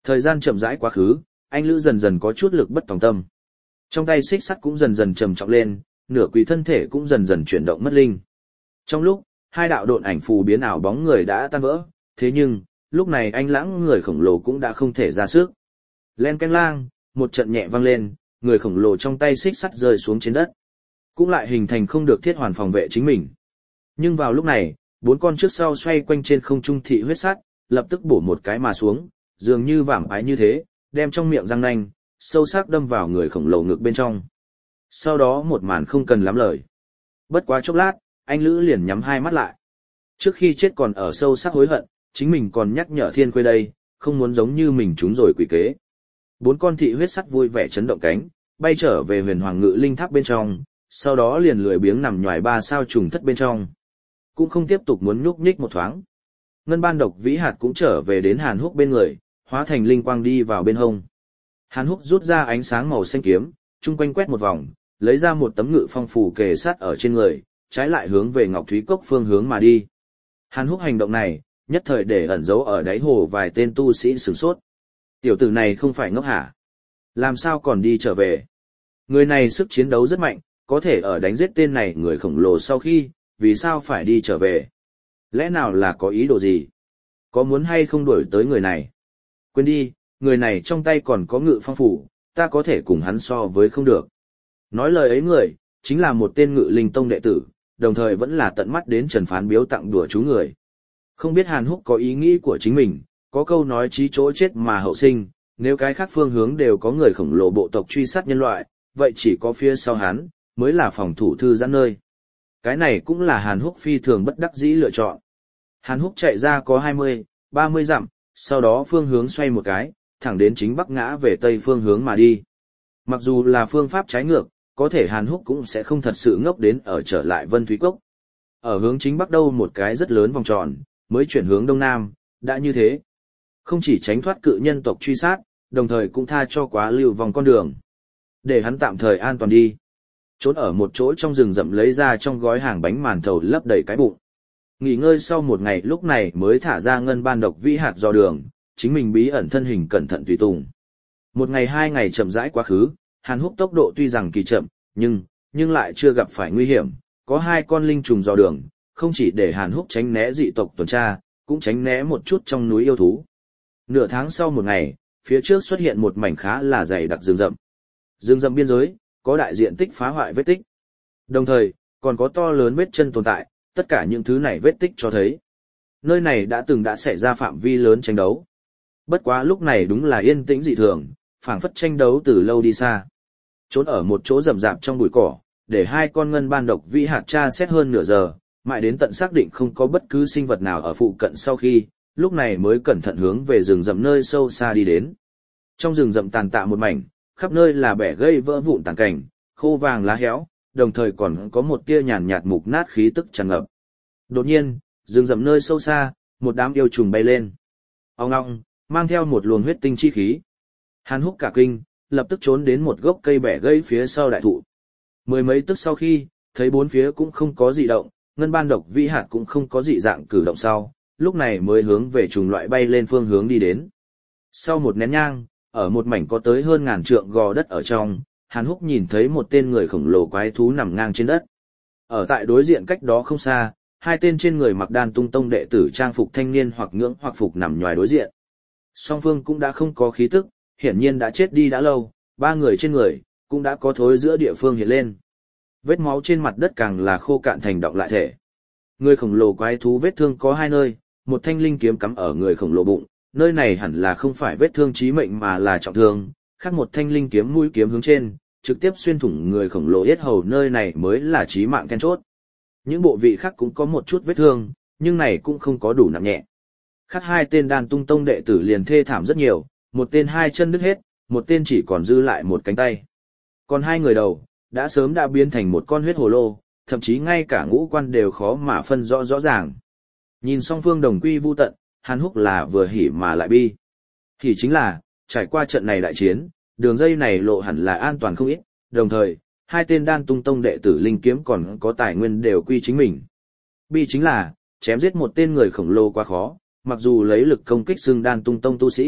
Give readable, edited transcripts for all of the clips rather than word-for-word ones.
Thời gian chậm rãi quá khứ, anh Lữ dần dần có chút lực bất tòng tâm. Trong tay xích sắt cũng dần dần trầm trọng lên, nửa quỳ thân thể cũng dần dần chuyển động mất linh. Trong lúc, hai đạo độn ảnh phù biến ảo bóng người đã tan vỡ, thế nhưng, lúc này anh Lãng người khổng lồ cũng đã không thể ra sức. Len canh lang, một trận nhẹ vang lên, người khổng lồ trong tay xích sắt rơi xuống trên đất. Cũng lại hình thành không được thiết hoàn phòng vệ chính mình. Nhưng vào lúc này, bốn con trước sau xoay quanh trên không trung thị huyết sắt, lập tức bổ một cái mà xuống, dường như vảm ái như thế, đem trong miệng răng nanh, sâu sắc đâm vào người khổng lồ ngực bên trong. Sau đó một màn không cần lắm lời. Bất quá chốc lát, anh Lữ liền nhắm hai mắt lại. Trước khi chết còn ở sâu sắc hối hận, chính mình còn nhắc nhở Thiên Khuê đây, không muốn giống như mình trúng rồi quỷ kế. Bốn con thị huyết sắt vui vẻ chấn động cánh, bay trở về huyền hoàng ngự linh tháp bên trong, sau đó liền lười biếng nằm nhoài ba sao trùng thất bên trong. Cũng không tiếp tục muốn nhúc nhích một thoáng. Ngân ban độc vĩ hạt cũng trở về đến Hàn Húc bên người, hóa thành linh quang đi vào bên hông. Hàn Húc rút ra ánh sáng màu xanh kiếm, chung quanh quét một vòng, lấy ra một tấm ngự phong phù kề sát ở trên người, trái lại hướng về Ngọc Thúy Cốc phương hướng mà đi. Hàn Húc hành động này, nhất thời để ẩn giấu ở đáy hồ vài tên tu sĩ sửng sốt. Tiểu tử này không phải ngốc hả? Làm sao còn đi trở về? Người này sức chiến đấu rất mạnh, có thể ở đánh giết tên này người khổng lồ sau khi, vì sao phải đi trở về? Lẽ nào là có ý đồ gì? Có muốn hay không đuổi tới người này? Quên đi, người này trong tay còn có ngự phong phủ, ta có thể cùng hắn so với không được. Nói lời ấy người, chính là một tên ngự linh tông đệ tử, đồng thời vẫn là tận mắt đến Trần Phán biếu tặng đùa chú người. Không biết Hàn Húc có ý nghĩ của chính mình, có câu nói chí chỗ chết mà hậu sinh, nếu cái khác phương hướng đều có người khổng lồ bộ tộc truy sát nhân loại, vậy chỉ có phía sau hắn, mới là phòng thủ thư giãn nơi. Cái này cũng là Hàn Húc phi thường bất đắc dĩ lựa chọn. Hàn Húc chạy ra có 20, 30 dặm, sau đó phương hướng xoay một cái, thẳng đến chính bắc ngã về tây phương hướng mà đi. Mặc dù là phương pháp trái ngược, có thể Hàn Húc cũng sẽ không thật sự ngốc đến ở trở lại Vân Thúy Cốc. Ở hướng chính bắc đâu một cái rất lớn vòng tròn, mới chuyển hướng đông nam, đã như thế. Không chỉ tránh thoát cự nhân tộc truy sát, đồng thời cũng tha cho quá lưu vòng con đường. Để hắn tạm thời an toàn đi. Trốn ở một chỗ trong rừng rậm lấy ra trong gói hàng bánh màn thầu lấp đầy cái bụng. Nghỉ ngơi sau một ngày lúc này mới thả ra ngân ban độc vĩ hạt dò đường, chính mình bí ẩn thân hình cẩn thận tùy tùng. Một ngày hai ngày chậm rãi quá khứ, Hàn Húc tốc độ tuy rằng kỳ chậm, nhưng lại chưa gặp phải nguy hiểm, có hai con linh trùng dò đường, không chỉ để Hàn Húc tránh né dị tộc tuần tra, cũng tránh né một chút trong núi yêu thú. Nửa tháng sau một ngày, phía trước xuất hiện một mảnh khá là dày đặc rừng rậm. Rừng rậm biên giới, có đại diện tích phá hoại vết tích. Đồng thời, còn có to lớn vết chân tồn tại, tất cả những thứ này vết tích cho thấy. Nơi này đã xảy ra phạm vi lớn tranh đấu. Bất quá lúc này đúng là yên tĩnh dị thường, phảng phất tranh đấu từ lâu đi xa. Trốn ở một chỗ rậm rạp trong bụi cỏ, để hai con ngân ban độc vĩ hạt tra xét hơn nửa giờ, mãi đến tận xác định không có bất cứ sinh vật nào ở phụ cận sau khi, lúc này mới cẩn thận hướng về rừng rậm nơi sâu xa đi đến. Trong rừng rậm tàn tạ một mảnh, khắp nơi là bẻ gây vỡ vụn tàn cảnh, khô vàng lá héo, đồng thời còn có một tia nhàn nhạt mục nát khí tức tràn ngập. Đột nhiên, rừng rậm nơi sâu xa, một đám yêu trùng bay lên. Ong ong, mang theo một luồng huyết tinh chi khí. Hàn Húc cả kinh, lập tức trốn đến một gốc cây bẻ gãy phía sau đại thụ. Mười mấy tức sau khi, thấy bốn phía cũng không có dị động, ngân ban độc vĩ hạt cũng không có dị dạng cử động sau, lúc này mới hướng về trùng loại bay lên phương hướng đi đến. Sau một nén nhang, ở một mảnh có tới hơn ngàn trượng gò đất ở trong, Hàn Húc nhìn thấy một tên người khổng lồ quái thú nằm ngang trên đất. Ở tại đối diện cách đó không xa, hai tên trên người mặc đan tung tông đệ tử trang phục thanh niên hoặc ngưỡng hoặc phục nằm nhòi đối diện. Song phương cũng đã không có khí tức, hiển nhiên đã chết đi đã lâu, ba người trên người cũng đã có thối giữa địa phương hiện lên. Vết máu trên mặt đất càng là khô cạn thành đọng lại thể. Người khổng lồ quái thú vết thương có hai nơi, một thanh linh kiếm cắm ở người khổng lồ bụng, nơi này hẳn là không phải vết thương chí mệnh mà là trọng thương, khác một thanh linh kiếm mũi kiếm hướng trên, trực tiếp xuyên thủng người khổng lồ yết hầu, nơi này mới là chí mạng then chốt. Những bộ vị khác cũng có một chút vết thương, nhưng này cũng không có đủ nặng nhẹ. Khác hai tên đàn tung tông đệ tử liền thê thảm rất nhiều, một tên hai chân đứt hết, một tên chỉ còn dư lại một cánh tay. Còn hai người đầu, đã sớm đã biến thành một con huyết hồ lô, thậm chí ngay cả ngũ quan đều khó mà phân rõ rõ ràng. Nhìn song phương đồng quy vu tận, Hàn Húc là vừa hỉ mà lại bi. Hỉ chính là, trải qua trận này đại chiến, đường dây này lộ hẳn là an toàn không ít, đồng thời, hai tên đan tung tông đệ tử linh kiếm còn có tài nguyên đều quy chính mình. Bi chính là, chém giết một tên người khổng lồ quá khó, mặc dù lấy lực công kích xưng đan tung tông tu sĩ,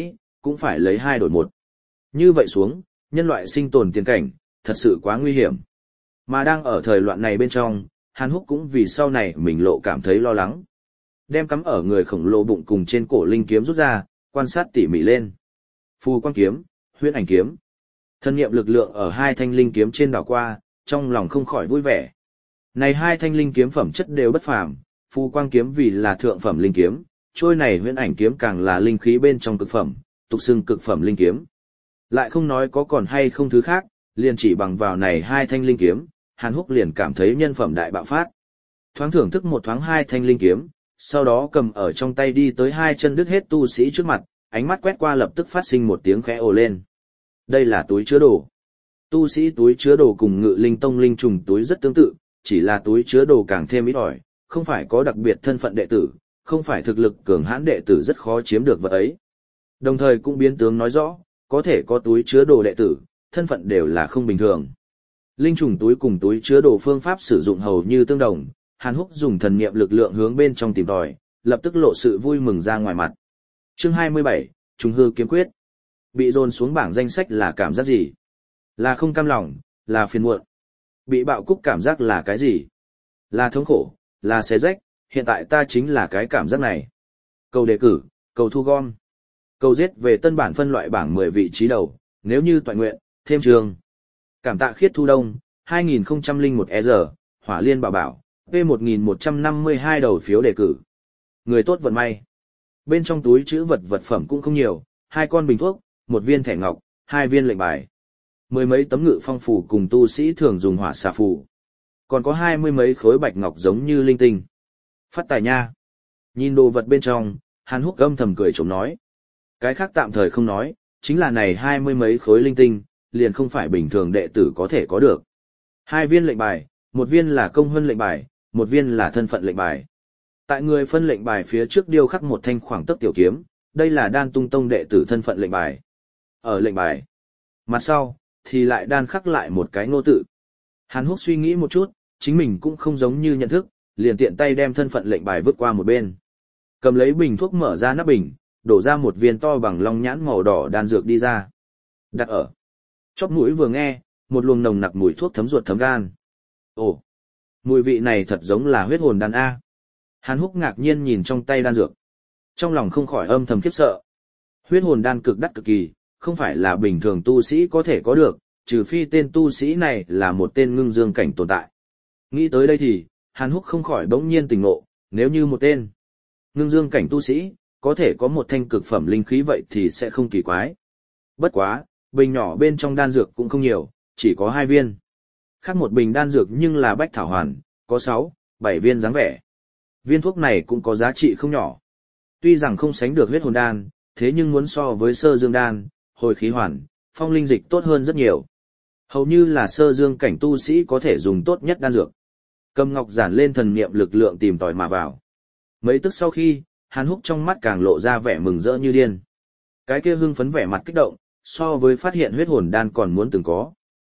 cũng phải lấy 2 đổi 1. Như vậy xuống, nhân loại sinh tồn tiền cảnh, thật sự quá nguy hiểm. Mà đang ở thời loạn này bên trong, Hàn Húc cũng vì sau này mình lộ cảm thấy lo lắng. Đem cắm ở người khổng lồ bụng cùng trên cổ linh kiếm rút ra, quan sát tỉ mỉ lên. Phù quang kiếm, huyễn ảnh kiếm. Thân nghiệm lực lượng ở 2 thanh linh kiếm trên đảo qua, trong lòng không khỏi vui vẻ. Này 2 thanh linh kiếm phẩm chất đều bất phàm, phù quang kiếm vì là thượng phẩm linh kiếm, trôi này huyễn ảnh kiếm càng là linh khí bên trong cực phẩm, tục xưng cực phẩm linh kiếm. Lại không nói có còn hay không thứ khác, liền chỉ bằng vào này 2 thanh linh kiếm, Hàn Húc liền cảm thấy nhân phẩm đại bạo phát. Thoáng thưởng thức một thoáng 2 thanh linh kiếm, sau đó cầm ở trong tay đi tới 2 chân đứt hết tu sĩ trước mặt, ánh mắt quét qua lập tức phát sinh một tiếng khẽ ồ lên. Đây là túi chứa đồ. Tu sĩ túi chứa đồ cùng Ngự Linh Tông linh trùng túi rất tương tự, chỉ là túi chứa đồ càng thêm ít ỏi, không phải có đặc biệt thân phận đệ tử, không phải thực lực cường hãn đệ tử rất khó chiếm được vật ấy. Đồng thời cũng biến tướng nói rõ, có thể có túi chứa đồ đệ tử, thân phận đều là không bình thường. Linh trùng túi cùng túi chứa đồ phương pháp sử dụng hầu như tương đồng, Hàn Húc dùng thần niệm lực lượng hướng bên trong tìm tòi, lập tức lộ sự vui mừng ra ngoài mặt. Chương 27, Trùng hư kiếm quyết. Bị dồn xuống bảng danh sách là cảm giác gì? Là không cam lòng, là phiền muộn. Bị bạo cúc cảm giác là cái gì? Là thống khổ, là xé rách, hiện tại ta chính là cái cảm giác này. Cầu đề cử, cầu thu gom. Cầu giết về tân bản phân loại bảng 10 vị trí đầu, nếu như toàn nguyện, thêm trường. Cảm tạ khiết thu đông, 2001 ER, Hỏa Liên Bảo Bảo, P1152 đầu phiếu đề cử. Người tốt vận may. Bên trong túi chữ vật vật phẩm cũng không nhiều, 2 con bình thuốc, 1 viên thẻ ngọc, 2 viên lệnh bài. 10 mấy tấm ngự phong phù cùng tu sĩ thường dùng hỏa xà phù. Còn có 20 mấy khối bạch ngọc giống như linh tinh. Phát tài nha. Nhìn đồ vật bên trong, Hàn Húc âm thầm cười trộm nói. Cái khác tạm thời không nói, chính là này 20 mấy khối linh tinh, liền không phải bình thường đệ tử có thể có được. 2 viên lệnh bài, 1 viên là công huân lệnh bài, 1 viên là thân phận lệnh bài. Tại người phân lệnh bài phía trước điêu khắc một thanh khoảng tấc tiểu kiếm, đây là Đan Tung Tông đệ tử thân phận lệnh bài. Ở lệnh bài mặt sau, thì lại đan khắc lại một cái ngô tự. Hàn Húc suy nghĩ một chút, chính mình cũng không giống như nhận thức, liền tiện tay đem thân phận lệnh bài vứt qua một bên. Cầm lấy bình thuốc mở ra nắp bình, đổ ra một viên to bằng long nhãn màu đỏ đan dược đi ra. Đặt ở chóp mũi vừa nghe, một luồng nồng nặc mùi thuốc thấm ruột thấm gan. Ồ, mùi vị này thật giống là huyết hồn đan A. Hàn Húc ngạc nhiên nhìn trong tay đan dược. Trong lòng không khỏi âm thầm khiếp sợ. Huyết hồn đan cực đắt cực kỳ, không phải là bình thường tu sĩ có thể có được, trừ phi tên tu sĩ này là một tên ngưng dương cảnh tồn tại. Nghĩ tới đây thì, Hàn Húc không khỏi bỗng nhiên tỉnh ngộ, nếu như một tên ngưng dương cảnh tu sĩ, có thể có một thanh cực phẩm linh khí vậy thì sẽ không kỳ quái. Bất quá, bình nhỏ bên trong đan dược cũng không nhiều, chỉ có 2 viên. Khác một bình đan dược nhưng là bách thảo hoàn, có 6, 7 viên dáng vẻ. Viên thuốc này cũng có giá trị không nhỏ. Tuy rằng không sánh được huyết hồn đan, thế nhưng muốn so với sơ dương đan, hồi khí hoàn, phong linh dịch tốt hơn rất nhiều. Hầu như là sơ dương cảnh tu sĩ có thể dùng tốt nhất đan dược. Cầm ngọc giản lên thần niệm lực lượng tìm tòi mà vào. Mấy tức sau khi, Hàn Húc trong mắt càng lộ ra vẻ mừng rỡ như điên. Cái kia hưng phấn vẻ mặt kích động, so với phát hiện huyết hồn đan còn muốn từng có.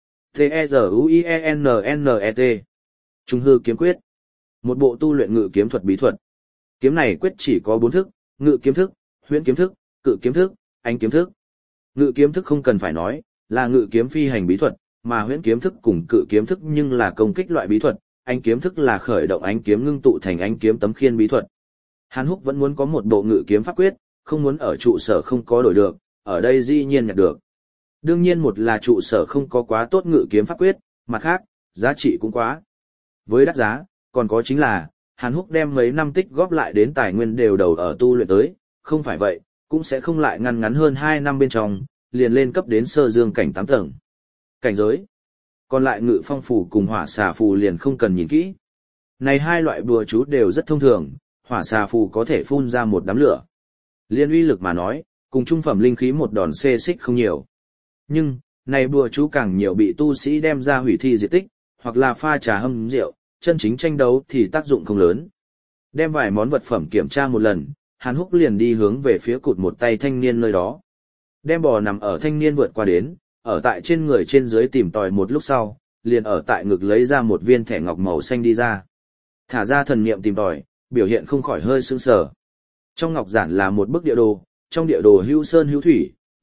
T-E-Z-U-I-E-N-N-E-T Trùng hư kiếm quyết. Một bộ tu luyện ngự kiếm thuật bí thuật. Kiếm này quyết chỉ có 4 thức, ngự kiếm thức, huyễn kiếm thức, cự kiếm thức, ánh kiếm thức. Ngự kiếm thức không cần phải nói, là ngự kiếm phi hành bí thuật, mà huyễn kiếm thức cùng cự kiếm thức nhưng là công kích loại bí thuật, ánh kiếm thức là khởi động ánh kiếm ngưng tụ thành ánh kiếm tấm khiên bí thuật. Hàn Húc vẫn muốn có một bộ ngự kiếm pháp quyết, không muốn ở trụ sở không có đổi được, ở đây dĩ nhiên nhặt được. Đương nhiên một là trụ sở không có quá tốt ngự kiếm pháp quyết, mặt khác, giá trị cũng quá với đắt giá, còn có chính là, Hàn Húc đem mấy năm tích góp lại đến tài nguyên đều đầu ở tu luyện tới, không phải vậy, cũng sẽ không lại ngăn hơn 2 năm bên trong, liền lên cấp đến sơ dương cảnh 8 tầng. Cảnh giới. Còn lại ngự phong phù cùng hỏa xà phù liền không cần nhìn kỹ. Này 2 loại bùa chú đều rất thông thường, hỏa xà phù có thể phun ra một đám lửa. Liên uy lực mà nói, cùng trung phẩm linh khí một đòn xê xích không nhiều. Nhưng, này bùa chú càng nhiều bị tu sĩ đem ra hủy thi diệt tích, hoặc là pha trà hâm rượu, chân chính tranh đấu thì tác dụng không lớn. Đem vài món vật phẩm kiểm tra một lần, Hàn Húc liền đi hướng về phía cụt một tay thanh niên nơi đó. Đem bò nằm ở thanh niên vượt qua đến, ở tại trên người trên dưới tìm tòi một lúc sau, liền ở tại ngực lấy ra một viên thẻ ngọc màu xanh đi ra. Thả ra thần niệm tìm tòi, biểu hiện không khỏi hơi sững sờ. Trong ngọc giản là một bức địa đồ, trong địa đồ hữu sơn hữu thủy,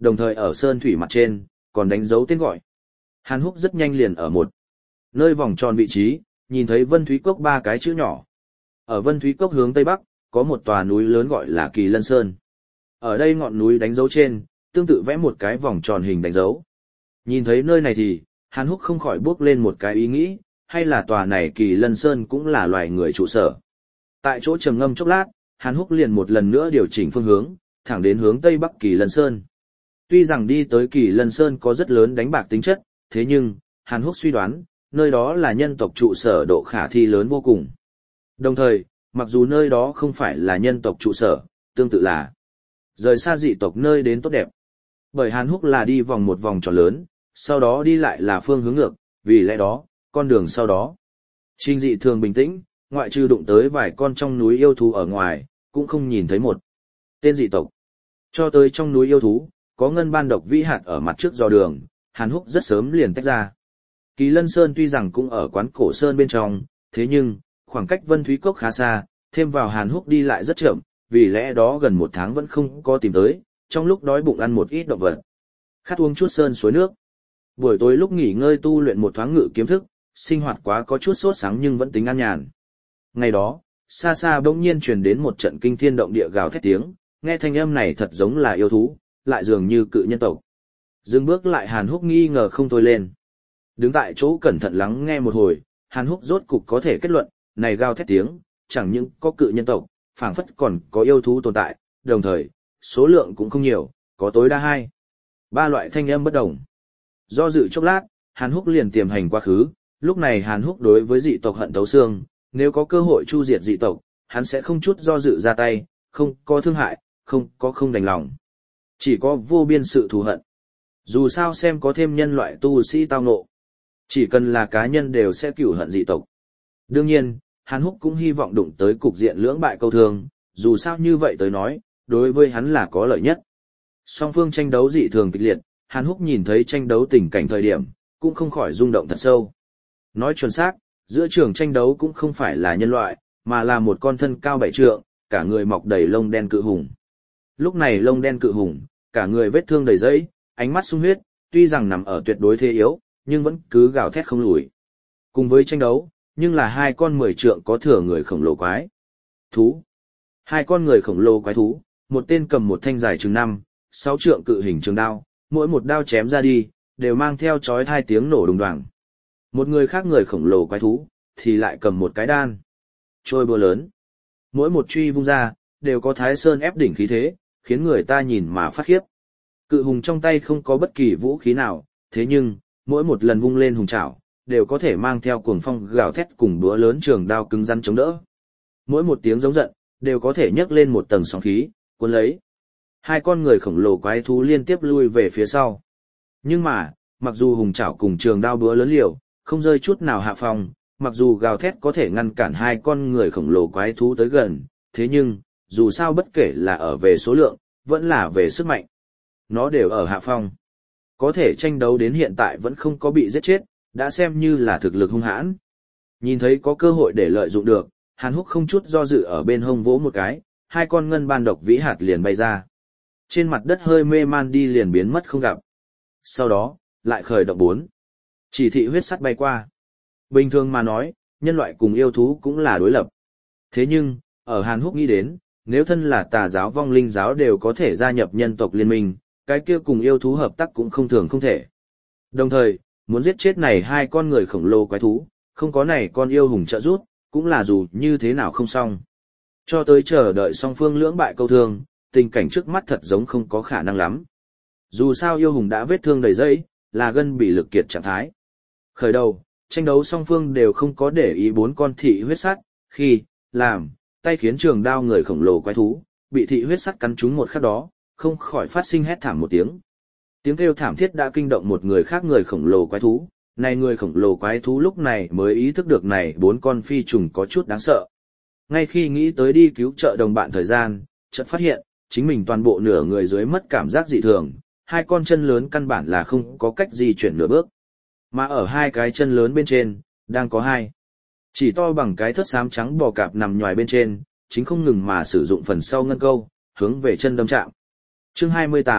đồng thời ở sơn thủy mặt trên, còn đánh dấu tên gọi. Hàn Húc rất nhanh liền ở một nơi vòng tròn vị trí, nhìn thấy Vân Thúy Cốc 3 cái chữ nhỏ. Ở Vân Thúy Cốc hướng tây bắc, có một tòa núi lớn gọi là Kỳ Lân Sơn. Ở đây ngọn núi đánh dấu trên, tương tự vẽ một cái vòng tròn hình đánh dấu. Nhìn thấy nơi này thì, Hàn Húc không khỏi bước lên một cái ý nghĩ, hay là tòa này Kỳ Lân Sơn cũng là loài người trụ sở. Tại chỗ trầm ngâm chốc lát, Hàn Húc liền một lần nữa điều chỉnh phương hướng, thẳng đến hướng tây bắc Kỳ Lân Sơn. Tuy rằng đi tới Kỳ Lân Sơn có rất lớn đánh bạc tính chất, thế nhưng, Hàn Húc suy đoán, nơi đó là nhân tộc trụ sở độ khả thi lớn vô cùng. Đồng thời, mặc dù nơi đó không phải là nhân tộc trụ sở, tương tự là rời xa dị tộc nơi đến tốt đẹp. Bởi Hàn Húc là đi vòng một vòng tròn lớn, sau đó đi lại là phương hướng ngược, vì lẽ đó, con đường sau đó. Trình dị thường bình tĩnh, ngoại trừ đụng tới vài con trong núi yêu thú ở ngoài, cũng không nhìn thấy một tên dị tộc. Cho tới trong núi yêu thú, có ngân ban độc vĩ hạt ở mặt trước dò đường, Hàn Húc rất sớm liền tách ra. Kỳ Lân Sơn tuy rằng cũng ở quán cổ sơn bên trong, thế nhưng, khoảng cách Vân Thúy Cốc khá xa, thêm vào Hàn Húc đi lại rất chậm, vì lẽ đó gần 1 tháng vẫn không có tìm tới, trong lúc đói bụng ăn một ít động vật. Khát uống chút sơn suối nước. Buổi tối lúc nghỉ ngơi tu luyện một thoáng ngự kiếm thức, sinh hoạt quá có chút sốt sáng nhưng vẫn tính an nhàn. Ngày đó, xa xa bỗng nhiên truyền đến một trận kinh thiên động địa gào thét tiếng, nghe thanh âm này thật giống là yêu thú, lại dường như cự nhân tộc. Dừng bước lại Hàn Húc nghi ngờ không thôi lên. Đứng tại chỗ cẩn thận lắng nghe một hồi, Hàn Húc rốt cục có thể kết luận, này gào thét tiếng, chẳng những có cự nhân tộc, phảng phất còn có yêu thú tồn tại, đồng thời, số lượng cũng không nhiều, có tối đa 2-3 loại thanh âm bất đồng. Do dự chốc lát, Hàn Húc liền tiềm hành quá khứ, lúc này Hàn Húc đối với dị tộc hận thấu xương, nếu có cơ hội chu diệt dị tộc, hắn sẽ không chút do dự ra tay, không có thương hại, không đành lòng. Chỉ có vô biên sự thù hận. Dù sao xem có thêm nhân loại tu sĩ tao ngộ. Chỉ cần là cá nhân đều sẽ cửu hận dị tộc. Đương nhiên, Hàn Húc cũng hy vọng đụng tới cục diện lưỡng bại câu thương, dù sao như vậy tới nói, đối với hắn là có lợi nhất. Song phương tranh đấu dị thường kịch liệt, Hàn Húc nhìn thấy tranh đấu tình cảnh thời điểm, cũng không khỏi rung động thật sâu. Nói chuẩn xác, giữa trường tranh đấu cũng không phải là nhân loại, mà là một con thân cao 7 trượng, cả người mọc đầy lông đen cự hùng. Lúc này lông đen cự hùng, cả người vết thương đầy dẫy, ánh mắt sung huyết, tuy rằng nằm ở tuyệt đối thế yếu, nhưng vẫn cứ gào thét không lùi. Cùng với tranh đấu, nhưng là 2 con 10 trượng có thừa người khổng lồ quái thú. 2 con người khổng lồ quái thú, một tên cầm một thanh dài chừng 5-6 trượng cự hình trường đao, mỗi một đao chém ra đi, đều mang theo chói tai tiếng nổ đùng đoàng. Một người khác người khổng lồ quái thú, thì lại cầm một cái đan trôi búa lớn. Mỗi một truy vung ra, đều có Thái Sơn ép đỉnh khí thế, khiến người ta nhìn mà phát khiếp. Cự hùng trong tay không có bất kỳ vũ khí nào, thế nhưng, mỗi một lần vung lên hùng trảo, đều có thể mang theo cuồng phong gào thét cùng búa lớn trường đao cứng rắn chống đỡ. Mỗi một tiếng giống giận, đều có thể nhấc lên một tầng sóng khí, cuốn lấy. 2 con người khổng lồ quái thú liên tiếp lui về phía sau. Nhưng mà, mặc dù hùng trảo cùng trường đao búa lớn liều, không rơi chút nào hạ phòng, mặc dù gào thét có thể ngăn cản 2 con người khổng lồ quái thú tới gần, thế nhưng, dù sao bất kể là ở về số lượng, vẫn là về sức mạnh. Nó đều ở hạ phong. Có thể tranh đấu đến hiện tại vẫn không có bị giết chết, đã xem như là thực lực hung hãn. Nhìn thấy có cơ hội để lợi dụng được, Hàn Húc không chút do dự ở bên hông vỗ một cái, 2 con ngân ban độc vĩ hạt liền bay ra. Trên mặt đất hơi mê man đi liền biến mất không gặp. Sau đó, lại khởi động 4. Chỉ thị huyết sắt bay qua. Bình thường mà nói, nhân loại cùng yêu thú cũng là đối lập. Thế nhưng, ở Hàn Húc nghĩ đến, nếu thân là tà giáo vong linh giáo đều có thể gia nhập nhân tộc liên minh, cái kia cùng yêu thú hợp tác cũng không thường không thể. Đồng thời, muốn giết chết này 2 con người khổng lồ quái thú, không có này con yêu hùng trợ giúp, cũng là dù như thế nào không xong. Cho tới chờ đợi song phương lưỡng bại câu thương, tình cảnh trước mắt thật giống không có khả năng lắm. Dù sao yêu hùng đã vết thương đầy dẫy, là gân bị lực kiệt trạng thái. Khởi đầu, tranh đấu song phương đều không có để ý 4 con thị huyết sắt, khi làm tay khiến trường đao người khổng lồ quái thú bị thị huyết sắt cắn trúng một khắc đó, không khỏi phát sinh hét thảm một tiếng. Tiếng kêu thảm thiết đã kinh động một người khác người khổng lồ quái thú, này người khổng lồ quái thú lúc này mới ý thức được này 4 con phi trùng có chút đáng sợ. Ngay khi nghĩ tới đi cứu trợ đồng bạn thời gian, chợt phát hiện, chính mình toàn bộ nửa người dưới mất cảm giác dị thường, 2 con chân lớn căn bản là không có cách di chuyển nửa bước. Mà ở 2 cái chân lớn bên trên, đang có 2 chỉ to bằng cái thớt xám trắng bò cạp nằm nhòi bên trên, chính không ngừng mà sử dụng phần sau ngân câu, hướng về chân đâm chạm. Chương 28,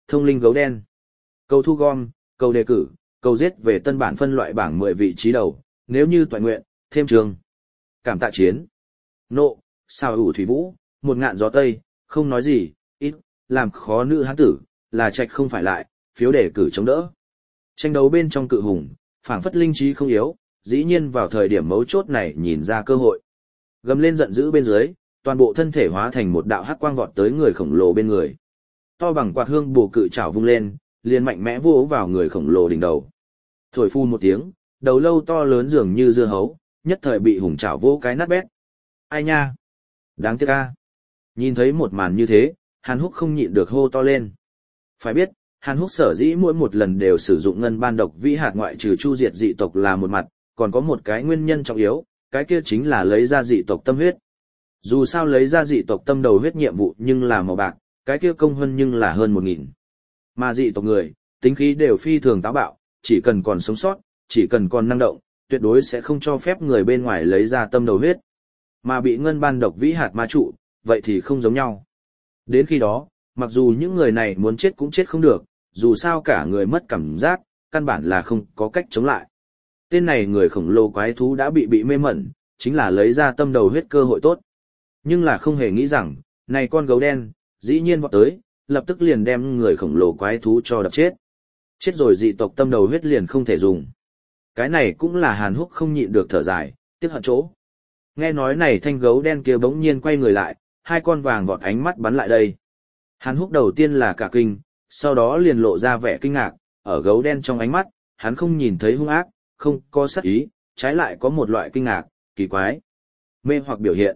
thông linh gấu đen. Cầu thu gom, cầu đề cử, cầu giết về tân bản phân loại bảng 10 vị trí đầu, nếu như toàn nguyện, thêm trường. Cảm tạ chiến. Nộ, sao ủ thủy vũ, một ngạn gió tây, không nói gì, ít, làm khó nữ hán tử, là trạch không phải lại, phiếu đề cử chống đỡ. Tranh đấu bên trong cự hùng, phảng phất linh trí không yếu, dĩ nhiên vào thời điểm mấu chốt này nhìn ra cơ hội. Gầm lên giận dữ bên dưới, toàn bộ thân thể hóa thành một đạo hắc quang vọt tới người khổng lồ bên người. To bằng quạt hương bổ cự chảo vung lên, liền mạnh mẽ vỗ vào người khổng lồ đỉnh đầu. Thổi phun một tiếng, đầu lâu to lớn dường như dưa hấu, nhất thời bị hùng chảo vỗ cái nát bét. Ai nha? Đáng tiếc a. Nhìn thấy một màn như thế, Hàn Húc không nhịn được hô to lên. Phải biết, Hàn Húc sở dĩ mỗi một lần đều sử dụng ngân ban độc vĩ hạt ngoại trừ chu diệt dị tộc là một mặt, còn có một cái nguyên nhân trọng yếu, cái kia chính là lấy ra dị tộc tâm huyết. Dù sao lấy ra dị tộc tâm đầu huyết nhiệm vụ nhưng là màu bạc, cái kia công hơn nhưng là hơn 1000. Mà dị tộc người, tính khí đều phi thường táo bạo, chỉ cần còn sống sót, chỉ cần còn năng động, tuyệt đối sẽ không cho phép người bên ngoài lấy ra tâm đầu huyết. Mà bị ngân ban độc vĩ hạt ma trụ, vậy thì không giống nhau. Đến khi đó, mặc dù những người này muốn chết cũng chết không được, dù sao cả người mất cảm giác, căn bản là không có cách chống lại. Tên này người khổng lồ quái thú đã bị mê mẩn, chính là lấy ra tâm đầu huyết cơ hội tốt. Nhưng là không hề nghĩ rằng, này con gấu đen, dĩ nhiên vọt tới, lập tức liền đem người khổng lồ quái thú cho đập chết. Chết rồi dị tộc tâm đầu huyết liền không thể dùng. Cái này cũng là Hàn Húc không nhịn được thở dài, tiếc hận chỗ. Nghe nói này thanh gấu đen kia bỗng nhiên quay người lại, hai con vàng vọt ánh mắt bắn lại đây. Hàn Húc đầu tiên là cả kinh, sau đó liền lộ ra vẻ kinh ngạc, ở gấu đen trong ánh mắt, hắn không nhìn thấy hung ác, không có sát ý, trái lại có một loại kinh ngạc, kỳ quái, mê hoặc biểu hiện.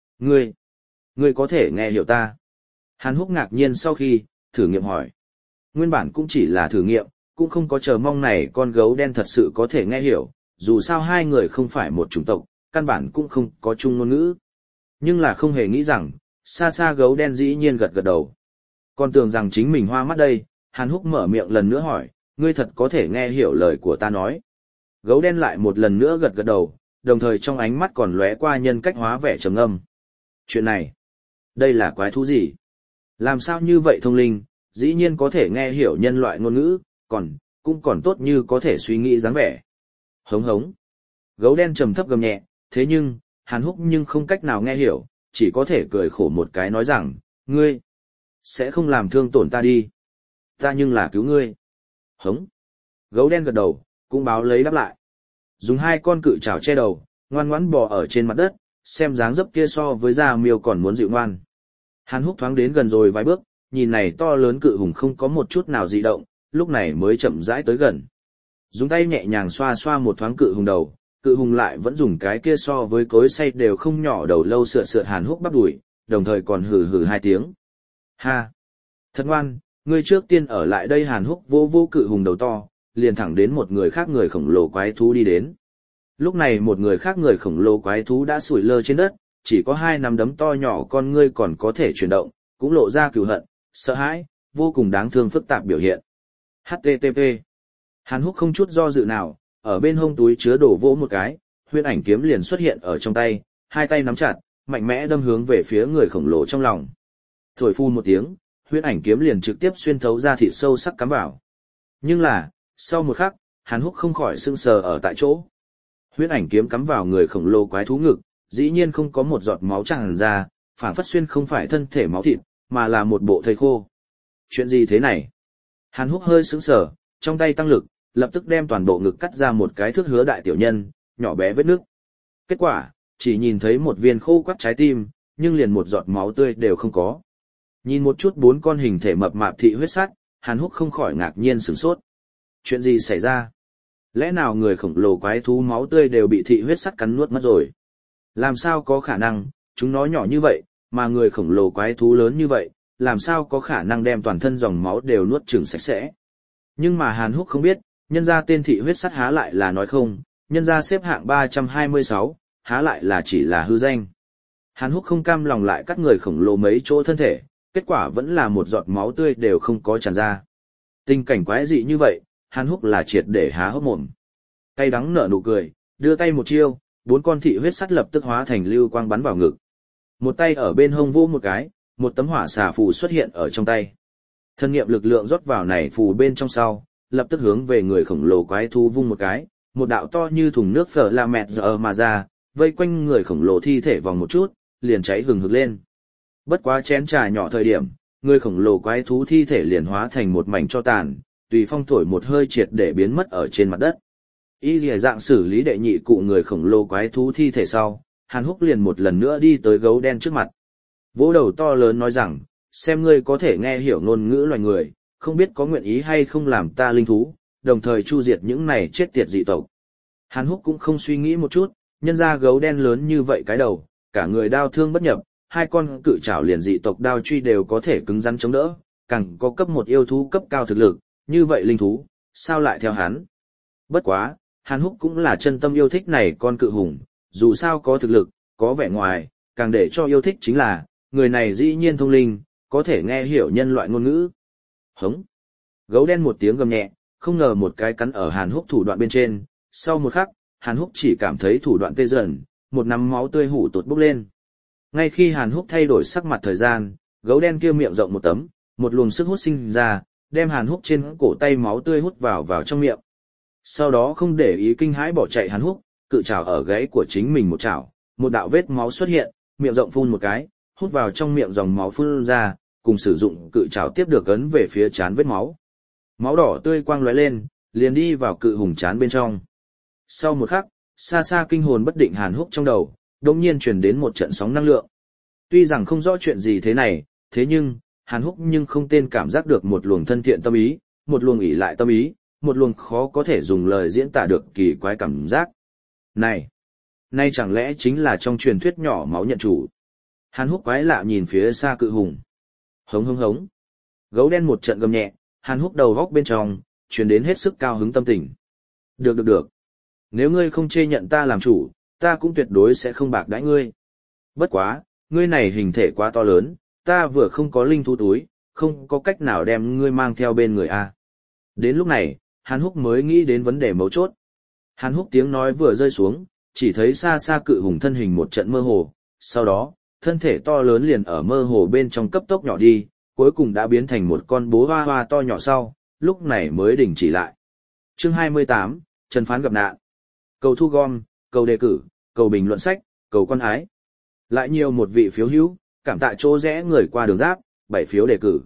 Ngươi có thể nghe hiểu ta? Hàn Húc ngạc nhiên sau khi, thử nghiệm hỏi. Nguyên bản cũng chỉ là thử nghiệm, cũng không có chờ mong này con gấu đen thật sự có thể nghe hiểu, dù sao hai người không phải một chủng tộc, căn bản cũng không có chung ngôn ngữ. Nhưng là không hề nghĩ rằng, xa xa gấu đen dĩ nhiên gật gật đầu. Còn tưởng rằng chính mình hoa mắt đây, Hàn Húc mở miệng lần nữa hỏi, ngươi thật có thể nghe hiểu lời của ta nói. Gấu đen lại một lần nữa gật gật đầu, đồng thời trong ánh mắt còn lóe qua nhân cách hóa vẻ trầm ngâm. Chuyện này, đây là quái thú gì? Làm sao như vậy thông linh, dĩ nhiên có thể nghe hiểu nhân loại ngôn ngữ, cũng còn tốt như có thể suy nghĩ dáng vẻ. Hống hống. Gấu đen trầm thấp gầm nhẹ, thế nhưng, Hàn Húc nhưng không cách nào nghe hiểu, chỉ có thể cười khổ một cái nói rằng, ngươi sẽ không làm thương tổn ta đi. Ta nhưng là cứu ngươi. Hống. Gấu đen gật đầu, cũng báo lấy đáp lại. Dùng hai con cự chảo che đầu, ngoan ngoãn bò ở trên mặt đất, xem dáng dấp kia so với da miêu còn muốn dịu ngoan. Hàn Húc thoáng đến gần rồi vài bước, nhìn này to lớn cự hùng không có một chút nào dị động, lúc này mới chậm rãi tới gần. Dùng tay nhẹ nhàng xoa xoa một thoáng cự hùng đầu, cự hùng lại vẫn dùng cái kia so với cối xay đều không nhỏ đầu lâu sượt sượt Hàn Húc bắp đùi, đồng thời còn hừ hừ hai tiếng. Ha! Thật ngoan, ngươi trước tiên ở lại đây. Hàn Húc vô vô cự hùng đầu to, liền thẳng đến một người khác người khổng lồ quái thú đi đến. Lúc này một người khác người khổng lồ quái thú đã sủi lơ trên đất, chỉ có hai nắm đấm to nhỏ con ngươi còn có thể chuyển động, cũng lộ ra cừu hận, sợ hãi, vô cùng đáng thương phức tạp biểu hiện. HTTP. Hàn Húc không chút do dự nào, ở bên hông túi chứa đồ vỗ một cái, huyễn ảnh kiếm liền xuất hiện ở trong tay, hai tay nắm chặt, mạnh mẽ đâm hướng về phía người khổng lồ trong lòng. Thổi phun một tiếng, huyễn ảnh kiếm liền trực tiếp xuyên thấu ra thịt sâu sắc cắm vào. Nhưng là, sau một khắc, Hàn Húc không khỏi sững sờ ở tại chỗ. Huyễn ảnh kiếm cắm vào người khổng lồ quái thú ngực, dĩ nhiên không có một giọt máu tràn ra, phản phất xuyên không phải thân thể máu thịt, mà là một bộ thây khô. Chuyện gì thế này? Hàn Húc hơi sững sờ, trong tay tăng lực, lập tức đem toàn bộ ngực cắt ra một cái thước hứa đại tiểu nhân, nhỏ bé vết nước. Kết quả, chỉ nhìn thấy một viên khô quắt trái tim, nhưng liền một giọt máu tươi đều không có. Nhìn một chút bốn con hình thể mập mạp thị huyết sắt, Hàn Húc không khỏi ngạc nhiên sửng sốt. Chuyện gì xảy ra? Lẽ nào người khổng lồ quái thú máu tươi đều bị thị huyết sắt cắn nuốt mất rồi? Làm sao có khả năng, chúng nó nhỏ như vậy, mà người khổng lồ quái thú lớn như vậy, làm sao có khả năng đem toàn thân dòng máu đều nuốt chửng sạch sẽ? Nhưng mà Hàn Húc không biết, nhân ra tên thị huyết sắt há lại là nói không, nhân ra xếp hạng 326, há lại là chỉ là hư danh. Hàn Húc không cam lòng lại cắt người khổng lồ mấy chỗ thân thể, kết quả vẫn là một giọt máu tươi đều không có tràn ra. Tình cảnh quái dị như vậy, Hàn Húc là triệt để há hốc mồm. Cay đắng nở nụ cười, đưa tay một chiêu, bốn con thị huyết sắt lập tức hóa thành lưu quang bắn vào ngực. Một tay ở bên hông vỗ một cái, một tấm hỏa xà phù xuất hiện ở trong tay. Thân nghiệm lực lượng rót vào này phù bên trong sau, lập tức hướng về người khổng lồ quái thú vung một cái, một đạo to như thùng nước phở la mẹt giờ mà ra, vây quanh người khổng lồ thi thể vòng một chút, liền cháy hừng hực lên. Bất quá chén trà nhỏ thời điểm, người khổng lồ quái thú thi thể liền hóa thành một mảnh tro tàn, tùy phong thổi một hơi triệt để biến mất ở trên mặt đất. Y lìa dạng xử lý đệ nhị cụ người khổng lồ quái thú thi thể sau, Hàn Húc liền một lần nữa đi tới gấu đen trước mặt. Vỗ đầu to lớn nói rằng, xem ngươi có thể nghe hiểu ngôn ngữ loài người, không biết có nguyện ý hay không làm ta linh thú, đồng thời chu diệt những này chết tiệt dị tộc. Hàn Húc cũng không suy nghĩ một chút, nhân ra gấu đen lớn như vậy cái đầu, cả người đao thương bất nhập, hai con cự trảo liền dị tộc đao truy đều có thể cứng rắn chống đỡ, càng có cấp một yêu thú cấp cao thực lực, như vậy linh thú, sao lại theo hắn? Bất quá, Hàn Húc cũng là chân tâm yêu thích này con cự hùng, dù sao có thực lực, có vẻ ngoài, càng để cho yêu thích chính là, người này dĩ nhiên thông linh, có thể nghe hiểu nhân loại ngôn ngữ. Hống! Gấu đen một tiếng gầm nhẹ, không ngờ một cái cắn ở Hàn Húc thủ đoạn bên trên, sau một khắc, Hàn Húc chỉ cảm thấy thủ đoạn tê dần, một nắm máu tươi hủ tụt bốc lên. Ngay khi Hàn Húc thay đổi sắc mặt thời gian, gấu đen kia miệng rộng một tấm, một luồng sức hút sinh ra, đem Hàn Húc trên cổ tay máu tươi hút vào trong miệng. Sau đó không để ý kinh hãi bỏ chạy Hàn Húc, cự trảo ở gáy của chính mình một chảo, một đạo vết máu xuất hiện, miệng rộng phun một cái, hút vào trong miệng dòng máu phun ra, cùng sử dụng cự trảo tiếp được ấn về phía trán vết máu. Máu đỏ tươi quang lóe lên, liền đi vào cự hùng trán bên trong. Sau một khắc, xa xa kinh hồn bất định Hàn Húc trong đầu, đột nhiên truyền đến một trận sóng năng lượng. Tuy rằng không rõ chuyện gì thế này, thế nhưng, Hàn Húc nhưng không tên cảm giác được một luồng thân thiện tâm ý, một luồng ỷ lại tâm ý, một luồng khó có thể dùng lời diễn tả được kỳ quái cảm giác. Này chẳng lẽ chính là trong truyền thuyết nhỏ máu nhận chủ? Hàn Húc quái lạ nhìn phía xa cự hùng. Hống hống hống. Gấu đen một trận gầm nhẹ, Hàn Húc đầu góc bên trong, truyền đến hết sức cao hứng tâm tình. Được. Nếu ngươi không chê nhận ta làm chủ, ta cũng tuyệt đối sẽ không bạc đãi ngươi. Bất quá, ngươi này hình thể quá to lớn, ta vừa không có linh thú túi, không có cách nào đem ngươi mang theo bên người a. Đến lúc này, Hàn Húc mới nghĩ đến vấn đề mấu chốt. Hàn Húc tiếng nói vừa rơi xuống, chỉ thấy xa xa cự hùng thân hình một trận mơ hồ, sau đó, thân thể to lớn liền ở mơ hồ bên trong cấp tốc nhỏ đi, cuối cùng đã biến thành một con bố hoa hoa to nhỏ sau, lúc này mới đình chỉ lại. Chương 28, Trần Phán gặp nạn. Cầu thu gom, cầu đề cử, cầu bình luận sách, cầu quan ái. Lại nhiều một vị phiếu hữu, cảm tạ chỗ rẽ người qua đường giáp, 7 phiếu đề cử.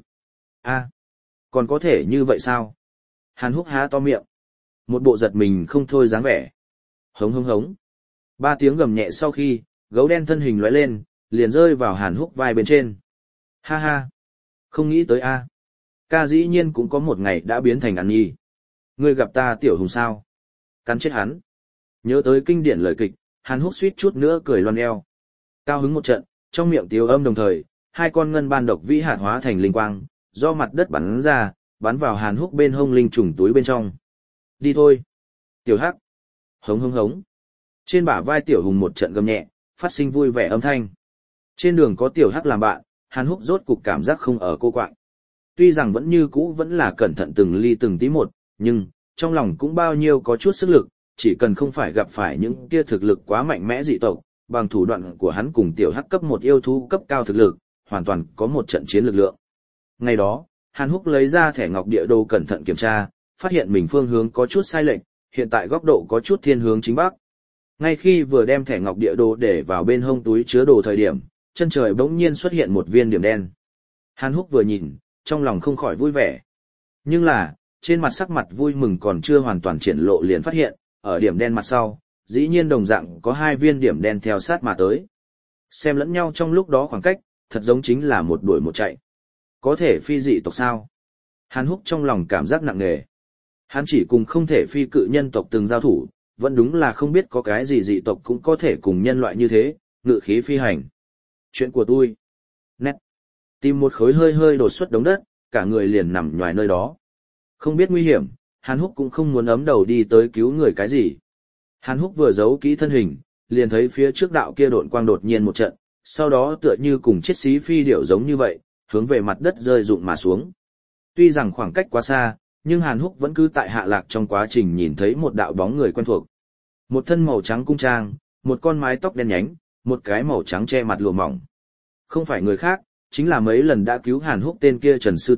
Còn có thể như vậy sao? Hàn Húc há to miệng. Một bộ giật mình không thôi dáng vẻ. Hống hống hống. 3 tiếng gầm nhẹ sau khi, gấu đen thân hình lóe lên, liền rơi vào Hàn Húc vai bên trên. Ha ha. Không nghĩ tới a. Ca dĩ nhiên cũng có một ngày đã biến thành ăn nhi. Ngươi gặp ta tiểu hùng sao? Cắn chết hắn. Nhớ tới kinh điển lời kịch, Hàn Húc suýt chút nữa cười loan eo. Cao hứng một trận, trong miệng tiếu âm đồng thời, hai con ngân ban độc vĩ hạt hóa thành linh quang, do mặt đất bắn ra, bắn vào Hàn Húc bên hông linh trùng túi bên trong. Đi thôi. Tiểu Hắc. Hống hống hống. Trên bả vai tiểu hùng một trận gầm nhẹ, phát sinh vui vẻ âm thanh. Trên đường có tiểu Hắc làm bạn, Hàn Húc rốt cục cảm giác không ở cô quạng. Tuy rằng vẫn như cũ vẫn là cẩn thận từng ly từng tí một, nhưng, trong lòng cũng bao nhiêu có chút sức lực, chỉ cần không phải gặp phải những kia thực lực quá mạnh mẽ dị tộc, bằng thủ đoạn của hắn cùng tiểu Hắc cấp một yêu thú cấp cao thực lực, hoàn toàn có một trận chiến lực lượng. Ngày đó, Hàn Húc lấy ra thẻ ngọc địa đồ cẩn thận kiểm tra, phát hiện mình phương hướng có chút sai lệch, hiện tại góc độ có chút thiên hướng chính bắc. Ngay khi vừa đem thẻ ngọc địa đồ để vào bên hông túi chứa đồ thời điểm, chân trời bỗng nhiên xuất hiện một viên điểm đen. Hàn Húc vừa nhìn, trong lòng không khỏi vui vẻ. Nhưng là, trên mặt sắc mặt vui mừng còn chưa hoàn toàn triển lộ liền phát hiện, ở điểm đen mặt sau, dĩ nhiên đồng dạng có 2 viên điểm đen theo sát mà tới. Xem lẫn nhau trong lúc đó khoảng cách, thật giống chính là một đuổi một chạy. Có thể phi dị tộc sao? Hàn Húc trong lòng cảm giác nặng nề. Hắn chỉ cùng không thể phi cự nhân tộc từng giao thủ, vẫn đúng là không biết có cái gì dị tộc cũng có thể cùng nhân loại như thế, ngự khí phi hành. Chuyện của tôi. Nét. Tìm một khối hơi hơi đột xuất đống đất, cả người liền nằm nhòi nơi đó. Không biết nguy hiểm, Hàn Húc cũng không muốn ấm đầu đi tới cứu người cái gì. Hàn Húc vừa giấu kỹ thân hình, liền thấy phía trước đạo kia độn quang đột nhiên một trận, sau đó tựa như cùng chiếc xí phi điểu giống như vậy, hướng về mặt đất rơi rụng mà xuống. Tuy rằng khoảng cách quá xa, nhưng Hàn Húc vẫn cứ tại hạ lạc trong quá trình nhìn thấy một đạo bóng người quen thuộc. Một thân màu trắng cung trang, một con mái tóc đen nhánh, một cái màu trắng che mặt lụa mỏng. Không phải người khác, chính là mấy lần đã cứu Hàn Húc tên kia Trần Sư tỷ,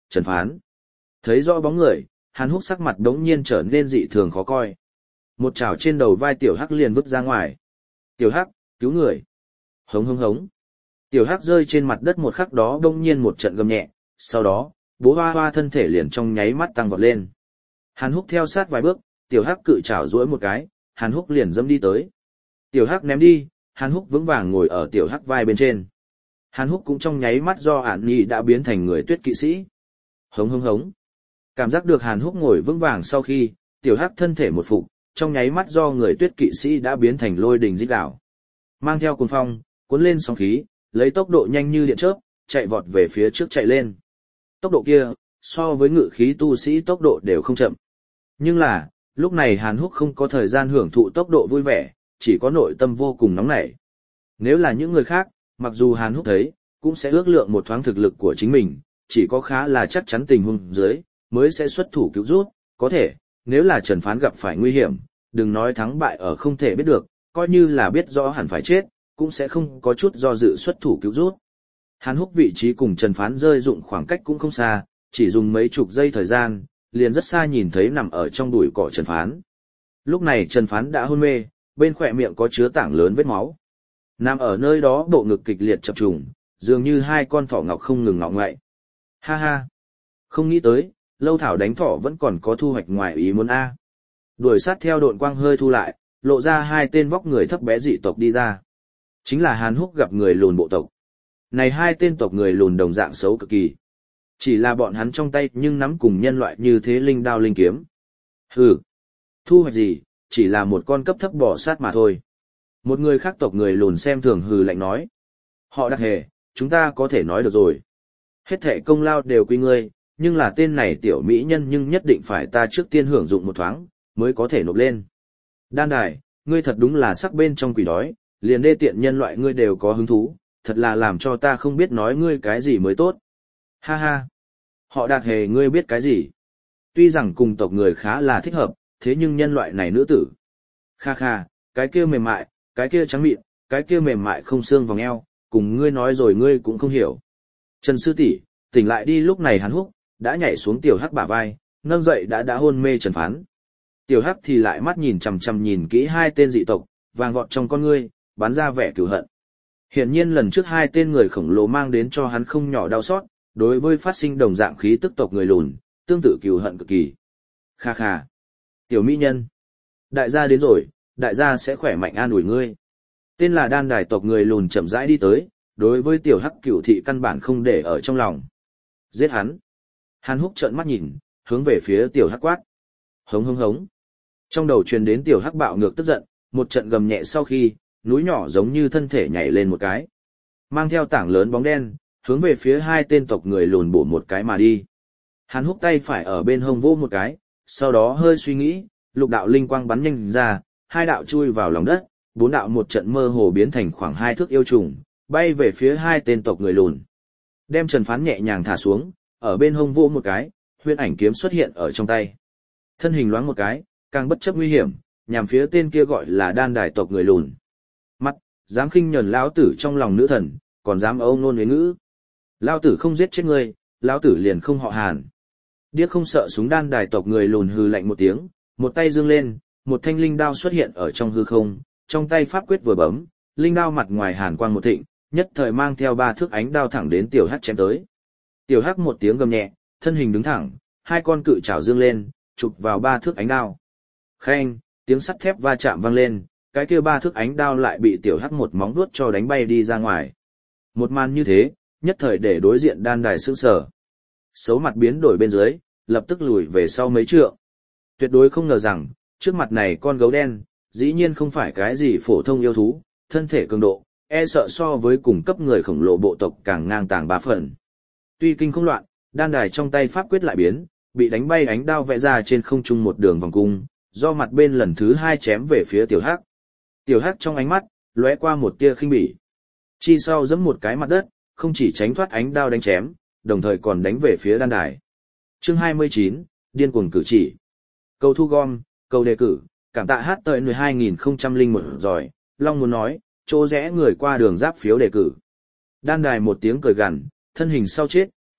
Trần Phán. Thấy rõ bóng người, Hàn Húc sắc mặt đống nhiên trở nên dị thường khó coi. Một chảo trên đầu vai Tiểu Hắc liền vứt ra ngoài. Tiểu Hắc, cứu người. Hống hống hống. Tiểu Hắc rơi trên mặt đất một khắc đó đống nhiên một trận gầm nhẹ, sau đó, bố hoa hoa thân thể liền trong nháy mắt tăng vọt lên. Hàn Húc theo sát vài bước, Tiểu Hắc cự chảo duỗi một cái, Hàn Húc liền dẫm đi tới. Tiểu Hắc ném đi, Hàn Húc vững vàng ngồi ở Tiểu Hắc vai bên trên. Hàn Húc cũng trong nháy mắt do ản nhi đã biến thành người tuyết kỵ sĩ. Hống hống hống. Cảm giác được Hàn Húc ngồi vững vàng sau khi, Tiểu Hắc thân thể một phục, trong nháy mắt do người tuyết kỵ sĩ đã biến thành lôi đình rít gào. Mang theo cuồng phong, cuốn lên sóng khí, lấy tốc độ nhanh như điện chớp, chạy vọt về phía trước chạy lên. Tốc độ kia, so với ngự khí tu sĩ tốc độ đều không chậm. Nhưng là, lúc này Hàn Húc không có thời gian hưởng thụ tốc độ vui vẻ, chỉ có nội tâm vô cùng nóng nảy. Nếu là những người khác, mặc dù Hàn Húc thấy, cũng sẽ ước lượng một thoáng thực lực của chính mình, chỉ có khá là chắc chắn tình huống dưới, mới sẽ xuất thủ cứu rút, có thể, nếu là Trần Phán gặp phải nguy hiểm, đừng nói thắng bại ở không thể biết được, coi như là biết rõ hẳn phải chết, cũng sẽ không có chút do dự xuất thủ cứu rút. Hàn Húc vị trí cùng Trần Phán rơi dụng khoảng cách cũng không xa, chỉ dùng mấy chục giây thời gian, liền rất xa nhìn thấy nằm ở trong bụi cỏ Trần Phán. Lúc này Trần Phán đã hôn mê, bên khỏe miệng có chứa tảng lớn vết máu. Nằm ở nơi đó bộ ngực kịch liệt chập trùng, dường như hai con thỏ ngọc không ngừng ngọ ngoại. Ha ha! Không nghĩ tới, lâu thảo đánh thỏ vẫn còn có thu hoạch ngoài ý muốn a. Đuổi sát theo độn quang hơi thu lại, lộ ra hai tên vóc người thấp bé dị tộc đi ra. Chính là Hàn Húc gặp người lùn bộ tộc. Này hai tên tộc người lùn đồng dạng xấu cực kỳ. Chỉ là bọn hắn trong tay nhưng nắm cùng nhân loại như thế linh đao linh kiếm. Hừ! Thu hoạch gì, chỉ là một con cấp thấp bò sát mà thôi. Một người khác tộc người lùn xem thường hừ lạnh nói. Họ Đặc Hề, chúng ta có thể nói được rồi. Hết thệ công lao đều quy ngươi, nhưng là tên này tiểu mỹ nhân nhưng nhất định phải ta trước tiên hưởng dụng một thoáng, mới có thể nộp lên. Đan Đài, ngươi thật đúng là sắc bên trong quỷ đói, liền đê tiện nhân loại ngươi đều có hứng thú, thật là làm cho ta không biết nói ngươi cái gì mới tốt. Ha ha! Họ Đạt Hề ngươi biết cái gì? Tuy rằng cùng tộc người khá là thích hợp, thế nhưng nhân loại này nữ tử. Kha kha, cái kia mềm mại, cái kia trắng mịn, cái kia mềm mại không xương vòng eo, cùng ngươi nói rồi ngươi cũng không hiểu. Trần sư tỷ, tỉnh lại đi. Lúc này Hàn Húc đã nhảy xuống Tiểu Hắc bả vai, nâng dậy đã hôn mê Trần Phán. Tiểu Hắc thì lại mắt nhìn chằm chằm nhìn kỹ hai tên dị tộc, vàng vọt trong con ngươi, bắn ra vẻ cừu hận. Hiển nhiên lần trước hai tên người khổng lồ mang đến cho hắn không nhỏ đau xót, đối với phát sinh đồng dạng khí tức tộc người lùn, tương tự cừu hận cực kỳ. Kha kha. Tiểu mỹ nhân. Đại gia đến rồi, đại gia sẽ khỏe mạnh an ủi ngươi. Tên là Đan Đài tộc người lùn chậm rãi đi tới, đối với Tiểu Hắc cửu thị căn bản không để ở trong lòng. Giết hắn. Hàn Húc trợn mắt nhìn, hướng về phía Tiểu Hắc quát. Hống hống hống. Trong đầu truyền đến Tiểu Hắc bạo ngược tức giận, một trận gầm nhẹ sau khi, núi nhỏ giống như thân thể nhảy lên một cái. Mang theo tảng lớn bóng đen, hướng về phía hai tên tộc người lùn bổ một cái mà đi. Hàn Húc tay phải ở bên hông vỗ một cái, sau đó hơi suy nghĩ, lục đạo linh quang bắn nhanh ra, hai đạo chui vào lòng đất, bốn đạo một trận mơ hồ biến thành khoảng 2 thước yêu trùng, bay về phía hai tên tộc người lùn. Đem Trần Phán nhẹ nhàng thả xuống, ở bên hông vỗ một cái, huyễn ảnh kiếm xuất hiện ở trong tay. Thân hình loáng một cái, càng bất chấp nguy hiểm, nhằm phía tên kia gọi là Đan Đài tộc người lùn. Mắt, dám khinh nhẫn lão tử trong lòng nữ thần, còn dám âu nôn huế ngữ. Lão tử không giết chết ngươi, lão tử liền không họ Hàn. Điếc không sợ súng Đan Đài tộc người lùn hừ lạnh một tiếng, một tay giương lên, một thanh linh đao xuất hiện ở trong hư không, trong tay pháp quyết vừa bấm, linh đao mặt ngoài hàn quang một thịnh, nhất thời mang theo 3 thước ánh đao thẳng đến Tiểu Hắc chém tới. Tiểu Hắc một tiếng gầm nhẹ, thân hình đứng thẳng, hai con cự chảo dương lên, chụp vào 3 thước ánh đao. Khen, tiếng sắt thép va chạm vang lên, cái kia 3 thước ánh đao lại bị Tiểu Hắc một móng vuốt cho đánh bay đi ra ngoài. Một màn như thế, nhất thời để đối diện Đan Đài sững sờ. Xấu mặt biến đổi bên dưới, lập tức lùi về sau mấy trượng. Tuyệt đối không ngờ rằng, trước mặt này con gấu đen, dĩ nhiên không phải cái gì phổ thông yêu thú, thân thể cường độ, e sợ so với cùng cấp người khổng lồ bộ tộc càng ngang tàng 3 phần. Tuy kinh không loạn, Đan Đài trong tay pháp quyết lại biến, bị đánh bay ánh đao vẽ ra trên không trung một đường vòng cung, do mặt bên lần thứ 2 chém về phía Tiểu Hắc. Tiểu Hắc trong ánh mắt, lóe qua một tia khinh bỉ. Chi sau giẫm một cái mặt đất, không chỉ tránh thoát ánh đao đánh chém, đồng thời còn đánh về phía Đan Đài. Chương 29, điên cuồng cử chỉ. Câu thu gom, câu đề cử, cảm tạ hát tợi 2001 rồi, Long muốn nói, chỗ rẽ người qua đường giáp phiếu đề cử. Đan Đài một tiếng cười gằn, thân hình sau chết,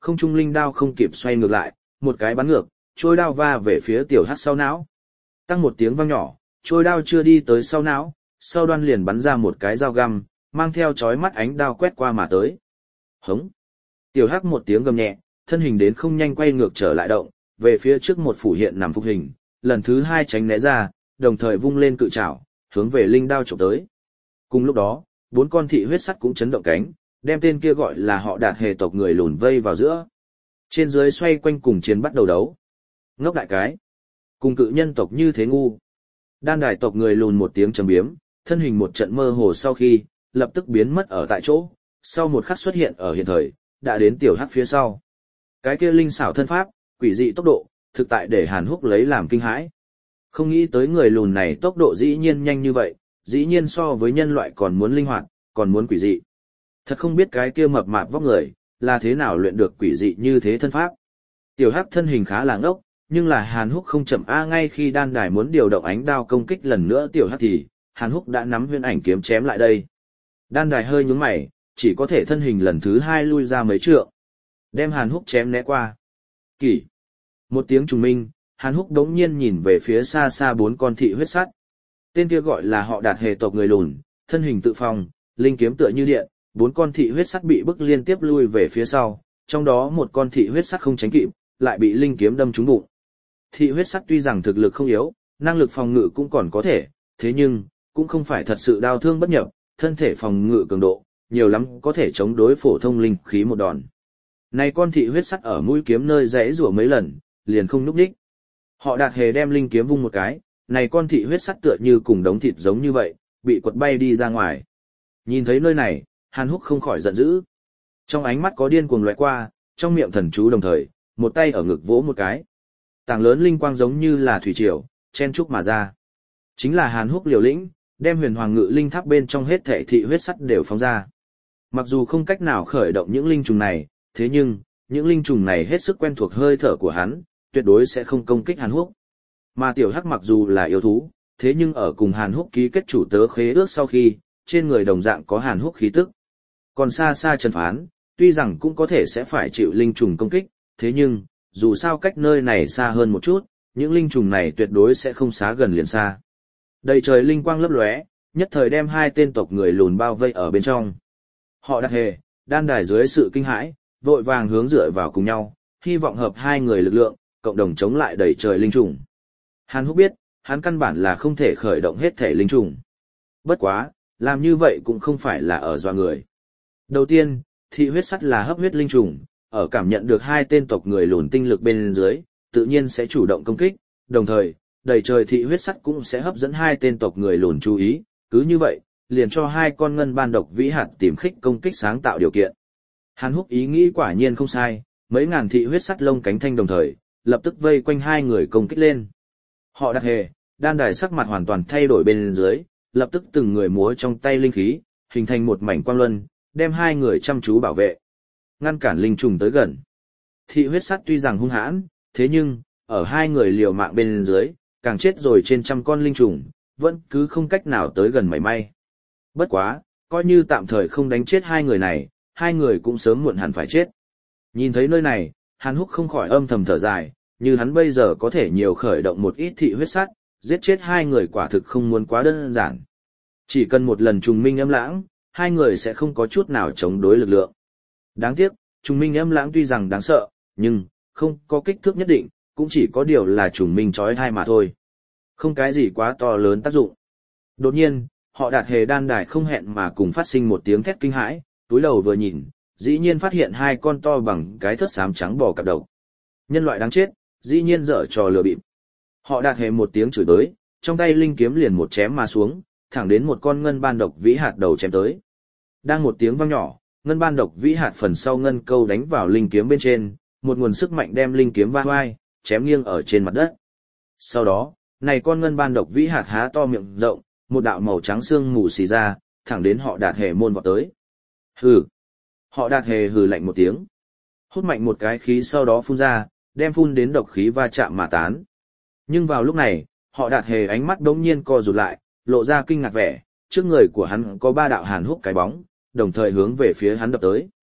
không trung linh đao không kịp xoay ngược lại, một cái bắn ngược, trôi đao va về phía tiểu hắc sau não. Tăng một tiếng vang nhỏ, trôi đao chưa đi tới sau não, sau đoan liền bắn ra một cái dao găm, mang theo chói mắt ánh đao quét qua mà tới. Hống! Tiểu hắc một tiếng gầm nhẹ, thân hình đến không nhanh quay ngược trở lại động, về phía trước một phủ hiện nằm phục hình, lần thứ hai tránh né ra, đồng thời vung lên cự trảo, hướng về linh đao chụp tới. Cùng lúc đó, 4 con thị huyết sắt cũng chấn động cánh, đem tên kia gọi là họ Đạt Hề tộc người lùn vây vào giữa. Trên dưới xoay quanh cùng chiến bắt đầu đấu. Ngốc đại cái! Cùng cự nhân tộc như thế ngu. Đan đài tộc người lùn một tiếng trầm biếm, thân hình một trận mơ hồ sau khi, lập tức biến mất ở tại chỗ, sau một khắc xuất hiện ở hiện thời, đã đến tiểu hắc phía sau. Cái kia linh xảo thân pháp, quỷ dị tốc độ, thực tại để Hàn Húc lấy làm kinh hãi. Không nghĩ tới người lùn này tốc độ dĩ nhiên nhanh như vậy, dĩ nhiên so với nhân loại còn muốn linh hoạt, còn muốn quỷ dị. Thật không biết cái kia mập mạp vóc người, là thế nào luyện được quỷ dị như thế thân pháp. Tiểu hắc thân hình khá là ngốc, nhưng là Hàn Húc không chậm ngay khi đan đài muốn điều động ánh đao công kích lần nữa tiểu hắc thì, Hàn Húc đã nắm huyễn ảnh kiếm chém lại đây. Đan đài hơi nhướng mày, chỉ có thể thân hình lần thứ 2 lui ra mấy trượng. Đem Hàn Húc chém né qua. Kỷ! Một tiếng trùng minh, Hàn Húc đống nhiên nhìn về phía xa xa 4 con thị huyết sắt. Tên kia gọi là họ Đạt Hề tộc người lùn, thân hình tự phòng, linh kiếm tựa như điện, 4 con thị huyết sắt bị bức liên tiếp lui về phía sau, trong đó một con thị huyết sắt không tránh kịp, lại bị linh kiếm đâm trúng bụng. Thị huyết sắt tuy rằng thực lực không yếu, năng lực phòng ngự cũng còn có thể, thế nhưng cũng không phải thật sự đau thương bất nhập, thân thể phòng ngự cường độ, nhiều lắm có thể chống đối phổ thông linh khí một đòn. Này con thị huyết sắt ở mũi kiếm nơi rẽ rủa mấy lần, liền không núp đích. Họ Đạt Hề đem linh kiếm vung một cái, này con thị huyết sắt tựa như cùng đống thịt giống như vậy, bị quật bay đi ra ngoài. Nhìn thấy nơi này, Hàn Húc không khỏi giận dữ. Trong ánh mắt có điên cuồng lóe qua, trong miệng thần chú đồng thời, một tay ở ngực vỗ một cái. Tảng lớn linh quang giống như là thủy triều, chen trúc mà ra. Chính là Hàn Húc liều lĩnh, đem huyền hoàng ngự linh tháp bên trong hết thể thị huyết sắt đều phóng ra. Mặc dù không cách nào khởi động những linh trùng này, thế nhưng, những linh trùng này hết sức quen thuộc hơi thở của hắn, tuyệt đối sẽ không công kích Hàn Húc. Mà tiểu hắc mặc dù là yêu thú, thế nhưng ở cùng Hàn Húc ký kết chủ tớ khế ước sau khi, trên người đồng dạng có Hàn Húc khí tức. Còn xa xa Trần Phán, tuy rằng cũng có thể sẽ phải chịu linh trùng công kích, thế nhưng, dù sao cách nơi này xa hơn một chút, những linh trùng này tuyệt đối sẽ không xá gần liền xa. Đầy trời linh quang lấp lóe, nhất thời đem 2 tên tộc người lùn bao vây ở bên trong. Họ Đạt Hề, đan đài dưới sự kinh hãi, vội vàng hướng dựa vào cùng nhau, hy vọng hợp 2 người lực lượng, cộng đồng chống lại đầy trời linh trùng. Hàn Húc biết, hắn căn bản là không thể khởi động hết thể linh trùng. Bất quá, làm như vậy cũng không phải là ở dọa người. Đầu tiên, thị huyết sắt là hấp huyết linh trùng, ở cảm nhận được 2 tên tộc người lùn tinh lực bên dưới, tự nhiên sẽ chủ động công kích, đồng thời, đầy trời thị huyết sắt cũng sẽ hấp dẫn 2 tên tộc người lùn chú ý, cứ như vậy, liền cho 2 con ngân ban độc vĩ hạt tìm khích công kích sáng tạo điều kiện. Hàn Húc ý nghĩ quả nhiên không sai, mấy ngàn thị huyết sắt lông cánh thanh đồng thời, lập tức vây quanh 2 người công kích lên. Họ Đạt Hề, đan đài sắc mặt hoàn toàn thay đổi bên dưới, lập tức từng người múa trong tay linh khí, hình thành một mảnh quang luân, đem 2 người chăm chú bảo vệ, ngăn cản linh trùng tới gần. Thị huyết sắt tuy rằng hung hãn, thế nhưng, ở 2 người liều mạng bên dưới, càng chết rồi trên trăm con linh trùng, vẫn cứ không cách nào tới gần mảy may. Bất quá, coi như tạm thời không đánh chết 2 người này, 2 người cũng sớm muộn hẳn phải chết. Nhìn thấy nơi này, Hàn Húc không khỏi âm thầm thở dài, như hắn bây giờ có thể nhiều khởi động một ít thị huyết sắt, giết chết 2 người quả thực không muốn quá đơn giản. Chỉ cần một lần trùng minh âm lãng, 2 người sẽ không có chút nào chống đối lực lượng. Đáng tiếc, trùng minh âm lãng tuy rằng đáng sợ, nhưng không có kích thước nhất định, cũng chỉ có điều là trùng minh chói tai mà thôi. Không cái gì quá to lớn tác dụng. Đột nhiên, họ Đạt Hề đan đài không hẹn mà cùng phát sinh một tiếng thét kinh hãi, túi đầu vừa nhìn, dĩ nhiên phát hiện 2 con to bằng cái thớt xám trắng bò cặp độc. Nhân loại đáng chết, dĩ nhiên dở trò lừa bịp. Họ Đạt Hề một tiếng chửi tới, trong tay linh kiếm liền một chém mà xuống, thẳng đến một con ngân ban độc vĩ hạt đầu chém tới. Đang một tiếng vang nhỏ, ngân ban độc vĩ hạt phần sau ngân câu đánh vào linh kiếm bên trên, một nguồn sức mạnh đem linh kiếm va vai, chém nghiêng ở trên mặt đất. Sau đó, này con ngân ban độc vĩ hạt há to miệng rộng, một đạo màu trắng xương mù xì ra, thẳng đến họ Đạt Hề môn vọt tới. Hừ. Họ Đạt Hề hừ lạnh một tiếng, hút mạnh một cái khí sau đó phun ra, đem phun đến độc khí va chạm mà tán. Nhưng vào lúc này, họ Đạt Hề ánh mắt đống nhiên co rụt lại, lộ ra kinh ngạc vẻ, trước người của hắn có 3 đạo Hàn Húc cái bóng, đồng thời hướng về phía hắn đập tới.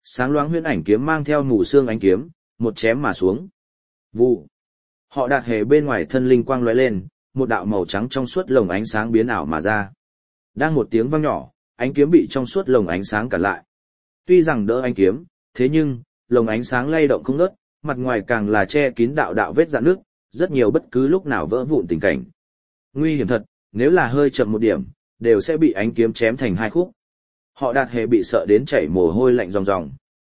Sáng loáng huyễn ảnh kiếm mang theo mù sương ánh kiếm, một chém mà xuống. Vụ. Họ Đạt Hề bên ngoài thân linh quang lóe lên, một đạo màu trắng trong suốt lồng ánh sáng biến ảo mà ra. Đang một tiếng vang nhỏ, ánh kiếm bị trong suốt lồng ánh sáng cản lại. Tuy rằng đỡ ánh kiếm, thế nhưng lồng ánh sáng lay động không ngớt, mặt ngoài càng là che kín đạo đạo vết rạn nước, rất nhiều bất cứ lúc nào vỡ vụn tình cảnh. Nguy hiểm thật, nếu là hơi chậm một điểm, đều sẽ bị ánh kiếm chém thành hai khúc. Họ Đạt Hề bị sợ đến chảy mồ hôi lạnh ròng ròng.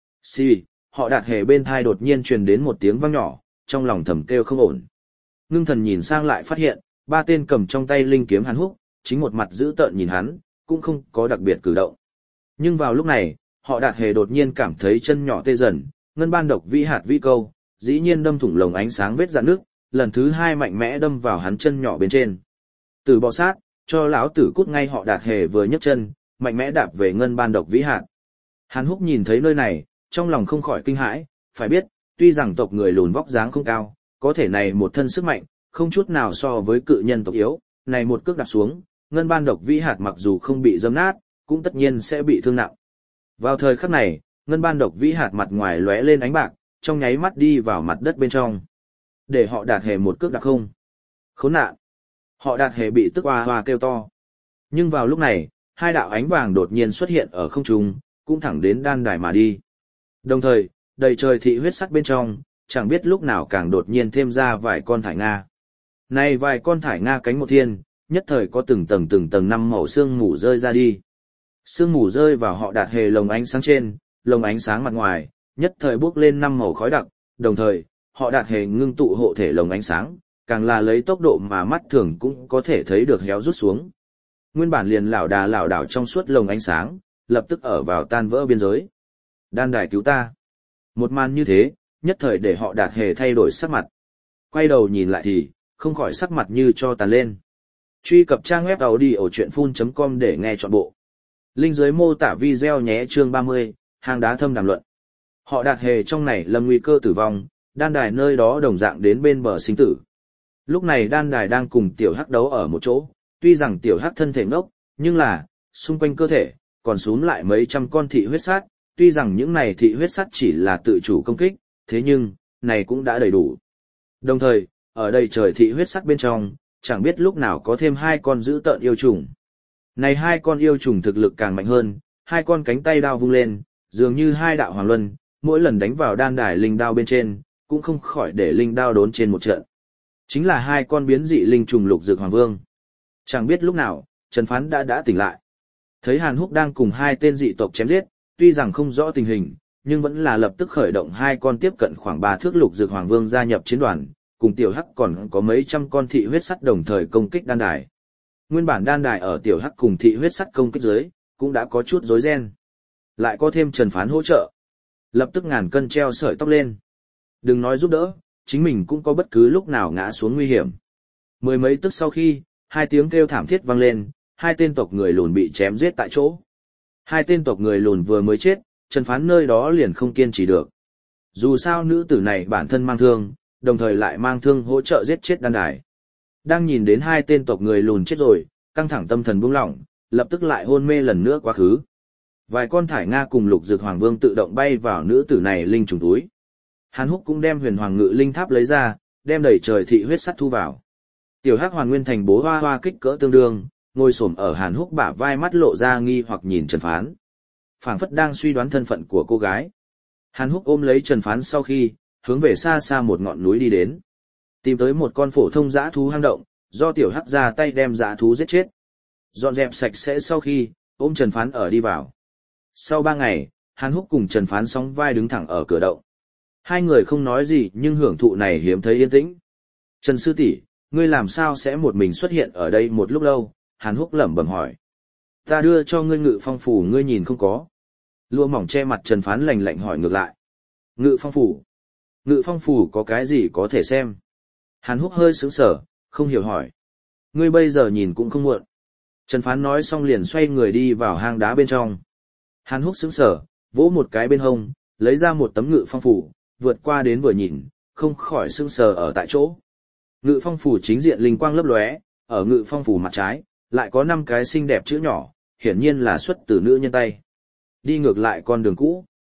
Họ Đạt Hề bên thai đột nhiên truyền đến một tiếng vang nhỏ, trong lòng thầm kêu không ổn. Ngưng thần nhìn sang lại phát hiện, ba tên cầm trong tay linh kiếm Hàn Húc, chính một mặt dữ tợn nhìn hắn, cũng không có đặc biệt cử động. Nhưng vào lúc này, Họ Đạt Hề đột nhiên cảm thấy chân nhỏ tê dần, ngân ban độc vĩ hạt vĩ câu, dĩ nhiên đâm thủng lồng ánh sáng vết rạn nước, lần thứ hai mạnh mẽ đâm vào hắn chân nhỏ bên trên. Tử bò sát, cho lão tử cút ngay. Họ Đạt Hề vừa nhấc chân, mạnh mẽ đạp về ngân ban độc vĩ hạt. Hàn Húc nhìn thấy nơi này, trong lòng không khỏi kinh hãi, phải biết, tuy rằng tộc người lùn vóc dáng không cao, có thể này một thân sức mạnh, không chút nào so với cự nhân tộc yếu, này một cước đạp xuống, ngân ban độc vĩ hạt mặc dù không bị dâm nát, cũng tất nhiên sẽ bị thương nặng. Vào thời khắc này, ngân ban độc vĩ hạt mặt ngoài lóe lên ánh bạc, trong nháy mắt đi vào mặt đất bên trong. Để Họ Đạt Hề một cước đạp không. Khốn nạn. Họ Đạt Hề bị tức oa oa kêu to. Nhưng vào lúc này, hai đạo ánh vàng đột nhiên xuất hiện ở không trung, cũng thẳng đến đan đài mà đi. Đồng thời, đầy trời thị huyết sắc bên trong, chẳng biết lúc nào càng đột nhiên thêm ra vài con thải nga. Này vài con thải nga cánh một thiên, nhất thời có từng tầng năm màu sương mù rơi ra đi. Sương mù rơi vào Họ Đạt Hề lồng ánh sáng trên, lồng ánh sáng mặt ngoài, nhất thời bốc lên năm màu khói đặc, đồng thời, Họ Đạt Hề ngưng tụ hộ thể lồng ánh sáng, càng là lấy tốc độ mà mắt thường cũng có thể thấy được héo rút xuống. Nguyên bản liền lảo đảo trong suốt lồng ánh sáng, lập tức ở vào tan vỡ biên giới. Đan đài cứu ta. Một màn như thế, nhất thời để Họ Đạt Hề thay đổi sắc mặt. Quay đầu nhìn lại thì, không khỏi sắc mặt như cho tàn lên. Truy cập trang web audio.full.com để nghe trọn bộ. Link dưới mô tả video nhé. Chương 30, hang đá thâm đàm luận. Họ Đạt Hề trong này lâm nguy cơ tử vong, đan đài nơi đó đồng dạng đến bên bờ sinh tử. Lúc này đan đài đang cùng tiểu hắc đấu ở một chỗ, tuy rằng tiểu hắc thân thể ngốc, nhưng là, xung quanh cơ thể, còn súm lại mấy trăm con thị huyết sát, tuy rằng những này thị huyết sát chỉ là tự chủ công kích, thế nhưng, này cũng đã đầy đủ. Đồng thời, ở đây trời thị huyết sát bên trong, chẳng biết lúc nào có thêm hai con dữ tợn yêu trùng. Này hai con yêu trùng thực lực càng mạnh hơn, hai con cánh tay đao vung lên, dường như hai đạo hoàng luân, mỗi lần đánh vào đan đài linh đao bên trên, cũng không khỏi để linh đao đốn trên một trận. Chính là hai con biến dị linh trùng lục dược hoàng vương. Chẳng biết lúc nào, Trần Phán đã tỉnh lại. Thấy Hàn Húc đang cùng hai tên dị tộc chém giết, tuy rằng không rõ tình hình, nhưng vẫn là lập tức khởi động hai con tiếp cận khoảng 3 thước lục dược hoàng vương gia nhập chiến đoàn, cùng tiểu hắc còn có mấy trăm con thị huyết sắt đồng thời công kích đan đài. Nguyên bản đan đài ở tiểu hắc cùng thị huyết sắt công kích dưới, cũng đã có chút rối ren. Lại có thêm Trần Phán hỗ trợ. Lập tức ngàn cân treo sợi tóc lên. Đừng nói giúp đỡ, chính mình cũng có bất cứ lúc nào ngã xuống nguy hiểm. Mười mấy tức sau khi, hai tiếng kêu thảm thiết vang lên, hai tên tộc người lùn bị chém giết tại chỗ. Hai tên tộc người lùn vừa mới chết, Trần Phán nơi đó liền không kiên trì được. Dù sao nữ tử này bản thân mang thương, đồng thời lại mang thương hỗ trợ giết chết đan đài. Đang nhìn đến hai tên tộc người lùn chết rồi, căng thẳng tâm thần buông lỏng, lập tức lại hôn mê lần nữa quá khứ. Vài con thải nga cùng lục dược hoàng vương tự động bay vào nữ tử này linh trùng túi. Hàn Húc cũng đem huyền hoàng ngự linh tháp lấy ra, đem đầy trời thị huyết sắt thu vào. Tiểu hắc hoàn nguyên thành bố hoa hoa kích cỡ tương đương, ngồi xổm ở Hàn Húc bả vai, mắt lộ ra nghi hoặc nhìn Trần Phán. Phảng phất đang suy đoán thân phận của cô gái. Hàn Húc ôm lấy Trần Phán sau khi, hướng về xa xa một ngọn núi đi đến. Tìm tới một con phổ thông dã thú hang động, do tiểu hắc ra tay đem dã thú giết chết. Dọn dẹp sạch sẽ sau khi, ôm Trần Phán ở đi vào. Sau 3 ngày, Hàn Húc cùng Trần Phán sóng vai đứng thẳng ở cửa động. Hai người không nói gì nhưng hưởng thụ này hiếm thấy yên tĩnh. Trần sư tỷ, ngươi làm sao sẽ một mình xuất hiện ở đây một lúc lâu? Hàn Húc lẩm bẩm hỏi. Ta đưa cho ngươi ngự phong phủ, ngươi nhìn không có. Lụa mỏng che mặt Trần Phán lạnh lạnh hỏi ngược lại. Ngự phong phủ? Ngự phong phủ có cái gì có thể xem? Hàn Húc hơi sững sờ, không hiểu hỏi. Ngươi bây giờ nhìn cũng không muộn. Trần Phán nói xong liền xoay người đi vào hang đá bên trong. Hàn Húc sững sờ, vỗ một cái bên hông, lấy ra một tấm ngự phong phủ, vượt qua đến vừa nhìn, không khỏi sững sờ ở tại chỗ. Ngự phong phủ chính diện linh quang lấp lóe, ở ngự phong phủ mặt trái, lại có 5 cái xinh đẹp chữ nhỏ, hiển nhiên là xuất từ nữ nhân tay. Đi ngược lại con đường cũ.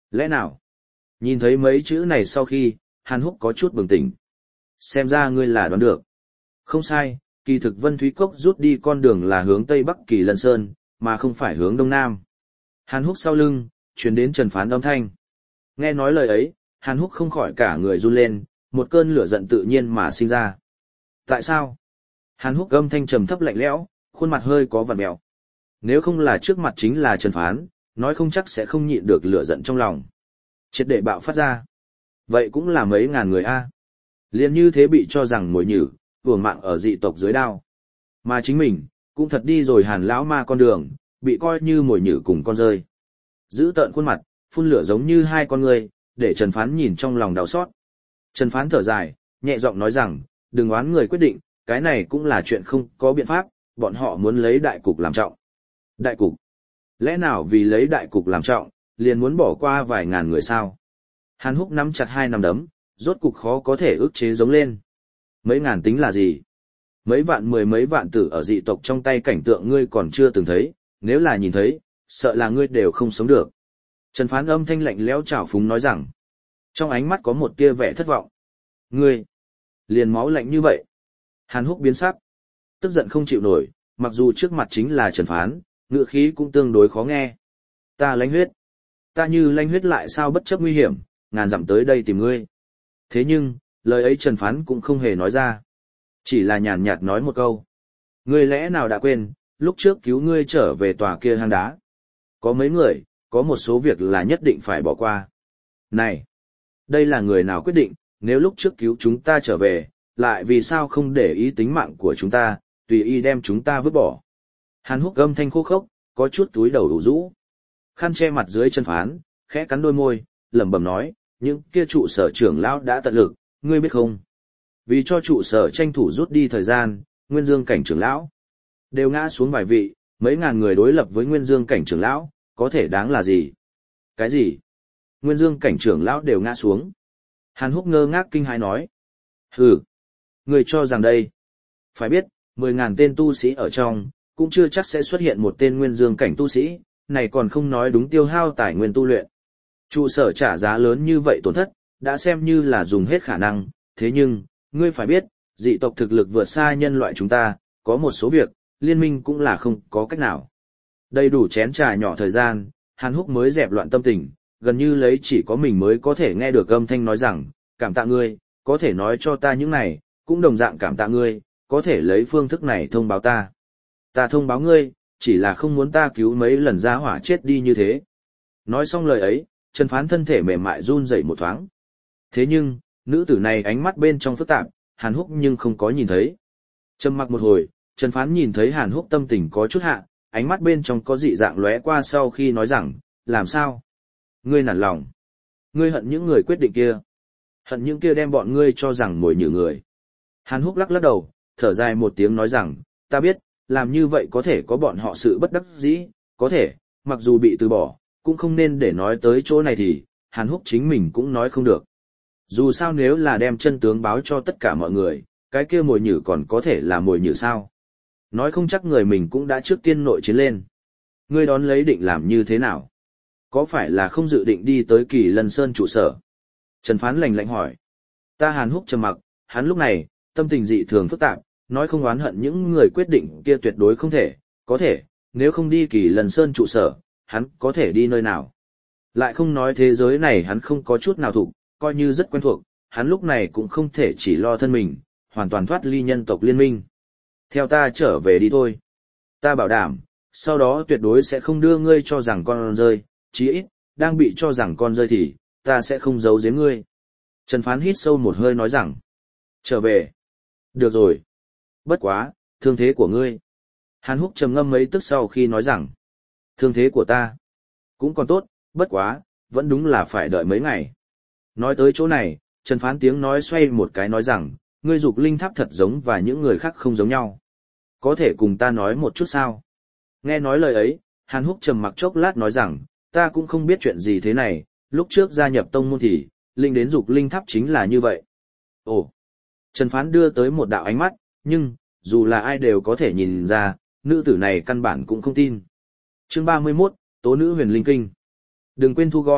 Lẽ nào? Nhìn thấy mấy chữ này sau khi, Hàn Húc có chút bừng tỉnh. Xem ra ngươi là đoán được. Không sai, kỳ thực Vân Thúy Cốc rút đi con đường là hướng Tây Bắc Kỳ Lân Sơn, mà không phải hướng Đông Nam. Hàn Húc sau lưng, truyền đến Trần Phán âm thanh. Nghe nói lời ấy, Hàn Húc không khỏi cả người run lên, một cơn lửa giận tự nhiên mà sinh ra. Tại sao? Hàn Húc âm thanh trầm thấp lạnh lẽo, khuôn mặt hơi có vằn mèo. Nếu không là trước mặt chính là Trần Phán, nói không chắc sẽ không nhịn được lửa giận trong lòng. Triệt để bạo phát ra. Vậy cũng là mấy ngàn người a. Liên như thế bị cho rằng mồi nhử, uổng mạng ở dị tộc dưới đao. Mà chính mình, cũng thật đi rồi Hàn lão ma con đường, bị coi như mồi nhử cùng con rơi. Giữ tợn khuôn mặt, phun lửa giống như hai con người, để Trần Phán nhìn trong lòng đau xót. Trần Phán thở dài, nhẹ giọng nói rằng, đừng oán người quyết định, cái này cũng là chuyện không có biện pháp, bọn họ muốn lấy đại cục làm trọng. Đại cục? Lẽ nào vì lấy đại cục làm trọng, liền muốn bỏ qua vài ngàn người sao? Hàn Húc nắm chặt hai nắm đấm, rốt cục khó có thể ức chế giống lên. Mấy ngàn tính là gì? Mấy vạn mười mấy vạn tử ở dị tộc trong tay cảnh tượng ngươi còn chưa từng thấy, nếu là nhìn thấy, sợ là ngươi đều không sống được. Trần Phán âm thanh lạnh lẽo trào phúng nói rằng, trong ánh mắt có một tia vẻ thất vọng. Ngươi, liền máu lạnh như vậy. Hàn Húc biến sắc, tức giận không chịu nổi, mặc dù trước mặt chính là Trần Phán, ngựa khí cũng tương đối khó nghe. Ta lãnh huyết. Ta như lãnh huyết lại sao bất chấp nguy hiểm, ngàn dặm tới đây tìm ngươi. Thế nhưng, lời ấy Trần Phán cũng không hề nói ra. Chỉ là nhàn nhạt nói một câu. Ngươi lẽ nào đã quên, lúc trước cứu ngươi trở về tòa kia hang đá. Có mấy người, có một số việc là nhất định phải bỏ qua. Này, đây là người nào quyết định, nếu lúc trước cứu chúng ta trở về, lại vì sao không để ý tính mạng của chúng ta, tùy ý đem chúng ta vứt bỏ. Hàn Húc âm thanh khô khốc, có chút túi đầu đủ rũ. Khăn che mặt dưới Trần Phán, khẽ cắn đôi môi, lẩm bẩm nói, những kia trụ sở trưởng lão đã tận lực, ngươi biết không? Vì cho trụ sở tranh thủ rút đi thời gian, Nguyên Dương cảnh trưởng lão đều ngã xuống vài vị, mấy ngàn người đối lập với Nguyên Dương cảnh trưởng lão, có thể đáng là gì? Cái gì? Nguyên Dương cảnh trưởng lão đều ngã xuống. Hàn Húc ngơ ngác kinh hãi nói. Hừ, người cho rằng đây. Phải biết, 10.000 tên tu sĩ ở trong, cũng chưa chắc sẽ xuất hiện một tên Nguyên Dương cảnh tu sĩ, này còn không nói đúng tiêu hao tài nguyên tu luyện. Trụ sở trả giá lớn như vậy tổn thất, đã xem như là dùng hết khả năng, thế nhưng, ngươi phải biết, dị tộc thực lực vượt xa nhân loại chúng ta, có một số việc, liên minh cũng là không có cách nào. Đầy đủ chén trà nhỏ thời gian, Hàn Húc mới dẹp loạn tâm tình, gần như lấy chỉ có mình mới có thể nghe được âm thanh nói rằng, cảm tạ ngươi, có thể nói cho ta những này, cũng đồng dạng cảm tạ ngươi, có thể lấy phương thức này thông báo ta. Ta thông báo ngươi, chỉ là không muốn ta cứu mấy lần ra hỏa chết đi như thế. Nói xong lời ấy, Trần Phán thân thể mềm mại run rẩy một thoáng. Thế nhưng, nữ tử này ánh mắt bên trong phức tạp, Hàn Húc nhưng không có nhìn thấy. Trầm mặc một hồi, Trần Phán nhìn thấy Hàn Húc tâm tình có chút hạ, ánh mắt bên trong có dị dạng lóe qua sau khi nói rằng, làm sao? Ngươi nản lòng. Ngươi hận những người quyết định kia. Hận những kia đem bọn ngươi cho rằng mồi nhử người. Hàn Húc lắc lắc đầu, thở dài một tiếng nói rằng, ta biết, làm như vậy có thể có bọn họ sự bất đắc dĩ, có thể, mặc dù bị từ bỏ, cũng không nên để nói tới chỗ này thì, Hàn Húc chính mình cũng nói không được. Dù sao nếu là đem chân tướng báo cho tất cả mọi người, cái kia mồi nhử còn có thể là mồi nhử sao? Nói không chắc người mình cũng đã trước tiên nội chiến lên. Ngươi đón lấy định làm như thế nào? Có phải là không dự định đi tới Kỳ Lân Sơn trụ sở? Trần Phán lạnh lạnh hỏi. Ta Hàn Húc trầm mặc, hắn lúc này, tâm tình dị thường phức tạp, nói không oán hận những người quyết định kia tuyệt đối không thể, có thể, nếu không đi Kỳ Lân Sơn trụ sở, hắn có thể đi nơi nào? Lại không nói thế giới này hắn không có chút nào thuộc, coi như rất quen thuộc, hắn lúc này cũng không thể chỉ lo thân mình, hoàn toàn thoát ly nhân tộc liên minh. Theo ta trở về đi thôi. Ta bảo đảm, sau đó tuyệt đối sẽ không đưa ngươi cho rằng con rơi, chí ít, đang bị cho rằng con rơi thì, ta sẽ không giấu giếm ngươi. Trần Phán hít sâu một hơi nói rằng, trở về. Được rồi. Bất quá, thương thế của ngươi. Hàn Húc trầm ngâm mấy tức sau khi nói rằng, thương thế của ta cũng còn tốt, bất quá, vẫn đúng là phải đợi mấy ngày. Nói tới chỗ này, Trần Phán tiếng nói xoay một cái nói rằng, ngươi dục linh tháp thật giống và những người khác không giống nhau. Có thể cùng ta nói một chút sao? Nghe nói lời ấy, Hàn Húc trầm mặc chốc lát nói rằng, ta cũng không biết chuyện gì thế này, lúc trước gia nhập tông môn thì, linh đến dục linh tháp chính là như vậy. Ồ! Trần Phán đưa tới một đạo ánh mắt, nhưng, dù là ai đều có thể nhìn ra, nữ tử này căn bản cũng không tin. Chương 31, Tố nữ huyền linh kinh. Đừng quên thu gom,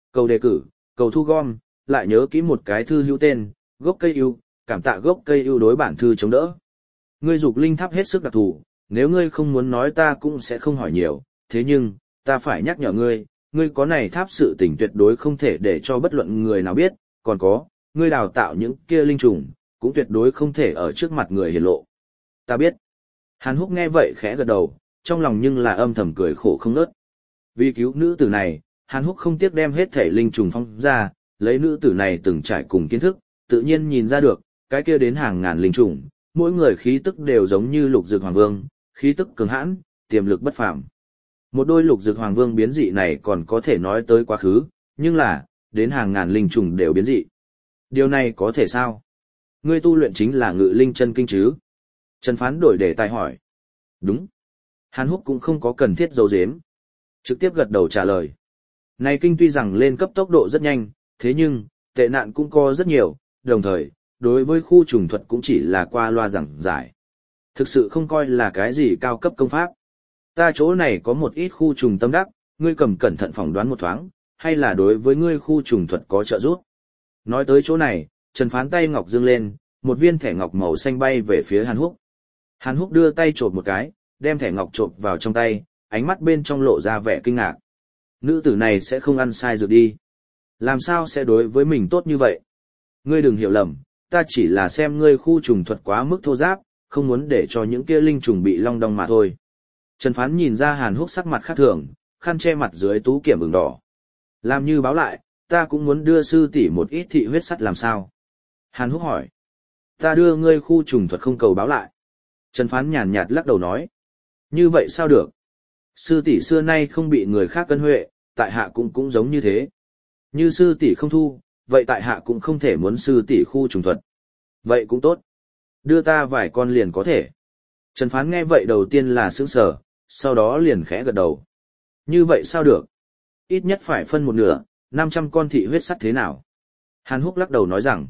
Cầu đề cử, cầu thu gom, lại nhớ kỹ một cái thư hữu tên, gốc cây ưu, cảm tạ gốc cây ưu đối bản thư chống đỡ. Ngươi dục linh tháp hết sức đặc thù, nếu ngươi không muốn nói ta cũng sẽ không hỏi nhiều, thế nhưng, ta phải nhắc nhở ngươi, ngươi có này tháp sự tình tuyệt đối không thể để cho bất luận người nào biết, còn có, ngươi đào tạo những kia linh trùng, cũng tuyệt đối không thể ở trước mặt người hiển lộ. Ta biết. Hàn Húc nghe vậy khẽ gật đầu, trong lòng nhưng là âm thầm cười khổ không ngớt. Vì cứu nữ tử này, Hàn Húc không tiếc đem hết thể linh trùng phong ra, lấy nữ tử này từng trải cùng kiến thức, tự nhiên nhìn ra được, cái kia đến hàng ngàn linh trùng, mỗi người khí tức đều giống như lục dược hoàng vương, khí tức cường hãn, tiềm lực bất phàm. Một đôi lục dược hoàng vương biến dị này còn có thể nói tới quá khứ, nhưng là, đến hàng ngàn linh trùng đều biến dị. Điều này có thể sao? Ngươi tu luyện chính là ngự linh chân kinh chứ? Trần Phán đổi đề tài hỏi. Đúng. Hàn Húc cũng không có cần thiết giấu giếm. Trực tiếp gật đầu trả lời. Này kinh tuy rằng lên cấp tốc độ rất nhanh, thế nhưng, tệ nạn cũng có rất nhiều, đồng thời, đối với khu trùng thuật cũng chỉ là qua loa giảng giải. Thực sự không coi là cái gì cao cấp công pháp. Ta chỗ này có một ít khu trùng tâm đắc, ngươi cầm cẩn thận phỏng đoán một thoáng, hay là đối với ngươi khu trùng thuật có trợ giúp. Nói tới chỗ này, Trần Phán tay ngọc dương lên, một viên thẻ ngọc màu xanh bay về phía Hàn Húc. Hàn Húc đưa tay chộp một cái, đem thẻ ngọc chộp vào trong tay, ánh mắt bên trong lộ ra vẻ kinh ngạc. Nữ tử này sẽ không ăn sai dược đi. Làm sao sẽ đối với mình tốt như vậy? Ngươi đừng hiểu lầm, ta chỉ là xem ngươi khu trùng thuật quá mức thô giáp, không muốn để cho những kia linh trùng bị long đong mà thôi. Trần Phán nhìn ra Hàn Húc sắc mặt khác thường, khăn che mặt dưới tú kiểm ửng đỏ. Làm như báo lại, ta cũng muốn đưa sư tỷ một ít thị huyết sắt làm sao? Hàn Húc hỏi. Ta đưa ngươi khu trùng thuật không cầu báo lại. Trần Phán nhàn nhạt lắc đầu nói. Như vậy sao được? Sư tỷ xưa nay không bị người khác cân huệ, tại hạ cũng giống như thế. Như sư tỷ không thu, vậy tại hạ cũng không thể muốn sư tỷ khu trùng thuật. Vậy cũng tốt. Đưa ta vài con liền có thể. Trần Phán nghe vậy đầu tiên là sững sờ, sau đó liền khẽ gật đầu. Như vậy sao được? Ít nhất phải phân một nửa, 500 con thị huyết sắt thế nào? Hàn Húc lắc đầu nói rằng,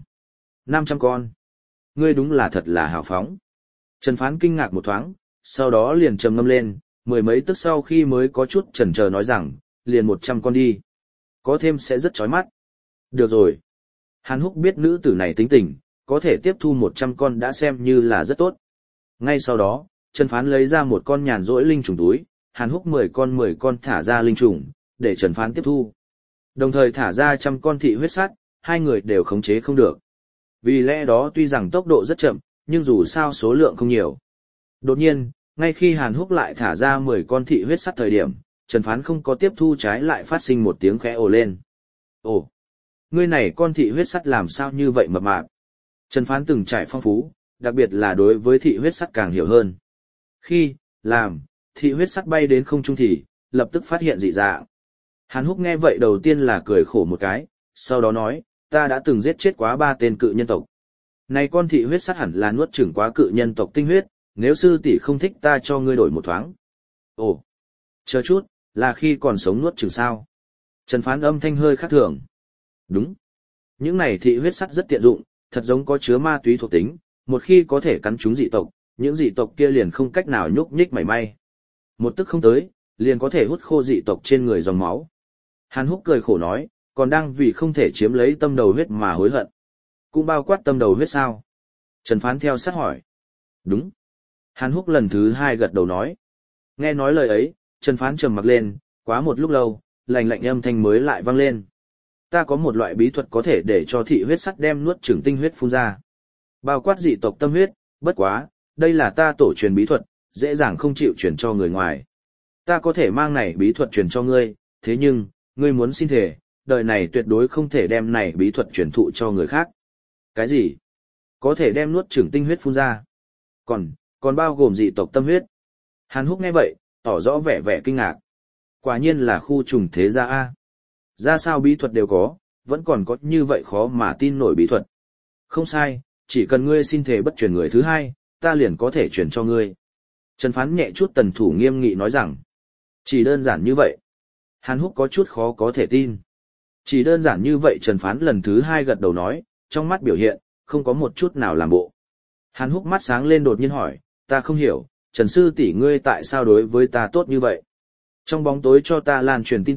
500 con. Ngươi đúng là thật là hào phóng. Trần Phán kinh ngạc một thoáng, sau đó liền trầm ngâm lên, mười mấy tức sau khi mới có chút chần chờ nói rằng, liền 100 con đi. Có thêm sẽ rất chói mắt. Được rồi. Hàn Húc biết nữ tử này tính tình, có thể tiếp thu 100 con đã xem như là rất tốt. Ngay sau đó, Trần Phán lấy ra một con nhàn rỗi linh trùng túi, Hàn Húc 10 con thả ra linh trùng, để Trần Phán tiếp thu. Đồng thời thả ra 100 con thị huyết sắt, hai người đều khống chế không được. Vì lẽ đó tuy rằng tốc độ rất chậm, nhưng dù sao số lượng không nhiều. Đột nhiên, ngay khi Hàn Húc lại thả ra 10 con thị huyết sắt thời điểm, Trần Phán không có tiếp thu trái lại phát sinh một tiếng khẽ ồ lên. Ồ, ngươi này con thị huyết sắt làm sao như vậy mập mạp? Trần Phán từng trải phong phú, đặc biệt là đối với thị huyết sắt càng hiểu hơn. Khi, làm, thị huyết sắt bay đến không trung thì, lập tức phát hiện dị dạng. Hàn Húc nghe vậy đầu tiên là cười khổ một cái, sau đó nói, ta đã từng giết chết quá 3 tên cự nhân tộc. Này con thị huyết sắt hẳn là nuốt chửng quá cự nhân tộc tinh huyết, nếu sư tỷ không thích ta cho ngươi đổi một thoáng. Ồ, chờ chút, là khi còn sống nuốt chửng sao? Trần Phán âm thanh hơi khác thường. Đúng. Những này thị huyết sắt rất tiện dụng, thật giống có chứa ma túy thuộc tính, một khi có thể cắn trúng dị tộc, những dị tộc kia liền không cách nào nhúc nhích mảy may. Một tức không tới, liền có thể hút khô dị tộc trên người dòng máu. Hàn Húc cười khổ nói, còn đang vì không thể chiếm lấy tâm đầu huyết mà hối hận. Cũng bao quát tâm đầu huyết sao? Trần Phán theo sát hỏi. Đúng. Hàn Húc lần thứ 2 gật đầu nói. Nghe nói lời ấy, Trần Phán trầm mặc lên, quá một lúc lâu, lạnh lạnh âm thanh mới lại vang lên. Ta có một loại bí thuật có thể để cho thị huyết sắt đem nuốt chửng tinh huyết phun ra. Bao quát dị tộc tâm huyết, bất quá, đây là ta tổ truyền bí thuật, dễ dàng không chịu truyền cho người ngoài. Ta có thể mang này bí thuật truyền cho ngươi, thế nhưng, ngươi muốn xin thề, đời này tuyệt đối không thể đem này bí thuật truyền thụ cho người khác. Cái gì? Có thể đem nuốt chửng tinh huyết phun ra. Còn bao gồm dị tộc tâm huyết. Hàn Húc nghe vậy, tỏ rõ vẻ kinh ngạc. Quả nhiên là khu trùng thế gia A. Ra sao bí thuật đều có, vẫn còn có như vậy khó mà tin nổi bí thuật. Không sai, chỉ cần ngươi xin thề bất truyền người thứ hai, ta liền có thể truyền cho ngươi. Trần Phán nhẹ chút tần thủ nghiêm nghị nói rằng, chỉ đơn giản như vậy. Hàn Húc có chút khó có thể tin. Chỉ đơn giản như vậy Trần Phán lần thứ 2 gật đầu nói, trong mắt biểu hiện, không có một chút nào làm bộ. Hàn Húc mắt sáng lên đột nhiên hỏi, ta không hiểu, Trần sư tỷ ngươi tại sao đối với ta tốt như vậy? Trong bóng tối cho ta lan truyền tin tức,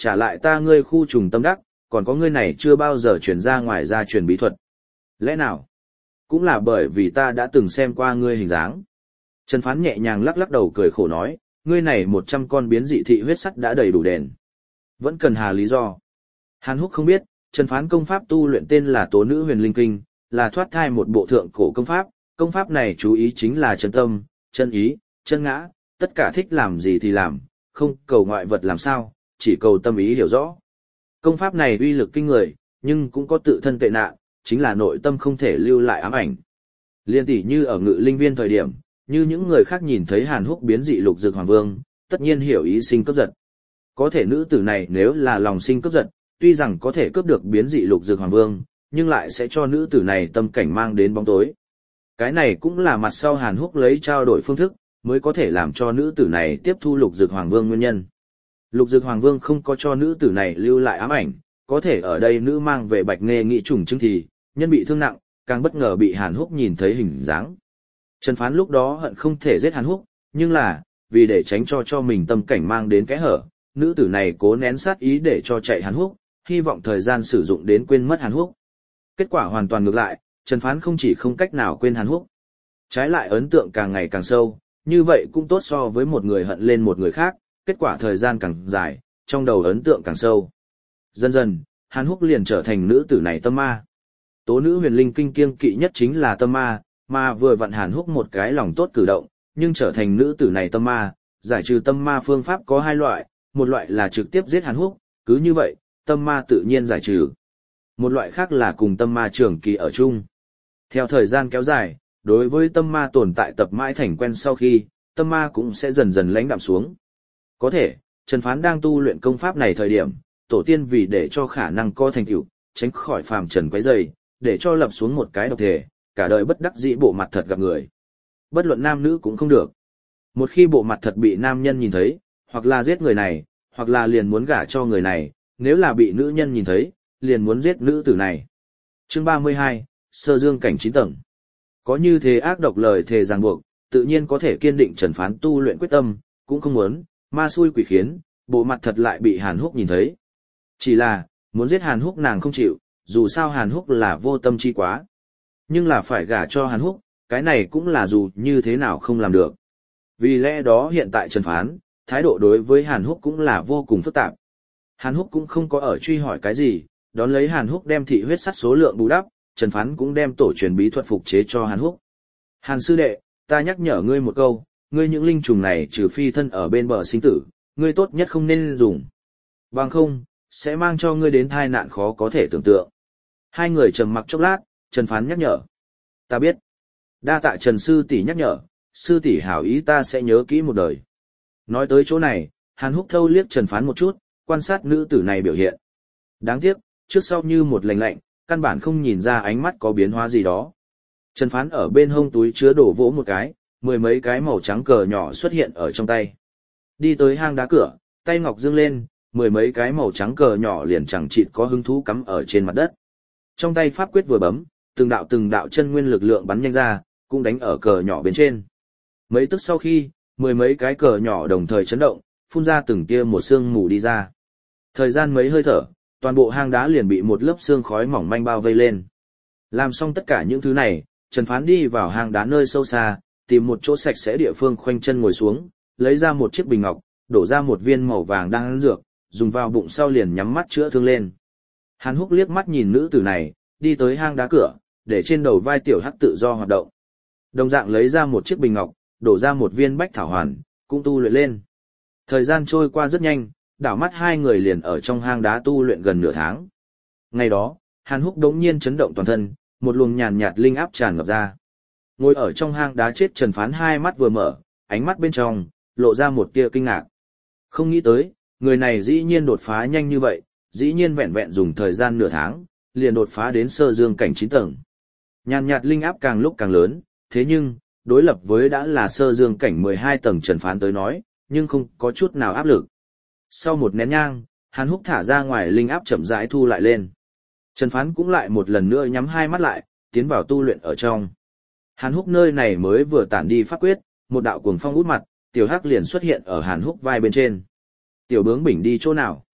trả lại ta ngươi khu trùng tâm đắc, còn có ngươi này chưa bao giờ truyền ra ngoài ra truyền bí thuật. Lẽ nào? Cũng là bởi vì ta đã từng xem qua ngươi hình dáng. Trần Phán nhẹ nhàng lắc lắc đầu cười khổ nói, ngươi này 100 con biến dị thị huyết sắt đã đầy đủ đền. Vẫn cần hà lý do. Hàn Húc không biết, Trần Phán công pháp tu luyện tên là Tố Nữ Huyền Linh Kinh, là thoát thai một bộ thượng cổ công pháp này chú ý chính là chân tâm, chân ý, chân ngã, tất cả thích làm gì thì làm, không cầu ngoại vật làm sao, chỉ cầu tâm ý hiểu rõ. Công pháp này uy lực kinh người, nhưng cũng có tự thân tệ nạn, chính là nội tâm không thể lưu lại ám ảnh. Liên tỷ như ở Ngự Linh Viên thời điểm, như những người khác nhìn thấy Hàn Húc biến dị Lục Dực Hoàng Vương, tất nhiên hiểu ý sinh cướp giật. Có thể nữ tử này nếu là lòng sinh cướp giật, tuy rằng có thể cướp được biến dị Lục Dực Hoàng Vương, nhưng lại sẽ cho nữ tử này tâm cảnh mang đến bóng tối. Cái này cũng là mặt sau Hàn Húc lấy trao đổi phương thức, mới có thể làm cho nữ tử này tiếp thu Lục Dực Hoàng Vương nguyên nhân. Lục Dực Hoàng Vương không có cho nữ tử này lưu lại ám ảnh, có thể ở đây nữ mang về Bạch Nghê nghị trùng chứng thì, nhân bị thương nặng, càng bất ngờ bị Hàn Húc nhìn thấy hình dáng. Trần Phán lúc đó hận không thể giết Hàn Húc, nhưng là, vì để tránh cho mình tâm cảnh mang đến kẽ hở, nữ tử này cố nén sát ý để cho chạy Hàn Húc, hy vọng thời gian sử dụng đến quên mất Hàn Húc. Kết quả hoàn toàn ngược lại, Trần Phán không chỉ không cách nào quên Hàn Húc, trái lại ấn tượng càng ngày càng sâu, như vậy cũng tốt so với một người hận lên một người khác, kết quả thời gian càng dài, trong đầu ấn tượng càng sâu. Dần dần, Hàn Húc liền trở thành nữ tử này tâm ma. Tố Nữ Huyền Linh Kinh kiêng kỵ nhất chính là tâm ma, mà vừa vặn Hàn Húc một cái lòng tốt cử động, nhưng trở thành nữ tử này tâm ma, giải trừ tâm ma phương pháp có hai loại, một loại là trực tiếp giết Hàn Húc, cứ như vậy, tâm ma tự nhiên giải trừ. Một loại khác là cùng tâm ma trường kỳ ở chung. Theo thời gian kéo dài, đối với tâm ma tồn tại tập mãi thành quen sau khi, tâm ma cũng sẽ dần dần lãnh đạm xuống. Có thể, Trần Phán đang tu luyện công pháp này thời điểm, tổ tiên vì để cho khả năng có thành tựu, tránh khỏi phàm trần quấy rầy, để cho lập xuống một cái độc thể, cả đời bất đắc dĩ bộ mặt thật gặp người. Bất luận nam nữ cũng không được. Một khi bộ mặt thật bị nam nhân nhìn thấy, hoặc là giết người này, hoặc là liền muốn gả cho người này, nếu là bị nữ nhân nhìn thấy, liền muốn giết nữ tử này. Chương 32, Sơ Dương cảnh 9 tầng. Có như thế ác độc lời thề ràng buộc, tự nhiên có thể kiên định Trần Phán tu luyện quyết tâm, cũng không muốn, ma xui quỷ khiến, bộ mặt thật lại bị Hàn Húc nhìn thấy. Chỉ là, muốn giết Hàn Húc nàng không chịu, dù sao Hàn Húc là vô tâm chi quá. Nhưng là phải gả cho Hàn Húc, cái này cũng là dù như thế nào không làm được. Vì lẽ đó hiện tại Trần Phán, thái độ đối với Hàn Húc cũng là vô cùng phức tạp. Hàn Húc cũng không có ở truy hỏi cái gì, đón lấy Hàn Húc đem thị huyết sắt số lượng bù đắp, Trần Phán cũng đem tổ truyền bí thuật phục chế cho Hàn Húc. Hàn sư đệ, ta nhắc nhở ngươi một câu, ngươi những linh trùng này trừ phi thân ở bên bờ sinh tử, ngươi tốt nhất không nên dùng. Bằng không, sẽ mang cho ngươi đến tai nạn khó có thể tưởng tượng. Hai người trầm mặc chốc lát, Trần Phán nhắc nhở. Ta biết. Đa tạ Trần sư tỷ nhắc nhở, sư tỷ hảo ý ta sẽ nhớ kỹ một đời. Nói tới chỗ này, Hàn Húc thâu liếc Trần Phán một chút, quan sát nữ tử này biểu hiện. Đáng tiếc, trước sau như một lạnh lạnh, căn bản không nhìn ra ánh mắt có biến hóa gì đó. Trần Phán ở bên hông túi chứa đổ vỗ một cái, mười mấy cái màu trắng cờ nhỏ xuất hiện ở trong tay. Đi tới hang đá cửa, tay ngọc dương lên, mười mấy cái màu trắng cờ nhỏ liền chẳng chịt có hứng thú cắm ở trên mặt đất. Trong tay pháp quyết vừa bấm, từng đạo chân nguyên lực lượng bắn nhanh ra, cũng đánh ở cờ nhỏ bên trên. Mấy tức sau khi, mười mấy cái cờ nhỏ đồng thời chấn động, phun ra từng tia một sương mù đi ra. Thời gian mấy hơi thở, toàn bộ hang đá liền bị một lớp sương khói mỏng manh bao vây lên. Làm xong tất cả những thứ này, Trần Phán đi vào hang đá nơi sâu xa, tìm một chỗ sạch sẽ địa phương khoanh chân ngồi xuống, lấy ra một chiếc bình ngọc, đổ ra một viên màu vàng đang ăn dược, dùng vào bụng sau liền nhắm mắt chữa thương lên. Hàn Húc liếc mắt nhìn nữ tử này, đi tới hang đá cửa, để trên đầu vai tiểu hắc tự do hoạt động. Đồng dạng lấy ra một chiếc bình ngọc, đổ ra một viên bách thảo hoàn, cũng tu luyện lên. Thời gian trôi qua rất nhanh, đảo mắt hai người liền ở trong hang đá tu luyện gần nửa tháng. Ngày đó, Hàn Húc đống nhiên chấn động toàn thân, một luồng nhàn nhạt linh áp tràn ngập ra. Ngồi ở trong hang đá chết Trần Phán hai mắt vừa mở, ánh mắt bên trong lộ ra một tia kinh ngạc. Không nghĩ tới, người này dĩ nhiên đột phá nhanh như vậy, dĩ nhiên vẹn vẹn dùng thời gian nửa tháng, liền đột phá đến sơ dương cảnh 9 tầng. Nhàn nhạt linh áp càng lúc càng lớn, thế nhưng, đối lập với đã là sơ dương cảnh 12 tầng Trần Phán tới nói, nhưng không có chút nào áp lực. Sau một nén nhang, Hàn Húc thả ra ngoài linh áp chậm rãi thu lại lên. Trần Phán cũng lại một lần nữa nhắm hai mắt lại, tiến vào tu luyện ở trong. Hàn Húc nơi này mới vừa tản đi pháp quyết, một đạo cuồng phong út mặt, tiểu hắc liền xuất hiện ở Hàn Húc vai bên trên. Tiểu bướng bỉnh đi chỗ nào?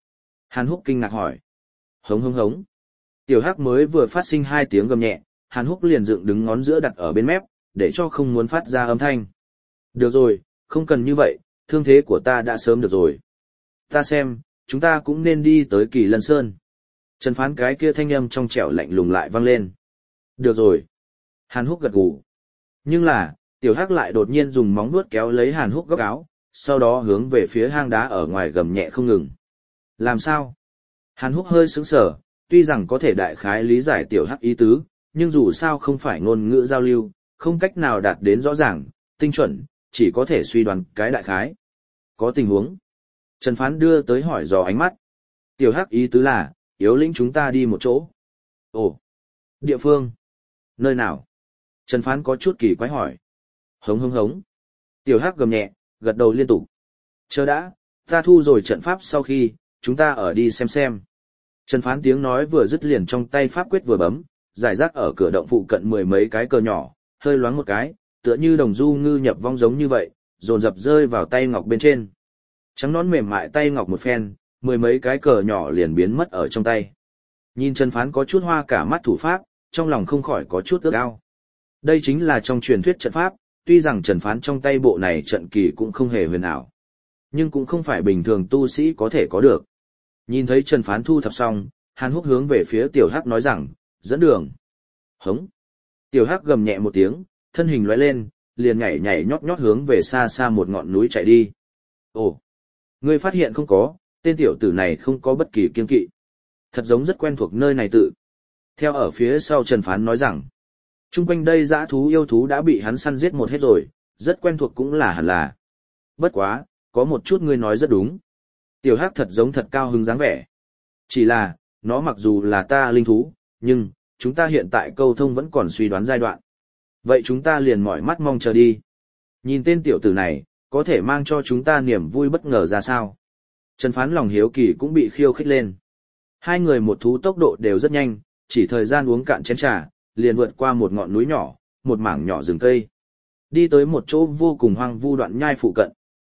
Hàn Húc kinh ngạc hỏi. Hống hống hống. Tiểu Hắc mới vừa phát sinh 2 tiếng gầm nhẹ, Hàn Húc liền dựng đứng ngón giữa đặt ở bên mép, để cho không muốn phát ra âm thanh. Được rồi, không cần như vậy, thương thế của ta đã sớm được rồi. Ta xem, chúng ta cũng nên đi tới Kỳ Lân Sơn. Trần Phán cái kia thanh âm trong trẻo lạnh lùng lại vang lên. Được rồi. Hàn Húc gật gù. Nhưng là, Tiểu Hắc lại đột nhiên dùng móng vuốt kéo lấy Hàn Húc góc áo, sau đó hướng về phía hang đá ở ngoài gầm nhẹ không ngừng. Làm sao? Hàn Húc hơi sững sờ, tuy rằng có thể đại khái lý giải Tiểu Hắc ý tứ, nhưng dù sao không phải ngôn ngữ giao lưu, không cách nào đạt đến rõ ràng, tinh chuẩn, chỉ có thể suy đoán cái đại khái. Có tình huống. Trần Phán đưa tới hỏi dò ánh mắt. Tiểu Hắc ý tứ là, yếu lĩnh chúng ta đi một chỗ. Ồ, địa phương. Nơi nào? Trần Phán có chút kỳ quái hỏi. Hống hống hống. Tiểu Hắc gầm nhẹ, gật đầu liên tục. Chờ đã, ta thu rồi trận pháp sau khi, chúng ta ở đi xem. Trần Phán tiếng nói vừa dứt liền trong tay pháp quyết vừa bấm, giải rác ở cửa động phụ cận 10 mấy cái cờ nhỏ, hơi loáng một cái, tựa như đồng du ngư nhập vong giống như vậy, dồn dập rơi vào tay ngọc bên trên. Trắng nón mềm mại tay ngọc một phen, 10 mấy cái cờ nhỏ liền biến mất ở trong tay. Nhìn Trần Phán có chút hoa cả mắt thủ pháp, trong lòng không khỏi có chút ước ao. Đây chính là trong truyền thuyết trận pháp, tuy rằng Trần Phán trong tay bộ này trận kỳ cũng không hề huyền ảo, nhưng cũng không phải bình thường tu sĩ có thể có được. Nhìn thấy Trần Phán thu thập xong, Hàn Húc hướng về phía Tiểu Hắc nói rằng, dẫn đường. Hống. Tiểu Hắc gầm nhẹ một tiếng, thân hình lóe lên, liền nhảy nhảy nhót nhót hướng về xa xa một ngọn núi chạy đi. Ồ, ngươi phát hiện không có, tên tiểu tử này không có bất kỳ kiêng kỵ. Thật giống rất quen thuộc nơi này tự. Theo ở phía sau Trần Phán nói rằng, chung quanh đây dã thú yêu thú đã bị hắn săn giết một hết rồi, rất quen thuộc cũng là hẳn là. Bất quá, có một chút ngươi nói rất đúng. Tiểu Hắc thật giống thật cao hứng dáng vẻ. Chỉ là, nó mặc dù là ta linh thú, nhưng, chúng ta hiện tại câu thông vẫn còn suy đoán giai đoạn. Vậy chúng ta liền mỏi mắt mong chờ đi. Nhìn tên tiểu tử này, có thể mang cho chúng ta niềm vui bất ngờ ra sao. Trần Phán lòng hiếu kỳ cũng bị khiêu khích lên. Hai người một thú tốc độ đều rất nhanh, chỉ thời gian uống cạn chén trà, liền vượt qua một ngọn núi nhỏ, một mảng nhỏ rừng cây. Đi tới một chỗ vô cùng hoang vu đoạn nhai phụ cận.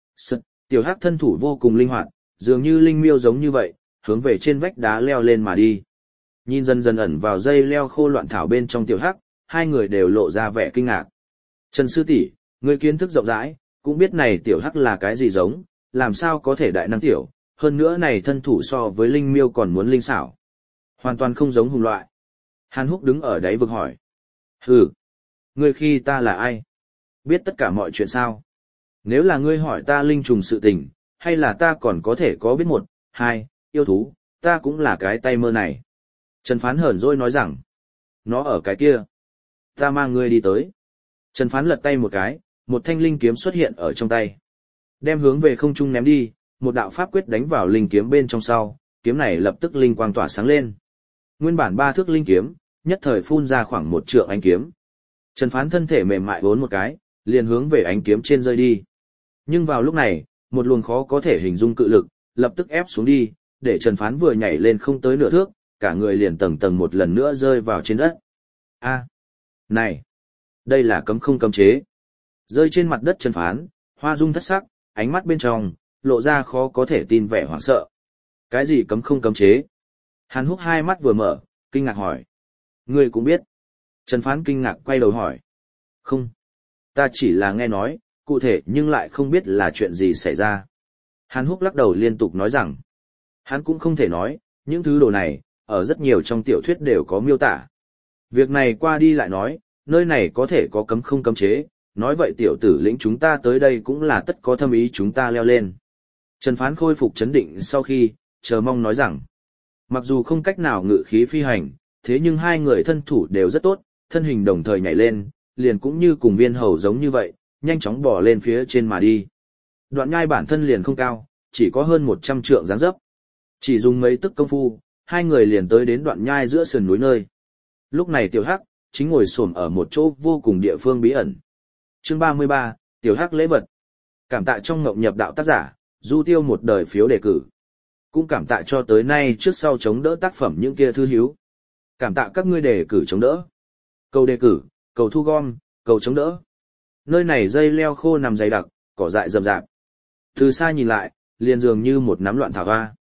Tiểu Hắc thân thủ vô cùng linh hoạt, dường như linh miêu giống như vậy, hướng về trên vách đá leo lên mà đi. Nhìn dần dần ẩn vào dây leo khô loạn thảo bên trong Tiểu Hắc, hai người đều lộ ra vẻ kinh ngạc. Trần sư tỷ, ngươi kiến thức rộng rãi, cũng biết này Tiểu Hắc là cái gì giống, làm sao có thể đại năng tiểu, hơn nữa này thân thủ so với linh miêu còn muốn linh xảo. Hoàn toàn không giống hùng loại. Hàn Húc đứng ở đáy vực hỏi. Hừ, ngươi khi ta là ai? Biết tất cả mọi chuyện sao? Nếu là ngươi hỏi ta linh trùng sự tình, hay là ta còn có thể có biết 1, 2, yêu thú, ta cũng là cái tay mơ này. Trần Phán hờn dỗi nói rằng, nó ở cái kia. Ta mang ngươi đi tới. Trần Phán lật tay một cái, một thanh linh kiếm xuất hiện ở trong tay. Đem hướng về không trung ném đi, một đạo pháp quyết đánh vào linh kiếm bên trong sau, kiếm này lập tức linh quang tỏa sáng lên. Nguyên bản 3 thước linh kiếm, nhất thời phun ra khoảng 1 trượng ánh kiếm. Trần Phán thân thể mềm mại vốn một cái, liền hướng về ánh kiếm trên rơi đi. Nhưng vào lúc này, một luồng khó có thể hình dung cự lực, lập tức ép xuống đi, để Trần Phán vừa nhảy lên không tới nửa thước, cả người liền tầng tầng một lần nữa rơi vào trên đất. A, này, đây là cấm không cấm chế. Rơi trên mặt đất Trần Phán, hoa dung thất sắc, ánh mắt bên trong, lộ ra khó có thể tin vẻ hoảng sợ. Cái gì cấm không cấm chế? Hàn Húc hai mắt vừa mở, kinh ngạc hỏi. Ngươi cũng biết. Trần Phán kinh ngạc quay đầu hỏi. Không, ta chỉ là nghe nói, cụ thể nhưng lại không biết là chuyện gì xảy ra. Hàn Húc lắc đầu liên tục nói rằng, hắn cũng không thể nói, những thứ đồ này, ở rất nhiều trong tiểu thuyết đều có miêu tả. Việc này qua đi lại nói, nơi này có thể có cấm không cấm chế, nói vậy tiểu tử lĩnh chúng ta tới đây cũng là tất có thâm ý chúng ta leo lên. Trần Phán khôi phục chấn định sau khi, chờ mong nói rằng, mặc dù không cách nào ngự khí phi hành, thế nhưng hai người thân thủ đều rất tốt, thân hình đồng thời nhảy lên, liền cũng như cùng viên hầu giống như vậy, nhanh chóng bò lên phía trên mà đi. Đoạn nhai bản thân liền không cao, chỉ có hơn 100 trượng dáng dấp. Chỉ dùng mấy tức công phu, hai người liền tới đến đoạn nhai giữa sườn núi nơi. Lúc này Tiểu Hắc chính ngồi xổm ở một chỗ vô cùng địa phương bí ẩn. Chương 33, Tiểu Hắc lễ vật. Cảm tạ trong ngộng nhập đạo tác giả, Du Tiêu một đời phiếu đề cử. Cũng cảm tạ cho tới nay trước sau chống đỡ tác phẩm những kia thư hiếu. Cảm tạ các ngươi đề cử chống đỡ. Cầu đề cử, cầu thu gom, cầu chống đỡ. Nơi này dây leo khô nằm dày đặc, cỏ dại rậm rạp. Từ xa nhìn lại, liền dường như một nắm loạn thảo hoa.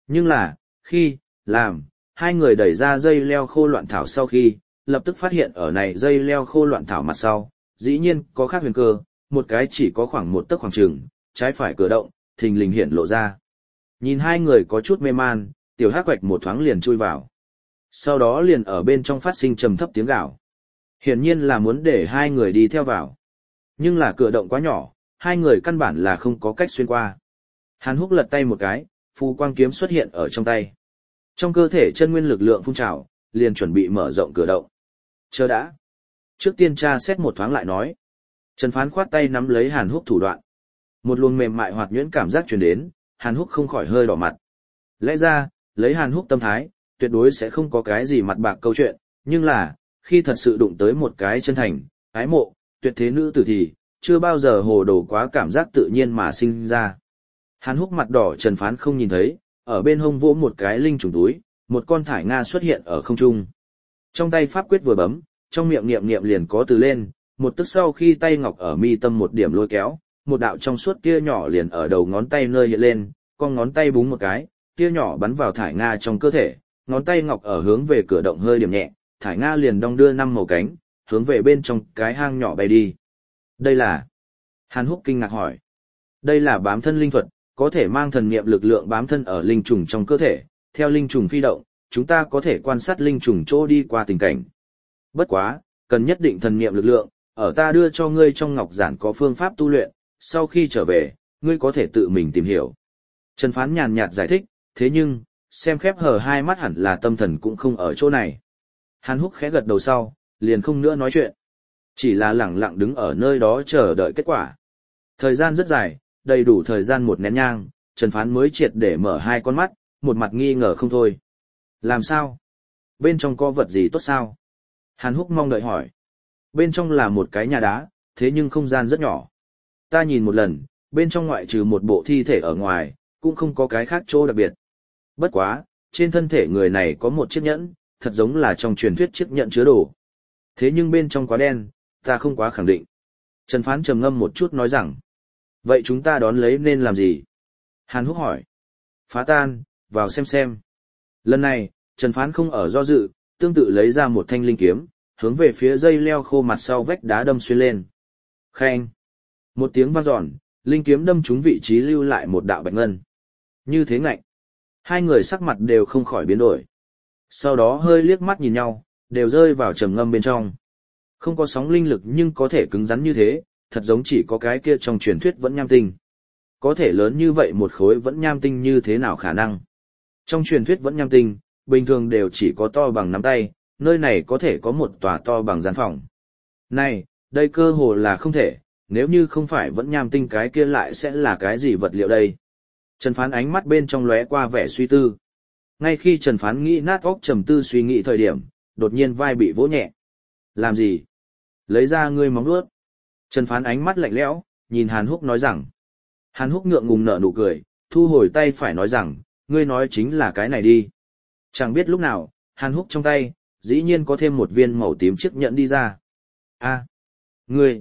Nhưng là, khi, làm, hai người đẩy ra dây leo khô loạn thảo sau khi, lập tức phát hiện ở này dây leo khô loạn thảo mặt sau, dĩ nhiên có khác huyền cơ, một cái chỉ có khoảng một tấc khoảng trường, trái phải cửa động, thình lình hiện lộ ra. Nhìn hai người có chút mê man, tiểu hắc quạch một thoáng liền chui vào. Sau đó liền ở bên trong phát sinh trầm thấp tiếng gào. Hiển nhiên là muốn để hai người đi theo vào. Nhưng là cửa động quá nhỏ, hai người căn bản là không có cách xuyên qua. Hàn Húc lật tay một cái, phù quang kiếm xuất hiện ở trong tay. Trong cơ thể chân nguyên lực lượng phun trào, liền chuẩn bị mở rộng cửa động. Chờ đã. Trước tiên tra xét một thoáng lại nói. Trần Phán khoát tay nắm lấy Hàn Húc thủ đoạn. Một luồng mềm mại hoạt nhuyễn cảm giác truyền đến, Hàn Húc không khỏi hơi đỏ mặt. Lẽ ra, lấy Hàn Húc tâm thái, tuyệt đối sẽ không có cái gì mặt bạc câu chuyện, nhưng là, khi thật sự đụng tới một cái chân thành, ái mộ, tuyệt thế nữ tử thì, chưa bao giờ hồ đồ quá cảm giác tự nhiên mà sinh ra. Hàn Húc mặt đỏ. Trần Phán không nhìn thấy, ở bên hông vỗ một cái linh trùng túi, một con thải nga xuất hiện ở không trung. Trong tay pháp quyết vừa bấm, trong miệng niệm niệm liền có từ lên, một tức sau khi tay ngọc ở mi tâm một điểm lôi kéo, một đạo trong suốt tia nhỏ liền ở đầu ngón tay nơi hiện lên, con ngón tay búng một cái, tia nhỏ bắn vào thải nga trong cơ thể, ngón tay ngọc ở hướng về cửa động hơi điểm nhẹ, thải nga liền đong đưa 5 màu cánh, hướng về bên trong cái hang nhỏ bay đi. Đây là... Hàn Húc kinh ngạc hỏi. Đây là bám thân linh thuật, có thể mang thần niệm lực lượng bám thân ở linh trùng trong cơ thể, theo linh trùng phi động, chúng ta có thể quan sát linh trùng chỗ đi qua tình cảnh. Bất quá, cần nhất định thần niệm lực lượng, ở ta đưa cho ngươi trong ngọc giản có phương pháp tu luyện, sau khi trở về, ngươi có thể tự mình tìm hiểu. Trần Phán nhàn nhạt giải thích, thế nhưng, xem khép hờ hai mắt hẳn là tâm thần cũng không ở chỗ này. Hàn Húc khẽ gật đầu sau, liền không nữa nói chuyện. Chỉ là lẳng lặng đứng ở nơi đó chờ đợi kết quả. Thời gian rất dài, đầy đủ thời gian một nén nhang, Trần Phán mới triệt để mở hai con mắt, một mặt nghi ngờ không thôi. Làm sao? Bên trong có vật gì tốt sao? Hàn Húc mong đợi hỏi. Bên trong là một cái nhà đá, thế nhưng không gian rất nhỏ. Ta nhìn một lần, bên trong ngoại trừ một bộ thi thể ở ngoài, cũng không có cái khác chỗ đặc biệt. Bất quá, trên thân thể người này có một chiếc nhẫn, thật giống là trong truyền thuyết chiếc nhẫn chứa đồ. Thế nhưng bên trong quá đen, ta không quá khẳng định. Trần Phán trầm ngâm một chút nói rằng, vậy chúng ta đón lấy nên làm gì? Hàn Húc hỏi. Phá tan, vào xem. Lần này, Trần Phán không ở do dự, tương tự lấy ra một thanh linh kiếm, hướng về phía dây leo khô mặt sau vách đá đâm xuyên lên. Khen. Một tiếng vang dọn, linh kiếm đâm trúng vị trí lưu lại một đạo bạch ngân. Như thế ngạnh. Hai người sắc mặt đều không khỏi biến đổi. Sau đó hơi liếc mắt nhìn nhau, đều rơi vào trầm ngâm bên trong. Không có sóng linh lực nhưng có thể cứng rắn như thế, thật giống chỉ có cái kia trong truyền thuyết vẫn nham tinh. Có thể lớn như vậy một khối vẫn nham tinh như thế nào khả năng? Trong truyền thuyết vẫn nham tinh, bình thường đều chỉ có to bằng nắm tay, nơi này có thể có một tòa to bằng gian phòng. Này, đây cơ hồ là không thể, nếu như không phải vẫn nham tinh cái kia lại sẽ là cái gì vật liệu đây? Trần Phán ánh mắt bên trong lóe qua vẻ suy tư. Ngay khi Trần Phán nghĩ nát óc trầm tư suy nghĩ thời điểm, đột nhiên vai bị vỗ nhẹ. Làm gì? Lấy ra ngươi móng vuốt. Trần Phán ánh mắt lạnh lẽo, nhìn Hàn Húc nói rằng. Hàn Húc ngượng ngùng nở nụ cười, thu hồi tay phải nói rằng, ngươi nói chính là cái này đi. Chẳng biết lúc nào, Hàn Húc trong tay, dĩ nhiên có thêm một viên màu tím chiếc nhẫn đi ra. A, ngươi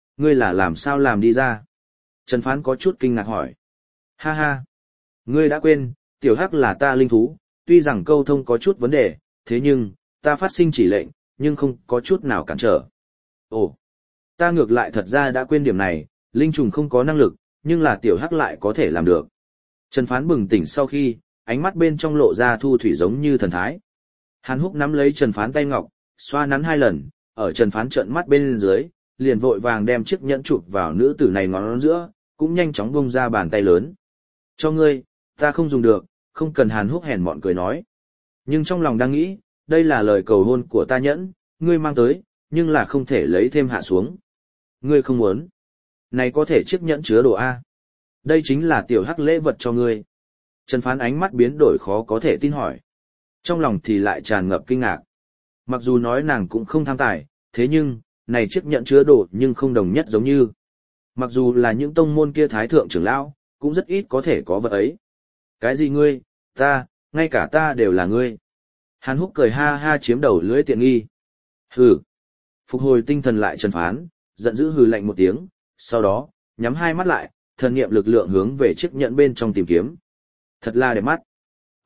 là làm sao làm đi ra? Trần Phán có chút kinh ngạc hỏi. Ha ha, ngươi đã quên, tiểu hắc là ta linh thú, tuy rằng câu thông có chút vấn đề, thế nhưng, ta phát sinh chỉ lệnh, nhưng không có chút nào cản trở. Ồ, ta ngược lại thật ra đã quên điểm này, linh trùng không có năng lực, nhưng là tiểu hắc lại có thể làm được. Trần Phán bừng tỉnh sau khi, ánh mắt bên trong lộ ra thu thủy giống như thần thái. Hàn Húc nắm lấy Trần Phán tay ngọc, xoa nắn 2 lần, ở Trần Phán trợn mắt bên dưới, liền vội vàng đem chiếc nhẫn chụp vào nữ tử này ngón giữa, cũng nhanh chóng bung ra bàn tay lớn. Cho ngươi, ta không dùng được, không cần. Hàn Húc hèn mọn cười nói. Nhưng trong lòng đang nghĩ, đây là lời cầu hôn của ta nhẫn, ngươi mang tới, nhưng là không thể lấy thêm hạ xuống. Ngươi không muốn. Này có thể chiếc nhẫn chứa đồ A. Đây chính là tiểu hắc lễ vật cho ngươi. Trần Phán ánh mắt biến đổi khó có thể tin hỏi. Trong lòng thì lại tràn ngập kinh ngạc. Mặc dù nói nàng cũng không tham tài, thế nhưng, này chiếc nhẫn chứa đồ nhưng không đồng nhất giống như. Mặc dù là những tông môn kia thái thượng trưởng lão, cũng rất ít có thể có vật ấy. Cái gì ngươi, ta, ngay cả ta đều là ngươi. Hàn Húc cười ha ha chiếm đầu lưỡi tiện nghi. Hừ. Phục hồi tinh thần lại Trần Phán, giận dữ hừ lạnh một tiếng, sau đó, nhắm hai mắt lại, thần niệm lực lượng hướng về chiếc nhẫn bên trong tìm kiếm. Thật là đẹp mắt.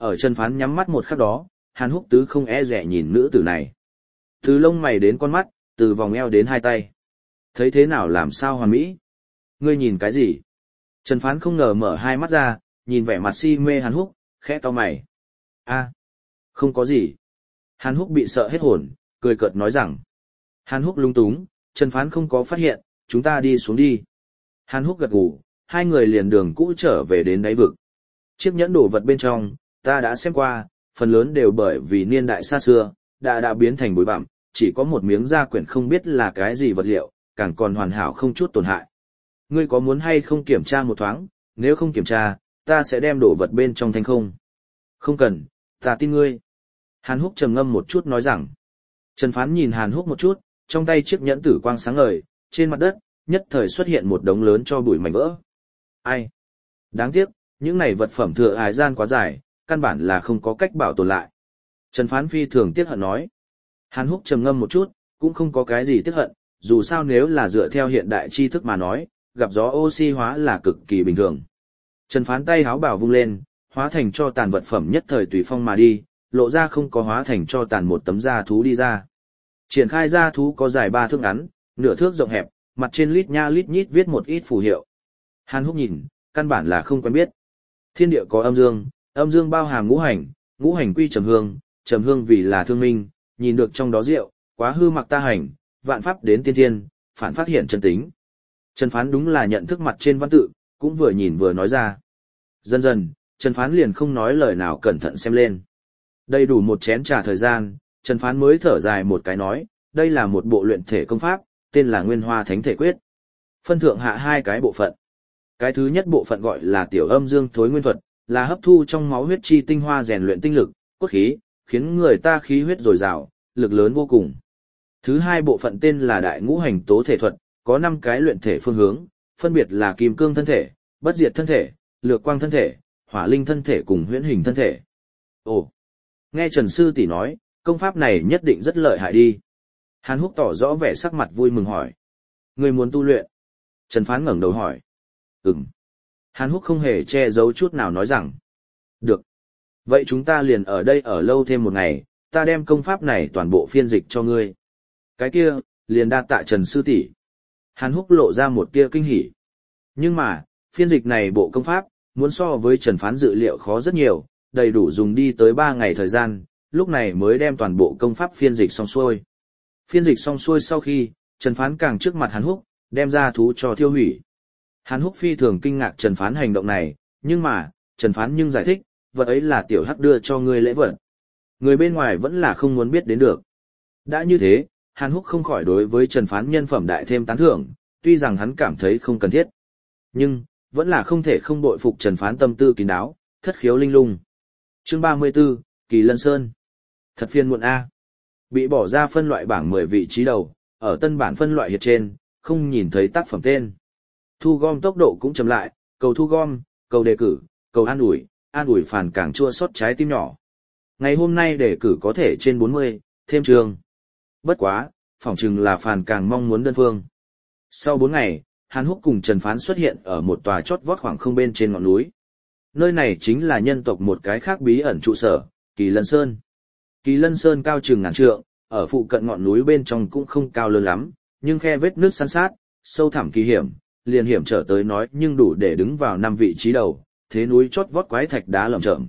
Ở Trần Phán nhắm mắt một khắc đó, Hàn Húc Tứ không e dè nhìn nữ tử này. Từ lông mày đến con mắt, từ vòng eo đến hai tay. Thấy thế nào làm sao hoàn mỹ? Ngươi nhìn cái gì? Trần Phán không ngờ mở hai mắt ra, nhìn vẻ mặt si mê Hàn Húc, khẽ cau mày. A, không có gì. Hàn Húc bị sợ hết hồn, cười cợt nói rằng. Hàn Húc lung túng, Trần Phán không có phát hiện, chúng ta đi xuống đi. Hàn Húc gật gù, hai người liền đường cũ trở về đến đáy vực. Chiếc nhẫn đồ vật bên trong, ta đã xem qua, phần lớn đều bởi vì niên đại xa xưa, đã biến thành bụi bặm, chỉ có một miếng da quyển không biết là cái gì vật liệu, càng còn hoàn hảo không chút tổn hại. Ngươi có muốn hay không kiểm tra một thoáng, nếu không kiểm tra, ta sẽ đem đồ vật bên trong thanh không. Không cần, ta tin ngươi. Hàn Húc trầm ngâm một chút nói rằng. Trần Phán nhìn Hàn Húc một chút, trong tay chiếc nhẫn tử quang sáng ngời, trên mặt đất, nhất thời xuất hiện một đống lớn cho bụi mảnh vỡ. Ai? Đáng tiếc, những này vật phẩm thừa hài gian quá dài, căn bản là không có cách bảo tồn lại. Trần Phán phi thường tiếc hận nói. Hàn Húc trầm ngâm một chút, cũng không có cái gì tiếc hận, dù sao nếu là dựa theo hiện đại tri thức mà nói, gặp gió oxy hóa là cực kỳ bình thường. Trần Phán tay háo bảo vung lên, hóa thành cho tàn vật phẩm nhất thời tùy phong mà đi, lộ ra không có hóa thành cho tàn một tấm da thú đi ra. Triển khai da thú có dài 3 thước ngắn, nửa thước rộng hẹp, mặt trên lít nha lít nhít viết một ít phù hiệu. Hàn Húc nhìn, căn bản là không quen biết. Thiên địa có âm dương bao hàm ngũ hành quy trầm hương vì là thương minh, nhìn được trong đó rượu, quá hư mặc ta hành, vạn pháp đến tiên thiên, phản phát hiện chân tính. Trần Phán đúng là nhận thức mặt trên văn tự, cũng vừa nhìn vừa nói ra. Dần dần, Trần Phán liền không nói lời nào cẩn thận xem lên. Đầy đủ một chén trà thời gian, Trần Phán mới thở dài một cái nói, đây là một bộ luyện thể công pháp, tên là Nguyên Hoa Thánh Thể Quyết. Phân thượng hạ 2 cái bộ phận. Cái thứ nhất bộ phận gọi là tiểu âm dương thối nguyên thuật, là hấp thu trong máu huyết chi tinh hoa rèn luyện tinh lực, cốt khí, khiến người ta khí huyết dồi dào, lực lớn vô cùng. Thứ hai bộ phận tên là đại ngũ hành tố thể thuật, có 5 cái luyện thể phương hướng, phân biệt là kim cương thân thể, bất diệt thân thể, lược quang thân thể, hỏa linh thân thể cùng huyễn hình thân thể. Ồ, nghe Trần Sư tỷ nói, công pháp này nhất định rất lợi hại đi. Hàn Húc tỏ rõ vẻ sắc mặt vui mừng hỏi. Người muốn tu luyện? Trần Phán ngẩng đầu hỏi. Ừm. Hàn Húc không hề che giấu chút nào nói rằng. Được. Vậy chúng ta liền ở đây ở lâu thêm một ngày, ta đem công pháp này toàn bộ phiên dịch cho ngươi. Cái kia, liền đa tạ Trần Sư tỷ. Hàn Húc lộ ra một tia kinh hỉ. Nhưng mà, phiên dịch này bộ công pháp, muốn so với Trần Phán dự liệu khó rất nhiều, đầy đủ dùng đi tới 3 ngày thời gian, lúc này mới đem toàn bộ công pháp phiên dịch xong xuôi. Phiên dịch xong xuôi sau khi, Trần Phán càng trước mặt Hàn Húc, đem ra thú cho thiêu hủy. Hàn Húc phi thường kinh ngạc Trần Phán hành động này, nhưng mà, Trần Phán nhưng giải thích, vật ấy là tiểu hắc đưa cho ngươi lễ vật. Người bên ngoài vẫn là không muốn biết đến được. Đã như thế, Hàn Húc không khỏi đối với Trần Phán nhân phẩm đại thêm tán thưởng, tuy rằng hắn cảm thấy không cần thiết. Nhưng, vẫn là không thể không bội phục Trần Phán tâm tư kín đáo, thất khiếu linh lung. Chương 34, Kỳ Lân Sơn. Thật phiền muộn A. Bị bỏ ra phân loại bảng 10 vị trí đầu, ở tân bản phân loại hiệt trên, không nhìn thấy tác phẩm tên. Thu gom tốc độ cũng chậm lại, cầu thu gom, cầu đề cử, cầu an ủi phản càng chua xót trái tim nhỏ. Ngày hôm nay đề cử có thể trên 40, thêm trường. Bất quá, phỏng chừng là phản càng mong muốn đơn phương. Sau 4 ngày, Hàn Húc cùng Trần Phán xuất hiện ở một tòa chót vót khoảng không bên trên ngọn núi. Nơi này chính là nhân tộc một cái khác bí ẩn trụ sở, Kỳ Lân Sơn. Kỳ Lân Sơn cao chừng ngàn trượng, ở phụ cận ngọn núi bên trong cũng không cao lớn lắm, nhưng khe vết nước san sát, sâu thẳm kỳ hiểm, liền hiểm trở tới nói nhưng đủ để đứng vào 5 vị trí đầu, thế núi chót vót quái thạch đá lởm chởm.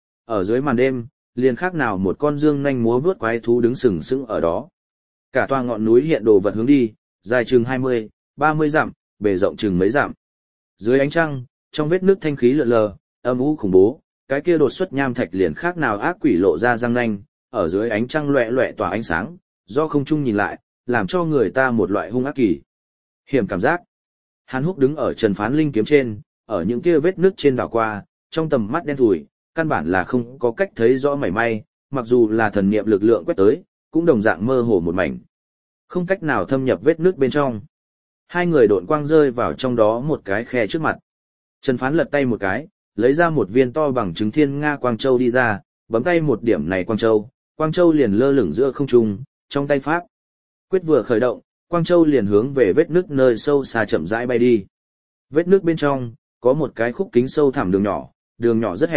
Ở dưới màn đêm, liền khác nào một con dương nhanh múa vướt quái thú đứng sừng sững ở đó. Cả tòa ngọn núi hiện đồ vật hướng đi, dài chừng 20, 30 dặm, bề rộng chừng mấy dặm. Dưới ánh trăng, trong vết nước thanh khí lượn lờ, âm u khủng bố, cái kia đột xuất nham thạch liền khác nào ác quỷ lộ ra răng nanh, ở dưới ánh trăng loẹt loẹt tỏa ánh sáng, do không trung nhìn lại, làm cho người ta một loại hung ác kỳ hiểm cảm giác. Hàn Húc đứng ở Trần Phán linh kiếm trên, ở những kia vết nước trên đảo qua, trong tầm mắt đen thủi, căn bản là không có cách thấy rõ mảy may, mặc dù là thần niệm lực lượng quét tới, cũng đồng dạng mơ hồ một mảnh. Không cách nào thâm nhập vết nước bên trong. Hai người độn quang rơi vào trong đó một cái khe trước mặt. Trần Phán lật tay một cái, lấy ra một viên to bằng trứng thiên nga quang châu đi ra, bấm tay một điểm này quang châu liền lơ lửng giữa không trung, trong tay pháp quyết vừa khởi động, quang châu liền hướng về vết nước nơi sâu xa chậm rãi bay đi. Vết nước bên trong có một cái khúc kính sâu thẳm đường nhỏ rất hẹp,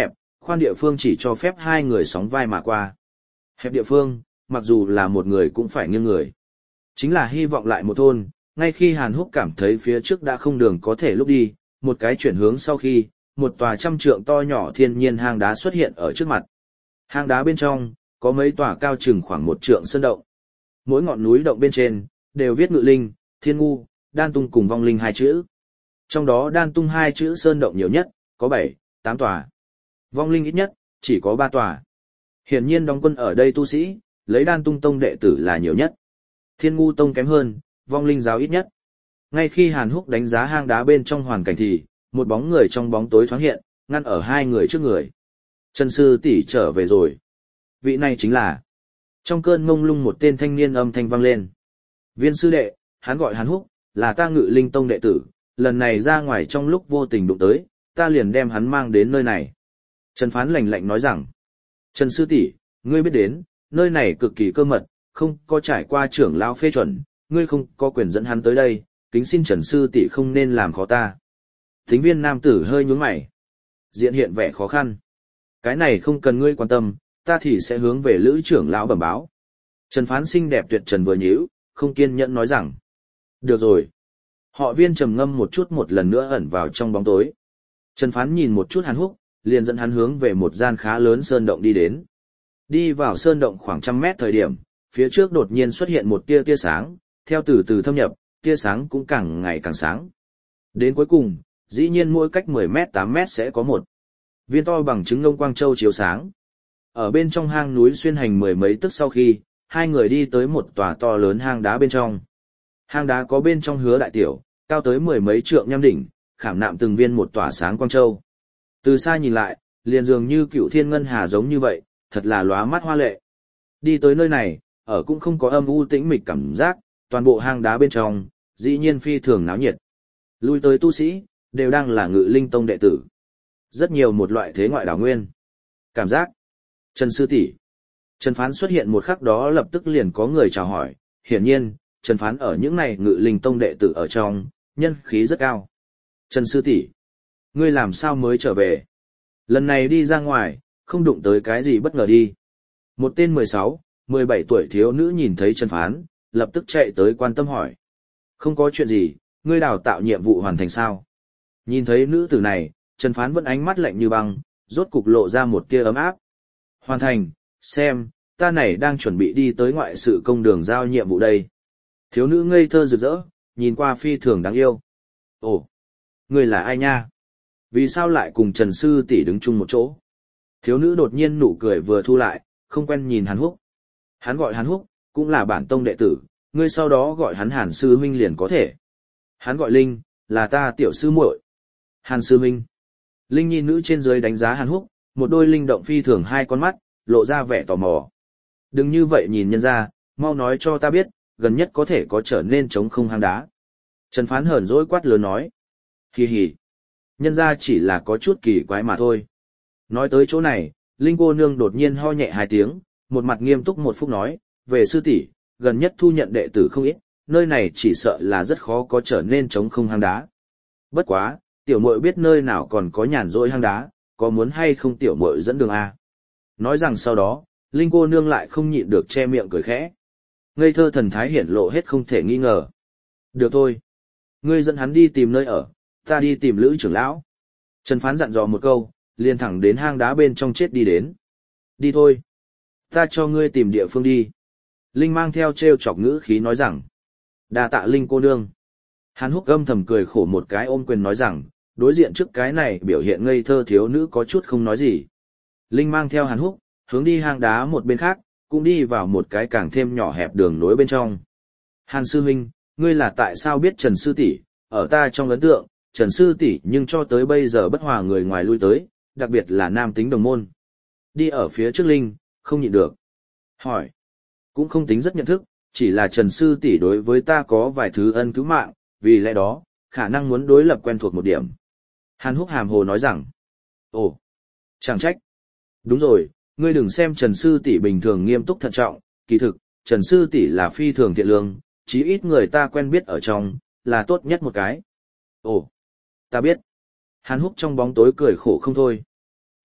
khoan địa phương chỉ cho phép hai người sóng vai mà qua. Hẹp địa phương, mặc dù là một người cũng phải nghiêng người. Chính là hy vọng lại một thôn, ngay khi Hàn Húc cảm thấy phía trước đã không đường có thể lúc đi, một cái chuyển hướng sau khi, một tòa trăm trượng to nhỏ thiên nhiên hang đá xuất hiện ở trước mặt. Hang đá bên trong, có mấy tòa cao chừng khoảng 1 trượng sơn động. Mỗi ngọn núi động bên trên, đều viết Ngự Linh, Thiên Ngu, Đan Tung cùng Vong Linh 2 chữ. Trong đó Đan Tung 2 chữ sơn động nhiều nhất, có 7, 8 tòa. Vong Linh ít nhất, chỉ có 3 tòa. Hiển nhiên đóng quân ở đây tu sĩ, lấy Đan Tung tông đệ tử là nhiều nhất. Thiên Ngu tông kém hơn, Vong Linh giáo ít nhất. Ngay khi Hàn Húc đánh giá hang đá bên trong hoàn cảnh thì, một bóng người trong bóng tối thoáng hiện, ngăn ở hai người trước người. Trần sư tỷ trở về rồi. Vị này chính là. Trong cơn mông lung một tên thanh niên âm thanh vang lên. Viên sư đệ, hắn gọi Hàn Húc, là ta Ngự Linh tông đệ tử, lần này ra ngoài trong lúc vô tình đụng tới, ta liền đem hắn mang đến nơi này. Trần Phán lạnh lạnh nói rằng, Trần sư tỷ, ngươi biết đến, nơi này cực kỳ cơ mật, không có trải qua trưởng lão phê chuẩn, ngươi không có quyền dẫn hắn tới đây, kính xin Trần sư tỷ không nên làm khó ta. Thính viên nam tử hơi nhướng mày, diện hiện vẻ khó khăn. Cái này không cần ngươi quan tâm, ta thì sẽ hướng về lữ trưởng lão bẩm báo. Trần Phán xinh đẹp tuyệt trần vừa nhíu, không kiên nhẫn nói rằng, được rồi. Họ Viên trầm ngâm một chút một lần nữa ẩn vào trong bóng tối. Trần Phán nhìn một chút Hàn Húc, liền dẫn hắn hướng về một gian khá lớn sơn động đi đến. Đi vào sơn động khoảng 100 mét thời điểm, phía trước đột nhiên xuất hiện một tia sáng, theo từ từ thâm nhập, tia sáng cũng càng ngày càng sáng. Đến cuối cùng, dĩ nhiên mỗi cách 10 mét 8 mét sẽ có một viên to bằng trứng ngông quang châu chiếu sáng. Ở bên trong hang núi xuyên hành 10 mấy tức sau khi, hai người đi tới một tòa to lớn hang đá bên trong. Hang đá có bên trong hứa đại tiểu, cao tới 10 mấy trượng nham đỉnh, khảm nạm từng viên một tỏa sáng quang châu. Từ xa nhìn lại, liền dường như cựu thiên ngân hà giống như vậy, thật là lóa mắt hoa lệ. Đi tới nơi này, ở cũng không có âm u tĩnh mịch cảm giác, toàn bộ hang đá bên trong, dĩ nhiên phi thường náo nhiệt. Lui tới tu sĩ, đều đang là Ngự Linh tông đệ tử. Rất nhiều một loại thế ngoại đảo nguyên. Cảm giác. Trần sư tỷ. Trần Phán xuất hiện một khắc đó lập tức liền có người chào hỏi, hiển nhiên, Trần Phán ở những này Ngự Linh tông đệ tử ở trong, nhân khí rất cao. Trần sư tỷ, ngươi làm sao mới trở về? Lần này đi ra ngoài, không đụng tới cái gì bất ngờ đi. Một tên 16, 17 tuổi thiếu nữ nhìn thấy Trần Phán, lập tức chạy tới quan tâm hỏi. Không có chuyện gì, ngươi đào tạo nhiệm vụ hoàn thành sao? Nhìn thấy nữ tử này, Trần Phán vẫn ánh mắt lạnh như băng, rốt cục lộ ra một tia ấm áp. Hoàn thành, xem, ta này đang chuẩn bị đi tới ngoại sự công đường giao nhiệm vụ đây. Thiếu nữ ngây thơ rực rỡ, nhìn qua phi thường đáng yêu. Ồ, ngươi là ai nha? Vì sao lại cùng Trần sư tỷ đứng chung một chỗ? Thiếu nữ đột nhiên nụ cười vừa thu lại, không quen nhìn Hàn Húc. Hắn gọi Hàn Húc, cũng là bản tông đệ tử, ngươi sau đó gọi hắn Hàn sư huynh liền có thể. Hắn gọi Linh, là ta tiểu sư muội. Hàn sư huynh. Linh nhi nữ trên dưới đánh giá Hàn Húc, một đôi linh động phi thường hai con mắt, lộ ra vẻ tò mò. Đừng như vậy nhìn nhân ra, mau nói cho ta biết, gần nhất có thể có trở nên trống không hang đá. Trần Phán hờn dỗi quát lớn nói. Hì hì. Nhân ra chỉ là có chút kỳ quái mà thôi. Nói tới chỗ này, Linh cô nương đột nhiên ho nhẹ 2 tiếng, một mặt nghiêm túc một phút nói, về sư tỷ, gần nhất thu nhận đệ tử không ít, nơi này chỉ sợ là rất khó có trở nên trống không hang đá. Bất quá, tiểu muội biết nơi nào còn có nhàn rỗi hang đá, có muốn hay không tiểu muội dẫn đường a? Nói rằng sau đó, Linh cô nương lại không nhịn được che miệng cười khẽ. Ngây thơ thần thái hiển lộ hết không thể nghi ngờ. Được thôi. Ngươi dẫn hắn đi tìm nơi ở, ta đi tìm lữ trưởng lão. Trần Phán dặn dò một câu, liền thẳng đến hang đá bên trong chết đi đến. Đi thôi. Ta cho ngươi tìm địa phương đi. Linh mang theo trêu chọc ngữ khí nói rằng. Đa tạ Linh cô nương. Hàn Húc âm thầm cười khổ một cái ôm quyền nói rằng, đối diện trước cái này biểu hiện ngây thơ thiếu nữ có chút không nói gì. Linh mang theo Hàn Húc, hướng đi hang đá một bên khác, cũng đi vào một cái càng thêm nhỏ hẹp đường nối bên trong. Hàn sư huynh, ngươi là tại sao biết Trần sư tỷ? Ở ta trong ấn tượng, Trần sư tỷ nhưng cho tới bây giờ bất hòa người ngoài lui tới, đặc biệt là nam tính đồng môn. Đi ở phía trước Linh, không nhịn được. Hỏi, cũng không tính rất nhận thức, chỉ là Trần sư tỷ đối với ta có vài thứ ân cứu mạng, vì lẽ đó, khả năng muốn đối lập quen thuộc một điểm. Hàn Húc hàm hồ nói rằng, ồ, chẳng trách. Đúng rồi, ngươi đừng xem Trần sư tỷ bình thường nghiêm túc thận trọng, kỳ thực, Trần sư tỷ là phi thường thiện lương, chí ít người ta quen biết ở trong, là tốt nhất một cái. Ồ, ta biết. Hàn Húc trong bóng tối cười khổ không thôi.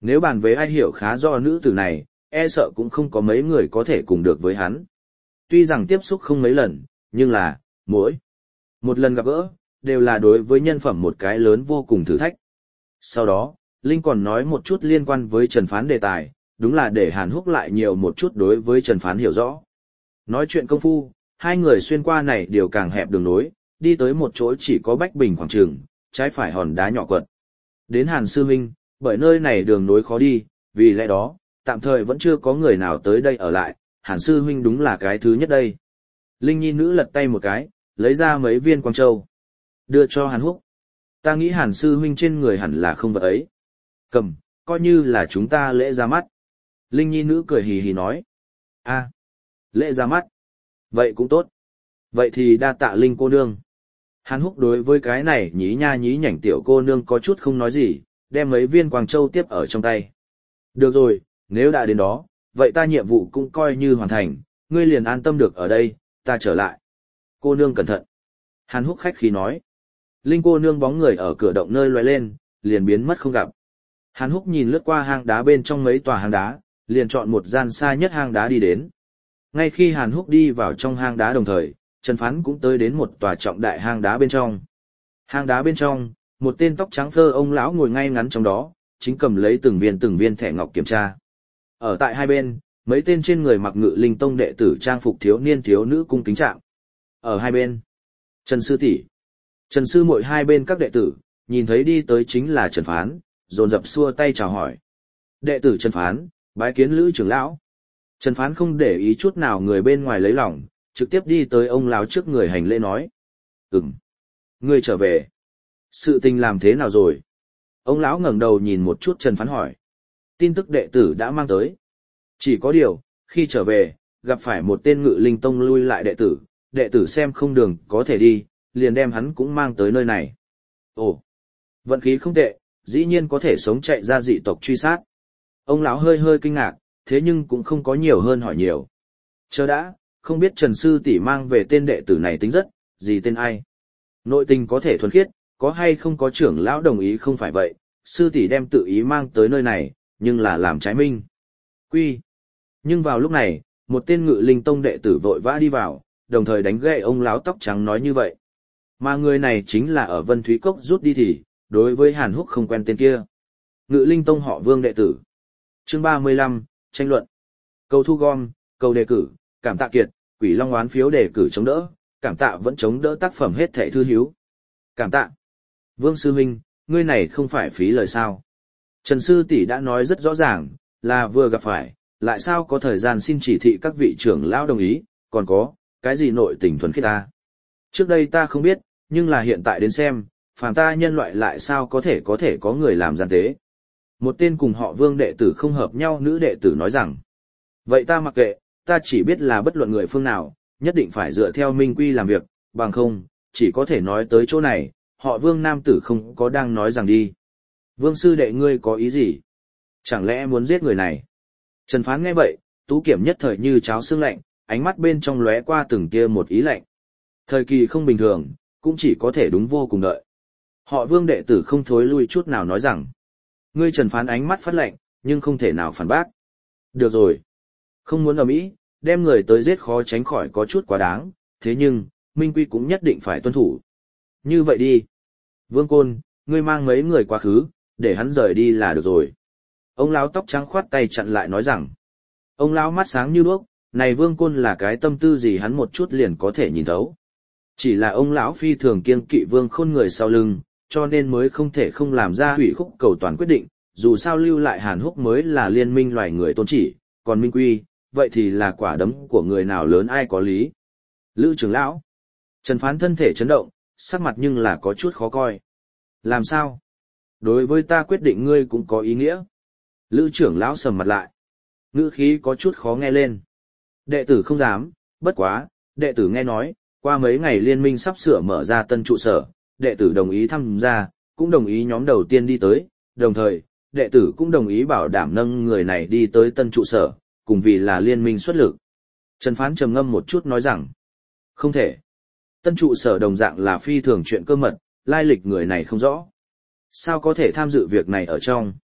Nếu bàn với ai hiểu khá do nữ tử này, e sợ cũng không có mấy người có thể cùng được với hắn. Tuy rằng tiếp xúc không mấy lần, nhưng là, mỗi một lần gặp gỡ, đều là đối với nhân phẩm một cái lớn vô cùng thử thách. Sau đó, Linh còn nói một chút liên quan với Trần Phán đề tài, đúng là để Hàn Húc lại nhiều một chút đối với Trần Phán hiểu rõ. Nói chuyện công phu, hai người xuyên qua này đều càng hẹp đường nối, đi tới một chỗ chỉ có bách bình khoảng trường, trái phải hòn đá nhỏ quật. Đến Hàn Sư Minh, bởi nơi này đường nối khó đi, vì lẽ đó, tạm thời vẫn chưa có người nào tới đây ở lại, Hàn Sư Huynh đúng là cái thứ nhất đây. Linh nhi nữ lật tay một cái, lấy ra mấy viên quang châu. Đưa cho Hàn Húc. Ta nghĩ Hàn Sư Huynh trên người hẳn là không vật ấy. Cầm, coi như là chúng ta lễ ra mắt. Linh nhi nữ cười hì hì nói. A, lễ ra mắt. Vậy cũng tốt. Vậy thì đa tạ Linh cô nương. Hàn Húc đối với cái này nhí nha nhí nhảnh tiểu cô nương có chút không nói gì, đem mấy viên quang châu tiếp ở trong tay. Được rồi, nếu đã đến đó, vậy ta nhiệm vụ cũng coi như hoàn thành, ngươi liền an tâm được ở đây, ta trở lại. Cô nương cẩn thận. Hàn Húc khách khí nói. Linh cô nương bóng người ở cửa động nơi lóe lên, liền biến mất không gặp. Hàn Húc nhìn lướt qua hang đá bên trong mấy tòa hang đá, liền chọn một gian xa nhất hang đá đi đến. Ngay khi Hàn Húc đi vào trong hang đá đồng thời, Trần Phán cũng tới đến một tòa trọng đại hang đá bên trong. Hang đá bên trong, một tên tóc trắng phơ ông lão ngồi ngay ngắn trong đó, chính cầm lấy từng viên thẻ ngọc kiểm tra. Ở tại hai bên, mấy tên trên người mặc Ngự Linh Tông đệ tử trang phục thiếu niên thiếu nữ cung kính trạng. Ở hai bên, Trần sư tỷ, Trần sư muội hai bên các đệ tử, nhìn thấy đi tới chính là Trần Phán, dồn dập xua tay chào hỏi. Đệ tử Trần Phán, bái kiến Lữ trưởng lão. Trần Phán không để ý chút nào người bên ngoài lấy lòng, trực tiếp đi tới ông lão trước người hành lễ nói. Ngươi trở về. Sự tình làm thế nào rồi? Ông lão ngẩng đầu nhìn một chút Trần Phán hỏi. Tin tức đệ tử đã mang tới. Chỉ có điều, khi trở về, gặp phải một tên Ngự Linh Tông lui lại đệ tử xem không đường có thể đi, liền đem hắn cũng mang tới nơi này. Ồ, vận khí không tệ, dĩ nhiên có thể sống chạy ra dị tộc truy sát. Ông lão hơi hơi kinh ngạc, thế nhưng cũng không có nhiều hơn hỏi nhiều. Chờ đã, không biết Trần sư tỷ mang về tên đệ tử này tính rất, gì tên ai? Nội tình có thể thuần khiết, có hay không có trưởng lão đồng ý không phải vậy, sư tỷ đem tự ý mang tới nơi này, nhưng là làm trái minh. Quy. Nhưng vào lúc này, một tên Ngự Linh Tông đệ tử vội vã đi vào, đồng thời đánh gậy ông lão tóc trắng nói như vậy. Mà người này chính là ở Vân Thúy Cốc rút đi thì, đối với Hàn Húc không quen tên kia. Ngự Linh Tông họ Vương đệ tử. Chương 35, tranh luận. Cầu thu gom, cầu đề cử, cảm tạ kiệt, Quỷ Long oán phiếu đề cử chống đỡ, cảm tạ vẫn chống đỡ tác phẩm hết thảy thư hiếu. Cảm tạ. Vương sư huynh, ngươi này không phải phí lời sao? Trần sư tỷ đã nói rất rõ ràng, là vừa gặp phải, lại sao có thời gian xin chỉ thị các vị trưởng lão đồng ý, còn có, cái gì nội tình thuần khiết ta? Trước đây ta không biết, nhưng là hiện tại đến xem, phàm ta nhân loại lại sao có thể có người làm gian tế. Một tên cùng họ Vương đệ tử không hợp nhau nữ đệ tử nói rằng, vậy ta mặc kệ, ta chỉ biết là bất luận người phương nào, nhất định phải dựa theo minh quy làm việc, bằng không, chỉ có thể nói tới chỗ này, họ Vương nam tử không có đang nói rằng đi. Vương sư đệ ngươi có ý gì? Chẳng lẽ muốn giết người này? Trần Phán nghe vậy, Tú Kiểm nhất thời như cháo xương lạnh, ánh mắt bên trong lóe qua từng tia một ý lạnh. Thời kỳ không bình thường, cũng chỉ có thể đúng vô cùng đợi. Họ Vương đệ tử không thối lui chút nào nói rằng, ngươi Trần Phán ánh mắt phát lạnh, nhưng không thể nào phản bác. Được rồi. Không muốn ầm ĩ, đem người tới giết khó tránh khỏi có chút quá đáng, thế nhưng, minh quy cũng nhất định phải tuân thủ. Như vậy đi. Vương Côn, ngươi mang mấy người quá khứ, để hắn rời đi là được rồi. Ông lão tóc trắng khoát tay chặn lại nói rằng, ông lão mắt sáng như đuốc, này Vương Côn là cái tâm tư gì hắn một chút liền có thể nhìn thấu. Chỉ là ông lão phi thường kiêng kỵ Vương Khôn người sau lưng, cho nên mới không thể không làm ra hủy khúc cầu toàn quyết định, dù sao lưu lại Hàn Húc mới là liên minh loài người tôn chỉ, còn minh quy, vậy thì là quả đấm của người nào lớn ai có lý. Lữ trưởng lão. Trần Phán thân thể chấn động, sắc mặt nhưng là có chút khó coi. Làm sao? Đối với ta quyết định ngươi cũng có ý nghĩa. Lữ trưởng lão sầm mặt lại. Ngữ khí có chút khó nghe lên. Đệ tử không dám, bất quá, đệ tử nghe nói, qua mấy ngày liên minh sắp sửa mở ra tân trụ sở, đệ tử đồng ý tham gia, cũng đồng ý nhóm đầu tiên đi tới, đồng thời, đệ tử cũng đồng ý bảo đảm nâng người này đi tới tân trụ sở, cùng vì là liên minh xuất lực. Trần Phán trầm ngâm một chút nói rằng, không thể. Tân trụ sở đồng dạng là phi thường chuyện cơ mật, lai lịch người này không rõ. Sao có thể tham dự việc này ở trong?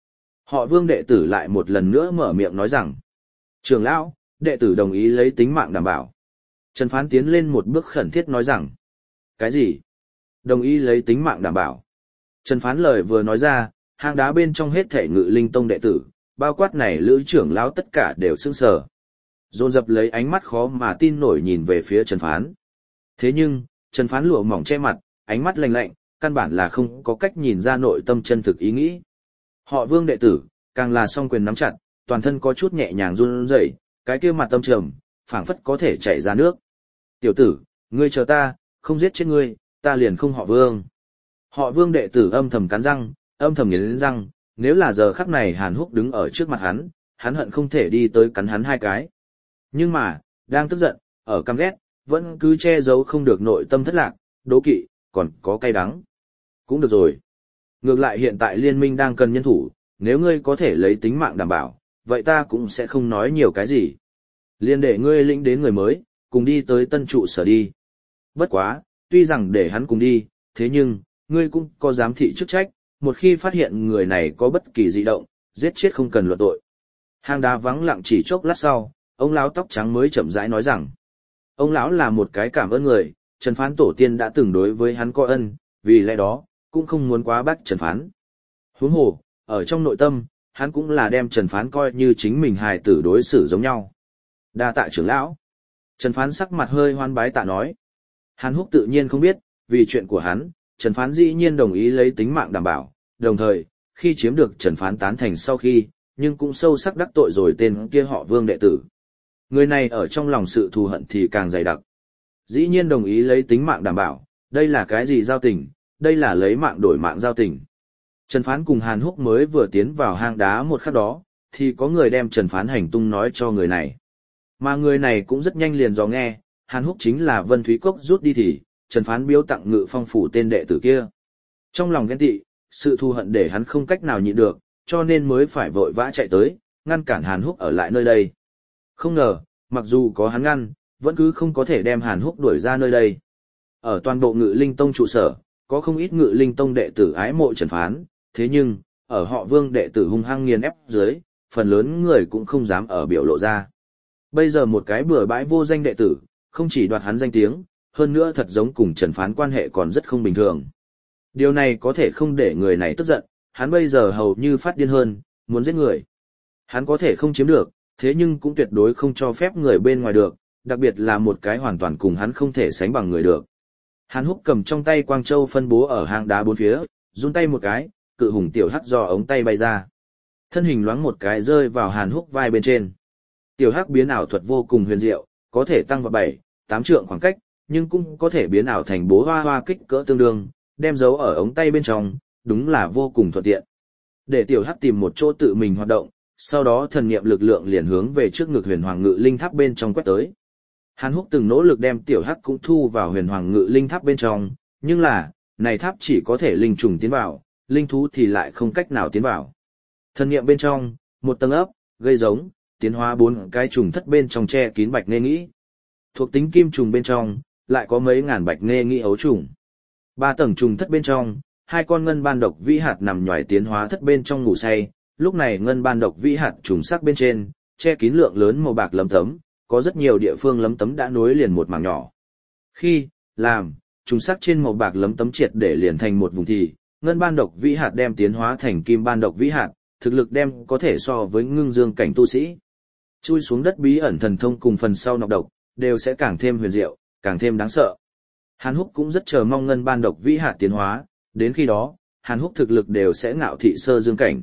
Họ Vương đệ tử lại một lần nữa mở miệng nói rằng, trưởng lão, đệ tử đồng ý lấy tính mạng đảm bảo. Trần Phán tiến lên một bước khẩn thiết nói rằng, cái gì? Đồng ý lấy tính mạng đảm bảo. Trần Phán lời vừa nói ra, hang đá bên trong hết thể Ngự Linh Tông đệ tử, bao quát này lữ trưởng lão tất cả đều sững sờ. Dồn dập lấy ánh mắt khó mà tin nổi nhìn về phía Trần Phán. Thế nhưng, Trần Phán lụa mỏng che mặt, ánh mắt lạnh lạnh, căn bản là không có cách nhìn ra nội tâm chân thực ý nghĩ. Họ Vương đệ tử, càng là song quyền nắm chặt, toàn thân có chút nhẹ nhàng run rẩy, cái kia mặt tâm trầm, phảng phất có thể chảy ra nước. Tiểu tử, ngươi chờ ta, không giết chết ngươi, ta liền không họ Vương. Họ Vương đệ tử âm thầm cắn răng, âm thầm nghiến răng, nếu là giờ khắc này Hàn Húc đứng ở trước mặt hắn hận không thể đi tới cắn hắn hai cái. Nhưng mà, đang tức giận, ở căm ghét, vẫn cứ che giấu không được nội tâm thất lạc, đố kỵ, còn có cay đắng. Cũng được rồi. Ngược lại hiện tại liên minh đang cần nhân thủ, nếu ngươi có thể lấy tính mạng đảm bảo, vậy ta cũng sẽ không nói nhiều cái gì. Liên để ngươi lĩnh đến người mới, cùng đi tới tân trụ sở đi. Bất quá, tuy rằng để hắn cùng đi, thế nhưng, ngươi cũng có giám thị chức trách, một khi phát hiện người này có bất kỳ dị động, giết chết không cần luận tội. Hang đá vắng lặng chỉ chốc lát sau, ông lão tóc trắng mới chậm rãi nói rằng, ông lão là một cái cảm ơn người, Trần Phán tổ tiên đã từng đối với hắn có ân, vì lẽ đó, cũng không muốn quá bắt Trần Phán. Huống hồ, ở trong nội tâm, hắn cũng là đem Trần Phán coi như chính mình hài tử đối xử giống nhau. Đa tạ trưởng lão. Trần Phán sắc mặt hơi hoan bái tạ nói. Hàn Húc tự nhiên không biết, vì chuyện của hắn, Trần Phán dĩ nhiên đồng ý lấy tính mạng đảm bảo, đồng thời, khi chiếm được Trần Phán tán thành sau khi, nhưng cũng sâu sắc đắc tội rồi tên kia họ Vương đệ tử. Người này ở trong lòng sự thù hận thì càng dày đặc. Dĩ nhiên đồng ý lấy tính mạng đảm bảo, đây là cái gì giao tình, đây là lấy mạng đổi mạng giao tình. Trần Phán cùng Hàn Húc mới vừa tiến vào hang đá một khắc đó, thì có người đem Trần Phán hành tung nói cho người này. Mà người này cũng rất nhanh liền dò nghe, Hàn Húc chính là Vân Thúy Cốc rút đi thì, Trần Phán biếu tặng Ngự Phong phủ tên đệ tử kia. Trong lòng ghen tị, sự thù hận để hắn không cách nào nhịn được, cho nên mới phải vội vã chạy tới, ngăn cản Hàn Húc ở lại nơi đây. Không ngờ, mặc dù có hắn ngăn, vẫn cứ không có thể đem Hàn Húc đuổi ra nơi đây. Ở toàn bộ Ngự Linh Tông trụ sở, có không ít Ngự Linh Tông đệ tử ái mộ Trần Phán, thế nhưng, ở họ Vương đệ tử hung hăng nghiền ép dưới, phần lớn người cũng không dám ở biểu lộ ra. Bây giờ một cái bừa bãi vô danh đệ tử, không chỉ đoạt hắn danh tiếng, hơn nữa thật giống cùng Trần Phán quan hệ còn rất không bình thường. Điều này có thể không để người này tức giận, hắn bây giờ hầu như phát điên hơn, muốn giết người. Hắn có thể không chiếm được, thế nhưng cũng tuyệt đối không cho phép người bên ngoài được, đặc biệt là một cái hoàn toàn cùng hắn không thể sánh bằng người được. Hàn Húc cầm trong tay quang châu phân bố ở hang đá bốn phía, run tay một cái, cự hùng tiểu hắc do ống tay bay ra. Thân hình loáng một cái rơi vào Hàn Húc vai bên trên. Tiểu hắc biến ảo thuật vô cùng huyền diệu, có thể tăng vào 7-8 trượng khoảng cách, nhưng cũng có thể biến ảo thành bố hoa hoa kích cỡ tương đương, đem giấu ở ống tay bên trong, đúng là vô cùng thuận tiện. Để tiểu hắc tìm một chỗ tự mình hoạt động, sau đó thần niệm lực lượng liền hướng về trước ngực Huyền Hoàng Ngự Linh Tháp bên trong quét tới. Hàn Húc từng nỗ lực đem tiểu hắc cũng thu vào Huyền Hoàng Ngự Linh Tháp bên trong, nhưng là, này tháp chỉ có thể linh trùng tiến vào, linh thú thì lại không cách nào tiến vào. Thần niệm bên trong, một tầng ấp, gây giống, tiến hóa 4 cái trùng thất bên trong che kín bạch nê nghĩ. Thuộc tính kim trùng bên trong, lại có mấy ngàn bạch nê nghĩ ấu trùng. 3 tầng trùng thất bên trong, 2 con ngân ban độc vĩ hạt nằm nhòi tiến hóa thất bên trong ngủ say, lúc này ngân ban độc vĩ hạt trùng sắc bên trên, che kín lượng lớn màu bạc lấm tấm, có rất nhiều địa phương lấm tấm đã nối liền một mảng nhỏ. Khi làm trùng sắc trên màu bạc lấm tấm triệt để liền thành một vùng thì, ngân ban độc vĩ hạt đem tiến hóa thành kim ban độc vĩ hạt, thực lực đem có thể so với ngưng dương cảnh tu sĩ. Chui xuống đất bí ẩn thần thông cùng phần sau nọc độc, đều sẽ càng thêm huyền diệu, càng thêm đáng sợ. Hàn Húc cũng rất chờ mong ngân ban độc vĩ hạt tiến hóa, đến khi đó, Hàn Húc thực lực đều sẽ ngạo thị sơ dương cảnh.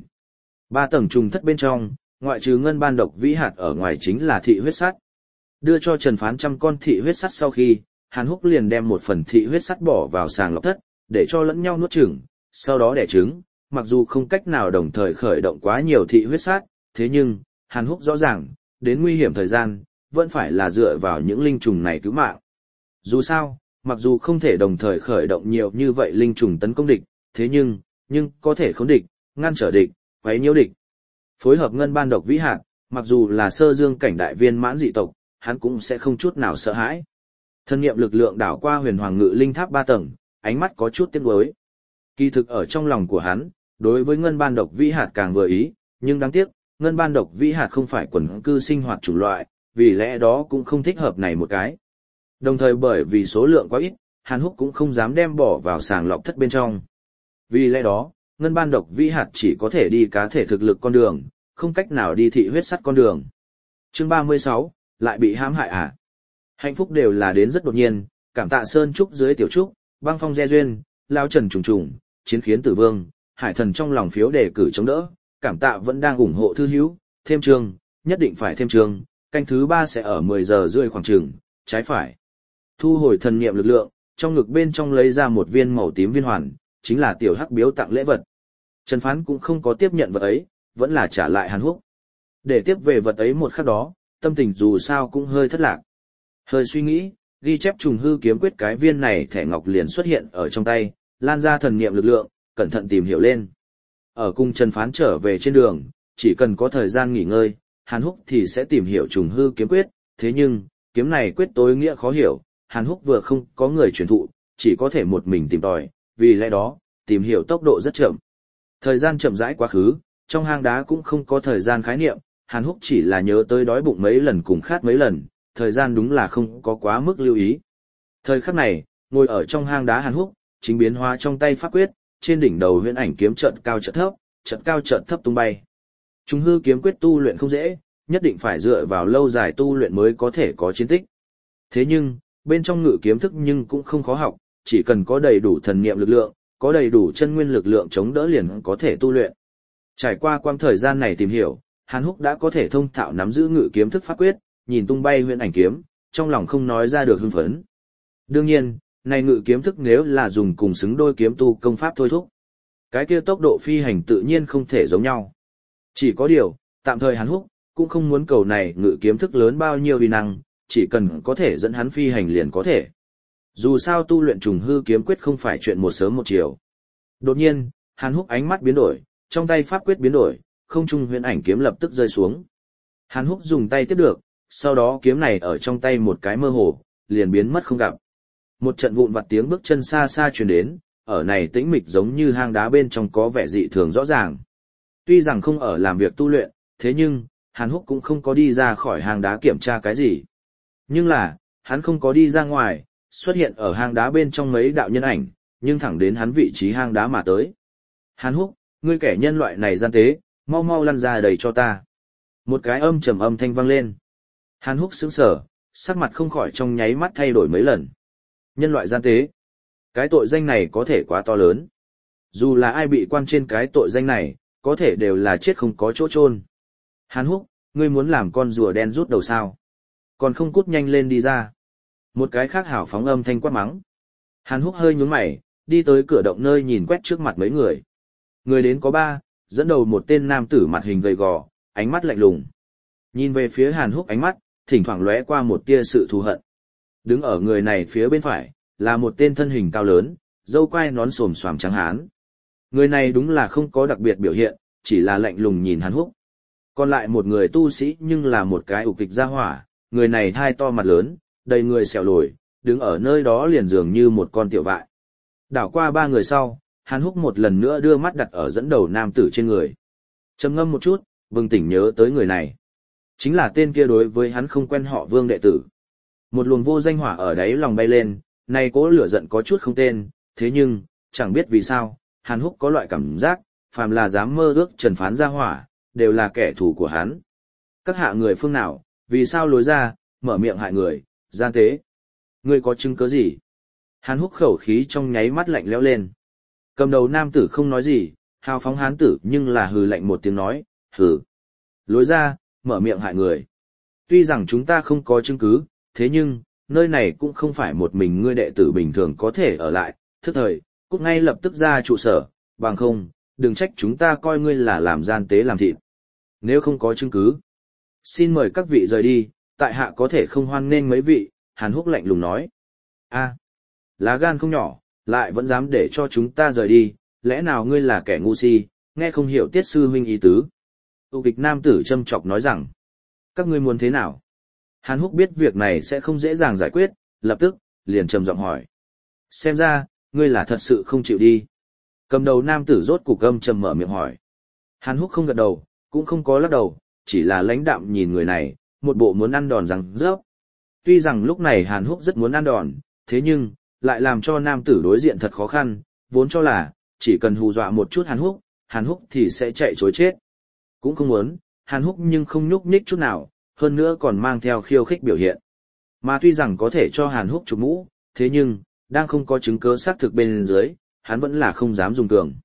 3 tầng trùng thất bên trong, ngoại trừ ngân ban độc vĩ hạt ở ngoài chính là thị huyết sắt. Đưa cho Trần Phán 100 con thị huyết sắt sau khi, Hàn Húc liền đem một phần thị huyết sắt bỏ vào sàng lọc thất, để cho lẫn nhau nuốt chửng, sau đó đẻ trứng. Mặc dù không cách nào đồng thời khởi động quá nhiều thị huyết sắt, thế nhưng, Hàn Húc rõ ràng, đến nguy hiểm thời gian, vẫn phải là dựa vào những linh trùng này cứu mạng. Dù sao, mặc dù không thể đồng thời khởi động nhiều như vậy linh trùng tấn công địch, thế nhưng có thể khống địch, ngăn trở địch, quấy nhiễu địch. Phối hợp ngân ban độc vĩ hạt, mặc dù là sơ dương cảnh đại viên mãn dị tộc, hắn cũng sẽ không chút nào sợ hãi. Thân niệm lực lượng đảo qua Huyền Hoàng Ngự Linh Tháp 3 tầng, ánh mắt có chút tiếc nuối. Kỳ thực ở trong lòng của hắn, đối với ngân ban độc vĩ hạt càng vừa ý, Nhưng đáng tiếc, ngân ban độc vĩ hạt không phải quần cư sinh hoạt chủng loại, vì lẽ đó cũng không thích hợp này một cái. Đồng thời bởi vì số lượng quá ít, Hàn Húc cũng không dám đem bỏ vào sàng lọc thất bên trong. Vì lẽ đó, ngân ban độc vĩ hạt chỉ có thể đi cá thể thực lực con đường, không cách nào đi thị huyết sắt con đường. Chương 36, lại bị hãm hại à? Hạnh phúc đều là đến rất đột nhiên, cảm tạ sơn trúc dưới tiểu trúc, băng phong gieo duyên, lao trần trùng trùng, chiến khiến tử vương, hải thần trong lòng phiếu đề cử chống đỡ, cảm tạ vẫn đang ủng hộ thư hữu, thêm chương, nhất định phải thêm chương, canh thứ 3 sẽ ở 10 giờ rưỡi khoảng chừng, trái phải. Thu hồi thần niệm lực lượng, trong ngực bên trong lấy ra một viên màu tím viên hoàn, chính là tiểu hắc biếu tặng lễ vật. Trần Phán cũng không có tiếp nhận vật ấy, vẫn là trả lại Hàn Húc. Để tiếp về vật ấy một khắc đó, tâm tình dù sao cũng hơi thất lạc. Hơi suy nghĩ, ghi chép trùng hư kiếm quyết cái viên này thẻ ngọc liền xuất hiện ở trong tay, lan ra thần niệm lực lượng, cẩn thận tìm hiểu lên. Ở cung Trần Phán trở về trên đường, chỉ cần có thời gian nghỉ ngơi, Hàn Húc thì sẽ tìm hiểu trùng hư kiếm quyết, thế nhưng, kiếm này quyết tối nghĩa khó hiểu, Hàn Húc vừa không có người truyền thụ, chỉ có thể một mình tìm tòi, vì lẽ đó, tìm hiểu tốc độ rất chậm. Thời gian chậm rãi quá khứ, trong hang đá cũng không có thời gian khái niệm, Hàn Húc chỉ là nhớ tới đói bụng mấy lần cùng khát mấy lần, thời gian đúng là không có quá mức lưu ý. Thời khắc này, ngồi ở trong hang đá Hàn Húc, chính biến hóa trong tay pháp quyết, trên đỉnh đầu huyễn ảnh kiếm chợt cao chợt thấp tung bay. Trùng hư kiếm quyết tu luyện không dễ, nhất định phải dựa vào lâu dài tu luyện mới có thể có chiến tích. Thế nhưng, bên trong ngự kiếm thức nhưng cũng không khó học, chỉ cần có đầy đủ thần niệm lực lượng, có đầy đủ chân nguyên lực lượng chống đỡ liền có thể tu luyện. Trải qua quãng thời gian này tìm hiểu, Hàn Húc đã có thể thông thạo nắm giữ ngự kiếm thức pháp quyết, nhìn tung bay huyễn ảnh kiếm, trong lòng không nói ra được hưng phấn. Đương nhiên, này ngự kiếm thức nếu là dùng cùng xứng đôi kiếm tu công pháp thôi thúc, cái kia tốc độ phi hành tự nhiên không thể giống nhau. Chỉ có điều, tạm thời Hàn Húc cũng không muốn cầu này ngự kiếm thức lớn bao nhiêu uy năng, chỉ cần có thể dẫn hắn phi hành liền có thể. Dù sao tu luyện trùng hư kiếm quyết không phải chuyện một sớm một chiều. Đột nhiên, Hàn Húc ánh mắt biến đổi, trong tay pháp quyết biến đổi, không trung huyễn ảnh kiếm lập tức rơi xuống. Hàn Húc dùng tay tiếp được, sau đó kiếm này ở trong tay một cái mơ hồ, liền biến mất không gặp. Một trận vụn vặt tiếng bước chân xa xa truyền đến, ở này tĩnh mịch giống như hang đá bên trong có vẻ dị thường rõ ràng. Tuy rằng không ở làm việc tu luyện, thế nhưng, Hàn Húc cũng không có đi ra khỏi hang đá kiểm tra cái gì. Nhưng là, hắn không có đi ra ngoài, xuất hiện ở hang đá bên trong mấy đạo nhân ảnh, nhưng thẳng đến hắn vị trí hang đá mà tới. Hàn Húc, ngươi kẻ nhân loại này gian tế, mau mau lăn ra đầy cho ta. Một cái âm trầm âm thanh vang lên. Hàn Húc sững sờ, sắc mặt không khỏi trong nháy mắt thay đổi mấy lần. Nhân loại gian tế. Cái tội danh này có thể quá to lớn. Dù là ai bị quan trên cái tội danh này, có thể đều là chết không có chỗ chôn. Hàn Húc, ngươi muốn làm con rùa đen rút đầu sao? Còn không cút nhanh lên đi ra. Một cái khác hảo phóng âm thanh quát mắng. Hàn Húc hơi nhướng mày, đi tới cửa động nơi nhìn quét trước mặt mấy người. Người đến có 3, dẫn đầu một tên nam tử mặt hình gầy gò, ánh mắt lạnh lùng. Nhìn về phía Hàn Húc ánh mắt, thỉnh thoảng lóe qua một tia sự thù hận. Đứng ở người này phía bên phải, là một tên thân hình cao lớn, râu quai nón xồm xoàm trắng hán. Người này đúng là không có đặc biệt biểu hiện, chỉ là lạnh lùng nhìn Hàn Húc. Còn lại một người tu sĩ nhưng là một cái ục kịch gia hỏa, người này hai to mặt lớn, đầy người sẹo lồi, đứng ở nơi đó liền dường như một con tiểu vại. Đảo qua 3 người sau, Hàn Húc một lần nữa đưa mắt đặt ở dẫn đầu nam tử trên người. Trầm ngâm một chút, bừng tỉnh nhớ tới người này. Chính là tên kia đối với hắn không quen họ Vương đệ tử. Một luồng vô danh hỏa ở đáy lòng bay lên, nay cố lửa giận có chút không tên, thế nhưng, chẳng biết vì sao, Hàn Húc có loại cảm giác, phàm là dám mơ ước Trần Phán ra hỏa, đều là kẻ thù của hắn. Các hạ người phương nào, vì sao lối ra, mở miệng hại người, gian tế. Ngươi có chứng cứ gì? Hàn Húc khẩu khí trong nháy mắt lạnh lẽo lên. Cầm đầu nam tử không nói gì, hào phóng hán tử nhưng là hừ lạnh một tiếng nói, hừ. Lối ra, mở miệng hại người. Tuy rằng chúng ta không có chứng cứ, thế nhưng, nơi này cũng không phải một mình ngươi đệ tử bình thường có thể ở lại, thức thời, cút ngay lập tức ra trụ sở, bằng không, đừng trách chúng ta coi ngươi là làm gian tế làm thịt. Nếu không có chứng cứ, xin mời các vị rời đi, tại hạ có thể không hoan nghênh mấy vị, Hàn Húc lạnh lùng nói. A, lá gan không nhỏ, lại vẫn dám để cho chúng ta rời đi, lẽ nào ngươi là kẻ ngu si, nghe không hiểu tiết sư huynh ý tứ. Tu kịch nam tử châm chọc nói rằng, các ngươi muốn thế nào? Hàn Húc biết việc này sẽ không dễ dàng giải quyết, lập tức, liền trầm giọng hỏi. Xem ra, ngươi là thật sự không chịu đi. Cầm đầu nam tử rốt cục âm trầm mở miệng hỏi. Hàn Húc không gật đầu, cũng không có lắc đầu, chỉ là lãnh đạm nhìn người này, một bộ muốn ăn đòn răng rớp. Tuy rằng lúc này Hàn Húc rất muốn ăn đòn, thế nhưng, lại làm cho nam tử đối diện thật khó khăn, vốn cho là, chỉ cần hù dọa một chút Hàn Húc thì sẽ chạy chối chết. Cũng không muốn, Hàn Húc nhưng không nhúc nhích chút nào, hơn nữa còn mang theo khiêu khích biểu hiện. Mà tuy rằng có thể cho Hàn Húc chụp mũ, thế nhưng, đang không có chứng cứ xác thực bên dưới, hắn vẫn là không dám dùng cường.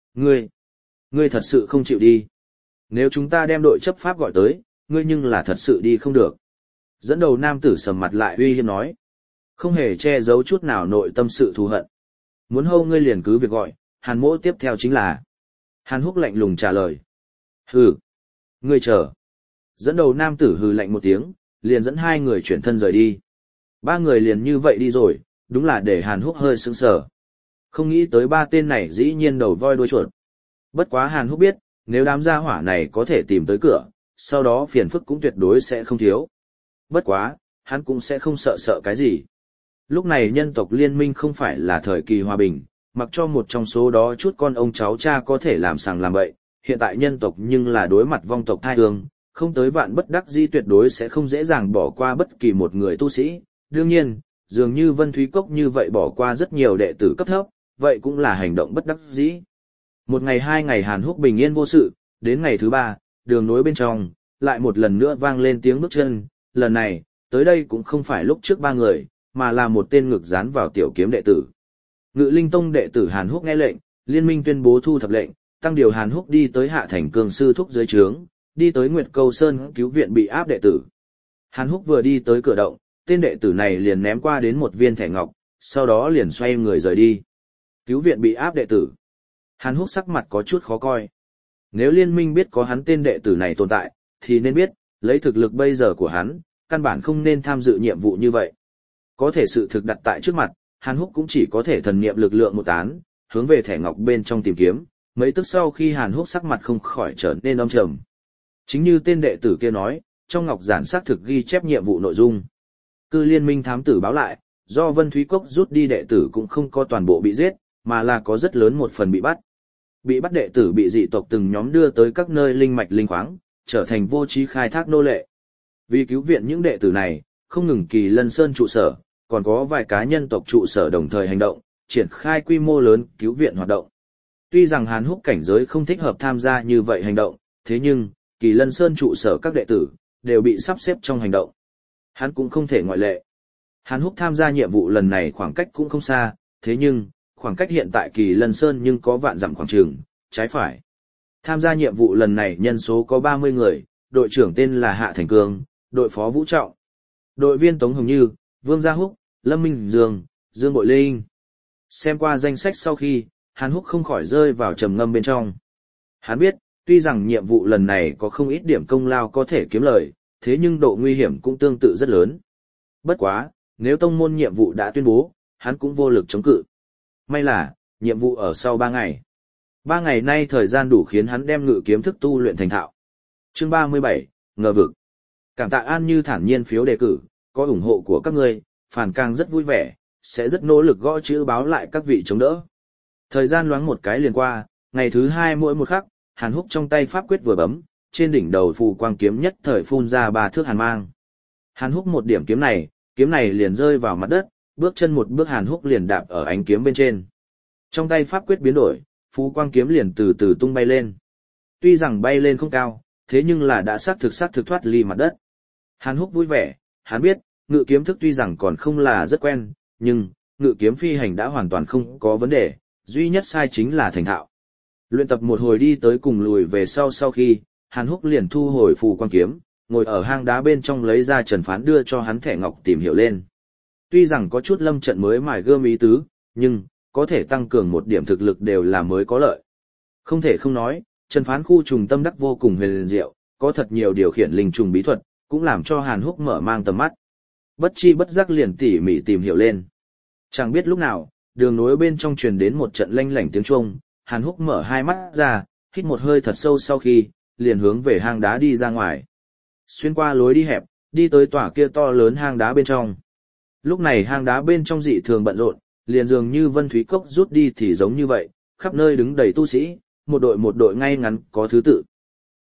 Ngươi thật sự không chịu đi. Nếu chúng ta đem đội chấp pháp gọi tới, ngươi nhưng là thật sự đi không được. Dẫn đầu nam tử sầm mặt lại uy hiếp nói. Không hề che giấu chút nào nội tâm sự thù hận. Muốn hâu ngươi liền cứ việc gọi, Hàn Mỗ tiếp theo chính là. Hàn Húc lạnh lùng trả lời. Hừ, ngươi chờ. Dẫn đầu nam tử hừ lạnh một tiếng, liền dẫn hai người chuyển thân rời đi. Ba người liền như vậy đi rồi, đúng là để Hàn Húc hơi sững sờ. Không nghĩ tới ba tên này dĩ nhiên đầu voi đuôi chuột. Bất quá Hàn Húc biết, nếu đám gia hỏa này có thể tìm tới cửa, sau đó phiền phức cũng tuyệt đối sẽ không thiếu. Bất quá, hắn cũng sẽ không sợ cái gì. Lúc này nhân tộc liên minh không phải là thời kỳ hòa bình, mặc cho một trong số đó chút con ông cháu cha có thể làm sàng làm bậy, hiện tại nhân tộc nhưng là đối mặt vong tộc thai hương, không tới vạn bất đắc dĩ tuyệt đối sẽ không dễ dàng bỏ qua bất kỳ một người tu sĩ. Đương nhiên, dường như Vân Thúy Cốc như vậy bỏ qua rất nhiều đệ tử cấp thấp, vậy cũng là hành động bất đắc dĩ. Một ngày hai ngày Hàn Húc bình yên vô sự, đến ngày thứ ba, đường nối bên trong, lại một lần nữa vang lên tiếng bước chân, lần này, tới đây cũng không phải lúc trước ba người, mà là một tên ngực dán vào tiểu kiếm đệ tử. Ngự Linh Tông đệ tử Hàn Húc nghe lệnh, liên minh tuyên bố thu thập lệnh, tăng điều Hàn Húc đi tới Hạ Thành Cương sư thúc dưới trướng, đi tới Nguyệt Câu Sơn cứu viện bị áp đệ tử. Hàn Húc vừa đi tới cửa động, tên đệ tử này liền ném qua đến một viên thẻ ngọc, sau đó liền xoay người rời đi. Cứu viện bị áp đệ tử. Hàn Húc sắc mặt có chút khó coi. Nếu liên minh biết có hắn tên đệ tử này tồn tại, thì nên biết, lấy thực lực bây giờ của hắn, căn bản không nên tham dự nhiệm vụ như vậy. Có thể sự thực đặt tại trước mặt, Hàn Húc cũng chỉ có thể thần niệm lực lượng một tán, hướng về thẻ ngọc bên trong tìm kiếm, mấy tức sau khi Hàn Húc sắc mặt không khỏi trở nên âm trầm. Chính như tên đệ tử kia nói, trong ngọc giản xác thực ghi chép nhiệm vụ nội dung. Cư liên minh thám tử báo lại, do Vân Thúy Cốc rút đi đệ tử cũng không có toàn bộ bị giết, mà là có rất lớn một phần bị bắt. Bị bắt đệ tử bị dị tộc từng nhóm đưa tới các nơi linh mạch linh khoáng, trở thành vô trí khai thác nô lệ. Vì cứu viện những đệ tử này, không ngừng Kỳ Lân Sơn trụ sở, còn có vài cá nhân tộc trụ sở đồng thời hành động, triển khai quy mô lớn cứu viện hoạt động. Tuy rằng Hàn Húc cảnh giới không thích hợp tham gia như vậy hành động, thế nhưng, Kỳ Lân Sơn trụ sở các đệ tử, đều bị sắp xếp trong hành động. Hắn cũng không thể ngoại lệ. Hàn Húc tham gia nhiệm vụ lần này khoảng cách cũng không xa, thế nhưng, khoảng cách hiện tại Kỳ Lân Sơn nhưng có vạn dặm khoảng trường, trái phải. Tham gia nhiệm vụ lần này nhân số có 30 người, đội trưởng tên là Hạ Thành Cương, đội phó Vũ Trọng, đội viên Tống Hồng Như, Vương Gia Húc, Lâm Minh Dương, Dương Bội Linh. Xem qua danh sách sau khi, Hàn Húc không khỏi rơi vào trầm ngâm bên trong. Hắn biết, tuy rằng nhiệm vụ lần này có không ít điểm công lao có thể kiếm lời, thế nhưng độ nguy hiểm cũng tương tự rất lớn. Bất quá, nếu tông môn nhiệm vụ đã tuyên bố, hắn cũng vô lực chống cự. May là, nhiệm vụ ở sau 3 ngày. 3 ngày nay thời gian đủ khiến hắn đem ngự kiếm thức tu luyện thành thạo. Chương 37, ngờ vực. Cảm tạ An Như thản nhiên phiếu đề cử, có ủng hộ của các ngươi, Phản Càng rất vui vẻ, sẽ rất nỗ lực gõ chữ báo lại các vị chống đỡ. Thời gian loáng một cái liền qua, ngày thứ 2 mỗi một khắc, Hàn Húc trong tay pháp quyết vừa bấm, trên đỉnh đầu phù quang kiếm nhất thời phun ra 3 thước hàn mang. Hàn Húc một điểm kiếm này liền rơi vào mặt đất, bước chân một bước Hàn Húc liền đạp ở ánh kiếm bên trên. Trong tay pháp quyết biến đổi, phù quang kiếm liền từ từ tung bay lên. Tuy rằng bay lên không cao, thế nhưng là đã xác thực thoát ly mặt đất. Hàn Húc vui vẻ, hắn biết, ngự kiếm thức tuy rằng còn không là rất quen, nhưng ngự kiếm phi hành đã hoàn toàn không có vấn đề, duy nhất sai chính là thành thạo. Luyện tập một hồi đi tới cùng lùi về sau khi, Hàn Húc liền thu hồi phù quang kiếm, ngồi ở hang đá bên trong lấy ra Trần Phán đưa cho hắn thẻ ngọc tìm hiểu lên. Tuy rằng có chút lâm trận mới mài gươm ý tứ, nhưng có thể tăng cường một điểm thực lực đều là mới có lợi. Không thể không nói, Trần Phán khu trùng tâm đắc vô cùng huyền diệu, có thật nhiều điều khiển linh trùng bí thuật, cũng làm cho Hàn Húc mở mang tầm mắt. Bất chi bất giác liền tỉ mỉ tìm hiểu lên. Chẳng biết lúc nào, đường nối bên trong truyền đến một trận lanh lảnh tiếng chuông, Hàn Húc mở hai mắt ra, hít một hơi thật sâu sau khi, liền hướng về hang đá đi ra ngoài. Xuyên qua lối đi hẹp, đi tới tòa kia to lớn hang đá bên trong. Lúc này hang đá bên trong dị thường bận rộn, liền dường như Vân Thúy Cốc rút đi thì giống như vậy, khắp nơi đứng đầy tu sĩ, một đội ngay ngắn có thứ tự.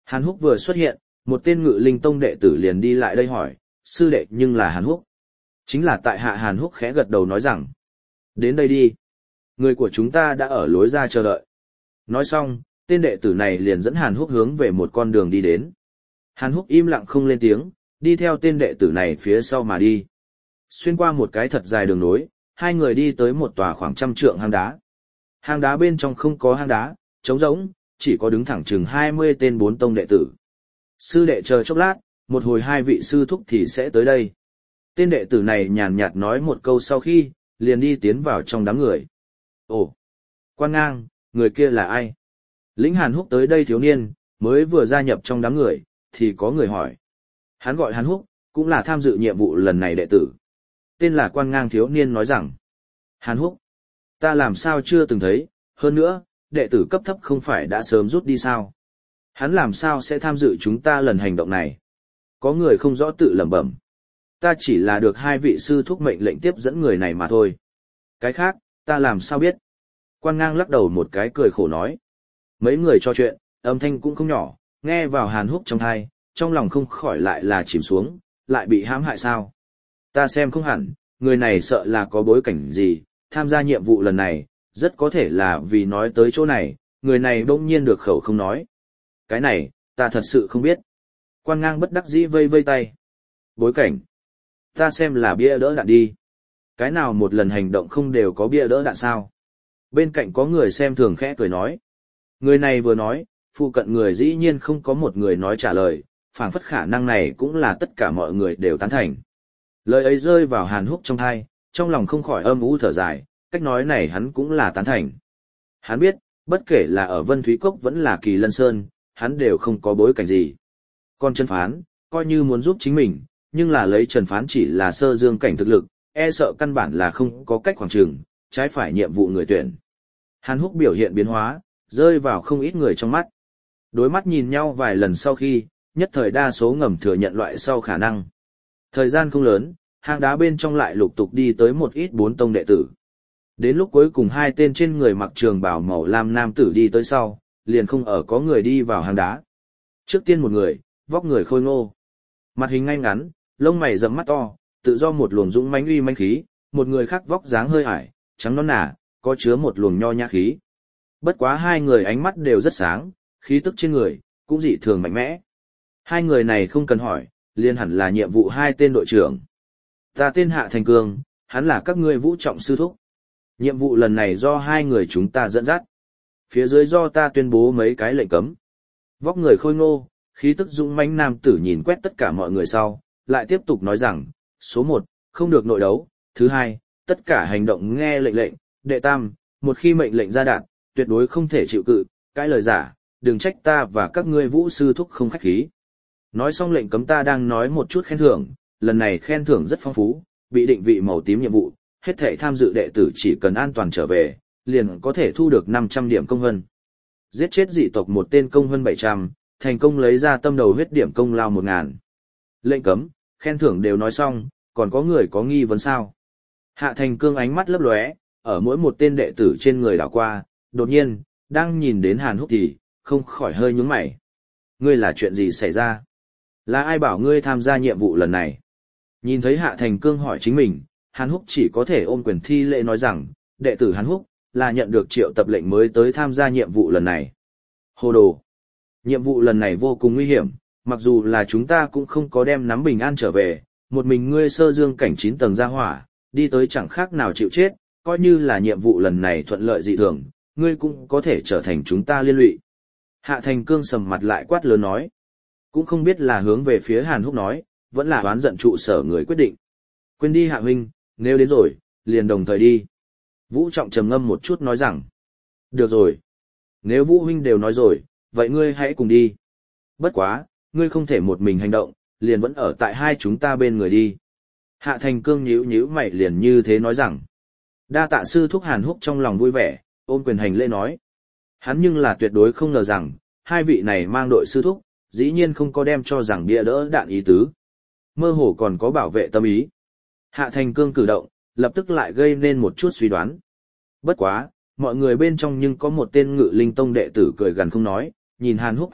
Hàn Húc vừa xuất hiện, một tên Ngự Linh Tông đệ tử liền đi lại đây hỏi, sư đệ nhưng là Hàn Húc. Chính là tại hạ. Hàn Húc khẽ gật đầu nói rằng, đến đây đi. Người của chúng ta đã ở lối ra chờ đợi. Nói xong, tên đệ tử này liền dẫn Hàn Húc hướng về một con đường đi đến. Hàn Húc im lặng không lên tiếng, đi theo tên đệ tử này phía sau mà đi. Xuyên qua một cái thật dài đường nối, hai người đi tới một tòa khoảng 100 trượng hang đá. Hang đá bên trong không có hang đá, trống rỗng, chỉ có đứng thẳng chừng 20 tên 4 tông đệ tử. Sư đệ chờ chốc lát, một hồi hai vị sư thúc thì sẽ tới đây. Tên đệ tử này nhàn nhạt nói một câu sau khi, liền đi tiến vào trong đám người. Ồ, Quan Ngang, người kia là ai? Lĩnh Hàn Húc tới đây thiếu niên, mới vừa gia nhập trong đám người, thì có người hỏi. Hắn gọi Hàn Húc, cũng là tham dự nhiệm vụ lần này đệ tử. Tên là Quan Ngang thiếu niên nói rằng. Hàn Húc, ta làm sao chưa từng thấy, hơn nữa, đệ tử cấp thấp không phải đã sớm rút đi sao? Hắn làm sao sẽ tham dự chúng ta lần hành động này? Có người không rõ tự lẩm bẩm. Ta chỉ là được hai vị sư thúc mệnh lệnh tiếp dẫn người này mà thôi. Cái khác, ta làm sao biết? Quan Ngang lắc đầu một cái cười khổ nói. Mấy người trò chuyện, âm thanh cũng không nhỏ, nghe vào Hàn Húc trong tai, trong lòng không khỏi lại là chìm xuống, lại bị hãm hại sao? Ta xem không hẳn, người này sợ là có bối cảnh gì, tham gia nhiệm vụ lần này, rất có thể là vì nói tới chỗ này, người này bỗng nhiên được khẩu không nói. Cái này, ta thật sự không biết. Quan Ngang bất đắc dĩ vây vây tay. Bối cảnh. Ta xem là bia đỡ đạn đi. Cái nào một lần hành động không đều có bia đỡ đạn sao? Bên cạnh có người xem thường khẽ cười nói. Người này vừa nói, phụ cận người dĩ nhiên không có một người nói trả lời, phảng phất khả năng này cũng là tất cả mọi người đều tán thành. Lời ấy rơi vào Hàn Húc trong tai, trong lòng không khỏi âm u thở dài, cách nói này hắn cũng là tán thành. Hắn biết, bất kể là ở Vân Thúy Cốc vẫn là Kỳ Lân Sơn, hắn đều không có bối cảnh gì. Còn Trần Phán, coi như muốn giúp chính mình, nhưng là lấy Trần Phán chỉ là sơ dương cảnh thực lực, e sợ căn bản là không có cách khoảng trường, trái phải nhiệm vụ người tuyển. Hàn Húc biểu hiện biến hóa, rơi vào không ít người trong mắt. Đối mắt nhìn nhau vài lần sau khi, nhất thời đa số ngầm thừa nhận loại sau khả năng. Thời gian không lớn, hang đá bên trong lại lục tục đi tới một ít 4 tông đệ tử. Đến lúc cuối cùng hai tên trên người mặc trường bào màu lam nam tử đi tới sau, liền không ở có người đi vào hang đá. Trước tiên một người, vóc người khôi ngô. Mặt hình ngay ngắn, lông mày rậm mắt to, tự do một luồng dũng mãnh uy mãnh khí, một người khác vóc dáng hơi ải, trắng nõn nà, có chứa một luồng nho nhã khí. Bất quá hai người ánh mắt đều rất sáng, khí tức trên người cũng dị thường mạnh mẽ. Hai người này không cần hỏi, liền hẳn là nhiệm vụ hai tên đội trưởng. Ta tên Hạ Thành Cương, hắn là các ngươi Vũ Trọng sư thúc. Nhiệm vụ lần này do hai người chúng ta dẫn dắt. Phía dưới do ta tuyên bố mấy cái lệnh cấm. Vóc người khôi ngô, khí tức dũng mãnh nam tử nhìn quét tất cả mọi người sau, lại tiếp tục nói rằng, số 1, không được nội đấu, thứ 2, tất cả hành động nghe lệnh lệnh, đệ tam, một khi mệnh lệnh ra đạt, tuyệt đối không thể chịu cự, cái lời giả, đừng trách ta và các ngươi Vũ sư thúc không khách khí. Nói xong lệnh cấm ta đang nói một chút khen thưởng, lần này khen thưởng rất phong phú, bị định vị màu tím nhiệm vụ, hết thảy tham dự đệ tử chỉ cần an toàn trở về, liền có thể thu được 500 điểm công vân. Giết chết dị tộc một tên công vân 700, thành công lấy ra tâm đầu huyết điểm công lao 1000. Lệnh cấm, khen thưởng đều nói xong, còn có người có nghi vấn sao? Hạ Thành Cương ánh mắt lấp lóe, ở mỗi một tên đệ tử trên người đảo qua, đột nhiên, đang nhìn đến Hàn Húc thì, không khỏi hơi nhướng mày. Ngươi là chuyện gì xảy ra? Là ai bảo ngươi tham gia nhiệm vụ lần này? Nhìn thấy Hạ Thành Cương hỏi chính mình, Hàn Húc chỉ có thể ôm quyền thi lễ nói rằng, đệ tử Hàn Húc, là nhận được triệu tập lệnh mới tới tham gia nhiệm vụ lần này. Hồ đồ! Nhiệm vụ lần này vô cùng nguy hiểm, mặc dù là chúng ta cũng không có đem nắm bình an trở về, một mình ngươi sơ dương cảnh 9 tầng ra hỏa, đi tới chẳng khác nào chịu chết, coi như là nhiệm vụ lần này thuận lợi dị thường, ngươi cũng có thể trở thành chúng ta liên lụy. Hạ Thành Cương sầm mặt lại quát lớn nói, cũng không biết là hướng về phía Hàn Húc nói, vẫn là oán giận trụ sở người quyết định. Quên đi Hạ huynh, nếu đến rồi, liền đồng thời đi. Vũ Trọng trầm ngâm một chút nói rằng, được rồi. Nếu Vũ huynh đều nói rồi, vậy ngươi hãy cùng đi. Bất quá, ngươi không thể một mình hành động, liền vẫn ở tại hai chúng ta bên người đi. Hạ Thành Cương nhíu nhíu mày liền như thế nói rằng, đa tạ sư thúc. Hàn Húc trong lòng vui vẻ, ôm quyền hành lễ nói. Hắn nhưng là tuyệt đối không ngờ rằng, hai vị này mang đội sư thúc, dĩ nhiên không có đem cho rằng bia đỡ đạn ý tứ. Mơ hồ còn có bảo vệ tâm ý. Hạ Thành Cương cử động, lập tức lại gây nên một chút suy đoán. Bất quá, mọi người bên trong nhưng có một tên Ngự Linh Tông đệ tử cười gần không nói, nhìn Hàn Húc ánh mắt,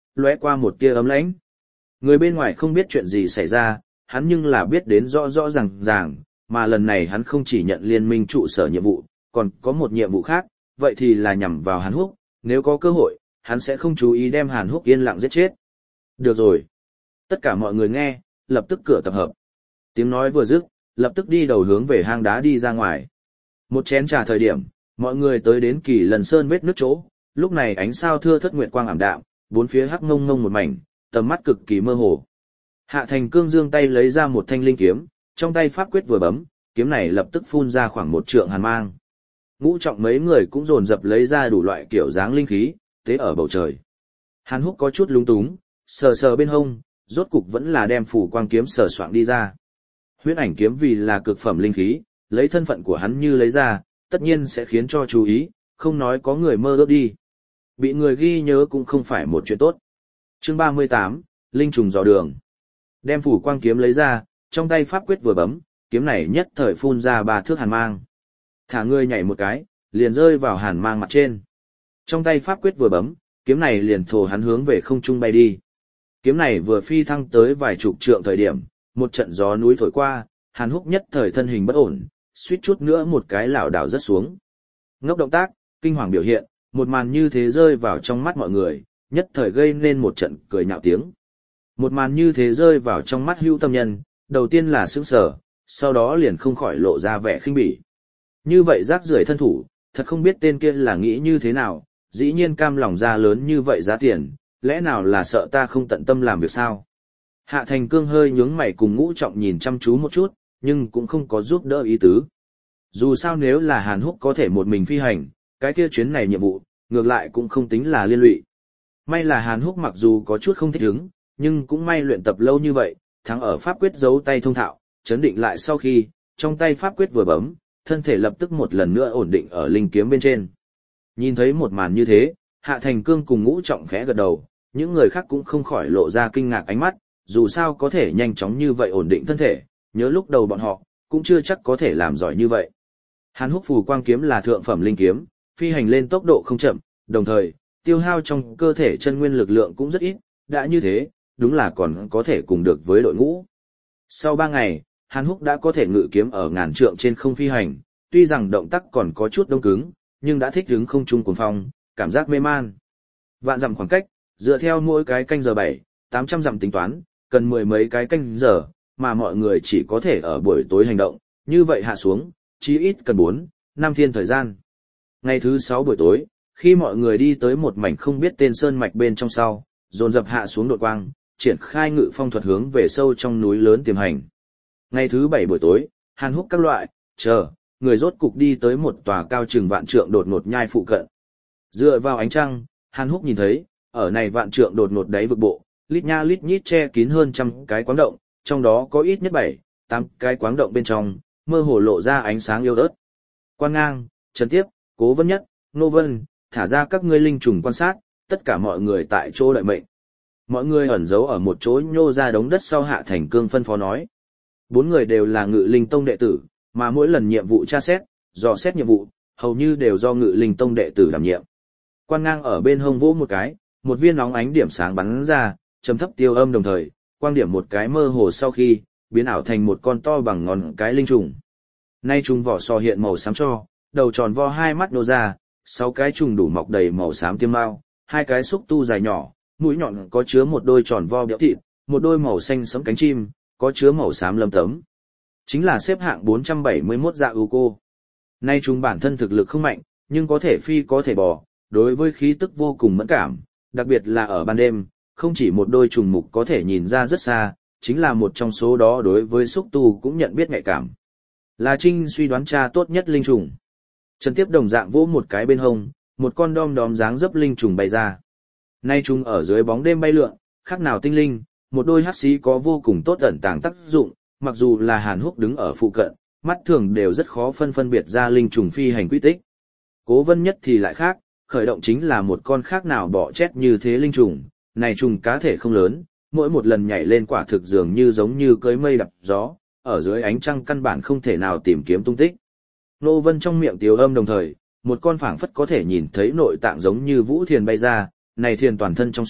lóe qua một tia ấm lãnh. Người bên ngoài không biết chuyện gì xảy ra, hắn nhưng là biết đến rõ rõ ràng ràng, mà lần này hắn không chỉ nhận liên minh trụ sở nhiệm vụ, còn có một nhiệm vụ khác, vậy thì là nhằm vào Hàn Húc, nếu có cơ hội, hắn sẽ không chú ý đem Hàn Húc yên lặng giết chết. Được rồi. Tất cả mọi người nghe, lập tức cửa tập hợp. Tiếng nói vừa dứt, lập tức đi đầu hướng về hang đá đi ra ngoài. Một chén trà thời điểm, mọi người tới đến Kỳ Lần Sơn vết nước chỗ, lúc này ánh sao thưa thất nguyệt quang ảm đạm, bốn phía hắc ngông ngông một mảnh, tầm mắt cực kỳ mơ hồ. Hạ Thành Cương giương tay lấy ra một thanh linh kiếm, trong tay pháp quyết vừa bấm, kiếm này lập tức phun ra khoảng một trượng hàn mang. Ngũ Trọng mấy người cũng dồn dập lấy ra đủ loại kiểu dáng linh khí, tế ở bầu trời. Hàn Húc có chút lúng túng, sờ sờ bên hông, rốt cục vẫn là đem phủ quang kiếm sờ soạng đi ra. Huyễn ảnh kiếm vì là cực phẩm linh khí, lấy thân phận của hắn như lấy ra, tất nhiên sẽ khiến cho chú ý, không nói có người mơ ước đi. Bị người ghi nhớ cũng không phải một chuyện tốt. Chương 38, Linh trùng dò đường. Đem phủ quang kiếm lấy ra, trong tay pháp quyết vừa bấm, kiếm này nhất thời phun ra 3 thước hàn mang. Thả người nhảy một cái, liền rơi vào hàn mang mặt trên. Trong tay pháp quyết vừa bấm, kiếm này liền thồ hắn hướng về không trung bay đi. Kiếm này vừa phi thăng tới vài chục trượng thời điểm, một trận gió núi thổi qua, Hàn Húc nhất thời thân hình bất ổn, suýt chút nữa một cái lảo đảo rớt xuống. Ngốc động tác, kinh hoàng biểu hiện, một màn như thế rơi vào trong mắt mọi người, nhất thời gây nên một trận cười nhạo tiếng. Một màn như thế rơi vào trong mắt Hữu Tâm Nhân, đầu tiên là sững sờ, sau đó liền không khỏi lộ ra vẻ khinh bỉ. Như vậy rác rưởi thân thủ, thật không biết tên kia là nghĩ như thế nào, dĩ nhiên cam lòng ra lớn như vậy giá tiền, lẽ nào là sợ ta không tận tâm làm việc sao? Hạ Thành Cương hơi nhướng mày cùng Ngũ Trọng nhìn chăm chú một chút, nhưng cũng không có giúp đỡ ý tứ. Dù sao nếu là Hàn Húc có thể một mình phi hành, cái kia chuyến này nhiệm vụ, ngược lại cũng không tính là liên lụy. May là Hàn Húc mặc dù có chút không thích ứng, nhưng cũng may luyện tập lâu như vậy, thắng ở pháp quyết giấu tay thông thạo, chấn định lại sau khi, trong tay pháp quyết vừa bấm, thân thể lập tức một lần nữa ổn định ở linh kiếm bên trên. Nhìn thấy một màn như thế, Hạ Thành Cương cùng Ngũ Trọng khẽ gật đầu, những người khác cũng không khỏi lộ ra kinh ngạc ánh mắt, dù sao có thể nhanh chóng như vậy ổn định thân thể, nhớ lúc đầu bọn họ, cũng chưa chắc có thể làm giỏi như vậy. Hàn Húc phù quang kiếm là thượng phẩm linh kiếm, phi hành lên tốc độ không chậm, đồng thời, tiêu hao trong cơ thể chân nguyên lực lượng cũng rất ít, đã như thế, đúng là còn có thể cùng được với đội ngũ. Sau 3 ngày, Hàn Húc đã có thể ngự kiếm ở ngàn trượng trên không phi hành, tuy rằng động tác còn có chút đông cứng, nhưng đã thích ứng không trung cuồng phong, cảm giác mê man. Vạn dặm khoảng cách, dựa theo mỗi cái canh giờ 7-800 dặm tính toán, cần 10 mấy cái canh giờ, mà mọi người chỉ có thể ở buổi tối hành động, như vậy hạ xuống, chí ít cần 4-5 thiên thời gian. Ngày thứ 6 buổi tối, khi mọi người đi tới một mảnh không biết tên sơn mạch bên trong sau, dồn dập hạ xuống đột quang, triển khai ngự phong thuật hướng về sâu trong núi lớn tiềm hành. Ngày thứ 7 buổi tối, Hàn Húc các loại, người rốt cục đi tới một tòa cao chừng vạn trượng đột ngột nhai phụ cận. Dựa vào ánh trăng, Hàn Húc nhìn thấy, ở này vạn trượng đột ngột đáy vực bộ, lít nha lít nhít che kín hơn trăm cái quáng động, trong đó có ít nhất 7-8 cái quáng động bên trong, mơ hồ lộ ra ánh sáng yêu ớt. Quan Ngang, Trần Tiếp, Cố Vân Nhất, Nô Vân, thả ra các ngươi linh trùng quan sát, tất cả mọi người tại chỗ đợi mệnh. Mọi người ẩn giấu ở một chỗ nhô ra đống đất sau. Hạ Thành Cương phân phó nói. 4 người đều là Ngự Linh Tông đệ tử, mà mỗi lần nhiệm vụ tra xét, dò xét nhiệm vụ, hầu như đều do Ngự Linh Tông đệ tử đảm nhiệm. Quan Ngang ở bên hông vỗ một cái, một viên nóng ánh điểm sáng bắn ra, trầm thấp tiêu âm đồng thời, quang điểm một cái mơ hồ sau khi, biến ảo thành một con to bằng ngón cái linh trùng. Nay trùng vỏ sò hiện màu xám cho, đầu tròn vo 2 mắt nô ra, 6 cái trùng đủ mọc đầy màu xám tiêm mao, 2 cái xúc tu dài nhỏ, mũi nhọn có chứa một đôi tròn vo béo thịt, một đôi màu xanh sẫm cánh chim, có chứa màu xám lấm tấm. Chính là xếp hạng 471 dạ ưu cô. Nay trùng bản thân thực lực không mạnh, nhưng có thể phi có thể bò, đối với khí tức vô cùng mẫn cảm, đặc biệt là ở ban đêm, không chỉ một đôi trùng mục có thể nhìn ra rất xa, chính là một trong số đó đối với xúc tu cũng nhận biết nhạy cảm. Là Trinh suy đoán tra tốt nhất linh trùng. Trần Tiếp đồng dạng vỗ một cái bên hông, một con đom đóm dáng dấp linh trùng bay ra. Nay trùng ở dưới bóng đêm bay lượn, khác nào tinh linh, một đôi hắc xí có vô cùng tốt ẩn tàng tác dụng, mặc dù là Hàn Húc đứng ở phụ cận, mắt thường đều rất khó phân biệt ra linh trùng phi hành quy tích. Cố Vân Nhất thì lại khác, khởi động chính là một con khác nào bỏ chết như thế linh trùng, này trùng cá thể không lớn, mỗi một lần nhảy lên quả thực dường như giống như cưỡi mây đập gió, ở dưới ánh trăng căn bản không thể nào tìm kiếm tung tích. Nô Vân trong miệng tiếu âm đồng thời, một con phảng phất có thể nhìn thấy nội tạng giống như vũ thiền bay ra, này thiền toàn thân trong suốt,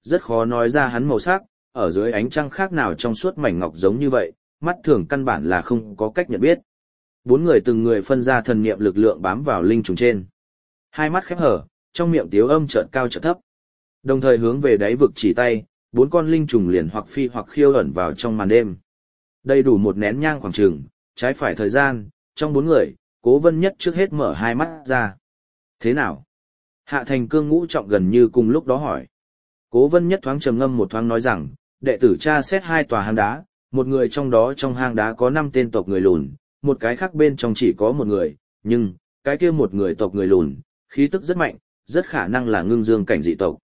rất khó nói ra hắn màu sắc, ở dưới ánh trăng khác nào trong suốt mảnh ngọc giống như vậy, mắt thường căn bản là không có cách nhận biết. Bốn người từng người phân ra thần niệm lực lượng bám vào linh trùng trên. Hai mắt khép hở, trong miệng tiếu âm chợt cao chợt thấp. Đồng thời hướng về đáy vực chỉ tay, bốn con linh trùng liền hoặc phi hoặc khiêu ẩn vào trong màn đêm. Đầy đủ một nén nhang khoảng chừng, trái phải thời gian, trong bốn người, Cố Vân Nhất trước hết mở hai mắt ra. Thế nào? Hạ Thành Cương ngũ trọng gần như cùng lúc đó hỏi. Cố Vân Nhất thoáng trầm ngâm một thoáng nói rằng, đệ tử tra xét hai tòa hang đá, một người trong đó trong hang đá có 5 tên tộc người lùn, một cái khác bên trong chỉ có một người, nhưng, cái kia một người tộc người lùn, khí tức rất mạnh, rất khả năng là ngưng dương cảnh dị tộc.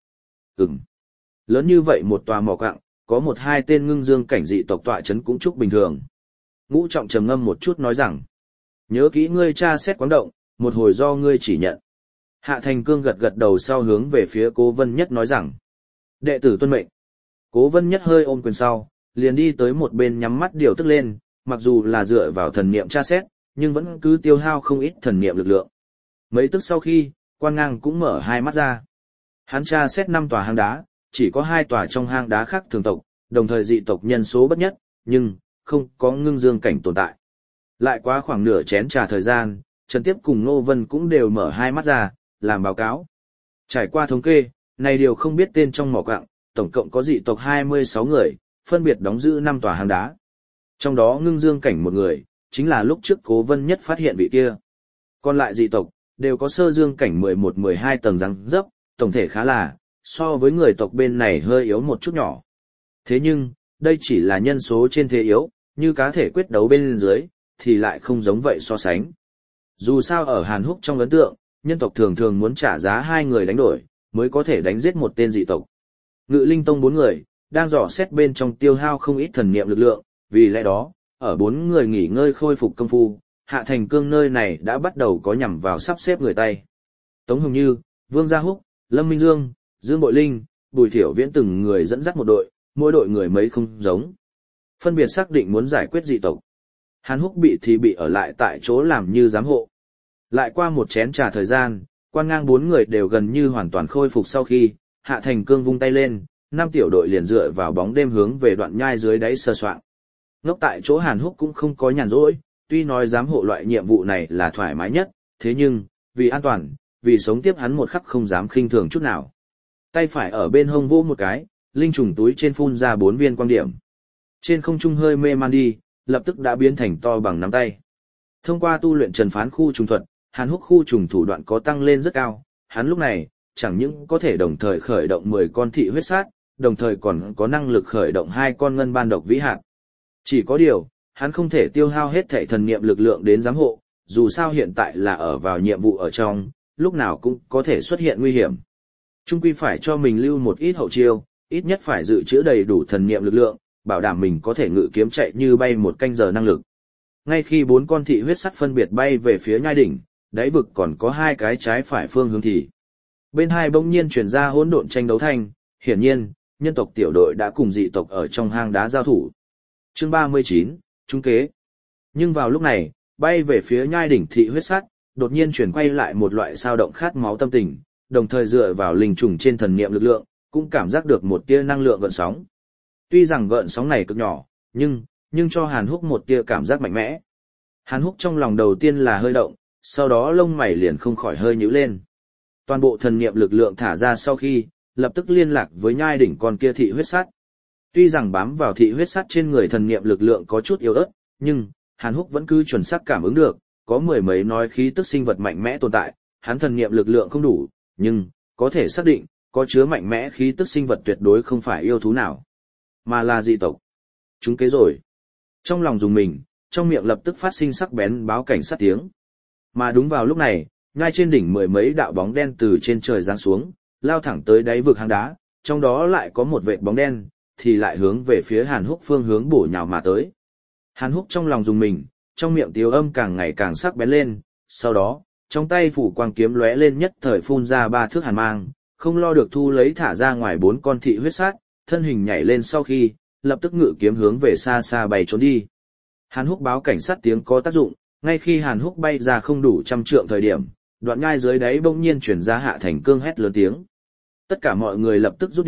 Lớn như vậy một tòa mỏ quặng, có 1-2 tên ngưng dương cảnh dị tộc tọa chấn cũng chúc bình thường. Ngũ trọng trầm ngâm một chút nói rằng, nhớ kỹ ngươi tra xét quáng động, một hồi do ngươi chỉ nhận. Hạ Thành Cương gật gật đầu sau hướng về phía Cố Vân Nhất nói rằng, đệ tử tuân mệnh. Cố Vân Nhất hơi ôm quyền sau, liền đi tới một bên nhắm mắt điều tức lên, mặc dù là dựa vào thần niệm tra xét, nhưng vẫn cứ tiêu hao không ít thần niệm lực lượng. Mấy tức sau khi, Quan Ngang cũng mở hai mắt ra. Hắn tra xét 5 tòa hang đá, chỉ có 2 tòa trong hang đá khác thường tộc, đồng thời dị tộc nhân số bất nhất, nhưng không có ngưng dương cảnh tồn tại. Lại quá khoảng nửa chén trà thời gian, Trần Tiếp cùng Nô Vân cũng đều mở hai mắt ra, làm báo cáo. Trải qua thống kê, này điều không biết tên trong mỏ quặng, tổng cộng có dị tộc 26 người, phân biệt đóng giữ 5 tòa hang đá. Trong đó ngưng dương cảnh một người, chính là lúc trước Cố Vân Nhất phát hiện vị kia. Còn lại dị tộc, đều có sơ dương cảnh 11-12 tầng răng dấp, tổng thể khá là, so với người tộc bên này hơi yếu một chút nhỏ. Thế nhưng, đây chỉ là nhân số trên thế yếu, như cá thể quyết đấu bên dưới, thì lại không giống vậy so sánh. Dù sao ở Hàn Húc trong ấn tượng, nhân tộc thường thường muốn trả giá 2 người đánh đổi, mới có thể đánh giết một tên dị tộc. Ngự Linh Tông 4 người, đang dò xét bên trong tiêu hao không ít thần niệm lực lượng, vì lẽ đó, ở 4 người nghỉ ngơi khôi phục công phu, Hạ Thành Cương nơi này đã bắt đầu có nhằm vào sắp xếp người tay. Tống Hồng Như, Vương Gia Húc, Lâm Minh Dương, Dương Bội Linh, Bùi Thiểu Viễn từng người dẫn dắt một đội, mỗi đội người mấy không giống. Phân biệt xác định muốn giải quyết dị tộc. Hàn Húc bị ở lại tại chỗ làm như giám hộ. Lại qua một chén trà thời gian, Quan Ngang 4 người đều gần như hoàn toàn khôi phục sau khi, Hạ Thành Cương vung tay lên, 5 tiểu đội liền dựa vào bóng đêm hướng về đoạn nhai dưới đáy sơ soạn. Ngốc tại chỗ Hàn Húc cũng không có nhàn rỗi, tuy nói giám hộ loại nhiệm vụ này là thoải mái nhất, thế nhưng, vì an toàn, vì sống tiếp hắn một khắc không dám khinh thường chút nào. Tay phải ở bên hông vỗ một cái, linh trùng túi trên phun ra 4 viên quang điểm. Trên không trung hơi mê man đi, lập tức đã biến thành to bằng nắm tay. Thông qua tu luyện trần phán khu trùng thuật, Hàn Húc khu trùng thủ đoạn có tăng lên rất cao, hắn lúc này, chẳng những có thể đồng thời khởi động 10 con thị huyết sát, đồng thời còn có năng lực khởi động 2 con ngân ban độc vĩ hạt. Chỉ có điều, hắn không thể tiêu hao hết thể thần niệm lực lượng đến giám hộ, dù sao hiện tại là ở vào nhiệm vụ ở trong, lúc nào cũng có thể xuất hiện nguy hiểm. Trung quy phải cho mình lưu một ít hậu chiêu, ít nhất phải dự trữ đầy đủ thần niệm lực lượng, bảo đảm mình có thể ngự kiếm chạy như bay một canh giờ năng lực. Ngay khi 4 con thị huyết sắt phân biệt bay về phía nhai đỉnh, đáy vực còn có 2 cái trái phải phương hướng thì. Bên hai bỗng nhiên truyền ra hỗn độn tranh đấu thanh, hiển nhiên, nhân tộc tiểu đội đã cùng dị tộc ở trong hang đá giao thủ. Chương 39, trúng kế. Nhưng vào lúc này, bay về phía nhai đỉnh thị huyết sắt, đột nhiên chuyển quay lại một loại sao động khát máu tâm tình, đồng thời dựa vào linh trùng trên thần niệm lực lượng, cũng cảm giác được một tia năng lượng gợn sóng. Tuy rằng gợn sóng này cực nhỏ, nhưng cho Hàn Húc một tia cảm giác mạnh mẽ. Hàn Húc trong lòng đầu tiên là hơi động, sau đó lông mày liền không khỏi hơi nhíu lên. Toàn bộ thần niệm lực lượng thả ra sau khi, lập tức liên lạc với nhai đỉnh con kia thị huyết sắt. Tuy rằng bám vào thị huyết sắt trên người thần niệm lực lượng có chút yếu ớt, nhưng Hàn Húc vẫn cứ chuẩn xác cảm ứng được, có 10 mấy nói khí tức sinh vật mạnh mẽ tồn tại, hắn thần niệm lực lượng không đủ, nhưng có thể xác định, có chứa mạnh mẽ khí tức sinh vật tuyệt đối không phải yêu thú nào, mà là dị tộc. Chúng kế rồi. Trong lòng dùng mình, trong miệng lập tức phát sinh sắc bén báo cảnh sát tiếng. Mà đúng vào lúc này, ngay trên đỉnh 10 mấy đạo bóng đen từ trên trời giáng xuống, lao thẳng tới đáy vực hang đá, trong đó lại có một vệt bóng đen, thì lại hướng về phía Hàn Húc phương hướng bổ nhào mà tới. Hàn Húc trong lòng dùng mình, trong miệng tiếu âm càng ngày càng sắc bén lên, sau đó, trong tay phủ quang kiếm lóe lên nhất thời phun ra 3 thước hàn mang, không lo được thu lấy thả ra ngoài 4 con thị huyết sát, thân hình nhảy lên sau khi, lập tức ngự kiếm hướng về xa xa bay trốn đi. Hàn Húc báo cảnh sát tiếng có tác dụng, ngay khi Hàn Húc bay ra không đủ 100 trượng thời điểm, đoạn nhai dưới đáy bỗng nhiên chuyển ra Hạ Thành Cương hét lớn tiếng. Tất cả mọi người lập tức rút đi,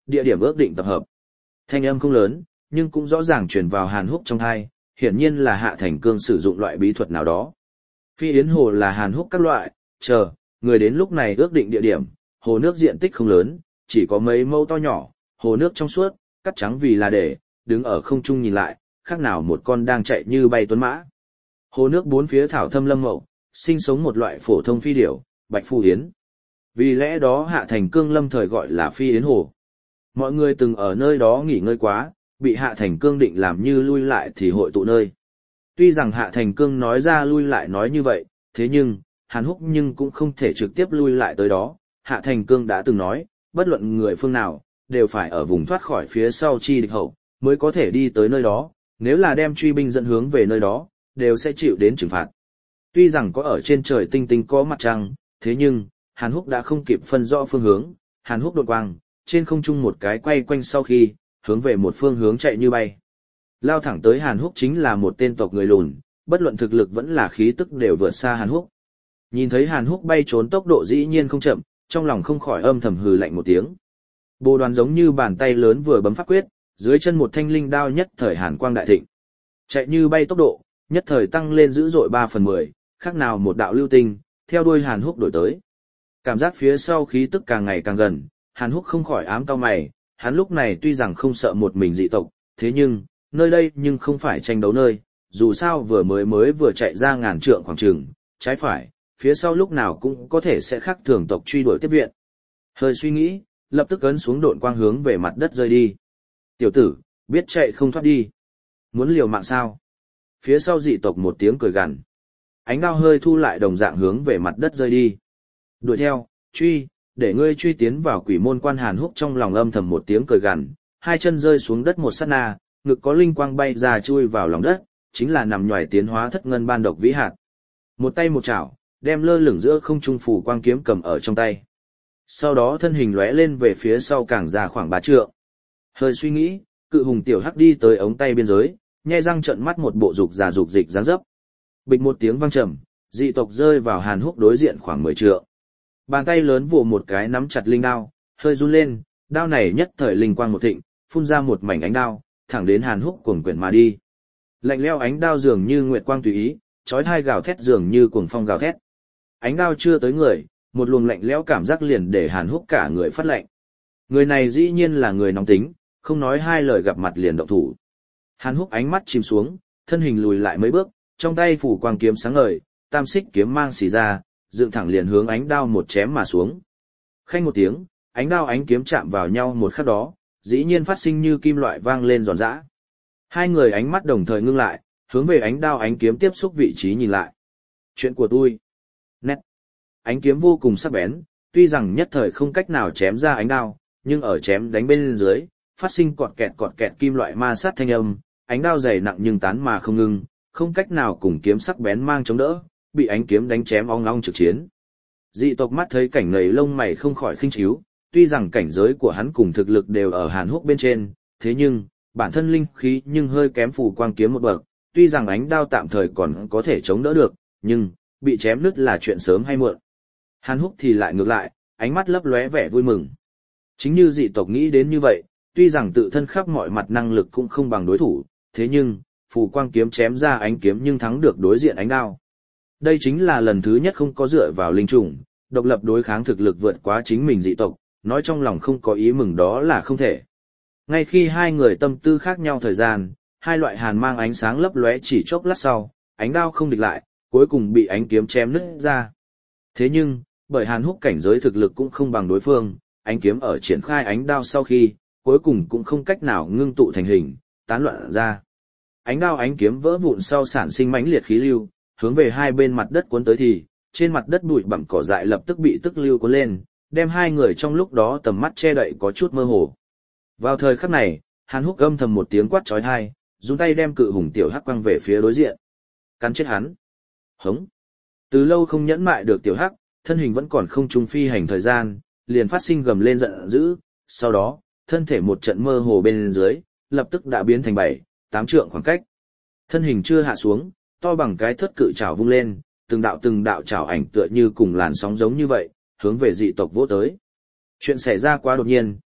địa điểm ước định tập hợp. Thanh âm không lớn, nhưng cũng rõ ràng truyền vào Hàn Húc trong tai, hiển nhiên là Hạ Thành Cương sử dụng loại bí thuật nào đó. Phi yến hồ là Hàn Húc các loại, người đến lúc này ước định địa điểm, hồ nước diện tích không lớn, chỉ có mấy mâu to nhỏ, hồ nước trong suốt, cắt trắng vì là để, đứng ở không trung nhìn lại, khác nào một con đang chạy như bay tuấn mã. Hồ nước bốn phía thảo thâm lâm mậu, sinh sống một loại phổ thông phi điểu, bạch phu yến. Vì lẽ đó Hạ Thành Cương lâm thời gọi là phi yến hồ. Mọi người từng ở nơi đó nghỉ ngơi quá, bị Hạ Thành Cương định làm như lui lại thì hội tụ nơi. Tuy rằng Hạ Thành Cương nói ra lui lại nói như vậy, thế nhưng, Hàn Húc nhưng cũng không thể trực tiếp lui lại tới đó. Hạ Thành Cương đã từng nói, bất luận người phương nào, đều phải ở vùng thoát khỏi phía sau chi địch hậu, mới có thể đi tới nơi đó, nếu là đem truy binh dẫn hướng về nơi đó, đều sẽ chịu đến trừng phạt. Tuy rằng có ở trên trời tinh tinh có mặt trăng, thế nhưng, Hàn Húc đã không kịp phân rõ phương hướng, Hàn Húc đột quang, trên không trung một cái quay quanh sau khi, hướng về một phương hướng chạy như bay. Lao thẳng tới Hàn Húc chính là một tên tộc người lùn, bất luận thực lực vẫn là khí tức đều vượt xa Hàn Húc. Nhìn thấy Hàn Húc bay trốn tốc độ dĩ nhiên không chậm, trong lòng không khỏi âm thầm hừ lạnh một tiếng. Bồ đoàn giống như bàn tay lớn vừa bấm pháp quyết, dưới chân một thanh linh đao nhất thời hàn quang đại thịnh. Chạy như bay tốc độ, nhất thời tăng lên dữ dội 3/10, khác nào một đạo lưu tinh, theo đuôi Hàn Húc đổi tới. Cảm giác phía sau khí tức càng ngày càng gần, Hàn Húc không khỏi ám cau mày, hắn lúc này tuy rằng không sợ một mình dị tộc, thế nhưng, nơi đây nhưng không phải tranh đấu nơi, dù sao vừa chạy ra ngàn trượng khoảng trường, trái phải, phía sau lúc nào cũng có thể sẽ khác thường tộc truy đuổi tiếp viện. Hơi suy nghĩ, lập tức ấn xuống độn quang hướng về mặt đất rơi đi. Tiểu tử, biết chạy không thoát đi. Muốn liều mạng sao? Phía sau dị tộc một tiếng cười gằn. Ánh đao hơi thu lại đồng dạng hướng về mặt đất rơi đi. Đuổi theo, truy, để ngươi truy tiến vào quỷ môn quan. Hàn Húc trong lòng âm thầm một tiếng cười gằn, hai chân rơi xuống đất một sát na, ngực có linh quang bay ra chui vào lòng đất, chính là nằm nhoài tiến hóa thất ngân ban độc vĩ hạt. Một tay một chảo, đem lơ lửng giữa không trung phủ quang kiếm cầm ở trong tay. Sau đó thân hình lóe lên về phía sau càng ra khoảng 3 trượng. Hơi suy nghĩ, cự hùng tiểu hắc đi tới ống tay biên giới, nhe răng trợn mắt một bộ dục giả dục dịch dáng dấp. Bịch một tiếng vang trầm, dị tộc rơi vào Hàn Húc đối diện khoảng 10 trượng. Bàn tay lớn vồ một cái nắm chặt linh đao, hơi run lên, đao này nhất thời linh quang một thịnh, phun ra một mảnh ánh đao, thẳng đến Hàn Húc cuồng quyển mà đi. Lạnh lẽo ánh đao dường như nguyệt quang tùy ý, chói tai gào thét dường như cuồng phong gào thét. Ánh đao chưa tới người, một luồng lạnh lẽo cảm giác liền để Hàn Húc cả người phát lạnh. Người này dĩ nhiên là người nóng tính, không nói hai lời gặp mặt liền động thủ. Hàn Húc ánh mắt chìm xuống, thân hình lùi lại mấy bước, trong tay phủ quang kiếm sáng ngời, tam xích kiếm mang xì ra, dựng thẳng liền hướng ánh đao một chém mà xuống. Khanh một tiếng, ánh đao ánh kiếm chạm vào nhau một khắc đó, dĩ nhiên phát sinh như kim loại vang lên giòn giã. Hai người ánh mắt đồng thời ngưng lại, hướng về ánh đao ánh kiếm tiếp xúc vị trí nhìn lại. Chuyện của tôi. Nét. Ánh kiếm vô cùng sắc bén, tuy rằng nhất thời không cách nào chém ra ánh đao, nhưng ở chém đánh bên dưới, phát sinh cọt kẹt kim loại ma sát thanh âm, ánh đao dày nặng nhưng tán mà không ngưng, không cách nào cùng kiếm sắc bén mang chống đỡ, bị ánh kiếm đánh chém ong ong trực chiến. Dị tộc mắt thấy cảnh này lông mày không khỏi khinh chíu, tuy rằng cảnh giới của hắn cùng thực lực đều ở Hàn Húc bên trên, thế nhưng, bản thân linh khí nhưng hơi kém phù quang kiếm một bậc, tuy rằng ánh đao tạm thời còn có thể chống đỡ được, nhưng, bị chém nứt là chuyện sớm hay muộn. Hàn Húc thì lại ngược lại, ánh mắt lấp lóe vẻ vui mừng. Chính như dị tộc nghĩ đến như vậy, tuy rằng tự thân khắp mọi mặt năng lực cũng không bằng đối thủ, thế nhưng, phù quang kiếm chém ra ánh kiếm nhưng thắng được đối diện ánh đao. Đây chính là lần thứ nhất không có dựa vào linh trùng, độc lập đối kháng thực lực vượt quá chính mình dị tộc, nói trong lòng không có ý mừng đó là không thể. Ngay khi hai người tâm tư khác nhau thời gian, hai loại hàn mang ánh sáng lấp lóe chỉ chốc lát sau, ánh đao không địch lại, cuối cùng bị ánh kiếm chém nứt ra. Thế nhưng, bởi Hàn Húc cảnh giới thực lực cũng không bằng đối phương, ánh kiếm ở triển khai ánh đao sau khi, cuối cùng cũng không cách nào ngưng tụ thành hình, tán loạn ra. Ánh đao ánh kiếm vỡ vụn sau sản sinh mãnh liệt khí lưu, hướng về hai bên mặt đất cuốn tới thì, trên mặt đất bụi bặm cỏ dại lập tức bị tức lưu cuốn lên, đem hai người trong lúc đó tầm mắt che đậy có chút mơ hồ. Vào thời khắc này, Hàn Húc âm thầm một tiếng quát chói tai, dùng tay đem cự hùng tiểu hắc quăng về phía đối diện. Cắn chết hắn. Hống. Từ lâu không nhẫn mại được tiểu hắc, thân hình vẫn còn không trung phi hành thời gian, liền phát sinh gầm lên giận dữ, sau đó, thân thể một trận mơ hồ bên dưới, lập tức đã biến thành 7-8 trượng khoảng cách. Thân hình chưa hạ xuống, to bằng cái thất cự chảo vung lên, từng đạo chảo ảnh tựa như cùng làn sóng giống như vậy, hướng về dị tộc vỗ tới. Chuyện xảy ra quá đột nhiên,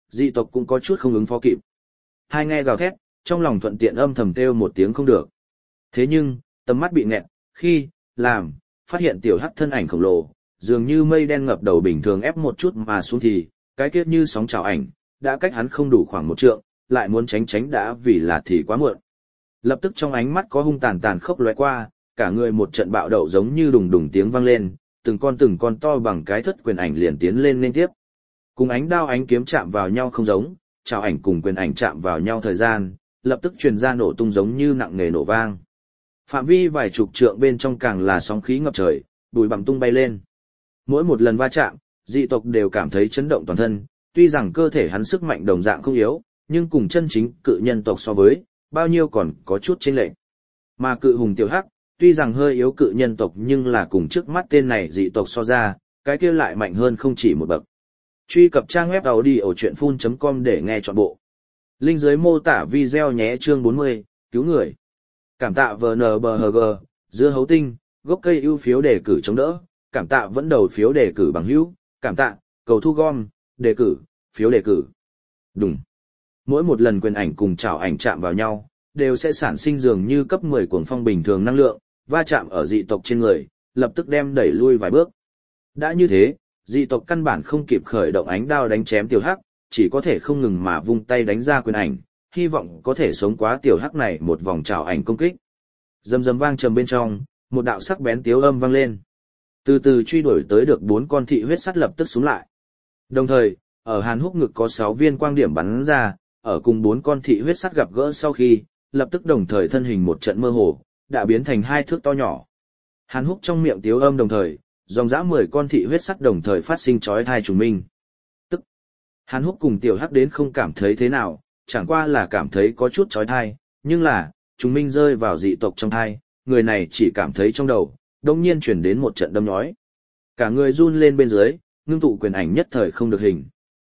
dị tộc cũng có chút không ứng phó kịp. Hai nghe gào thét, trong lòng thuận tiện âm thầm kêu một tiếng không được. Thế nhưng, tầm mắt bị nghẹt, khi, làm, phát hiện tiểu hắc thân ảnh khổng lồ, dường như mây đen ngập đầu bình thường ép một chút mà xuống thì, cái kia như sóng trào ảnh, đã cách hắn không đủ khoảng một trượng, lại muốn tránh tránh đã vì là thì quá muộn. Lập tức trong ánh mắt có hung tàn tàn khốc lóe qua, cả người một trận bạo đậu giống như đùng đùng tiếng vang lên, từng con to bằng cái thất quyền ảnh liền tiến lên liên tiếp. Cùng ánh đao ánh kiếm chạm vào nhau không giống, trào ảnh cùng quyền ảnh chạm vào nhau thời gian, lập tức truyền ra nổ tung giống như nặng nề nổ vang. Phạm vi vài chục trượng bên trong càng là sóng khí ngập trời, bụi bặm tung bay lên. Mỗi một lần va chạm, dị tộc đều cảm thấy chấn động toàn thân, tuy rằng cơ thể hắn sức mạnh đồng dạng không yếu, nhưng cùng chân chính cự nhân tộc so với, bao nhiêu còn có chút chênh lệch. Mà cự hùng tiểu hắc, tuy rằng hơi yếu cự nhân tộc nhưng là cùng trước mắt tên này dị tộc so ra, cái kia lại mạnh hơn không chỉ một bậc. Truy cập trang web audiochuyenphun.com để nghe trọn bộ. Link dưới mô tả video nhé. Chương 40, cứu người. Cảm tạ VNBHG, dưa hấu tinh, gốc cây ưu phiếu đề cử chống đỡ, cảm tạ vẫn đầu phiếu đề cử bằng hữu, cảm tạ, cầu thu gom, đề cử, phiếu đề cử. Đúng. Mỗi một lần quyền ảnh cùng chảo ảnh chạm vào nhau, đều sẽ sản sinh dường như cấp 10 cuồng phong bình thường năng lượng, va chạm ở dị tộc trên người, lập tức đem đẩy lui vài bước. Đã như thế, dị tộc căn bản không kịp khởi động ánh đao đánh chém tiểu hắc, chỉ có thể không ngừng mà vung tay đánh ra quyền ảnh, hy vọng có thể sống quá tiểu hắc này một vòng chảo ảnh công kích. Rầm rầm vang trầm bên trong, một đạo sắc bén tiếu âm vang lên. Từ từ truy đuổi tới được 4 con thị huyết sắt lập tức xuống lại. Đồng thời, ở Hàn Húc ngực có 6 viên quang điểm bắn ra, ở cùng 4 con thị huyết sắt gặp gỡ sau khi, lập tức đồng thời thân hình một trận mơ hồ, đã biến thành 2 thước to nhỏ. Hàn Húc trong miệng tiếu âm đồng thời, dòng dã 10 con thị huyết sắt đồng thời phát sinh chói tai trùng minh. Tức, Hàn Húc cùng tiểu hắc đến không cảm thấy thế nào, chẳng qua là cảm thấy có chút chói tai, nhưng là, trùng minh rơi vào dị tộc trong tai, người này chỉ cảm thấy trong đầu, đột nhiên chuyển đến một trận đâm nhói. Cả người run lên bên dưới, ngưng tụ quyền ảnh nhất thời không được hình.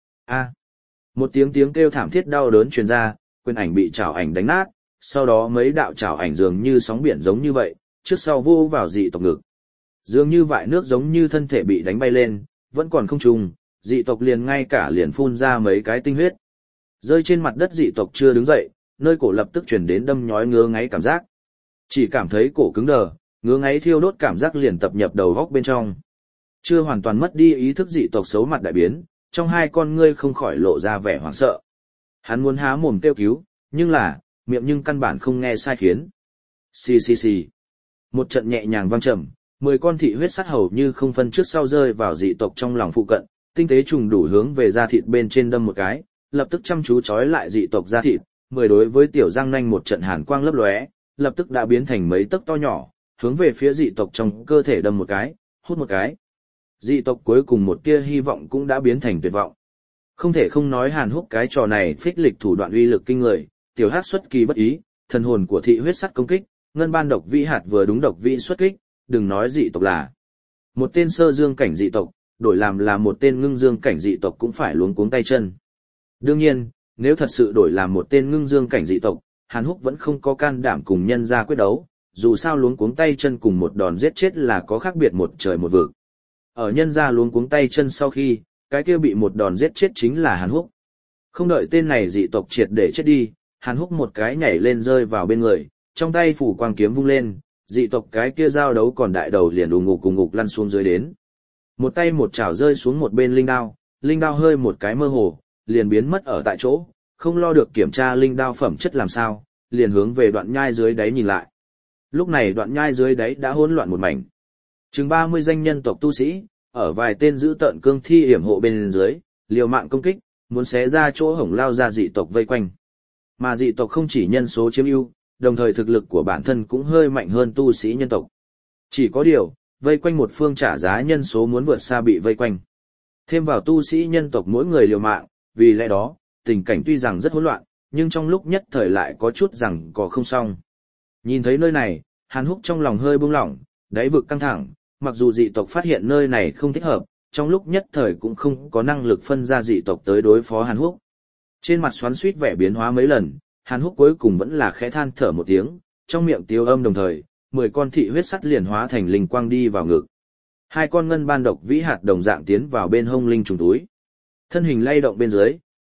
A. Một tiếng kêu thảm thiết đau đớn truyền ra, quyền ảnh bị chảo ảnh đánh nát, sau đó mấy đạo chảo ảnh dường như sóng biển giống như vậy, trước sau vô vào dị tộc ngực. Dường như vại nước giống như thân thể bị đánh bay lên, vẫn còn không trùng, dị tộc liền ngay cả liền phun ra mấy cái tinh huyết. Rơi trên mặt đất dị tộc chưa đứng dậy, nơi cổ lập tức truyền đến đâm nhói ngứa ngáy cảm giác. Chỉ cảm thấy cổ cứng đờ, ngứa ngáy thiêu đốt cảm giác liền tập nhập đầu góc bên trong. Chưa hoàn toàn mất đi ý thức dị tộc xấu mặt đại biến, trong hai con ngươi không khỏi lộ ra vẻ hoảng sợ. Hắn muốn há mồm kêu cứu, nhưng là, miệng nhưng căn bản không nghe sai khiến. Xì xì xì. Một trận nhẹ nhàng vang trầm, 10 con thị huyết sắt hầu như không phân trước sau rơi vào dị tộc trong lòng phụ cận, tinh tế trùng đủ hướng về da thịt bên trên đâm một cái, lập tức chăm chú chói lại dị tộc da thịt, 10 đối với tiểu răng nanh một trận hàn quang lấp lóe, lập tức đã biến thành mấy tấc to nhỏ, hướng về phía dị tộc trong cơ thể đâm một cái, hút một cái. Dị tộc cuối cùng một tia hy vọng cũng đã biến thành tuyệt vọng. Không thể không nói Hàn Húc cái trò này phích lịch thủ đoạn uy lực kinh người, tiểu hắc xuất kỳ bất ý, thần hồn của thị huyết sắt công kích, ngân ban độc vĩ hạt vừa đúng độc vĩ xuất kích, đừng nói dị tộc là một tên sơ dương cảnh dị tộc, đổi làm là một tên ngưng dương cảnh dị tộc cũng phải luống cuống tay chân. Đương nhiên, nếu thật sự đổi làm một tên ngưng dương cảnh dị tộc, Hàn Húc vẫn không có can đảm cùng nhân ra quyết đấu, dù sao luống cuống tay chân cùng một đòn giết chết là có khác biệt một trời một vực. Ở nhân ra luống cuống tay chân sau khi, cái kia bị một đòn giết chết chính là Hàn Húc. Không đợi tên này dị tộc triệt để chết đi, Hàn Húc một cái nhảy lên rơi vào bên người, trong tay phủ quang kiếm vung lên, dị tộc cái kia giao đấu còn đại đầu liền ù ngục lăn xuống dưới đến. Một tay một chảo rơi xuống một bên linh đao hơi một cái mơ hồ, liền biến mất ở tại chỗ, không lo được kiểm tra linh đao phẩm chất làm sao, liền hướng về đoạn nhai dưới đáy nhìn lại. Lúc này đoạn nhai dưới đáy đã hỗn loạn một mảnh. Chừng 30 danh nhân tộc tu sĩ, ở vài tên giữ tợn cương thi hiểm hộ bên dưới, liều mạng công kích, muốn xé ra chỗ hổng lao ra dị tộc vây quanh. Mà dị tộc không chỉ nhân số chiếm ưu, đồng thời thực lực của bản thân cũng hơi mạnh hơn tu sĩ nhân tộc. Chỉ có điều, vây quanh một phương trả giá nhân số muốn vượt xa bị vây quanh. Thêm vào tu sĩ nhân tộc mỗi người liều mạng, vì lẽ đó, tình cảnh tuy rằng rất hỗn loạn, nhưng trong lúc nhất thời lại có chút rằng có không xong. Nhìn thấy nơi này, Hàn Húc trong lòng hơi buông lỏng, đáy vực căng thẳng, mặc dù dị tộc phát hiện nơi này không thích hợp, trong lúc nhất thời cũng không có năng lực phân ra dị tộc tới đối phó Hàn Húc. Trên mặt xoắn xuýt vẻ biến hóa mấy lần, Hàn Húc cuối cùng vẫn là khẽ than thở một tiếng, trong miệng tiêu âm đồng thời, 10 con thị huyết sắt liền hóa thành linh quang đi vào ngực. 2 con ngân ban độc vĩ hạt đồng dạng tiến vào bên hông linh trùng túi. Thân hình lay động bên dưới,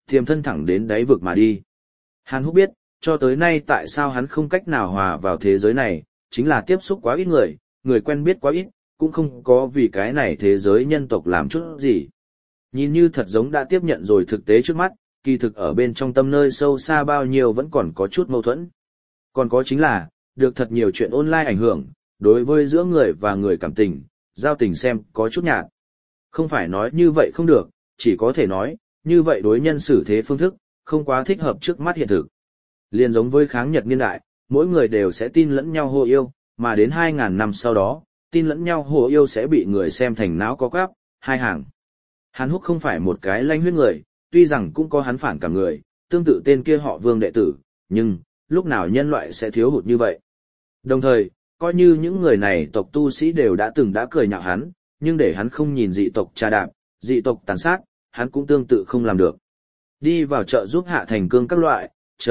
tiềm thân thẳng đến đáy vực mà đi. Hàn Húc biết, cho tới nay tại sao hắn không cách nào hòa vào thế giới này, chính là tiếp xúc quá ít người, người quen biết quá ít, cũng không có vì cái này thế giới nhân tộc làm chút gì. Nhìn như thật giống đã tiếp nhận rồi thực tế trước mắt, kỳ thực ở bên trong tâm nơi sâu xa bao nhiêu vẫn còn có chút mâu thuẫn. Còn có chính là, được thật nhiều chuyện online ảnh hưởng, đối với giữa người và người cảm tình, giao tình xem có chút nhạt. Không phải nói như vậy không được, chỉ có thể nói, như vậy đối nhân xử thế phương thức, không quá thích hợp trước mắt hiện thực. Liên giống với kháng Nhật niên đại, mỗi người đều sẽ tin lẫn nhau hô yêu, mà đến 2.000 năm sau đó, tin lẫn nhau hô yêu sẽ bị người xem thành não có quắp, hai hàng. Hàn Húc không phải một cái lanh huyết người, tuy rằng cũng có hắn phản cảm người, tương tự tên kia họ Vương đệ tử, nhưng, lúc nào nhân loại sẽ thiếu hụt như vậy. Đồng thời, coi như những người này tộc tu sĩ đều đã từng đã cười nhạo hắn, nhưng để hắn không nhìn dị tộc trà đạp, dị tộc tàn sát, hắn cũng tương tự không làm được. Đi vào chợ giúp Hạ Thành Cương các loại,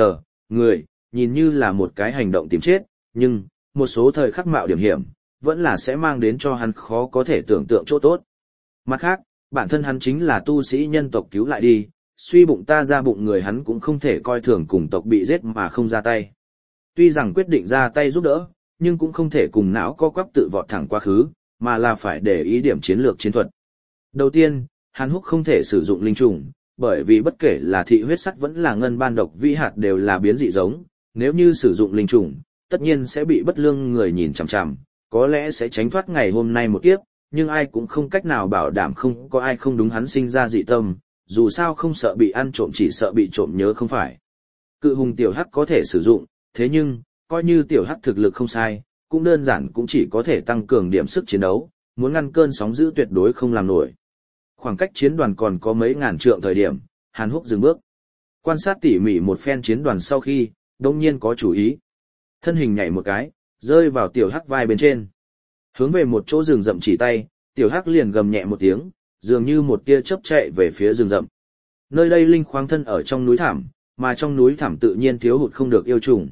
người, nhìn như là một cái hành động tìm chết, nhưng, một số thời khắc mạo điểm hiểm, vẫn là sẽ mang đến cho hắn khó có thể tưởng tượng chỗ tốt. Mặt khác, bản thân hắn chính là tu sĩ nhân tộc cứu lại đi, suy bụng ta ra bụng người hắn cũng không thể coi thường cùng tộc bị giết mà không ra tay. Tuy rằng quyết định ra tay giúp đỡ, nhưng cũng không thể cùng não co quắp tự vọt thẳng quá khứ, mà là phải để ý điểm chiến lược chiến thuật. Đầu tiên, Hàn Húc không thể sử dụng linh trùng, bởi vì bất kể là thị huyết sắt vẫn là ngân ban độc vĩ hạt đều là biến dị giống, nếu như sử dụng linh trùng, tất nhiên sẽ bị bất lương người nhìn chằm chằm, có lẽ sẽ tránh thoát ngày hôm nay một kiếp, nhưng ai cũng không cách nào bảo đảm không có ai không đúng hắn sinh ra dị tâm, dù sao không sợ bị ăn trộm chỉ sợ bị trộm nhớ không phải. Cự hùng tiểu hắc có thể sử dụng, thế nhưng, coi như tiểu hắc thực lực không sai, cũng đơn giản cũng chỉ có thể tăng cường điểm sức chiến đấu, muốn ngăn cơn sóng dữ tuyệt đối không làm nổi. Khoảng cách chiến đoàn còn có mấy ngàn trượng thời điểm, Hàn Húc dừng bước. Quan sát tỉ mỉ một phen chiến đoàn sau khi, đông nhiên có chủ ý. Thân hình nhảy một cái, rơi vào tiểu hắc vai bên trên. Hướng về một chỗ rừng rậm chỉ tay, tiểu hắc liền gầm nhẹ một tiếng, dường như một tia chớp chạy về phía rừng rậm. Nơi đây linh khoáng thân ở trong núi thảm, mà trong núi thảm tự nhiên thiếu hụt không được yêu trùng.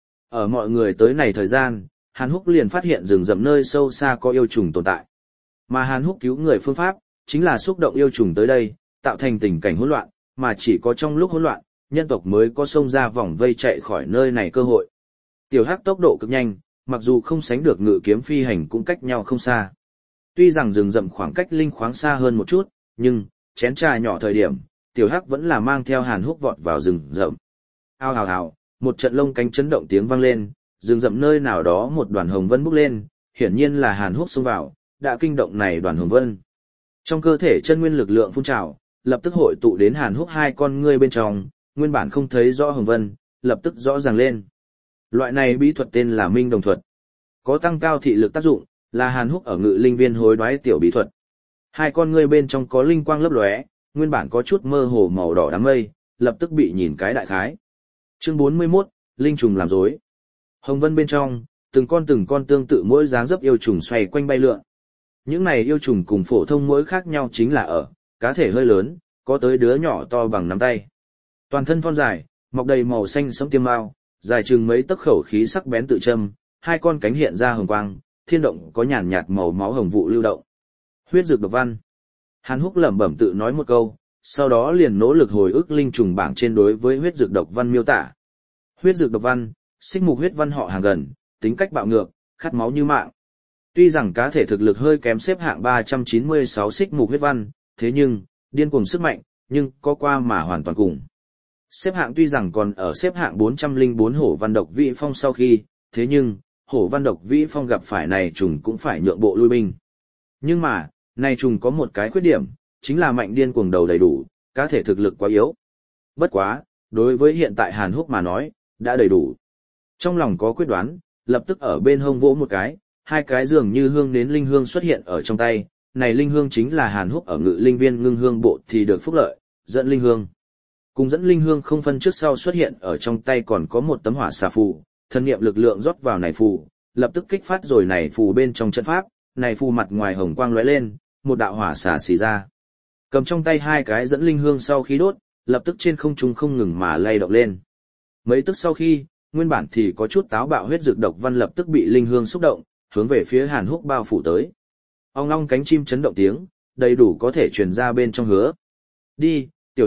Ở mọi người tới này thời gian, Hàn Húc liền phát hiện rừng rậm nơi sâu xa có yêu trùng tồn tại. Mà Hàn Húc cứu người phương pháp, chính là xúc động yêu trùng tới đây, tạo thành tình cảnh hỗn loạn, mà chỉ có trong lúc hỗn loạn, nhân tộc mới có xông ra vòng vây chạy khỏi nơi này cơ hội. Tiểu hắc tốc độ cực nhanh, mặc dù không sánh được ngự kiếm phi hành cũng cách nhau không xa. Tuy rằng rừng rậm khoảng cách linh khoáng xa hơn một chút, nhưng, chén trà nhỏ thời điểm, tiểu hắc vẫn là mang theo Hàn Húc vọt vào rừng rậm. Ao hào hào, một trận lông cánh chấn động tiếng vang lên, rừng rậm nơi nào đó một đoàn hồng vân bốc lên, hiển nhiên là Hàn Húc xông vào, đã kinh động này đoàn hồng vân. Trong cơ thể chân nguyên lực lượng phun trào, lập tức hội tụ đến Hàn Húc hai con ngươi bên trong, nguyên bản không thấy rõ hồng vân, lập tức rõ ràng lên. Loại này bí thuật tên là Minh Đồng thuật. Có tăng cao thị lực tác dụng, là Hàn Húc ở Ngự Linh Viên hối đoái tiểu bí thuật. Hai con ngươi bên trong có linh quang lấp lóe, nguyên bản có chút mơ hồ màu đỏ đám mây, lập tức bị nhìn cái đại khái. Chương 41, linh trùng làm rối. Hồng vân bên trong, từng con tương tự mỗi dáng dấp yêu trùng xoay quanh bay lượn. Những này yêu trùng cùng phổ thông mỗi khác nhau chính là ở, cá thể hơi lớn, có tới đứa nhỏ to bằng nắm tay. Toàn thân thon dài, mọc đầy màu xanh sẫm tiêm mao, dài chừng mấy tấc khẩu khí sắc bén tự châm, hai con cánh hiện ra hồng quang, thiên động có nhàn nhạt màu máu hồng vụ lưu động. Huyết dược độc văn. Hàn Húc lẩm bẩm tự nói một câu, sau đó liền nỗ lực hồi ức linh trùng bảng trên đối với huyết dược độc văn miêu tả. Huyết dược độc văn, xích mục huyết văn họ hàng gần, tính cách bạo ngược, khát máu như mạng. Tuy rằng cá thể thực lực hơi kém xếp hạng 396 xích mục huyết văn, thế nhưng, điên cuồng sức mạnh, nhưng có qua mà hoàn toàn cùng. Xếp hạng tuy rằng còn ở xếp hạng 404 hổ văn độc vĩ phong sau khi, thế nhưng, hổ văn độc vĩ phong gặp phải này trùng cũng phải nhượng bộ lui binh. Nhưng mà, này trùng có một cái khuyết điểm, chính là mạnh điên cuồng đầu đầy đủ, cá thể thực lực quá yếu. Bất quá, đối với hiện tại Hàn Húc mà nói, đã đầy đủ. Trong lòng có quyết đoán, lập tức ở bên hông vỗ một cái, hai cái dường như hương nến linh hương xuất hiện ở trong tay, này linh hương chính là Hàn Húc ở Ngự Linh Viên ngưng hương bộ thì được phúc lợi, dẫn linh hương. Cùng dẫn linh hương không phân trước sau xuất hiện ở trong tay còn có một tấm hỏa xà phù, thần niệm lực lượng rót vào này phù, lập tức kích phát rồi này phù bên trong trận pháp, này phù mặt ngoài hồng quang lóe lên, một đạo hỏa xà xì ra. Cầm trong tay hai cái dẫn linh hương sau khi đốt, lập tức trên không trung không ngừng mà lay động lên. Mấy tức sau khi, nguyên bản thì có chút táo bạo huyết dược độc văn lập tức bị linh hương xúc động, hướng về phía Hàn Húc bao phủ tới. Ong ong cánh chim chấn động tiếng, đầy đủ có thể truyền ra bên trong hứa. Đi, tiểu hắc,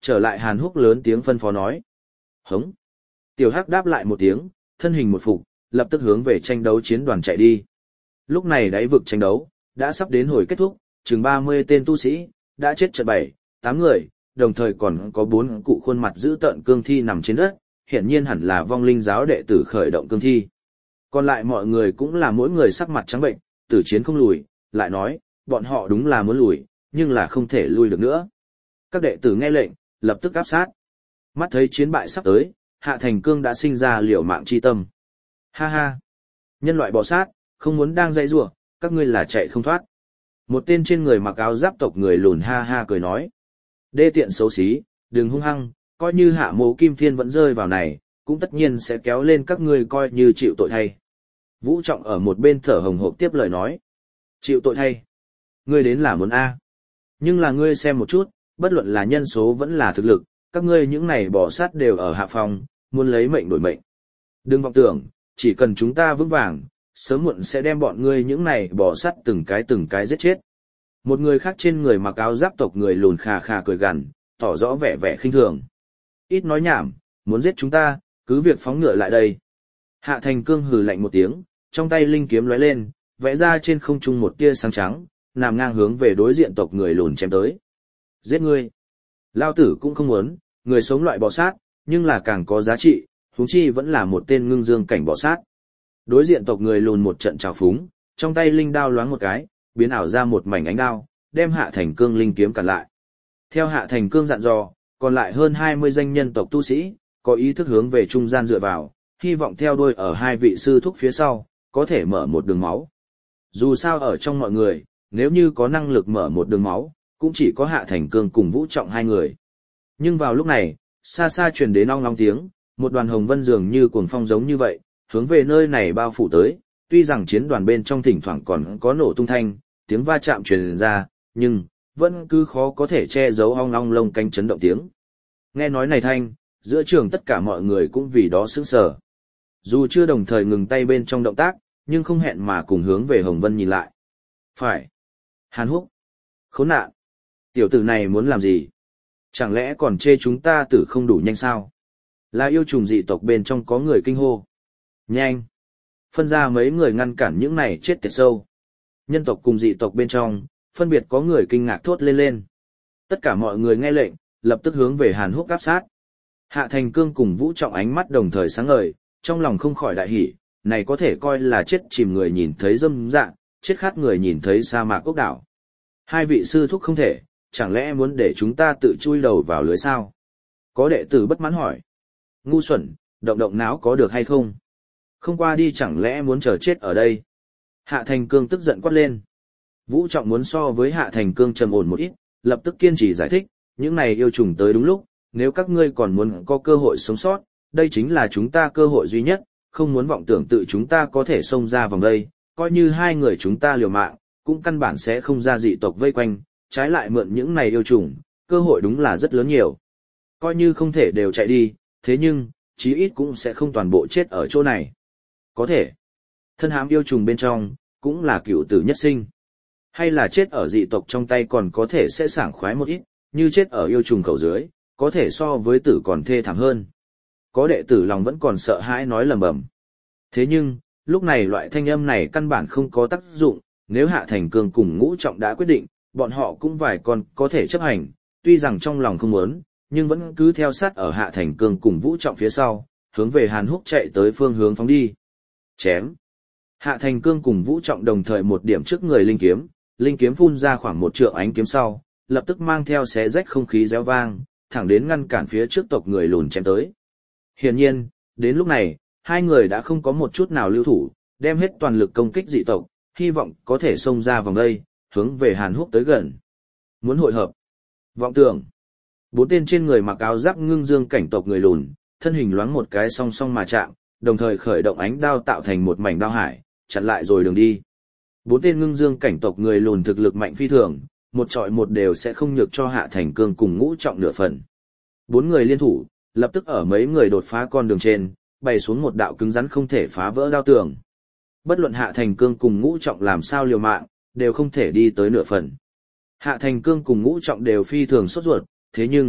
trở lại Hàn Húc lớn tiếng phân phó nói. Hống. Tiểu Hắc đáp lại một tiếng, thân hình một phục, lập tức hướng về tranh đấu chiến đoàn chạy đi. Lúc này đáy vực tranh đấu, đã sắp đến hồi kết thúc, chừng 30 tên tu sĩ, đã chết trận 7, 8 người, đồng thời còn có 4 cụ khuôn mặt dữ tợn cương thi nằm trên đất, hiển nhiên hẳn là vong linh giáo đệ tử khởi động cương thi. Còn lại mọi người cũng là mỗi người sắc mặt trắng bệnh, tử chiến không lùi, lại nói, bọn họ đúng là muốn lùi, nhưng là không thể lui được nữa. Các đệ tử nghe lệnh, lập tức áp sát. Mắt thấy chiến bại sắp tới, Hạ Thành Cương đã sinh ra liều mạng chi tâm. Ha ha! Nhân loại bò sát, không muốn đang dãy rủa, các ngươi là chạy không thoát. Một tên trên người mặc áo giáp tộc người lùn ha ha cười nói. Đê tiện xấu xí, đừng hung hăng, coi như Hạ Mộ Kim Thiên vẫn rơi vào này, cũng tất nhiên sẽ kéo lên các ngươi coi như chịu tội thay. Vũ Trọng ở một bên thở hồng hộc tiếp lời nói. Chịu tội thay. Ngươi đến là muốn A. Nhưng là ngươi xem một chút, bất luận là nhân số vẫn là thực lực, các ngươi những này bỏ sát đều ở hạ phòng, muốn lấy mệnh đổi mệnh. Đừng vọng tưởng, chỉ cần chúng ta vững vàng, sớm muộn sẽ đem bọn ngươi những này bỏ sát từng cái giết chết. Một người khác trên người mặc áo giáp tộc người lùn khà khà cười gằn, tỏ rõ vẻ vẻ khinh thường. Ít nói nhảm, muốn giết chúng ta, cứ việc phóng ngựa lại đây. Hạ Thành Cương hừ lạnh một tiếng, trong tay linh kiếm lóe lên, vẽ ra trên không trung một tia sáng trắng, nằm ngang hướng về đối diện tộc người lùn chém tới. Giết ngươi! Lao tử cũng không muốn, người sống loại bò sát, nhưng là càng có giá trị, huống chi vẫn là một tên ngưng dương cảnh bò sát. Đối diện tộc người lùn một trận trào phúng, trong tay linh đao loáng một cái, biến ảo ra một mảnh ánh đao, đem Hạ Thành Cương linh kiếm cản lại. Theo Hạ Thành Cương dặn dò, còn lại hơn 20 danh nhân tộc tu sĩ, có ý thức hướng về trung gian dựa vào, hy vọng theo đuôi ở hai vị sư thúc phía sau, có thể mở một đường máu. Dù sao ở trong mọi người, nếu như có năng lực mở một đường máu, cũng chỉ có Hạ Thành Cương cùng Vũ Trọng hai người. Nhưng vào lúc này, xa xa truyền đến ong long tiếng, một đoàn hồng vân dường như cuồng phong giống như vậy, hướng về nơi này bao phủ tới, tuy rằng chiến đoàn bên trong thỉnh thoảng còn có nổ tung thanh, tiếng va chạm truyền ra, nhưng vẫn cứ khó có thể che giấu ong long lông cánh chấn động tiếng. Nghe nói này thanh, giữa trường tất cả mọi người cũng vì đó sững sờ. Dù chưa đồng thời ngừng tay bên trong động tác, nhưng không hẹn mà cùng hướng về Hồng Vân nhìn lại. Phải. Hàn Húc. Khốn nạn. Tiểu tử này muốn làm gì? Chẳng lẽ còn chê chúng ta tử không đủ nhanh sao? Là yêu trùng dị tộc bên trong có người kinh hô. Nhanh. Phân ra mấy người ngăn cản những này chết tiệt sâu. Nhân tộc cùng dị tộc bên trong, phân biệt có người kinh ngạc thốt lên lên. Tất cả mọi người nghe lệnh, lập tức hướng về Hàn Húc áp sát. Hạ Thành Cương cùng Vũ Trọng ánh mắt đồng thời sáng ngời, trong lòng không khỏi đại hỉ, này có thể coi là chết chìm người nhìn thấy dâm dạ, chết khát người nhìn thấy sa mạc ốc đảo. Hai vị sư thúc không thể, chẳng lẽ muốn để chúng ta tự chui đầu vào lưới sao? Có đệ tử bất mãn hỏi. Ngu xuẩn, động động não có được hay không? Không qua đi chẳng lẽ muốn chờ chết ở đây? Hạ Thành Cương tức giận quát lên. Vũ Trọng muốn so với Hạ Thành Cương trầm ổn một ít, lập tức kiên trì giải thích, những này yêu trùng tới đúng lúc, nếu các ngươi còn muốn có cơ hội sống sót, đây chính là chúng ta cơ hội duy nhất, không muốn vọng tưởng tự chúng ta có thể xông ra vòng đây, coi như hai người chúng ta liều mạng, cũng căn bản sẽ không ra dị tộc vây quanh, trái lại mượn những này yêu trùng, cơ hội đúng là rất lớn nhiều. Coi như không thể đều chạy đi, thế nhưng, chí ít cũng sẽ không toàn bộ chết ở chỗ này. Có thể, thân hãm yêu trùng bên trong, cũng là cựu tử nhất sinh. Hay là chết ở dị tộc trong tay còn có thể sẽ sảng khoái một ít, như chết ở yêu trùng khẩu dưới, có thể so với tử còn thê thảm hơn. Có đệ tử lòng vẫn còn sợ hãi nói lầm bầm. Thế nhưng, lúc này loại thanh âm này căn bản không có tác dụng, nếu Hạ Thành Cương cùng Ngũ Trọng đã quyết định, bọn họ cũng vài con có thể chấp hành, tuy rằng trong lòng không muốn, nhưng vẫn cứ theo sát ở Hạ Thành Cương cùng Vũ Trọng phía sau, hướng về Hàn Húc chạy tới phương hướng phóng đi. Chém. Hạ Thành Cương cùng Vũ Trọng đồng thời một điểm trước người linh kiếm phun ra khoảng một trượng ánh kiếm sau, lập tức mang theo xé rách không khí réo vang, thẳng đến ngăn cản phía trước tộc người lùn chém tới. Hiển nhiên, đến lúc này, hai người đã không có một chút nào lưu thủ, đem hết toàn lực công kích dị tộc, hy vọng có thể xông ra vòng đây, hướng về Hàn Húc tới gần. Muốn hội hợp. Vọng tưởng. Bốn tên trên người mặc áo giáp ngưng dương cảnh tộc người lùn, thân hình loáng một cái song song mà chạm, đồng thời khởi động ánh đao tạo thành một mảnh đao hải, chặn lại rồi đường đi. Bốn tên ngưng dương cảnh tộc người lùn thực lực mạnh phi thường, một trọi một đều sẽ không nhược cho Hạ Thành Cương cùng Ngũ Trọng nửa phần. Bốn người liên thủ, lập tức ở mấy người đột phá con đường trên, bày xuống một đạo cứng rắn không thể phá vỡ đao tường. Bất luận Hạ Thành Cương cùng Ngũ Trọng làm sao liều mạng, đều không thể đi tới nửa phần. Hạ Thành Cương cùng Ngũ Trọng đều phi thường sốt ruột, thế nhưng,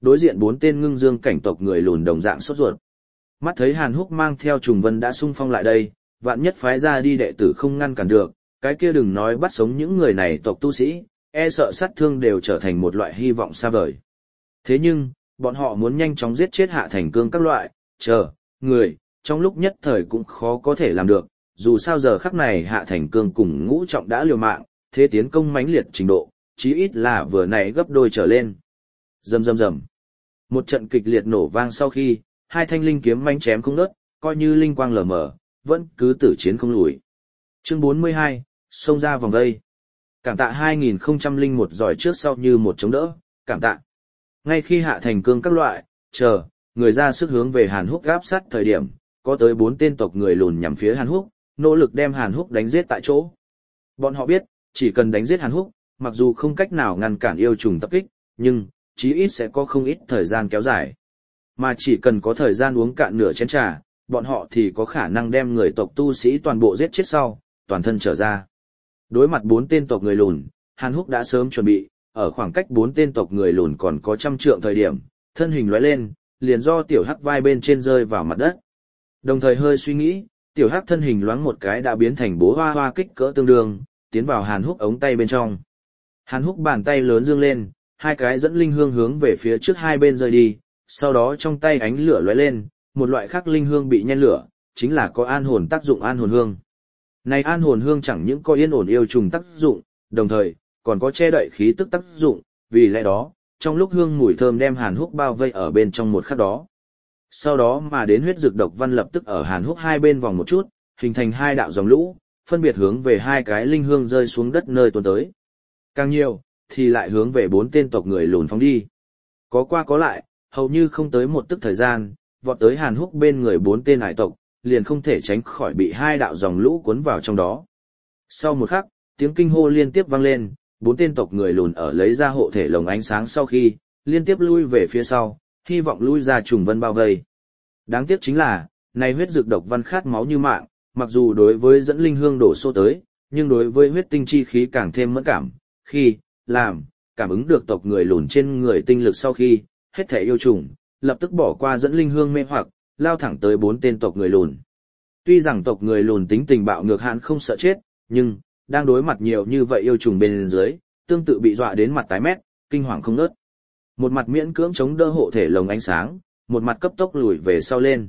đối diện bốn tên ngưng dương cảnh tộc người lùn đồng dạng sốt ruột. Mắt thấy Hàn Húc mang theo Trùng Vân đã xung phong lại đây, vạn nhất phái ra đi đệ tử không ngăn cản được, cái kia đừng nói bắt sống những người này tộc tu sĩ, e sợ sát thương đều trở thành một loại hy vọng xa vời. Thế nhưng, bọn họ muốn nhanh chóng giết chết Hạ Thành Cương các loại, người, trong lúc nhất thời cũng khó có thể làm được, dù sao giờ khắc này Hạ Thành Cương cùng Ngũ Trọng đã liều mạng, thế tiến công mãnh liệt trình độ, chí ít là vừa nãy gấp đôi trở lên. Rầm rầm rầm. Một trận kịch liệt nổ vang sau khi, hai thanh linh kiếm mãnh chém không ngớt, coi như linh quang lờ mờ, vẫn cứ tử chiến không lùi. Chương 42, xông ra vòng vây. Cảm tạ 2001 giỏi trước sau như một chống đỡ, cảm tạ. Ngay khi Hạ Thành Cương các loại, người ra sức hướng về Hàn Húc gáp sát thời điểm, có tới 4 tên tộc người lùn nhằm phía Hàn Húc, nỗ lực đem Hàn Húc đánh giết tại chỗ. Bọn họ biết, chỉ cần đánh giết Hàn Húc, mặc dù không cách nào ngăn cản yêu trùng tập kích, nhưng chí ít sẽ có không ít thời gian kéo dài. Mà chỉ cần có thời gian uống cạn nửa chén trà, bọn họ thì có khả năng đem người tộc tu sĩ toàn bộ giết chết sau, toàn thân trở ra. Đối mặt 4 tên tộc người lùn, Hàn Húc đã sớm chuẩn bị, ở khoảng cách 4 tên tộc người lùn còn có 100 trượng thời điểm, thân hình lóe lên, liền do tiểu hắc vai bên trên rơi vào mặt đất. Đồng thời hơi suy nghĩ, tiểu hắc thân hình loáng một cái đã biến thành bố hoa hoa kích cỡ tương đương, tiến vào Hàn Húc ống tay bên trong. Hàn Húc bàn tay lớn dương lên, hai cái dẫn linh hương hướng về phía trước hai bên rơi đi, sau đó trong tay ánh lửa lóe lên, một loại khác linh hương bị nhen lửa, chính là có an hồn tác dụng an hồn hương. Này an hồn hương chẳng những có yên ổn yêu trùng tác dụng, đồng thời còn có che đậy khí tức tác dụng, vì lẽ đó, trong lúc hương mùi thơm đem Hàn Húc bao vây ở bên trong một khắc đó. Sau đó mà đến huyết dược độc văn lập tức ở Hàn Húc hai bên vòng một chút, hình thành hai đạo dòng lũ, phân biệt hướng về hai cái linh hương rơi xuống đất nơi tuôn tới. Càng nhiều, thì lại hướng về 4 tên tộc người lùn phóng đi. Có qua có lại, hầu như không tới một tức thời gian, vọt tới Hàn Húc bên người 4 tên hải tộc, liền không thể tránh khỏi bị hai đạo dòng lũ cuốn vào trong đó. Sau một khắc, tiếng kinh hô liên tiếp vang lên, 4 tên tộc người lùn ở lấy ra hộ thể lồng ánh sáng sau khi, liên tiếp lui về phía sau, hy vọng lui ra trùng vân bao vây. Đáng tiếc chính là, này huyết dược độc văn khát máu như mạng, mặc dù đối với dẫn linh hương đổ xô tới, nhưng đối với huyết tinh chi khí càng thêm mẫn cảm, khi cảm ứng được tộc người lùn trên người tinh lực sau khi, hết thể yêu trùng, lập tức bỏ qua dẫn linh hương mê hoặc, lao thẳng tới 4 tên tộc người lùn. Tuy rằng tộc người lùn tính tình bạo ngược hạn không sợ chết, nhưng đang đối mặt nhiều như vậy yêu trùng bên dưới, tương tự bị dọa đến mặt tái mét, kinh hoàng không ngớt. Một mặt miễn cưỡng chống đỡ hộ thể lồng ánh sáng, một mặt cấp tốc lùi về sau lên.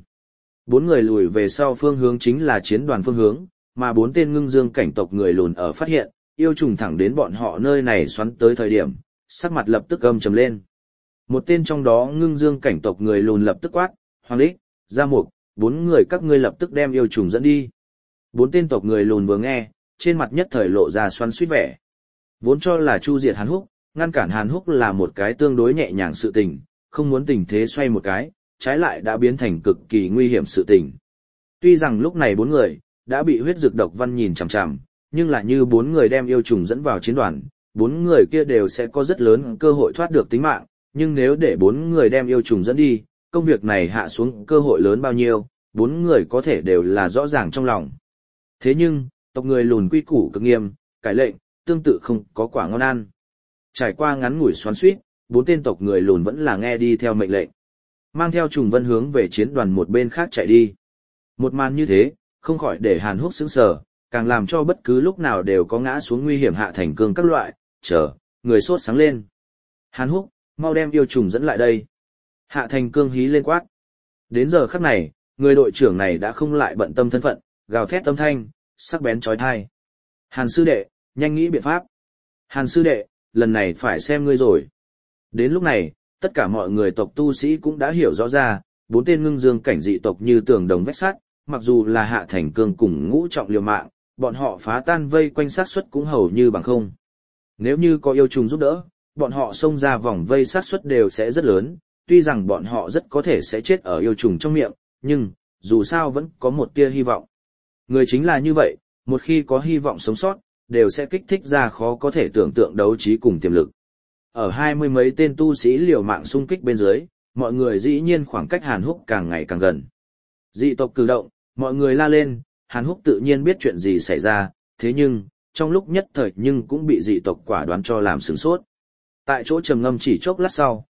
4 người lùi về sau phương hướng chính là chiến đoàn phương hướng, mà 4 tên ngưng dương cảnh tộc người lùn ở phát hiện, yêu trùng thẳng đến bọn họ nơi này xoắn tới thời điểm, sắc mặt lập tức âm trầm lên. Một tên trong đó ngưng dương cảnh tộc người lùn lập tức quát, Hoàng Đích, Gia Mục, 4 người các ngươi lập tức đem yêu trùng dẫn đi. 4 tên tộc người lùn vừa nghe, trên mặt nhất thời lộ ra xoắn xuýt vẻ. Vốn cho là chu diệt Hàn Húc, ngăn cản Hàn Húc là một cái tương đối nhẹ nhàng sự tình, không muốn tình thế xoay một cái, trái lại đã biến thành cực kỳ nguy hiểm sự tình. Tuy rằng lúc này 4 người đã bị huyết dược độc văn nhìn chằm chằm, nhưng là như 4 người đem yêu trùng dẫn vào chiến đoàn, 4 người kia đều sẽ có rất lớn cơ hội thoát được tính mạng, nhưng nếu để 4 người đem yêu trùng dẫn đi, công việc này hạ xuống cơ hội lớn bao nhiêu, 4 người có thể đều là rõ ràng trong lòng. Thế nhưng, tộc người lùn quy củ cực nghiêm, cải lệnh, tương tự không có quả ngon ăn. Trải qua ngắn ngủi xoắn xuýt, 4 tên tộc người lùn vẫn là nghe đi theo mệnh lệnh. Mang theo trùng vân hướng về chiến đoàn một bên khác chạy đi. Một màn như thế, không khỏi để Hàn Húc sững sờ, càng làm cho bất cứ lúc nào đều có ngã xuống nguy hiểm Hạ Thành Cương các loại, người sốt sáng lên. Hàn Húc, mau đem yêu trùng dẫn lại đây. Hạ Thành Cương hí lên quát. Đến giờ khắc này, người đội trưởng này đã không lại bận tâm thân phận, gào thét âm thanh, sắc bén chói tai. Hàn sư đệ, nhanh nghĩ biện pháp. Hàn sư đệ, lần này phải xem ngươi rồi. Đến lúc này, tất cả mọi người tộc tu sĩ cũng đã hiểu rõ ra, 4 tên ngưng dương cảnh dị tộc như tường đồng vách sắt, mặc dù là Hạ Thành Cương cùng Ngũ Trọng liều mạng, bọn họ phá tan vây quanh xác suất cũng hầu như bằng không. Nếu như có yêu trùng giúp đỡ, bọn họ xông ra vòng vây xác suất đều sẽ rất lớn, tuy rằng bọn họ rất có thể sẽ chết ở yêu trùng trong miệng, nhưng dù sao vẫn có một tia hy vọng. Người chính là như vậy, một khi có hy vọng sống sót, đều sẽ kích thích ra khó có thể tưởng tượng đấu trí cùng tiềm lực. Ở 20 mấy tên tu sĩ liều mạng xung kích bên dưới, mọi người dĩ nhiên khoảng cách Hàn Húc càng ngày càng gần. Dị tộc cử động, mọi người la lên, Hàn Húc tự nhiên biết chuyện gì xảy ra, thế nhưng, trong lúc nhất thời nhưng cũng bị dị tộc quả đoán cho làm sửng sốt. Tại chỗ trầm ngâm chỉ chốc lát sau,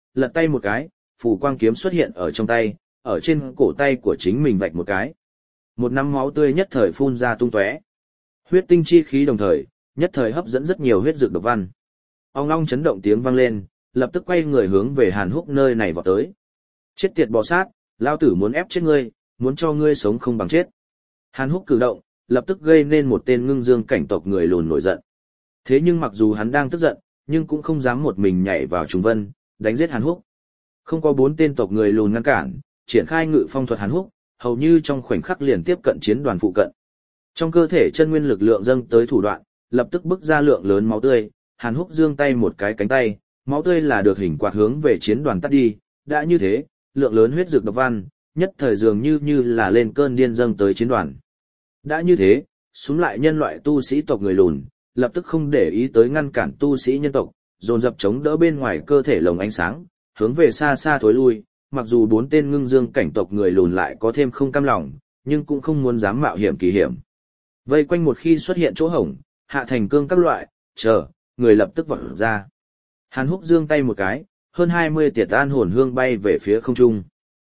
lật tay một cái, phù quang kiếm xuất hiện ở trong tay, ở trên cổ tay của chính mình vạch một cái. Một nắm máu tươi nhất thời phun ra tung tóe. Huyết tinh chi khí đồng thời, nhất thời hấp dẫn rất nhiều huyết dược độc văn. Ong ong chấn động tiếng vang lên, lập tức quay người hướng về Hàn Húc nơi này vọt tới. Chết tiệt bò sát, lao tử muốn ép chết ngươi, muốn cho ngươi sống không bằng chết. Hàn Húc cử động, lập tức gây nên một tên ngưng dương cảnh tộc người lùn nổi giận. Thế nhưng mặc dù hắn đang tức giận, nhưng cũng không dám một mình nhảy vào trùng vân, đánh giết Hàn Húc. Không có 4 tên tộc người lùn ngăn cản, triển khai ngự phong thuật Hàn Húc, hầu như trong khoảnh khắc liền tiếp cận chiến đoàn phụ cận. Trong cơ thể chân nguyên lực lượng dâng tới thủ đoạn, lập tức bức ra lượng lớn máu tươi, Hàn Húc giương tay một cái cánh tay, máu tươi là được hình quạt hướng về chiến đoàn tắt đi, đã như thế, lượng lớn huyết dược độc văn, nhất thời dường như là lên cơn điên dâng tới chiến đoàn. Đã như thế, xuống lại nhân loại tu sĩ tộc người lùn, lập tức không để ý tới ngăn cản tu sĩ nhân tộc, dồn dập chống đỡ bên ngoài cơ thể lồng ánh sáng, hướng về xa xa thối lui, mặc dù 4 tên ngưng dương cảnh tộc người lùn lại có thêm không cam lòng, nhưng cũng không muốn dám mạo hiểm kỳ hiểm. Vây quanh một khi xuất hiện chỗ hổng, Hạ Thành Cương các loại, người lập tức vọt ra. Hàn Húc giương tay một cái, hơn 20 tiệt an hồn hương bay về phía không trung.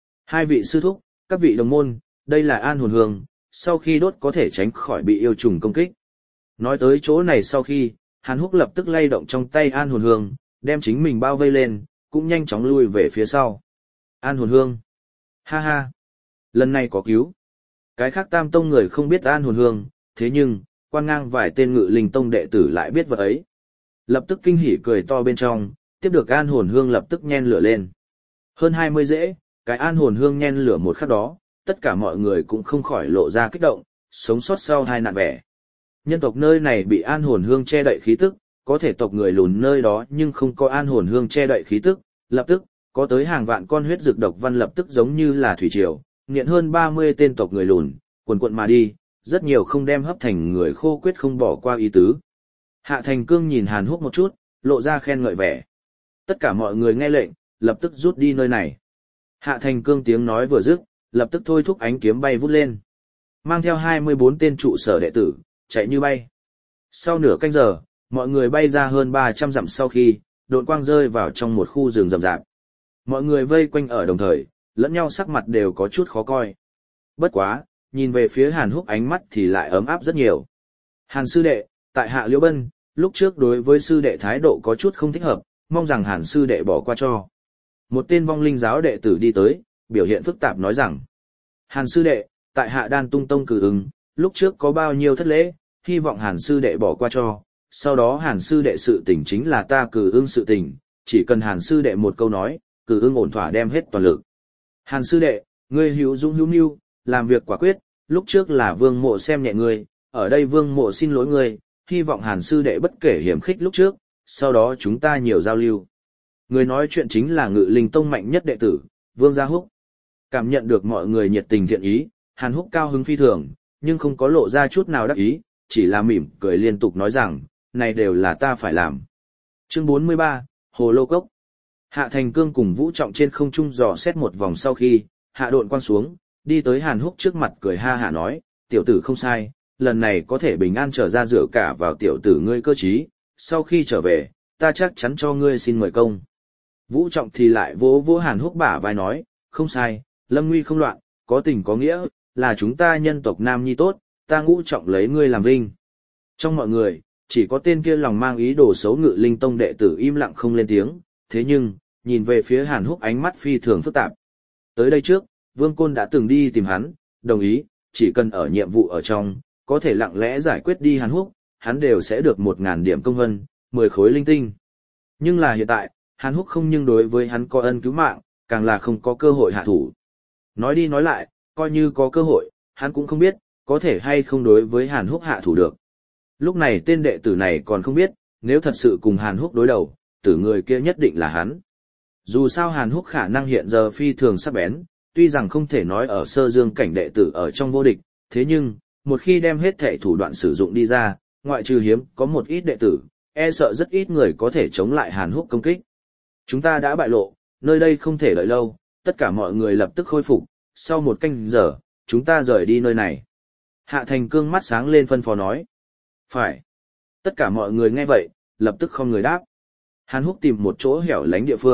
2 vị sư thúc, các vị đồng môn, đây là an hồn hương, sau khi đốt có thể tránh khỏi bị yêu trùng công kích. Nói tới chỗ này sau khi, Hàn Húc lập tức lay động trong tay an hồn hương, đem chính mình bao vây lên, cũng nhanh chóng lui về phía sau. An hồn hương. Ha ha. Lần này có cứu. Cái khác Tam Tông người không biết an hồn hương, thế nhưng, quan ngang vài tên Ngự Linh Tông đệ tử lại biết vật ấy. Lập tức kinh hỉ cười to bên trong, tiếp được an hồn hương lập tức nhen lửa lên. Hơn 20 rễ, cái an hồn hương nhen lửa một khắc đó, tất cả mọi người cũng không khỏi lộ ra kích động, sống sót sau hai nạn vẻ. Nhân tộc nơi này bị an hồn hương che đậy khí tức, có thể tộc người lùn nơi đó nhưng không có an hồn hương che đậy khí tức, lập tức, có tới hàng vạn con huyết dược độc văn lập tức giống như là thủy triều, nghiện hơn 30 tên tộc người lùn, quần quận mà đi, rất nhiều không đem hấp thành người khô quyết không bỏ qua ý tứ. Hạ Thành Cương nhìn Hàn Húc một chút, lộ ra khen ngợi vẻ. Tất cả mọi người nghe lệnh, lập tức rút đi nơi này. Hạ Thành Cương tiếng nói vừa dứt, lập tức thôi thúc ánh kiếm bay vút lên. Mang theo 24 tên trụ sở đệ tử, chạy như bay. Sau nửa canh giờ, mọi người bay ra hơn 300 dặm sau khi, độn quang rơi vào trong một khu rừng rậm rạp. Mọi người vây quanh ở đồng thời, lẫn nhau sắc mặt đều có chút khó coi. Bất quá, nhìn về phía Hàn Húc ánh mắt thì lại ấm áp rất nhiều. Hàn sư đệ, tại Hạ Liễu Bân, lúc trước đối với sư đệ thái độ có chút không thích hợp, mong rằng Hàn sư đệ bỏ qua cho. Một tên vong linh giáo đệ tử đi tới, biểu hiện phức tạp nói rằng: Hàn sư đệ, tại Hạ Đan Tung Tông cử ứng, lúc trước có bao nhiêu thất lễ, hy vọng Hàn sư đệ bỏ qua cho. Sau đó Hàn sư đệ sự tình chính là ta cử ứng sự tình, chỉ cần Hàn sư đệ một câu nói, cử ứng ổn thỏa đem hết toàn lực. Hàn sư đệ, ngươi hữu dũng hữu mưu, làm việc quả quyết, lúc trước là Vương Mộ xem nhẹ ngươi, ở đây Vương Mộ xin lỗi ngươi, hy vọng Hàn sư đệ bất kể hiểm khích lúc trước, sau đó chúng ta nhiều giao lưu. Người nói chuyện chính là Ngự Linh Tông mạnh nhất đệ tử, Vương Gia Húc. Cảm nhận được mọi người nhiệt tình thiện ý, Hàn Húc cao hứng phi thường, nhưng không có lộ ra chút nào đắc ý, chỉ là mỉm cười liên tục nói rằng, này đều là ta phải làm. Chương 43, Hồ Lô Cốc. Hạ Thành Cương cùng Vũ Trọng trên không trung dò xét một vòng sau khi, hạ độn quang xuống, đi tới Hàn Húc trước mặt cười ha hả nói, tiểu tử không sai, lần này có thể bình an trở ra dựa cả vào tiểu tử ngươi cơ trí, sau khi trở về, ta chắc chắn cho ngươi xin mời công. Vũ Trọng thì lại vỗ vỗ Hàn Húc bả vai nói, không sai, lâm nguy không loạn, có tình có nghĩa, là chúng ta nhân tộc nam nhi tốt, ta Ngũ Trọng lấy ngươi làm vinh. Trong mọi người, chỉ có tên kia lòng mang ý đồ xấu Ngự Linh Tông đệ tử im lặng không lên tiếng, thế nhưng, nhìn về phía Hàn Húc ánh mắt phi thường phức tạp. Tới đây trước, Vương Côn đã từng đi tìm hắn, đồng ý, chỉ cần ở nhiệm vụ ở trong, có thể lặng lẽ giải quyết đi Hàn Húc, hắn đều sẽ được 1000 điểm công vân, 10 khối linh tinh. Nhưng là hiện tại, Hàn Húc không nhưng đối với hắn có ân cứu mạng, càng là không có cơ hội hạ thủ. Nói đi nói lại, coi như có cơ hội, hắn cũng không biết, có thể hay không đối với Hàn Húc hạ thủ được. Lúc này tên đệ tử này còn không biết, nếu thật sự cùng Hàn Húc đối đầu, tử người kia nhất định là hắn. Dù sao Hàn Húc khả năng hiện giờ phi thường sắc bén, tuy rằng không thể nói ở sơ dương cảnh đệ tử ở trong vô địch, thế nhưng, một khi đem hết thể thủ đoạn sử dụng đi ra, ngoại trừ hiếm có một ít đệ tử, e sợ rất ít người có thể chống lại Hàn Húc công kích. Chúng ta đã bại lộ, nơi đây không thể đợi lâu, tất cả mọi người lập tức khôi phục, sau 1 canh giờ, chúng ta rời đi nơi này. Hạ Thành Cương mắt sáng lên phân phó nói. Phải. Tất cả mọi người nghe vậy, lập tức không người đáp. Hàn Húc tìm một chỗ hẻo lánh địa phương,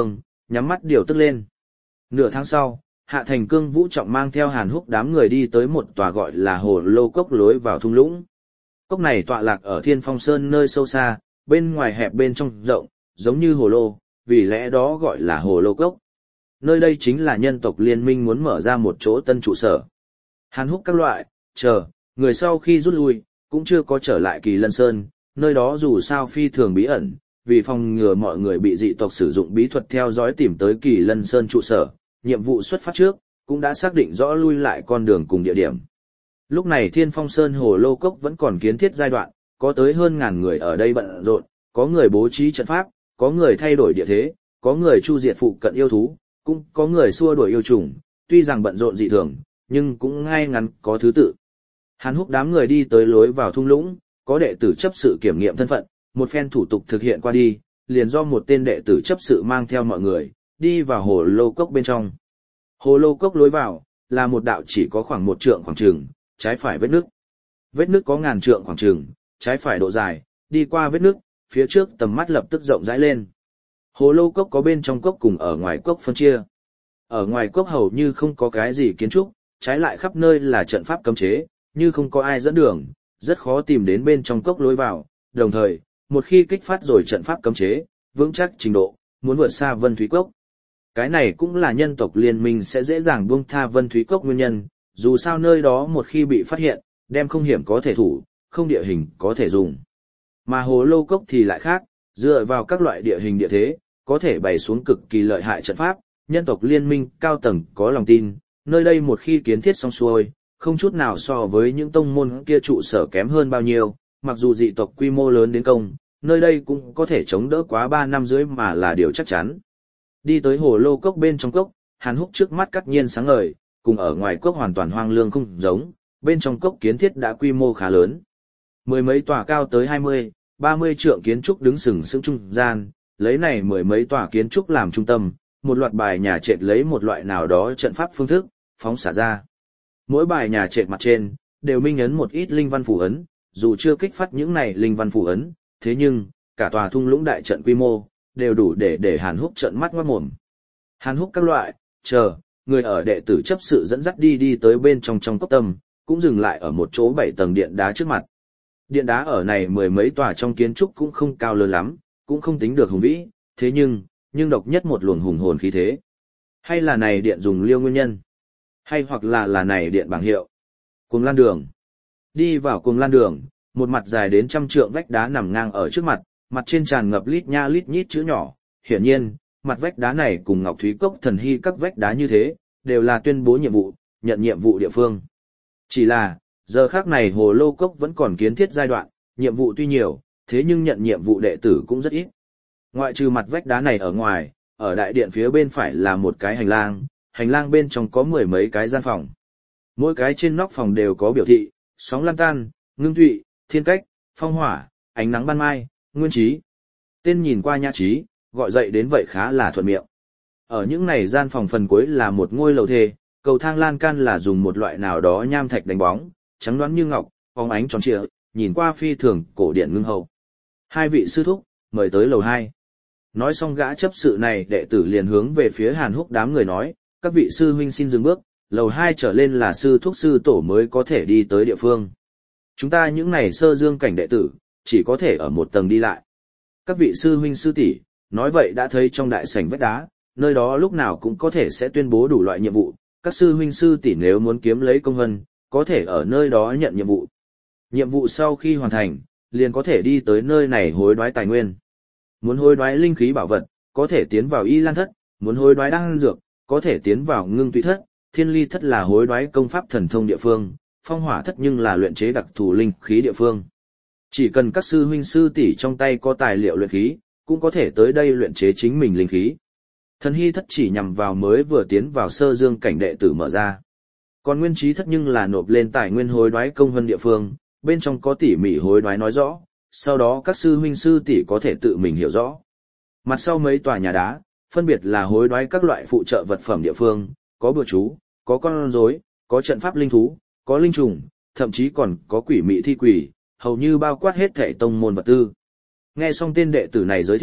nhắm mắt điều tức lên. Nửa tháng sau, Hạ Thành Cương vũ trọng mang theo Hàn Húc đám người đi tới một tòa gọi là Hồ Lô Cốc lối vào thung lũng. Cốc này tọa lạc ở Thiên Phong Sơn nơi sâu xa, bên ngoài hẹp bên trong rộng, giống như hồ lô, vì lẽ đó gọi là Hồ Lô Cốc. Nơi đây chính là nhân tộc liên minh muốn mở ra một chỗ tân trụ sở. Hàn Húc các loại, người sau khi rút lui, cũng chưa có trở lại Kỳ Lân Sơn, nơi đó dù sao phi thường bí ẩn, vì phòng ngừa mọi người bị dị tộc sử dụng bí thuật theo dõi tìm tới Kỳ Lân Sơn trụ sở, nhiệm vụ xuất phát trước, cũng đã xác định rõ lui lại con đường cùng địa điểm. Lúc này Thiên Phong Sơn Hồ Lô Cốc vẫn còn kiến thiết giai đoạn, có tới hơn ngàn người ở đây bận rộn, có người bố trí trận pháp, có người thay đổi địa thế, có người chu diệt phụ cận yêu thú, cũng có người xua đuổi yêu trùng, tuy rằng bận rộn dị thường, nhưng cũng ngay ngắn có thứ tự. Hàn Húc đám người đi tới lối vào thung lũng, có đệ tử chấp sự kiểm nghiệm thân phận, một phen thủ tục thực hiện qua đi, liền do một tên đệ tử chấp sự mang theo mọi người, đi vào Hồ Lô Cốc bên trong. Hồ Lô Cốc lối vào, là một đạo chỉ có khoảng 1 trượng khoảng trường, trái phải vết nước. Vết nước có ngàn trượng khoảng trường, trái phải độ dài, đi qua vết nước, phía trước tầm mắt lập tức rộng rãi lên. Hồ Lô Cốc có bên trong cốc cùng ở ngoài cốc phân chia. Ở ngoài cốc hầu như không có cái gì kiến trúc, trái lại khắp nơi là trận pháp cấm chế, như không có ai dẫn đường, rất khó tìm đến bên trong cốc lối vào, đồng thời, một khi kích phát rồi trận pháp cấm chế, vững chắc trình độ, muốn vượt xa Vân Thúy Cốc. Cái này cũng là nhân tộc liên minh sẽ dễ dàng buông tha Vân Thúy Cốc nguyên nhân, dù sao nơi đó một khi bị phát hiện, đem không hiểm có thể thủ, không địa hình có thể dùng. Mà Hồ Lô Cốc thì lại khác, dựa vào các loại địa hình địa thế, có thể bày xuống cực kỳ lợi hại trận pháp, nhân tộc liên minh cao tầng có lòng tin, nơi đây một khi kiến thiết xong xuôi, không chút nào so với những tông môn kia trụ sở kém hơn bao nhiêu, mặc dù dị tộc quy mô lớn đến công, nơi đây cũng có thể chống đỡ quá 3 năm dưới mà là điều chắc chắn. Đi tới Hồ Lô Cốc bên trong cốc, Hàn Húc trước mắt cắt nhiên sáng ngời, cùng ở ngoài cốc hoàn toàn hoang lương không giống, bên trong cốc kiến thiết đã quy mô khá lớn. Mười mấy tòa cao tới 20, 30 trượng kiến trúc đứng sừng sững trung gian, lấy này mười mấy tòa kiến trúc làm trung tâm, một loạt bài nhà trệt lấy một loại nào đó trận pháp phương thức, phóng xả ra. Mỗi bài nhà trệt mặt trên, đều minh ấn một ít linh văn phù ấn, dù chưa kích phát những này linh văn phù ấn, thế nhưng, cả tòa thung lũng đại trận quy mô, đều đủ để Hàn Húc trợn mắt ngoát mồm. Hàn Húc các loại, người ở đệ tử chấp sự dẫn dắt đi tới bên trong cốc tâm, cũng dừng lại ở một chỗ 7 tầng điện đá trước mặt. Điện đá ở này mười mấy tòa trong kiến trúc cũng không cao lớn lắm, cũng không tính được hùng vĩ, thế nhưng độc nhất một luồng hùng hồn khí thế. Hay là này điện dùng liêu nguyên nhân? Hay hoặc là này điện bảng hiệu? Cuồng Lan Đường. Đi vào Cuồng Lan Đường, một mặt dài đến 100 trượng vách đá nằm ngang ở trước mặt, mặt trên tràn ngập lít nha lít nhít chữ nhỏ, hiển nhiên, mặt vách đá này cùng Ngọc Thúy Cốc Thần Hy các vách đá như thế, đều là tuyên bố nhiệm vụ, nhận nhiệm vụ địa phương. Chỉ là, giờ khác này Hồ Lô Cốc vẫn còn kiến thiết giai đoạn, nhiệm vụ tuy nhiều, thế nhưng nhận nhiệm vụ đệ tử cũng rất ít. Ngoại trừ mặt vách đá này ở ngoài, ở đại điện phía bên phải là một cái hành lang bên trong có 10 mấy cái gian phòng. Mỗi cái trên nóc phòng đều có biểu thị, sóng lan tan, ngưng thụy, thiên cách, phong hỏa, ánh nắng ban mai, nguyên trí. Tên nhìn qua nhã trí, gọi dậy đến vậy khá là thuận miệng. Ở những này gian phòng phần cuối là một ngôi lầu thê, cầu thang lan can là dùng một loại nào đó nham thạch đánh bóng, trắng đoán như ngọc, phóng ánh tròn trịa, nhìn qua phi thường cổ điển ngưng hậu. 2 vị sư thúc, mời tới lầu 2. Nói xong gã chấp sự này đệ tử liền hướng về phía Hàn Húc đám người nói, các vị sư huynh xin dừng bước, lầu 2 trở lên là sư thúc sư tổ mới có thể đi tới địa phương. Chúng ta những này sơ dương cảnh đệ tử, chỉ có thể ở một tầng đi lại. Các vị sư huynh sư tỷ nói vậy đã thấy trong đại sảnh vách đá, nơi đó lúc nào cũng có thể sẽ tuyên bố đủ loại nhiệm vụ, các sư huynh sư tỷ nếu muốn kiếm lấy công vân, có thể ở nơi đó nhận nhiệm vụ. Nhiệm vụ sau khi hoàn thành, liền có thể đi tới nơi này hối đoái tài nguyên. Muốn hối đoái linh khí bảo vật, có thể tiến vào Y Lan Thất, muốn hối đoái đan dược, có thể tiến vào Ngưng Tụy Thất, Thiên Ly Thất là hối đoái công pháp thần thông địa phương, Phong Hỏa Thất nhưng là luyện chế đặc thù linh khí địa phương. Chỉ cần các sư huynh sư tỷ trong tay có tài liệu luyện khí, cũng có thể tới đây luyện chế chính mình linh khí. Thần Hy Thất chỉ nhằm vào mới vừa tiến vào sơ dương cảnh đệ tử mở ra. Còn Nguyên Trí Thất nhưng là nộp lên tài nguyên hối đoái công vân địa phương, bên trong có tỉ mỉ hối đoái nói rõ, sau đó các sư huynh sư tỷ có thể tự mình hiểu rõ. Mặt sau mấy tòa nhà đá, phân biệt là hối đoái các loại phụ trợ vật phẩm địa phương, có bùa chú, có con rối, có trận pháp linh thú, có linh trùng, thậm chí còn có quỷ mị thi quỷ, hầu như bao quát hết thảy tông môn vật tư. Nghe xong tên đệ tử này giới thiệu,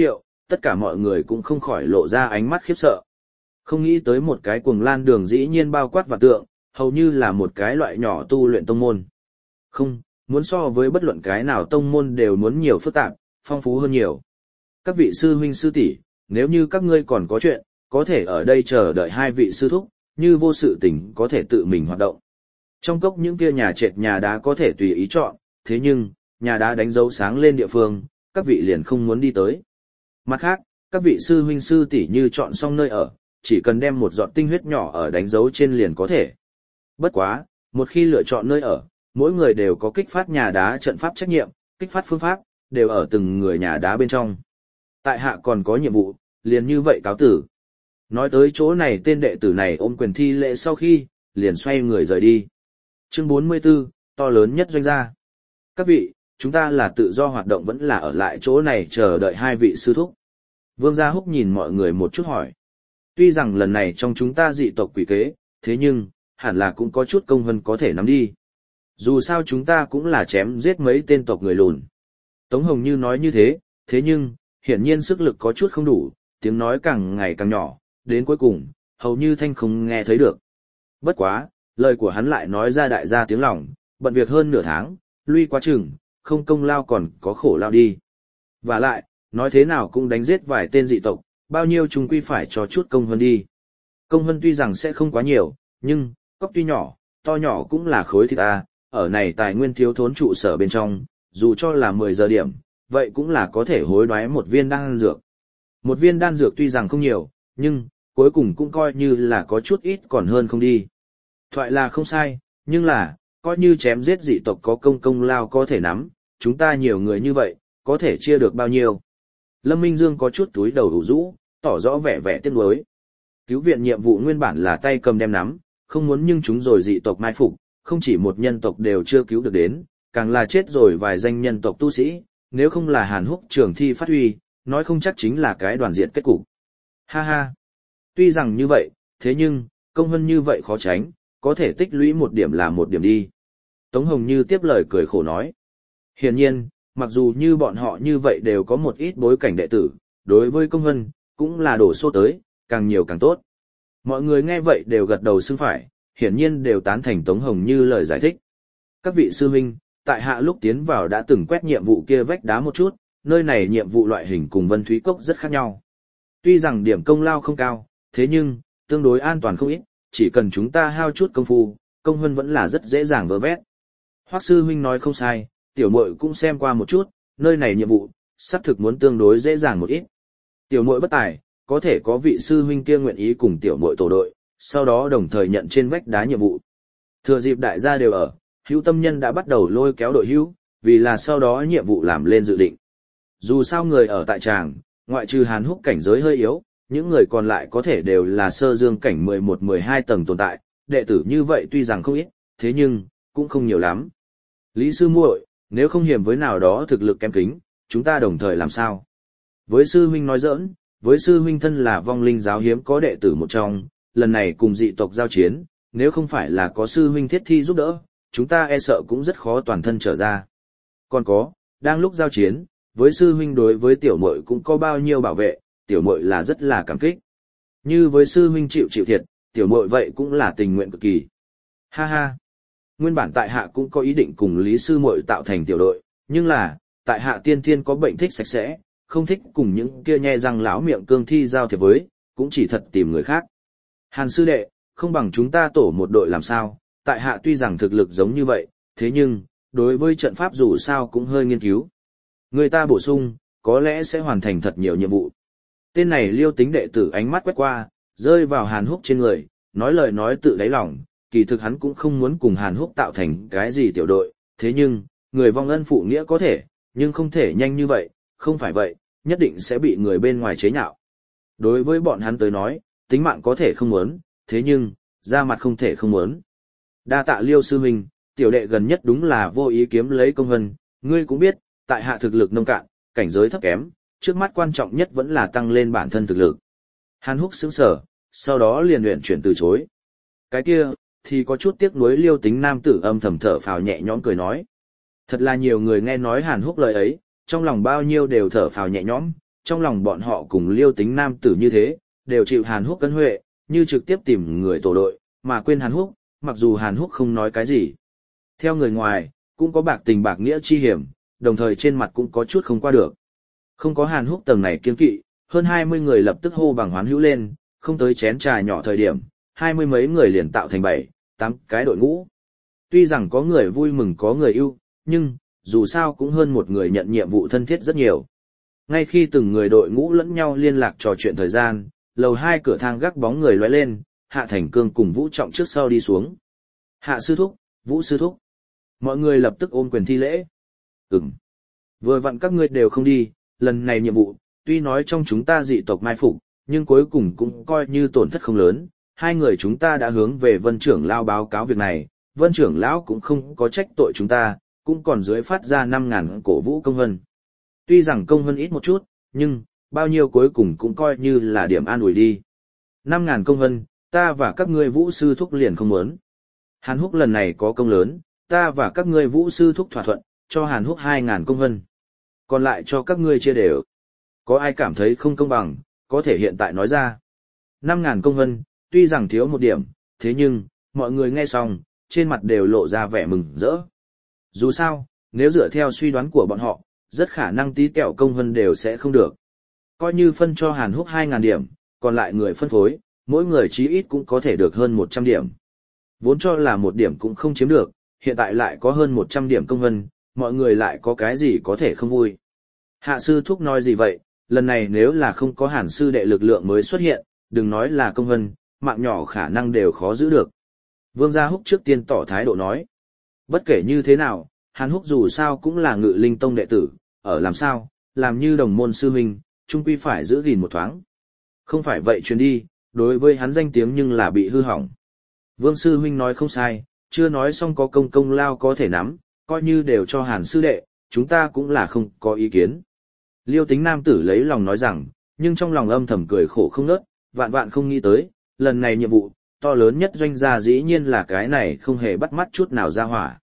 tất cả mọi người cũng không khỏi lộ ra ánh mắt khiếp sợ. Không nghĩ tới một cái cuồng lan đường dĩ nhiên bao quát và tượng, hầu như là một cái loại nhỏ tu luyện tông môn. Không, muốn so với bất luận cái nào tông môn đều muốn nhiều phức tạp, phong phú hơn nhiều. Các vị sư huynh sư tỷ, nếu như các ngươi còn có chuyện, có thể ở đây chờ đợi hai vị sư thúc, như vô sự tình có thể tự mình hoạt động. Trong cốc những kia nhà trệt nhà đá có thể tùy ý chọn, thế nhưng, nhà đá đánh dấu sáng lên địa phương, các vị liền không muốn đi tới. Mặt khác, các vị sư huynh sư tỷ như chọn xong nơi ở, chỉ cần đem một giọt tinh huyết nhỏ ở đánh dấu trên liền có thể. Bất quá, một khi lựa chọn nơi ở, mỗi người đều có kích phát nhà đá trận pháp trách nhiệm, kích phát phương pháp, đều ở từng người nhà đá bên trong. Tại hạ còn có nhiệm vụ, liền như vậy cáo tử. Nói tới chỗ này tên đệ tử này ôm quyền thi lễ sau khi, liền xoay người rời đi. Chương 44, to lớn nhất doanh gia. Các vị, chúng ta là tự do hoạt động vẫn là ở lại chỗ này chờ đợi hai vị sư thúc. Vương Gia Húc nhìn mọi người một chút hỏi. Tuy rằng lần này trong chúng ta dị tộc quỷ kế, thế nhưng, hẳn là cũng có chút công hơn có thể nắm đi. Dù sao chúng ta cũng là chém giết mấy tên tộc người lùn. Tống Hồng Như nói như thế, thế nhưng, hiển nhiên sức lực có chút không đủ, tiếng nói càng ngày càng nhỏ, đến cuối cùng, hầu như thanh không nghe thấy được. Bất quá, lời của hắn lại nói ra đại gia tiếng lòng, bận việc hơn nửa tháng, lui quá chừng, không công lao còn có khổ lao đi. Và lại, nói thế nào cũng đánh giết vài tên dị tộc, bao nhiêu chúng quy phải cho chút công hơn đi. Công hơn tuy rằng sẽ không quá nhiều, nhưng, cốc tuy nhỏ, to nhỏ cũng là khối thịt a, ở này tài nguyên thiếu thốn trụ sở bên trong, dù cho là 10 giờ điểm, vậy cũng là có thể hối đoái một viên đan dược. Một viên đan dược tuy rằng không nhiều, nhưng, cuối cùng cũng coi như là có chút ít còn hơn không đi. Thoại là không sai, nhưng là, coi như chém giết dị tộc có công lao có thể nắm, chúng ta nhiều người như vậy, có thể chia được bao nhiêu. Lâm Minh Dương có chút túi đầu đủ rũ, tỏ rõ vẻ vẻ tiếc nuối. Cứu viện nhiệm vụ nguyên bản là tay cầm đem nắm, không muốn nhưng chúng rồi dị tộc mai phục, không chỉ một nhân tộc đều chưa cứu được đến, càng là chết rồi vài danh nhân tộc tu sĩ, nếu không là Hàn Húc trường thi phát huy, nói không chắc chính là cái đoàn diện kết cục. Ha ha! Tuy rằng như vậy, thế nhưng, công hơn như vậy khó tránh, có thể tích lũy một điểm là một điểm đi. Tống Hồng Như tiếp lời cười khổ nói. Hiển nhiên, mặc dù như bọn họ như vậy đều có một ít bối cảnh đệ tử, đối với công hân, cũng là đổ số tới, càng nhiều càng tốt. Mọi người nghe vậy đều gật đầu xưng phải, hiển nhiên đều tán thành Tống Hồng Như lời giải thích. Các vị sư huynh, tại hạ lúc tiến vào đã từng quét nhiệm vụ kia vách đá một chút, nơi này nhiệm vụ loại hình cùng Vân Thúy Cốc rất khác nhau. Tuy rằng điểm công lao không cao, thế nhưng, tương đối an toàn không ít, chỉ cần chúng ta hao chút công phu, công hân vẫn là rất dễ dàng vơ vét. Hoắc sư huynh nói không sai, tiểu muội cũng xem qua một chút, nơi này nhiệm vụ, xác thực muốn tương đối dễ dàng một ít. Tiểu muội bất tài, có thể có vị sư huynh kia nguyện ý cùng tiểu muội tổ đội, sau đó đồng thời nhận trên vách đá nhiệm vụ. Thừa dịp đại gia đều ở, hữu tâm nhân đã bắt đầu lôi kéo đội hữu, vì là sau đó nhiệm vụ làm lên dự định. Dù sao người ở tại tràng, ngoại trừ Hàn Húc cảnh giới hơi yếu, những người còn lại có thể đều là sơ dương cảnh 11-12 tầng tồn tại, đệ tử như vậy tuy rằng không ít, thế nhưng, cũng không nhiều lắm. Lý sư muội, nếu không hiểm với nào đó thực lực kém kính, chúng ta đồng thời làm sao? Với sư huynh nói giỡn, với sư huynh thân là vong linh giáo hiếm có đệ tử một trong, lần này cùng dị tộc giao chiến, nếu không phải là có sư huynh thiết thi giúp đỡ, chúng ta e sợ cũng rất khó toàn thân trở ra. Còn có, đang lúc giao chiến, với sư huynh đối với tiểu muội cũng có bao nhiêu bảo vệ, tiểu muội là rất là cảm kích. Như với sư huynh chịu thiệt, tiểu muội vậy cũng là tình nguyện cực kỳ. Ha ha. Nguyên bản tại hạ cũng có ý định cùng Lý sư muội tạo thành tiểu đội, nhưng là, tại hạ tiên thiên có bệnh thích sạch sẽ, không thích cùng những kia nhe răng láo miệng cương thi giao thiệp với, cũng chỉ thật tìm người khác. Hàn sư đệ, không bằng chúng ta tổ một đội làm sao, tại hạ tuy rằng thực lực giống như vậy, thế nhưng, đối với trận pháp dù sao cũng hơi nghiên cứu. Người ta bổ sung, có lẽ sẽ hoàn thành thật nhiều nhiệm vụ. Tên này Liêu tính đệ tử ánh mắt quét qua, rơi vào Hàn Húc trên người, nói lời nói tự đáy lòng, kỳ thực hắn cũng không muốn cùng Hàn Húc tạo thành cái gì tiểu đội, thế nhưng, người vong ân phụ nghĩa có thể, nhưng không thể nhanh như vậy, không phải vậy, nhất định sẽ bị người bên ngoài chế nhạo. Đối với bọn hắn tới nói, tính mạng có thể không muốn, thế nhưng, da mặt không thể không muốn. Đa tạ Liêu sư huynh, tiểu đệ gần nhất đúng là vô ý kiếm lấy công vân, ngươi cũng biết, tại hạ thực lực nông cạn, cảnh giới thấp kém, trước mắt quan trọng nhất vẫn là tăng lên bản thân thực lực. Hàn Húc sững sờ, sau đó liền luyện chuyển từ chối. Cái kia, thì có chút tiếc nuối Liêu tính nam tử âm thầm thở phào nhẹ nhõm cười nói. Thật là nhiều người nghe nói Hàn Húc lời ấy, trong lòng bao nhiêu đều thở phào nhẹ nhõm, trong lòng bọn họ cùng Liêu Tính nam tử như thế, đều chịu Hàn Húc cân huệ, như trực tiếp tìm người tổ đội, mà quên Hàn Húc, mặc dù Hàn Húc không nói cái gì. Theo người ngoài, cũng có bạc tình bạc nghĩa chi hiểm, đồng thời trên mặt cũng có chút không qua được. Không có Hàn Húc tầng này kiên kỵ, hơn 20 người lập tức hô bằng hoán hữu lên, không tới chén trà nhỏ thời điểm, 20 mấy người liền tạo thành 7, 8 cái đội ngũ. Tuy rằng có người vui mừng có người ưu, nhưng, dù sao cũng hơn một người nhận nhiệm vụ thân thiết rất nhiều. Ngay khi từng người đội ngũ lẫn nhau liên lạc trò chuyện thời gian, lầu 2 cửa thang gác bóng người lóe lên, Hạ Thành Cương cùng Vũ Trọng trước sau đi xuống. Hạ sư thúc, Vũ sư thúc. Mọi người lập tức ôm quyền thi lễ. Vừa vặn các ngươi đều không đi, lần này nhiệm vụ, tuy nói trong chúng ta dị tộc mai phục, nhưng cuối cùng cũng coi như tổn thất không lớn. Hai người chúng ta đã hướng về Vân trưởng lão báo cáo việc này, Vân trưởng lão cũng không có trách tội chúng ta, cũng còn dưới phát ra 5.000 cổ vũ công hân. Tuy rằng công hân ít một chút, nhưng, bao nhiêu cuối cùng cũng coi như là điểm an ủi đi. 5.000 công hân, ta và các ngươi Vũ sư thúc liền không muốn. Hàn Húc lần này có công lớn, ta và các ngươi Vũ sư thúc thỏa thuận, cho Hàn Húc 2.000 công hân. Còn lại cho các ngươi chia đều. Có ai cảm thấy không công bằng, có thể hiện tại nói ra. 5.000 công hân, tuy rằng thiếu một điểm, thế nhưng, mọi người nghe xong, trên mặt đều lộ ra vẻ mừng rỡ. Dù sao, nếu dựa theo suy đoán của bọn họ, rất khả năng tí kẹo công hân đều sẽ không được. Coi như phân cho Hàn Húc 2.000 điểm, còn lại người phân phối, mỗi người chí ít cũng có thể được hơn 100 điểm. Vốn cho là một điểm cũng không chiếm được, hiện tại lại có hơn 100 điểm công hân, mọi người lại có cái gì có thể không vui. Hạ sư thúc nói gì vậy, lần này nếu là không có Hàn sư đệ lực lượng mới xuất hiện, đừng nói là công hân, mạng nhỏ khả năng đều khó giữ được. Vương Gia Húc trước tiên tỏ thái độ nói. Bất kể như thế nào, Hàn Húc dù sao cũng là Ngự Linh Tông đệ tử, ở làm sao, làm như đồng môn sư huynh, chung quy phải giữ gìn một thoáng. Không phải vậy truyền đi, đối với hắn danh tiếng nhưng là bị hư hỏng. Vương sư huynh nói không sai, chưa nói xong có công lao có thể nắm, coi như đều cho Hàn sư đệ, chúng ta cũng là không có ý kiến. Liêu Tính nam tử lấy lòng nói rằng, nhưng trong lòng âm thầm cười khổ không nớt, vạn vạn không nghĩ tới, lần này nhiệm vụ, to lớn nhất doanh gia dĩ nhiên là cái này không hề bắt mắt chút nào ra hỏa.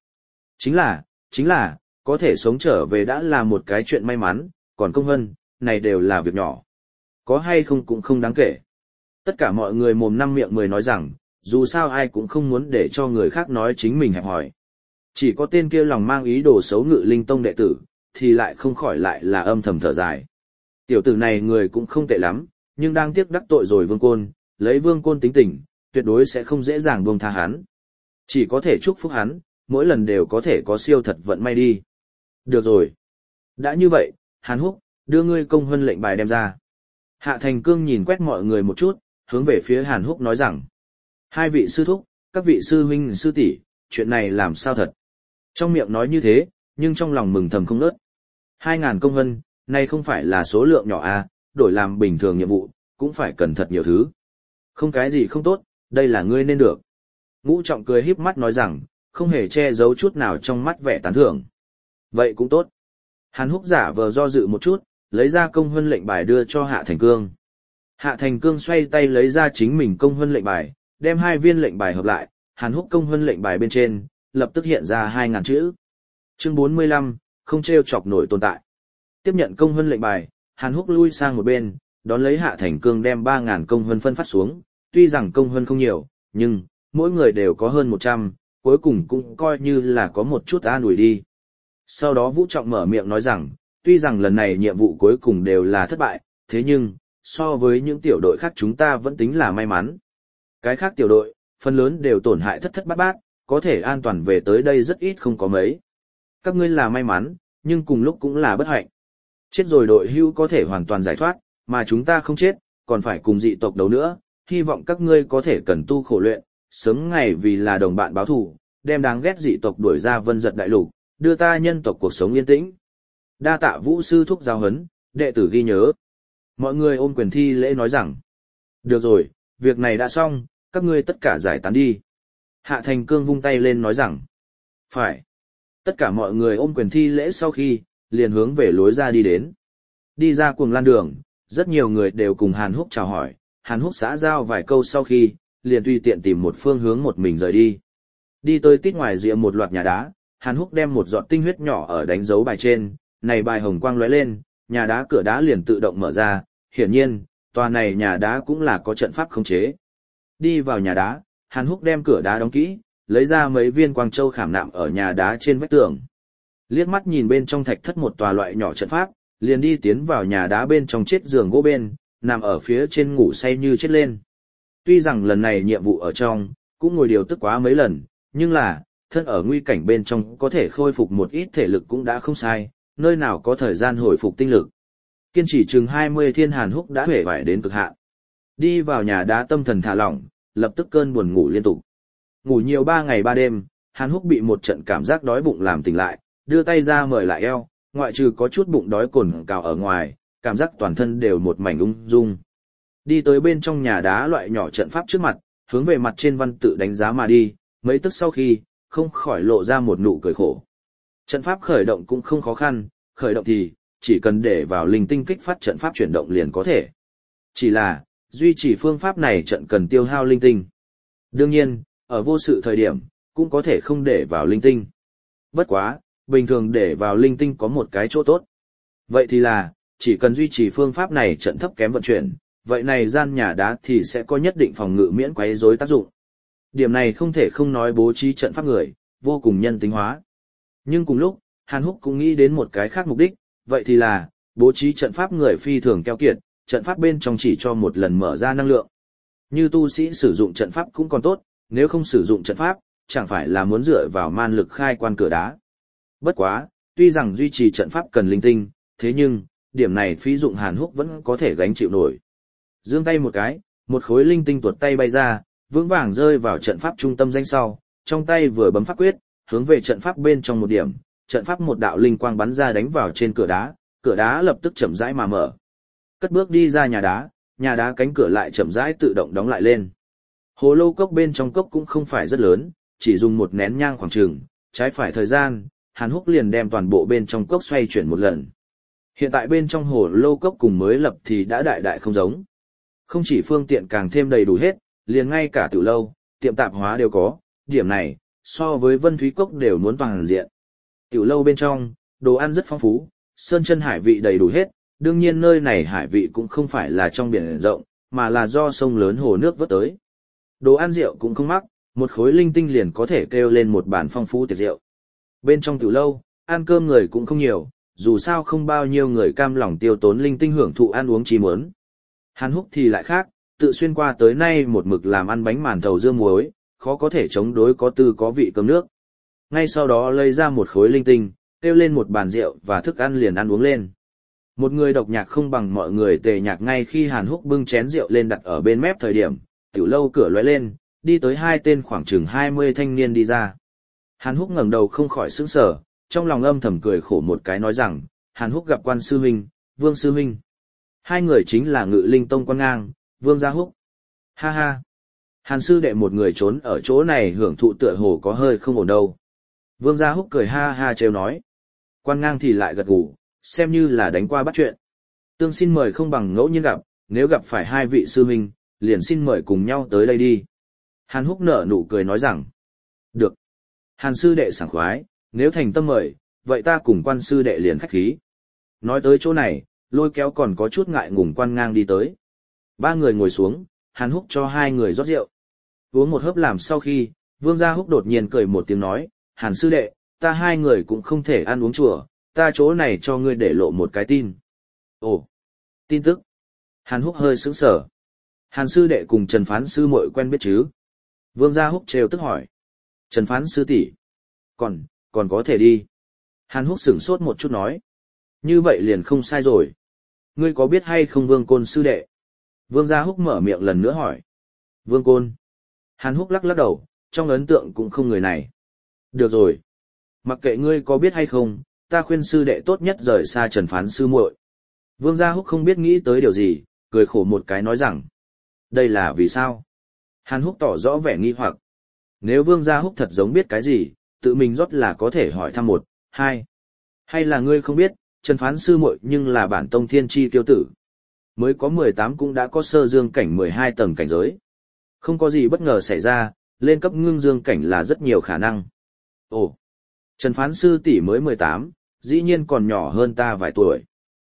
Chính là, có thể sống trở về đã là một cái chuyện may mắn, còn công hân, này đều là việc nhỏ. Có hay không cũng không đáng kể. Tất cả mọi người mồm năm miệng mười nói rằng, dù sao ai cũng không muốn để cho người khác nói chính mình hẹp hòi. Chỉ có tên kia lòng mang ý đồ xấu Ngự Linh Tông đệ tử, thì lại không khỏi lại là âm thầm thở dài. Tiểu tử này người cũng không tệ lắm, nhưng đang tiếc đắc tội rồi Vương Côn, lấy Vương Côn tính tình, tuyệt đối sẽ không dễ dàng buông tha hắn. Chỉ có thể chúc phúc hắn, mỗi lần đều có thể có siêu thật vận may đi. Được rồi. Đã như vậy, Hàn Húc, đưa ngươi công huân lệnh bài đem ra. Hạ Thành Cương nhìn quét mọi người một chút, hướng về phía Hàn Húc nói rằng. Hai vị sư thúc, các vị sư huynh sư tỷ, chuyện này làm sao thật? Trong miệng nói như thế, nhưng trong lòng mừng thầm không ngớt. 2.000 công huân, này không phải là số lượng nhỏ à, đổi làm bình thường nhiệm vụ, cũng phải cần thật nhiều thứ. Không cái gì không tốt, đây là ngươi nên được. Ngũ Trọng cười híp mắt nói rằng, không hề che giấu chút nào trong mắt vẻ tán thưởng. Vậy cũng tốt. Hàn Húc giả vờ do dự một chút, lấy ra công huân lệnh bài đưa cho Hạ Thành Cương. Hạ Thành Cương xoay tay lấy ra chính mình công huân lệnh bài, đem 2 viên lệnh bài hợp lại, Hàn Húc công huân lệnh bài bên trên, lập tức hiện ra 2.000 chữ. Chương 45, không trêu chọc nổi tồn tại. Tiếp nhận công huân lệnh bài, Hàn Húc lui sang một bên, đón lấy Hạ Thành Cương đem 3.000 công huân phân phát xuống, tuy rằng công huân không nhiều, nhưng mỗi người đều có hơn 100, cuối cùng cũng coi như là có một chút an ủi đi. Sau đó Vũ Trọng mở miệng nói rằng, tuy rằng lần này nhiệm vụ cuối cùng đều là thất bại, thế nhưng, so với những tiểu đội khác chúng ta vẫn tính là may mắn. Cái khác tiểu đội, phần lớn đều tổn hại thất thất bát bát, có thể an toàn về tới đây rất ít không có mấy. Các ngươi là may mắn, nhưng cùng lúc cũng là bất hạnh. Chết rồi đội hưu có thể hoàn toàn giải thoát, mà chúng ta không chết, còn phải cùng dị tộc đấu nữa, hy vọng các ngươi có thể cần tu khổ luyện, sớm ngày vì là đồng bạn báo thù, đem đáng ghét dị tộc đuổi ra Vân Giật đại lục, đưa ta nhân tộc cuộc sống yên tĩnh. Đa tạ Vũ sư thúc giáo huấn, đệ tử ghi nhớ. Mọi người ôm quyền thi lễ nói rằng, được rồi, việc này đã xong, các ngươi tất cả giải tán đi. Hạ Thành Cương vung tay lên nói rằng, phải. Tất cả mọi người ôm quyền thi lễ sau khi, liền hướng về lối ra đi đến. Đi ra cuồng lan đường, rất nhiều người đều cùng Hàn Húc chào hỏi, Hàn Húc xã giao vài câu sau khi, liền tùy tiện tìm một phương hướng một mình rời đi. Đi tới tít ngoài rìa một loạt nhà đá, Hàn Húc đem một giọt tinh huyết nhỏ ở đánh dấu bài trên, này bài hồng quang lóe lên, nhà đá cửa đá liền tự động mở ra, hiển nhiên, tòa này nhà đá cũng là có trận pháp khống chế. Đi vào nhà đá, Hàn Húc đem cửa đá đóng kỹ, lấy ra mấy viên quang châu khảm nạm ở nhà đá trên vách tường. Liếc mắt nhìn bên trong thạch thất một tòa loại nhỏ trận pháp, liền đi tiến vào nhà đá bên trong chiếc giường gỗ bên, nằm ở phía trên ngủ say như chết lên. Tuy rằng lần này nhiệm vụ ở trong, cũng ngồi điều tức quá mấy lần, nhưng là, thân ở nguy cảnh bên trong có thể khôi phục một ít thể lực cũng đã không sai, nơi nào có thời gian hồi phục tinh lực. Kiên trì chừng 20 thiên Hàn Húc đã huệ vải đến cực hạn. Đi vào nhà đá tâm thần thả lỏng, lập tức cơn buồn ngủ liên tục. Ngủ nhiều 3 ngày 3 đêm, Hàn Húc bị một trận cảm giác đói bụng làm tỉnh lại, đưa tay ra mời lại eo, ngoại trừ có chút bụng đói cồn cào ở ngoài, cảm giác toàn thân đều một mảnh ung dung. Đi tới bên trong nhà đá loại nhỏ trận pháp trước mặt, hướng về mặt trên văn tự đánh giá mà đi, mấy tức sau khi, không khỏi lộ ra một nụ cười khổ. Trận pháp khởi động cũng không khó khăn, khởi động thì, chỉ cần để vào linh tinh kích phát trận pháp chuyển động liền có thể. Chỉ là, duy trì phương pháp này trận cần tiêu hao linh tinh. Đương nhiên, ở vô sự thời điểm, cũng có thể không để vào linh tinh. Bất quá, bình thường để vào linh tinh có một cái chỗ tốt. Vậy thì là, chỉ cần duy trì phương pháp này trận thấp kém vận chuyển, vậy này gian nhà đá thì sẽ có nhất định phòng ngự miễn quấy rối tác dụng. Điểm này không thể không nói bố trí trận pháp người, vô cùng nhân tính hóa. Nhưng cùng lúc, Hàn Húc cũng nghĩ đến một cái khác mục đích, vậy thì là, bố trí trận pháp người phi thường keo kiệt, trận pháp bên trong chỉ cho một lần mở ra năng lượng. Như tu sĩ sử dụng trận pháp cũng còn tốt, nếu không sử dụng trận pháp, chẳng phải là muốn dựa vào man lực khai quan cửa đá. Bất quá, tuy rằng duy trì trận pháp cần linh tinh, thế nhưng, điểm này phí dụng Hàn Húc vẫn có thể gánh chịu nổi. Giương tay một cái, một khối linh tinh tuột tay bay ra, vững vàng rơi vào trận pháp trung tâm danh sau, trong tay vừa bấm pháp quyết, hướng về trận pháp bên trong một điểm, trận pháp một đạo linh quang bắn ra đánh vào trên cửa đá lập tức chậm rãi mà mở. Cất bước đi ra nhà đá cánh cửa lại chậm rãi tự động đóng lại lên. Hồ lô cốc bên trong cốc cũng không phải rất lớn, chỉ dùng một nén nhang khoảng chừng, trái phải thời gian, Hàn Húc liền đem toàn bộ bên trong cốc xoay chuyển một lần. Hiện tại bên trong hồ lô cốc cùng mới lập thì đã đại đại không giống. Không chỉ phương tiện càng thêm đầy đủ hết, liền ngay cả tiểu lâu, tiệm tạp hóa đều có, điểm này, so với Vân Thúy Cốc đều muốn toàn diện. Tiểu lâu bên trong, đồ ăn rất phong phú, sơn chân hải vị đầy đủ hết, đương nhiên nơi này hải vị cũng không phải là trong biển rộng, mà là do sông lớn hồ nước vớt tới. Đồ ăn rượu cũng không mắc, một khối linh tinh liền có thể kêu lên một bàn phong phú tiệc rượu. Bên trong tiểu lâu, ăn cơm người cũng không nhiều, dù sao không bao nhiêu người cam lòng tiêu tốn linh tinh hưởng thụ ăn uống chi muốn. Hàn Húc thì lại khác, tự xuyên qua tới nay một mực làm ăn bánh màn thầu dưa muối, khó có thể chống đối có tư có vị cơm nước. Ngay sau đó lấy ra một khối linh tinh, kêu lên một bàn rượu và thức ăn liền ăn uống lên. Một người độc nhạc không bằng mọi người tề nhạc ngay khi Hàn Húc bưng chén rượu lên đặt ở bên mép thời điểm, tiểu lâu cửa lóe lên, đi tới hai tên khoảng chừng 20 thanh niên đi ra. Hàn Húc ngẩng đầu không khỏi sững sờ, trong lòng âm thầm cười khổ một cái nói rằng, Hàn Húc gặp Quan sư huynh, Vương sư huynh. Hai người chính là Ngự Linh Tông Quan Ngang, Vương Gia Húc. Ha ha. Hàn sư đệ một người trốn ở chỗ này hưởng thụ tựa hồ có hơi không ổn đâu. Vương Gia Húc cười ha ha trêu nói. Quan Ngang thì lại gật gù, xem như là đánh qua bắt chuyện. Tương xin mời không bằng ngẫu nhiên gặp, nếu gặp phải hai vị sư huynh, liền xin mời cùng nhau tới đây đi. Hàn Húc nở nụ cười nói rằng. Được. Hàn sư đệ sảng khoái, nếu thành tâm mời, vậy ta cùng Quan sư đệ liền khách khí. Nói tới chỗ này, lôi kéo còn có chút ngại ngùng Quan Ngang đi tới. Ba người ngồi xuống, Hàn Húc cho hai người rót rượu. Uống một hớp làm sau khi, Vương Gia Húc đột nhiên cười một tiếng nói, Hàn sư đệ, ta hai người cũng không thể ăn uống chùa, ta chỗ này cho ngươi để lộ một cái tin. Ồ, tin tức. Hàn Húc hơi sững sờ. Hàn sư đệ cùng Trần Phán sư muội quen biết chứ? Vương Gia Húc trêu tức hỏi. Trần Phán sư tỷ, còn có thể đi. Hàn Húc sửng sốt một chút nói. Như vậy liền không sai rồi. Ngươi có biết hay không Vương Côn sư đệ? Vương Gia Húc mở miệng lần nữa hỏi. Vương Côn. Hàn Húc lắc lắc đầu, trong ấn tượng cũng không người này. Được rồi. Mặc kệ ngươi có biết hay không, ta khuyên sư đệ tốt nhất rời xa Trần Phán sư muội. Vương Gia Húc không biết nghĩ tới điều gì, cười khổ một cái nói rằng. Đây là vì sao? Hàn Húc tỏ rõ vẻ nghi hoặc. Nếu Vương Gia Húc thật giống biết cái gì, tự mình rót là có thể hỏi thăm một, hai. Hay là ngươi không biết, Trần Phán sư muội nhưng là bản tông thiên chi tiêu tử. Mới có 18 cũng đã có sơ dương cảnh 12 tầng cảnh giới. Không có gì bất ngờ xảy ra, lên cấp ngưng dương cảnh là rất nhiều khả năng. Ồ, Trần Phán sư tỷ mới 18, dĩ nhiên còn nhỏ hơn ta vài tuổi.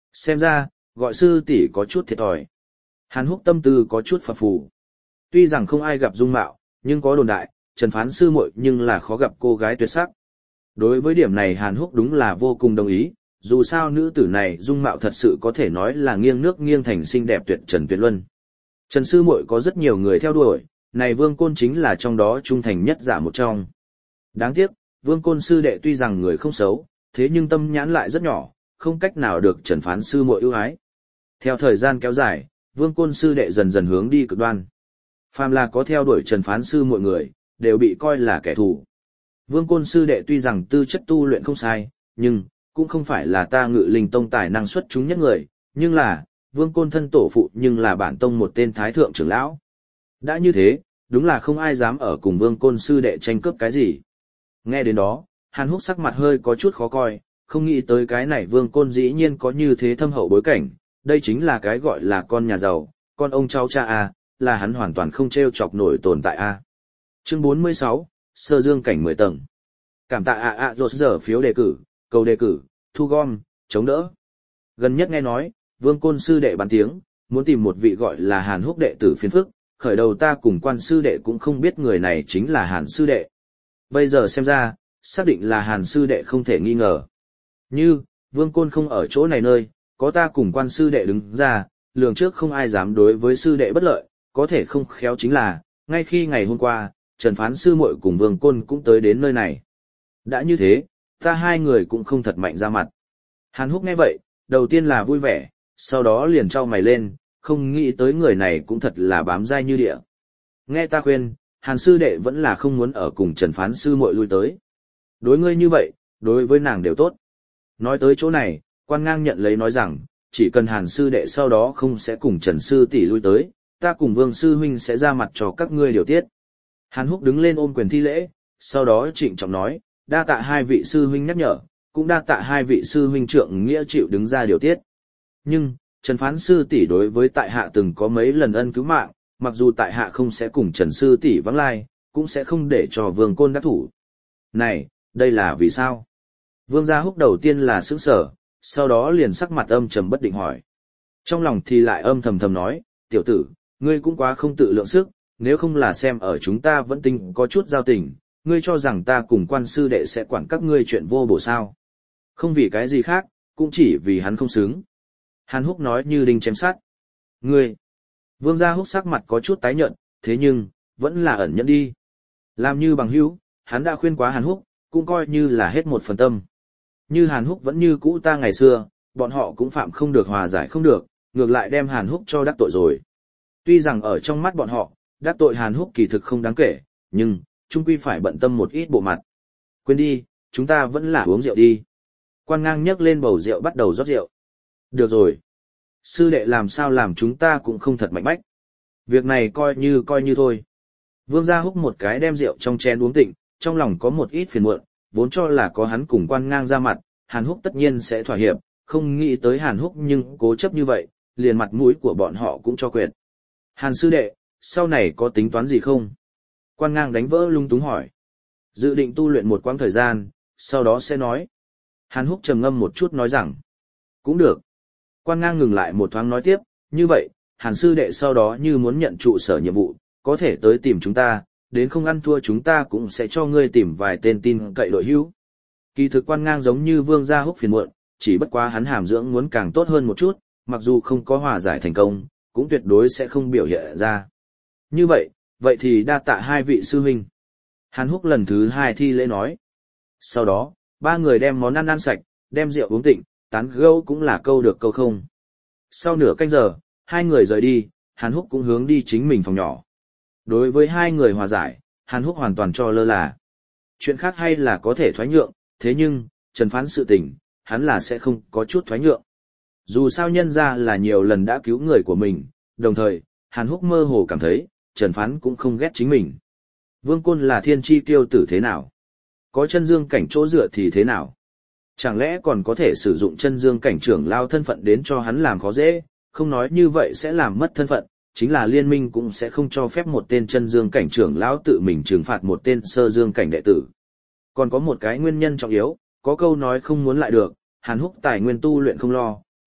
Xem ra, gọi sư tỷ có chút thiệt thòi. Hàn Húc tâm tư có chút phập phù. Tuy rằng không ai gặp dung mạo, nhưng có đồn đại, Trần Phán sư muội nhưng là khó gặp cô gái tuyệt sắc. Đối với điểm này Hàn Húc đúng là vô cùng đồng ý, dù sao nữ tử này dung mạo thật sự có thể nói là nghiêng nước nghiêng thành xinh đẹp tuyệt trần tuyệt luân. Trần sư muội có rất nhiều người theo đuổi, này Vương Côn chính là trong đó trung thành nhất giả một trong. Đáng tiếc, Vương Côn sư đệ tuy rằng người không xấu, thế nhưng tâm nhãn lại rất nhỏ, không cách nào được Trần Phán sư muội ưu ái. Theo thời gian kéo dài, Vương Côn sư đệ dần dần hướng đi cực đoan. Phàm là có theo đuổi Trần Phán sư muội người, đều bị coi là kẻ thù. Vương Côn sư đệ tuy rằng tư chất tu luyện không sai, nhưng cũng không phải là ta Ngự Linh tông tài năng xuất chúng nhất người, nhưng là Vương Côn thân tổ phụ nhưng là bản tông một tên thái thượng trưởng lão. Đã như thế, đúng là không ai dám ở cùng Vương Côn sư đệ tranh cướp cái gì. Nghe đến đó, Hàn Húc sắc mặt hơi có chút khó coi, không nghĩ tới cái này Vương Côn dĩ nhiên có như thế thâm hậu bối cảnh, đây chính là cái gọi là con nhà giàu, con ông cháu cha a, là hắn hoàn toàn không trêu chọc nổi tồn tại a. Chương 46, Sơ Dương cảnh 10 tầng. Cảm tạ rột giờ phiếu đề cử, cầu đề cử, thu gom, chống đỡ. Gần nhất nghe nói, Vương Côn sư đệ bàn tiếng, muốn tìm một vị gọi là Hàn Húc đệ tử phiền phức, khởi đầu ta cùng Quan sư đệ cũng không biết người này chính là Hàn sư đệ. Bây giờ xem ra, xác định là Hàn sư đệ không thể nghi ngờ. Như, Vương Côn không ở chỗ này nơi, có ta cùng Quan sư đệ đứng ra, lường trước không ai dám đối với sư đệ bất lợi, có thể không khéo chính là, ngay khi ngày hôm qua, Trần Phán sư muội cùng Vương Côn cũng tới đến nơi này. Đã như thế, ta hai người cũng không thật mạnh ra mặt. Hàn Húc nghe vậy, đầu tiên là vui vẻ, sau đó liền trao mày lên, không nghĩ tới người này cũng thật là bám dai như địa. Nghe ta khuyên, Hàn sư đệ vẫn là không muốn ở cùng Trần Phán sư muội lui tới. Đối ngươi như vậy, đối với nàng đều tốt. Nói tới chỗ này, Quan Ngang nhận lấy nói rằng, chỉ cần Hàn sư đệ sau đó không sẽ cùng Trần sư tỷ lui tới, ta cùng Vương sư huynh sẽ ra mặt cho các ngươi điều tiết. Hàn Húc đứng lên ôm quyền thi lễ, sau đó trịnh trọng nói, đa tạ hai vị sư huynh nhắc nhở, cũng đa tạ hai vị sư huynh trượng nghĩa chịu đứng ra điều tiết. Nhưng, Trần Phán sư tỷ đối với tại hạ từng có mấy lần ân cứu mạng, mặc dù tại hạ không sẽ cùng Trần sư tỷ vắng lai, cũng sẽ không để cho Vương Côn đắc thủ. Này, đây là vì sao? Vương Gia Húc đầu tiên là sững sờ, sau đó liền sắc mặt âm trầm bất định hỏi. Trong lòng thì lại âm thầm thầm nói, tiểu tử, ngươi cũng quá không tự lượng sức, nếu không là xem ở chúng ta vẫn tinh có chút giao tình, ngươi cho rằng ta cùng Quan sư đệ sẽ quản các ngươi chuyện vô bổ sao. Không vì cái gì khác, cũng chỉ vì hắn không xứng. Hàn Húc nói như đinh chém sắt. Ngươi! Vương Gia Húc sắc mặt có chút tái nhợt, thế nhưng, vẫn là ẩn nhẫn đi. Làm như bằng hữu, hắn đã khuyên quá Hàn Húc, cũng coi như là hết một phần tâm. Như Hàn Húc vẫn như cũ ta ngày xưa, bọn họ cũng phạm không được hòa giải không được, ngược lại đem Hàn Húc cho đắc tội rồi. Tuy rằng ở trong mắt bọn họ, đắc tội Hàn Húc kỳ thực không đáng kể, nhưng, chung quy phải bận tâm một ít bộ mặt. Quên đi, chúng ta vẫn là uống rượu đi. Quan Ngang nhấc lên bầu rượu bắt đầu rót rượu. Được rồi. Sư đệ làm sao làm chúng ta cũng không thật mạnh bách. Việc này coi như thôi. Vương Gia Húc một cái đem rượu trong chén uống tịnh, trong lòng có một ít phiền muộn, vốn cho là có hắn cùng Quan Ngang ra mặt, Hàn Húc tất nhiên sẽ thỏa hiệp, không nghĩ tới Hàn Húc nhưng cố chấp như vậy, liền mặt mũi của bọn họ cũng cho quệt. Hàn sư đệ, sau này có tính toán gì không? Quan Ngang đánh vỡ lung túng hỏi. Dự định tu luyện một quãng thời gian, sau đó sẽ nói. Hàn Húc trầm ngâm một chút nói rằng. Cũng được. Quan Ngang ngừng lại một thoáng nói tiếp, như vậy, Hàn sư đệ sau đó như muốn nhận trụ sở nhiệm vụ, có thể tới tìm chúng ta, đến không ăn thua chúng ta cũng sẽ cho ngươi tìm vài tên tin cậy đội hữu. Kỳ thực Quan Ngang giống như Vương Gia Húc phiền muộn, chỉ bất quá hắn hàm dưỡng muốn càng tốt hơn một chút, mặc dù không có hòa giải thành công, cũng tuyệt đối sẽ không biểu hiện ra. Như vậy thì đa tạ hai vị sư huynh. Hàn Húc lần thứ hai thi lễ nói. Sau đó, ba người đem món ăn sạch, đem rượu uống tịnh, tán gẫu cũng là câu được câu không. Sau nửa canh giờ, hai người rời đi, Hàn Húc cũng hướng đi chính mình phòng nhỏ. Đối với hai người hòa giải, Hàn Húc hoàn toàn cho lơ là. Chuyện khác hay là có thể thoái nhượng, thế nhưng, Trần Phán sự tình, hắn là sẽ không có chút thoái nhượng. Dù sao nhân ra là nhiều lần đã cứu người của mình, đồng thời, Hàn Húc mơ hồ cảm thấy, Trần Phán cũng không ghét chính mình. Vương Côn là thiên chi tiêu tử thế nào? Có chân dương cảnh chỗ dựa thì thế nào? Chẳng lẽ còn có thể sử dụng chân dương cảnh trưởng lao thân phận đến cho hắn làm khó dễ, không nói như vậy sẽ làm mất thân phận, chính là liên minh cũng sẽ không cho phép một tên chân dương cảnh trưởng lão tự mình trừng phạt một tên sơ dương cảnh đệ tử. Còn có một cái nguyên nhân trọng yếu, có câu nói không muốn lại được, Hàn Húc tài nguyên tu luyện không lo,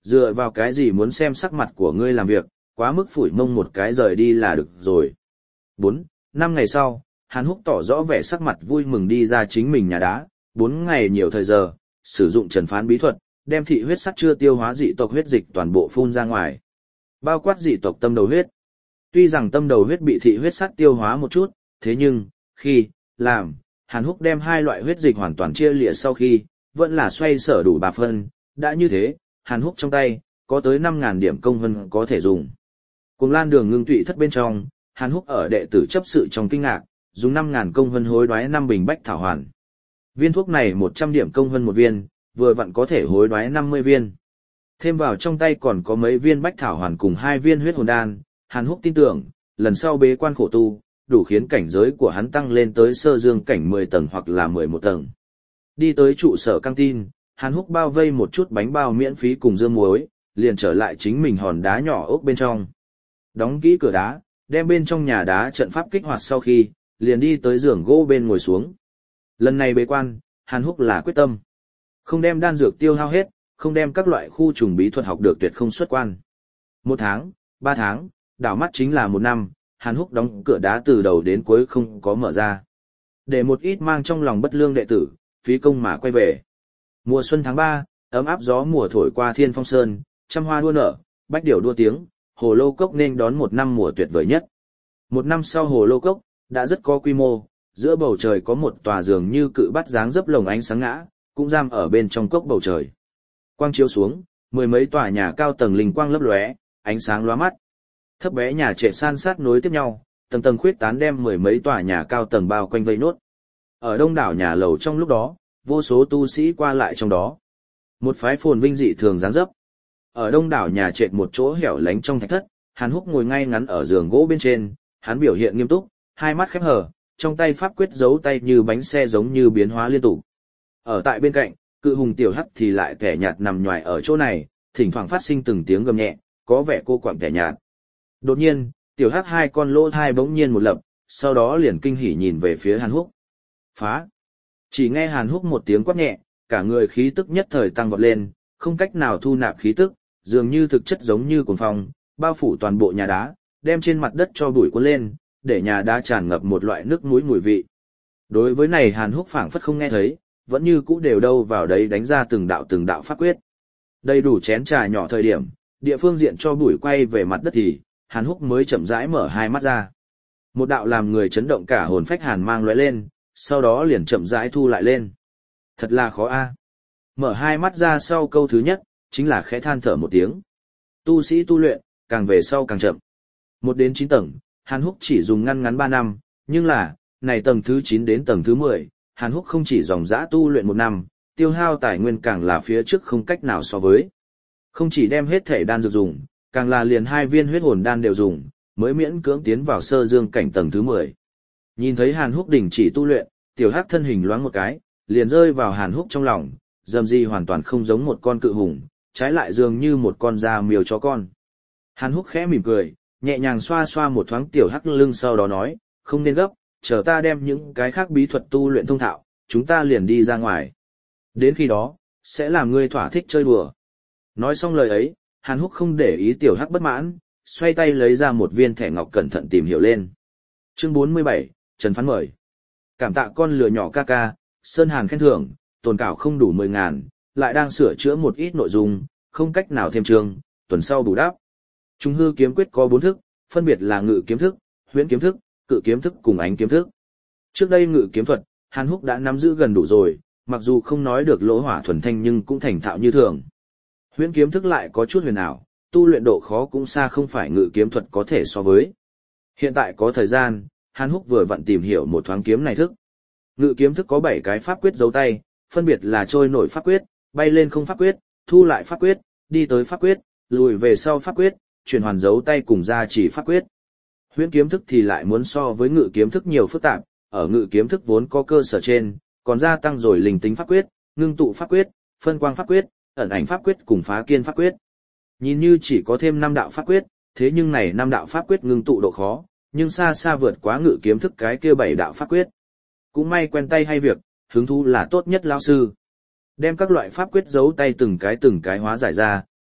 Dựa vào cái gì muốn xem sắc mặt của ngươi làm việc, quá mức phủi mông một cái rời đi là được rồi. 4. 5 ngày sau, Hàn Húc tỏ rõ vẻ sắc mặt vui mừng đi ra chính mình nhà đá, 4 ngày nhiều thời giờ, sử dụng trần phán bí thuật, đem thị huyết sắt chưa tiêu hóa dị tộc huyết dịch toàn bộ phun ra ngoài. Bao quát dị tộc tâm đầu huyết. Tuy rằng tâm đầu huyết bị thị huyết sắt tiêu hóa một chút, thế nhưng, khi làm, Hàn Húc đem hai loại huyết dịch hoàn toàn chia lìa sau khi, vẫn là xoay sở đủ 3 phân, đã như thế, Hàn Húc trong tay, có tới 5.000 điểm công vân có thể dùng. Cùng Lan Đường ngưng tụy thất bên trong, Hàn Húc ở đệ tử chấp sự trong kinh ngạc, dùng 5.000 công vân hối đoái 5 bình bách thảo hoàn. Viên thuốc này 100 điểm công vân một viên, vừa vặn có thể hối đoái 50 viên. Thêm vào trong tay còn có mấy viên bách thảo hoàn cùng 2 viên huyết hồn đan, Hàn Húc tin tưởng, lần sau bế quan khổ tu, đủ khiến cảnh giới của hắn tăng lên tới sơ dương cảnh 10 tầng hoặc là 11 tầng. Đi tới trụ sở căng tin, Hàn Húc bao vây một chút bánh bao miễn phí cùng dưa muối, liền trở lại chính mình hòn đá nhỏ ốc bên trong. Đóng kỹ cửa đá, đem bên trong nhà đá trận pháp kích hoạt sau khi, liền đi tới giường gỗ bên ngồi xuống. Lần này bế quan, Hàn Húc là quyết tâm. Không đem đan dược tiêu hao hết, không đem các loại khu trùng bí thuật học được tuyệt không xuất quan. 1 tháng, 3 tháng, đảo mắt chính là 1 năm, Hàn Húc đóng cửa đá từ đầu đến cuối không có mở ra. Để một ít mang trong lòng bất lương đệ tử, phí công mà quay về. Mùa xuân tháng 3, ấm áp gió mùa thổi qua Thiên Phong Sơn, trăm hoa đua nở, bách điểu đua tiếng, Hồ Lô Cốc nên đón một năm mùa tuyệt vời nhất. 1 năm sau Hồ Lô Cốc đã rất có quy mô, giữa bầu trời có một tòa giường như cự bắt dáng dấp lồng ánh sáng ngã, cũng giam ở bên trong cốc bầu trời. Quang chiếu xuống, 10 mấy tòa nhà cao tầng linh quang lấp lóe, ánh sáng lóa mắt. Thấp bé nhà trệt san sát nối tiếp nhau, tầng tầng khuyết tán đem 10 mấy tòa nhà cao tầng bao quanh vây nốt. Ở đông đảo nhà lầu trong lúc đó, vô số tu sĩ qua lại trong đó. Một phái phồn vinh dị thường dáng dấp. Ở đông đảo nhà trệt một chỗ hẻo lánh trong thạch thất, Hàn Húc ngồi ngay ngắn ở giường gỗ bên trên, hắn biểu hiện nghiêm túc, hai mắt khép hờ, trong tay pháp quyết giấu tay như bánh xe giống như biến hóa liên tục. Ở tại bên cạnh, cự hùng tiểu hắc thì lại tẻ nhạt nằm nhoài ở chỗ này, thỉnh thoảng phát sinh từng tiếng gầm nhẹ, có vẻ cô quặn tẻ nhạt. Đột nhiên, tiểu hắc hai con lỗ thai bỗng nhiên một lập, sau đó liền kinh hỉ nhìn về phía Hàn Húc. Phá! Chỉ nghe Hàn Húc một tiếng quát nhẹ, cả người khí tức nhất thời tăng vọt lên, không cách nào thu nạp khí tức, dường như thực chất giống như cuồng phong, bao phủ toàn bộ nhà đá, đem trên mặt đất cho bụi cuốn lên, để nhà đá tràn ngập một loại nước muối mùi vị. Đối với này Hàn Húc phảng phất không nghe thấy, vẫn như cũ đều đâu vào đấy đánh ra từng đạo pháp quyết. Đầy đủ chén trà nhỏ thời điểm, địa phương diện cho bụi quay về mặt đất thì, Hàn Húc mới chậm rãi mở hai mắt ra. Một đạo làm người chấn động cả hồn phách hàn mang lóe lên, sau đó liền chậm rãi thu lại lên. Thật là khó a. Mở hai mắt ra sau câu thứ nhất, chính là khẽ than thở một tiếng. Tu sĩ tu luyện, càng về sau càng chậm. 1 đến 9 tầng, Hàn Húc chỉ dùng ngăn 3 năm, nhưng là, này tầng thứ 9 đến tầng thứ 10, Hàn Húc không chỉ dòng dã tu luyện 1 năm, tiêu hao tài nguyên càng là phía trước không cách nào so với. Không chỉ đem hết thể đan dược dùng, càng là liền 2 viên huyết hồn đan đều dùng, mới miễn cưỡng tiến vào sơ dương cảnh tầng thứ 10. Nhìn thấy Hàn Húc đình chỉ tu luyện, tiểu hắc thân hình loáng một cái, liền rơi vào Hàn Húc trong lòng, dầm gì hoàn toàn không giống một con cự hùng, trái lại dường như một con da miêu chó con. Hàn Húc khẽ mỉm cười, nhẹ nhàng xoa xoa một thoáng tiểu hắc lưng sau đó nói, không nên gấp, chờ ta đem những cái khác bí thuật tu luyện thông thạo, chúng ta liền đi ra ngoài. Đến khi đó, sẽ làm ngươi thỏa thích chơi đùa. Nói xong lời ấy, Hàn Húc không để ý tiểu hắc bất mãn, xoay tay lấy ra một viên thẻ ngọc cẩn thận tìm hiểu lên. Chương 47, Trần Phán mời. Cảm tạ con lừa nhỏ ca ca, Sơn Hàn khen thưởng, tồn cảo không đủ 10.000, lại đang sửa chữa một ít nội dung, không cách nào thêm chương, tuần sau bù đắp. Trung hư kiếm quyết có 4 thức, phân biệt là ngự kiếm thức, huyễn kiếm thức, cự kiếm thức cùng ánh kiếm thức. Trước đây ngự kiếm thuật, Hàn Húc đã nắm giữ gần đủ rồi, mặc dù không nói được lỗ hỏa thuần thanh nhưng cũng thành thạo như thường. Huyễn kiếm thức lại có chút huyền ảo, tu luyện độ khó cũng xa không phải ngự kiếm thuật có thể so với. Hiện tại có thời gian, Hàn Húc vừa vặn tìm hiểu một thoáng kiếm này thức. Ngự kiếm thức có 7 cái pháp quyết dấu tay, phân biệt là trôi nổi pháp quyết, bay lên không pháp quyết, thu lại pháp quyết, đi tới pháp quyết, lùi về sau pháp quyết, chuyển hoàn dấu tay cùng gia chỉ pháp quyết. Huyễn kiếm thức thì lại muốn so với ngự kiếm thức nhiều phức tạp, ở ngự kiếm thức vốn có cơ sở trên, còn gia tăng rồi linh tính pháp quyết, ngưng tụ pháp quyết, phân quang pháp quyết, ẩn ảnh pháp quyết cùng phá kiên pháp quyết. Nhìn như chỉ có thêm 5 đạo pháp quyết, thế nhưng này 5 đạo pháp quyết ngưng tụ độ khó, nhưng xa xa vượt quá ngự kiếm thức cái kia 7 đạo pháp quyết. Cũng may quen tay hay việc, hứng thú là tốt nhất lão sư. Đem các loại pháp quyết giấu tay từng cái hóa giải ra,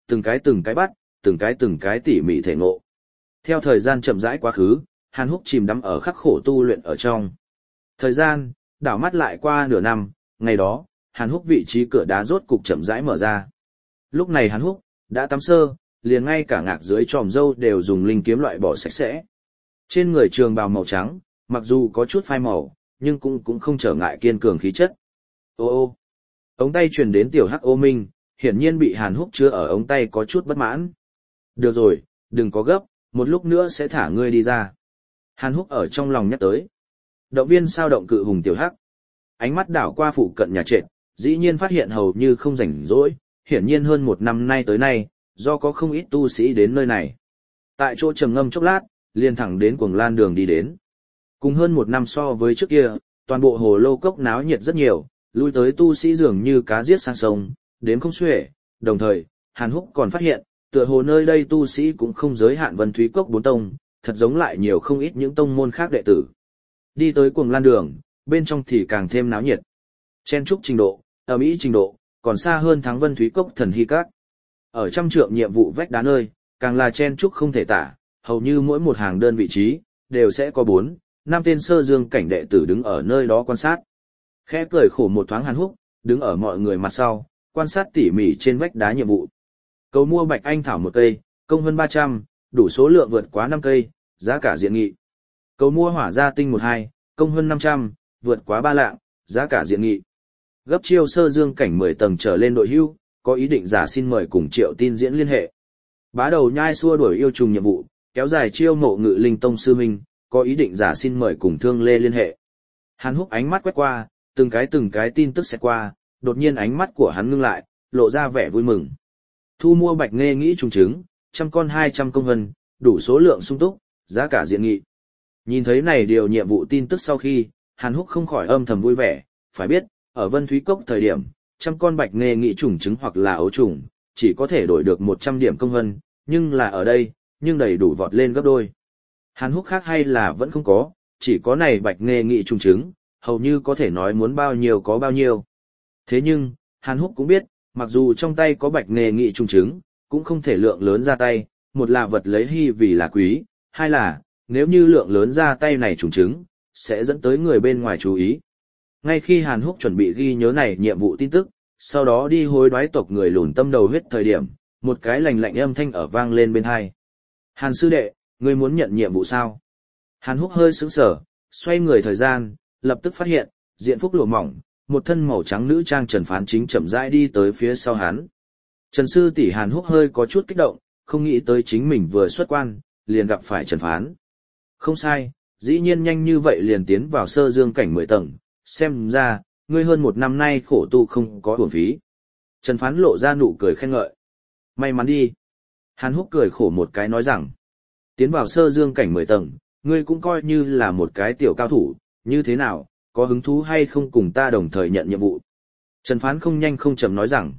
từng cái bắt, từng cái tỉ mỉ thể ngộ. Theo thời gian chậm rãi quá khứ, Hàn Húc chìm đắm ở khắc khổ tu luyện ở trong. Thời gian, đảo mắt lại qua nửa năm, ngày đó, Hàn Húc vị trí cửa đá rốt cục chậm rãi mở ra. Lúc này Hàn Húc đã tắm sơ, liền ngay cả ngạc dưới tròm râu đều dùng linh kiếm loại bỏ sạch sẽ. Trên người trường bào màu trắng, mặc dù có chút phai màu, nhưng cũng không trở ngại kiên cường khí chất. Ô ô, ống tay truyền đến tiểu Hắc Ô Minh, hiển nhiên bị Hàn Húc chứa ở ống tay có chút bất mãn. Được rồi, đừng có gấp, một lúc nữa sẽ thả ngươi đi ra. Hàn Húc ở trong lòng nhắc tới. Động viên sao động cự hùng tiểu Hắc. Ánh mắt đảo qua phụ cận nhà trệt, dĩ nhiên phát hiện hầu như không rảnh rỗi, hiển nhiên hơn một năm nay tới nay, do có không ít tu sĩ đến nơi này. Tại chỗ trầm ngâm chốc lát, liền thẳng đến Cuồng Lan Đường đi đến. Cùng hơn một năm so với trước kia, toàn bộ hồ lô cốc náo nhiệt rất nhiều, lui tới tu sĩ dường như cá giết sang sông, đếm không xuể. Đồng thời, Hàn Húc còn phát hiện, tựa hồ nơi đây tu sĩ cũng không giới hạn Vân Thúy Cốc 4 tông, thật giống lại nhiều không ít những tông môn khác đệ tử. Đi tới Cuồng Lan Đường, bên trong thì càng thêm náo nhiệt. Chen trúc trình độ, ầm ĩ trình độ, còn xa hơn thắng Vân Thúy Cốc Thần Hy Các. Ở trăm trượng nhiệm vụ vách đá nơi, càng là chen trúc không thể tả, hầu như mỗi một hàng đơn vị trí, đều sẽ có 4, 5 tên sơ dương cảnh đệ tử đứng ở nơi đó quan sát. Khẽ cười khổ một thoáng Hàn Húc, đứng ở mọi người mặt sau, quan sát tỉ mỉ trên vách đá nhiệm vụ. Cầu mua bạch anh thảo 1 cây, công hơn 300, đủ số lượng vượt quá 5 cây, giá cả diện nghị. Cầu mua hỏa gia tinh 12, công hơn 500, vượt quá 3 lạng, giá cả diện nghị. Gấp chiêu sơ dương cảnh 10 tầng trở lên đội hưu, có ý định giả xin mời cùng Triệu Tin diễn liên hệ. Bá đầu nhai xua đuổi yêu trùng nhiệm vụ, kéo dài chiêu mộ Ngự Linh Tông sư huynh, có ý định giả xin mời cùng Thương Lê liên hệ. Hàn Húc ánh mắt quét qua, từng cái tin tức sẽ qua, đột nhiên ánh mắt của hắn ngưng lại, lộ ra vẻ vui mừng. Thu mua bạch nghe nghĩ trùng trứng, 100 con 200 công vân, đủ số lượng sung túc, giá cả diện nghị. Nhìn thấy này điều nhiệm vụ tin tức sau khi, Hàn Húc không khỏi âm thầm vui vẻ, phải biết, ở Vân Thúy Cốc thời điểm, 100 con bạch nghe nghĩ trùng trứng hoặc là ấu trùng, chỉ có thể đổi được 100 điểm công vân, nhưng là ở đây, nhưng đầy đủ vọt lên gấp đôi. Hàn Húc khác hay là vẫn không có, chỉ có này bạch nghe nghị trùng trứng, hầu như có thể nói muốn bao nhiêu có bao nhiêu. Thế nhưng, Hàn Húc cũng biết, mặc dù trong tay có bạch nghe nghị trùng trứng, cũng không thể lượng lớn ra tay, một là vật lấy hy vì là quý, hai là, nếu như lượng lớn ra tay này trùng trứng, sẽ dẫn tới người bên ngoài chú ý. Ngay khi Hàn Húc chuẩn bị ghi nhớ này nhiệm vụ tin tức, sau đó đi hối đoái tộc người lùn tâm đầu huyết thời điểm, một cái lạnh lạnh âm thanh ở vang lên bên tai. Hàn sư đệ, ngươi muốn nhận nhiệm vụ sao? Hàn Húc hơi sững sờ, xoay người thời gian, lập tức phát hiện, diện phúc lụa mỏng, một thân màu trắng nữ trang Trần Phán chính chậm rãi đi tới phía sau hắn. Trần sư tỷ Hàn Húc hơi có chút kích động, không nghĩ tới chính mình vừa xuất quan, liền gặp phải Trần Phán. Không sai, dĩ nhiên nhanh như vậy liền tiến vào sơ dương cảnh 10 tầng, xem ra, ngươi hơn một năm nay khổ tu không có uổng phí. Trần Phán lộ ra nụ cười khen ngợi. May mắn đi. Hàn Húc cười khổ một cái nói rằng, tiến vào sơ dương cảnh 10 tầng, ngươi cũng coi như là một cái tiểu cao thủ, như thế nào, có hứng thú hay không cùng ta đồng thời nhận nhiệm vụ? Trần Phán không nhanh không chậm nói rằng,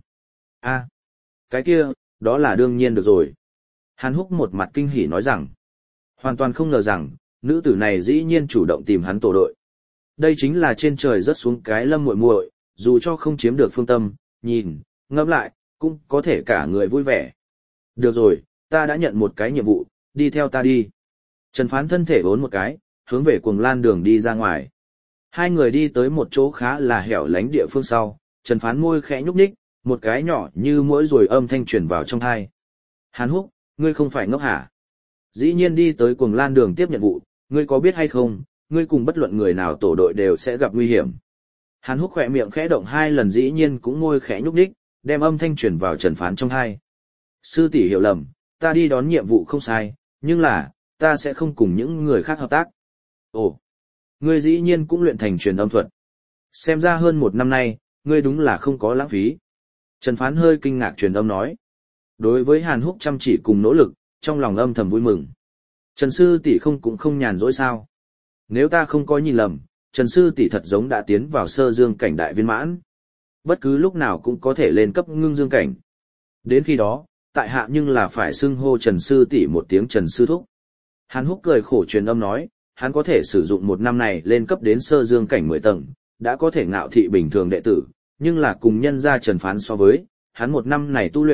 cái kia, đó là đương nhiên được rồi. Hàn Húc một mặt kinh hỉ nói rằng, hoàn toàn không ngờ rằng, nữ tử này dĩ nhiên chủ động tìm hắn tổ đội. Đây chính là trên trời rớt xuống cái lâm muội muội, dù cho không chiếm được phương tâm, nhìn, ngẫm lại, cũng có thể cả người vui vẻ. Được rồi, ta đã nhận một cái nhiệm vụ, đi theo ta đi. Trần Phán thân thể vốn một cái, hướng về Cuồng Lan Đường đi ra ngoài. Hai người đi tới một chỗ khá là hẻo lánh địa phương sau, Trần Phán môi khẽ nhúc nhích, một cái nhỏ như mỗi rồi âm thanh truyền vào trong tai. Hàn Húc, ngươi không phải ngốc hả? Dĩ nhiên đi tới Cuồng Lan Đường tiếp nhiệm vụ, ngươi có biết hay không, ngươi cùng bất luận người nào tổ đội đều sẽ gặp nguy hiểm. Hàn Húc khỏe miệng khẽ động 2 lần dĩ nhiên cũng môi khẽ nhúc nhích, đem âm thanh truyền vào Trần Phán trong tai. Sư tỷ hiểu lầm, ta đi đón nhiệm vụ không sai, nhưng là, ta sẽ không cùng những người khác hợp tác. Ồ, ngươi dĩ nhiên cũng luyện thành truyền âm thuật. Xem ra hơn một năm nay, ngươi đúng là không có lãng phí. Trần Phán hơi kinh ngạc truyền âm nói. Đối với Hàn Húc chăm chỉ cùng nỗ lực, trong lòng âm thầm vui mừng. Trần sư tỷ cũng không nhàn rỗi sao? Nếu ta không có nhìn lầm, Trần sư tỷ thật giống đã tiến vào sơ dương cảnh đại viên mãn. Bất cứ lúc nào cũng có thể lên cấp ngưng dương cảnh. Đến khi đó, tại hạ nhưng là phải xưng hô Trần sư tỷ một tiếng Trần sư thúc. Hàn Húc cười khổ truyền âm nói, hắn có thể sử dụng một năm này lên cấp đến sơ dương cảnh 10 tầng, đã có thể ngạo thị bình thường đệ tử, nhưng là cùng nhân gia Trần Phán so với, hắn một năm này tu luyện,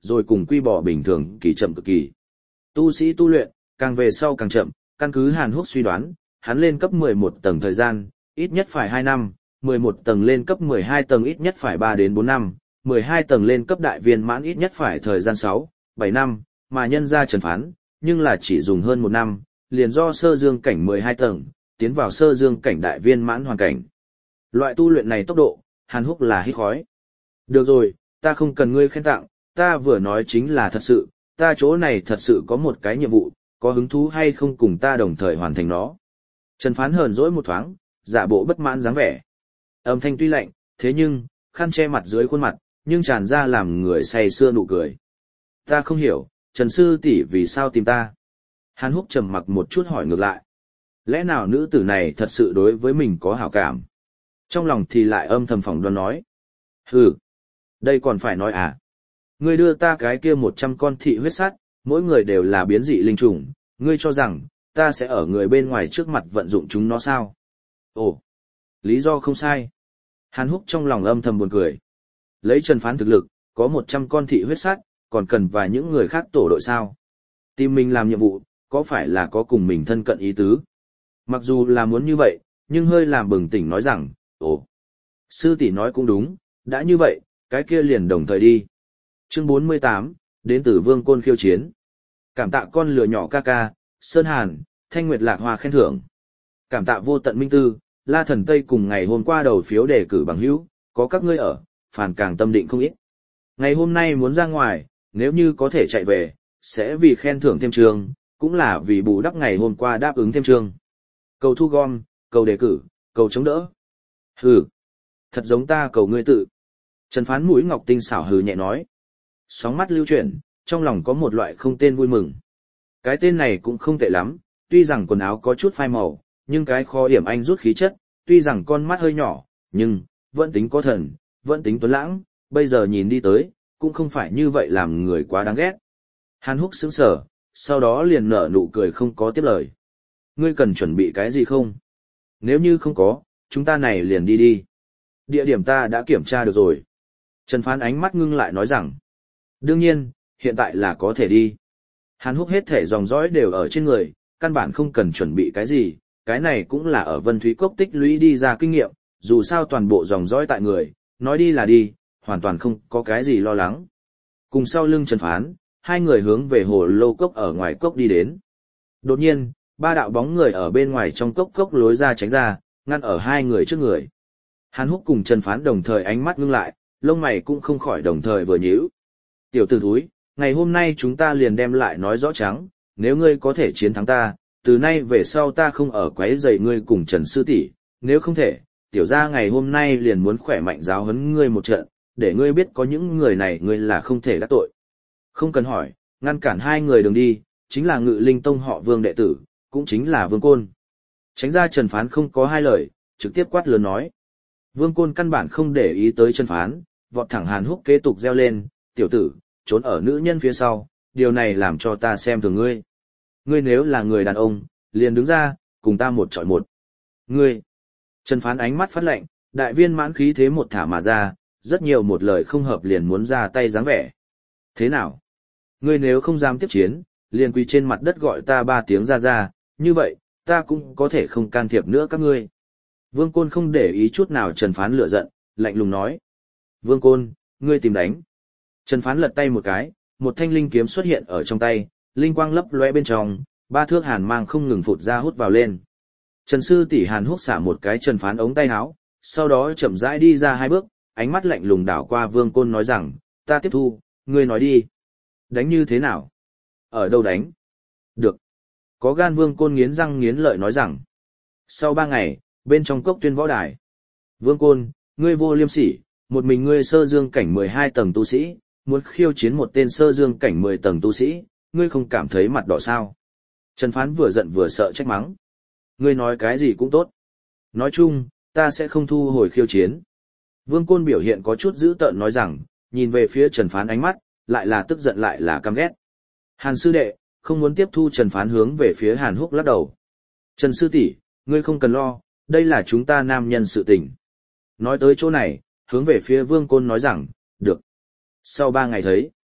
rồi cùng quy bỏ bình thường kỳ chậm cực kỳ. Tu sĩ tu luyện, càng về sau càng chậm, căn cứ Hàn Húc suy đoán, hắn lên cấp 11 tầng thời gian, ít nhất phải 2 năm, 11 tầng lên cấp 12 tầng ít nhất phải 3 đến 4 năm, 12 tầng lên cấp đại viên mãn ít nhất phải thời gian 6, 7 năm, mà nhân ra Trần Phán, nhưng là chỉ dùng hơn 1 năm, liền do sơ dương cảnh 12 tầng, tiến vào sơ dương cảnh đại viên mãn hoàn cảnh. Loại tu luyện này tốc độ, Hàn Húc là hít khói. Được rồi, ta không cần ngươi khen tặng, ta vừa nói chính là thật sự, ta chỗ này thật sự có một cái nhiệm vụ, có hứng thú hay không cùng ta đồng thời hoàn thành nó. Trần Phán hờn dỗi một thoáng, giả bộ bất mãn dáng vẻ. Âm thanh tuy lạnh, thế nhưng, khăn che mặt dưới khuôn mặt, nhưng tràn ra làm người say sưa nụ cười. Ta không hiểu, Trần Sư tỷ vì sao tìm ta? Hàn Húc trầm mặc một chút hỏi ngược lại. Lẽ nào nữ tử này thật sự đối với mình có hảo cảm? Trong lòng thì lại âm thầm phỏng đoán nói. Hừ, đây còn phải nói à? Ngươi đưa ta cái kia 100 con thị huyết sắt, mỗi người đều là biến dị linh trùng, ngươi cho rằng, ta sẽ ở người bên ngoài trước mặt vận dụng chúng nó sao? Ồ, lý do không sai. Hàn Húc trong lòng âm thầm buồn cười. Lấy Trần Phán thực lực, có 100 con thị huyết sắt, còn cần và những người khác tổ đội sao? Tìm mình làm nhiệm vụ, có phải là có cùng mình thân cận ý tứ? Mặc dù là muốn như vậy, nhưng hơi làm bừng tỉnh nói rằng, ồ, sư tỷ nói cũng đúng, đã như vậy, cái kia liền đồng thời đi. Chương 48, đến từ Vương Côn khiêu chiến. Cảm tạ con lừa nhỏ ca ca, Sơn Hàn, Thanh Nguyệt Lạc Hoa khen thưởng. Cảm tạ vô tận minh tư, La Thần Tây cùng ngày hôm qua đầu phiếu đề cử bằng hữu, có các ngươi ở, phản càng tâm định không ít. Ngày hôm nay muốn ra ngoài, nếu như có thể chạy về, sẽ vì khen thưởng thêm trường, cũng là vì bù đắp ngày hôm qua đáp ứng thêm trường. Cầu thu gom, cầu đề cử, cầu chống đỡ. Hừ, thật giống ta cầu ngươi tự. Trần Phán mũi ngọc tinh xảo hừ nhẹ nói. Sóng mắt lưu chuyển, trong lòng có một loại không tên vui mừng. Cái tên này cũng không tệ lắm, tuy rằng quần áo có chút phai màu, nhưng cái kho điểm anh rút khí chất, tuy rằng con mắt hơi nhỏ, nhưng, vẫn tính có thần, vẫn tính tuấn lãng, bây giờ nhìn đi tới, cũng không phải như vậy làm người quá đáng ghét. Hàn Húc sững sờ, sau đó liền nở nụ cười không có tiếp lời. Ngươi cần chuẩn bị cái gì không? Nếu như không có, chúng ta này liền đi đi. Địa điểm ta đã kiểm tra được rồi. Trần Phán ánh mắt ngưng lại nói rằng. Đương nhiên, hiện tại là có thể đi. Hàn Húc hết thể dòng dõi đều ở trên người, căn bản không cần chuẩn bị cái gì, cái này cũng là ở Vân Thúy Cốc tích lũy đi ra kinh nghiệm, dù sao toàn bộ dòng dõi tại người, nói đi là đi, hoàn toàn không có cái gì lo lắng. Cùng sau lưng Trần Phán, hai người hướng về hồ lô cốc ở ngoài cốc đi đến. Đột nhiên, ba đạo bóng người ở bên ngoài trong cốc lối ra tránh ra, ngăn ở hai người trước người. Hàn Húc cùng Trần Phán đồng thời ánh mắt ngưng lại, lông mày cũng không khỏi đồng thời vừa nhíu. Tiểu tử thúi, ngày hôm nay chúng ta liền đem lại nói rõ trắng, nếu ngươi có thể chiến thắng ta, từ nay về sau ta không ở quấy rầy ngươi cùng Trần sư tỷ, nếu không thể, tiểu gia ngày hôm nay liền muốn khỏe mạnh giáo huấn ngươi một trận, để ngươi biết có những người này ngươi là không thể đắc tội. Không cần hỏi, ngăn cản hai người đường đi, chính là Ngự Linh Tông họ Vương đệ tử, cũng chính là Vương Côn. Tránh ra Trần Phán không có hai lời, trực tiếp quát lớn nói. Vương Côn căn bản không để ý tới Trần Phán, vọt thẳng Hàn Húc kế tục reo lên, tiểu tử, trốn ở nữ nhân phía sau, điều này làm cho ta xem thường ngươi. Ngươi nếu là người đàn ông, liền đứng ra, cùng ta một chọi một. Ngươi! Trần Phán ánh mắt phát lạnh, đại viên mãn khí thế một thả mà ra, rất nhiều một lời không hợp liền muốn ra tay dáng vẻ. Thế nào? Ngươi nếu không dám tiếp chiến, liền quỳ trên mặt đất gọi ta 3 tiếng ra, như vậy, ta cũng có thể không can thiệp nữa các ngươi. Vương Côn không để ý chút nào Trần Phán lửa giận, lạnh lùng nói. Vương Côn, ngươi tìm đánh. Trần Phán lật tay một cái, một thanh linh kiếm xuất hiện ở trong tay, linh quang lấp lóe bên trong, 3 thước hàn mang không ngừng phụt ra hút vào lên. Trần sư tỷ Hàn Húc xả một cái Trần Phán ống tay áo, sau đó chậm rãi đi ra 2 bước, ánh mắt lạnh lùng đảo qua Vương Côn nói rằng, ta tiếp thu, ngươi nói đi. Đánh như thế nào? Ở đâu đánh? Được. Có gan Vương Côn nghiến răng nghiến lợi nói rằng. Sau 3 ngày, bên trong cốc tuyên võ đài. Vương Côn, ngươi vô liêm sỉ, một mình ngươi sơ dương cảnh 12 tầng tu sĩ, muốn khiêu chiến một tên sơ dương cảnh 10 tầng tu sĩ, ngươi không cảm thấy mặt đỏ sao? Trần Phán vừa giận vừa sợ trách mắng. Ngươi nói cái gì cũng tốt. Nói chung, ta sẽ không thu hồi khiêu chiến. Vương Côn biểu hiện có chút dữ tợn nói rằng, nhìn về phía Trần Phán ánh mắt, lại là tức giận lại là căm ghét. Hàn sư đệ, không muốn tiếp thu Trần Phán hướng về phía Hàn Húc lắc đầu. Trần sư tỷ, ngươi không cần lo, đây là chúng ta nam nhân sự tình. Nói tới chỗ này, hướng về phía Vương Côn nói rằng, được. Sau 3 ngày thấy.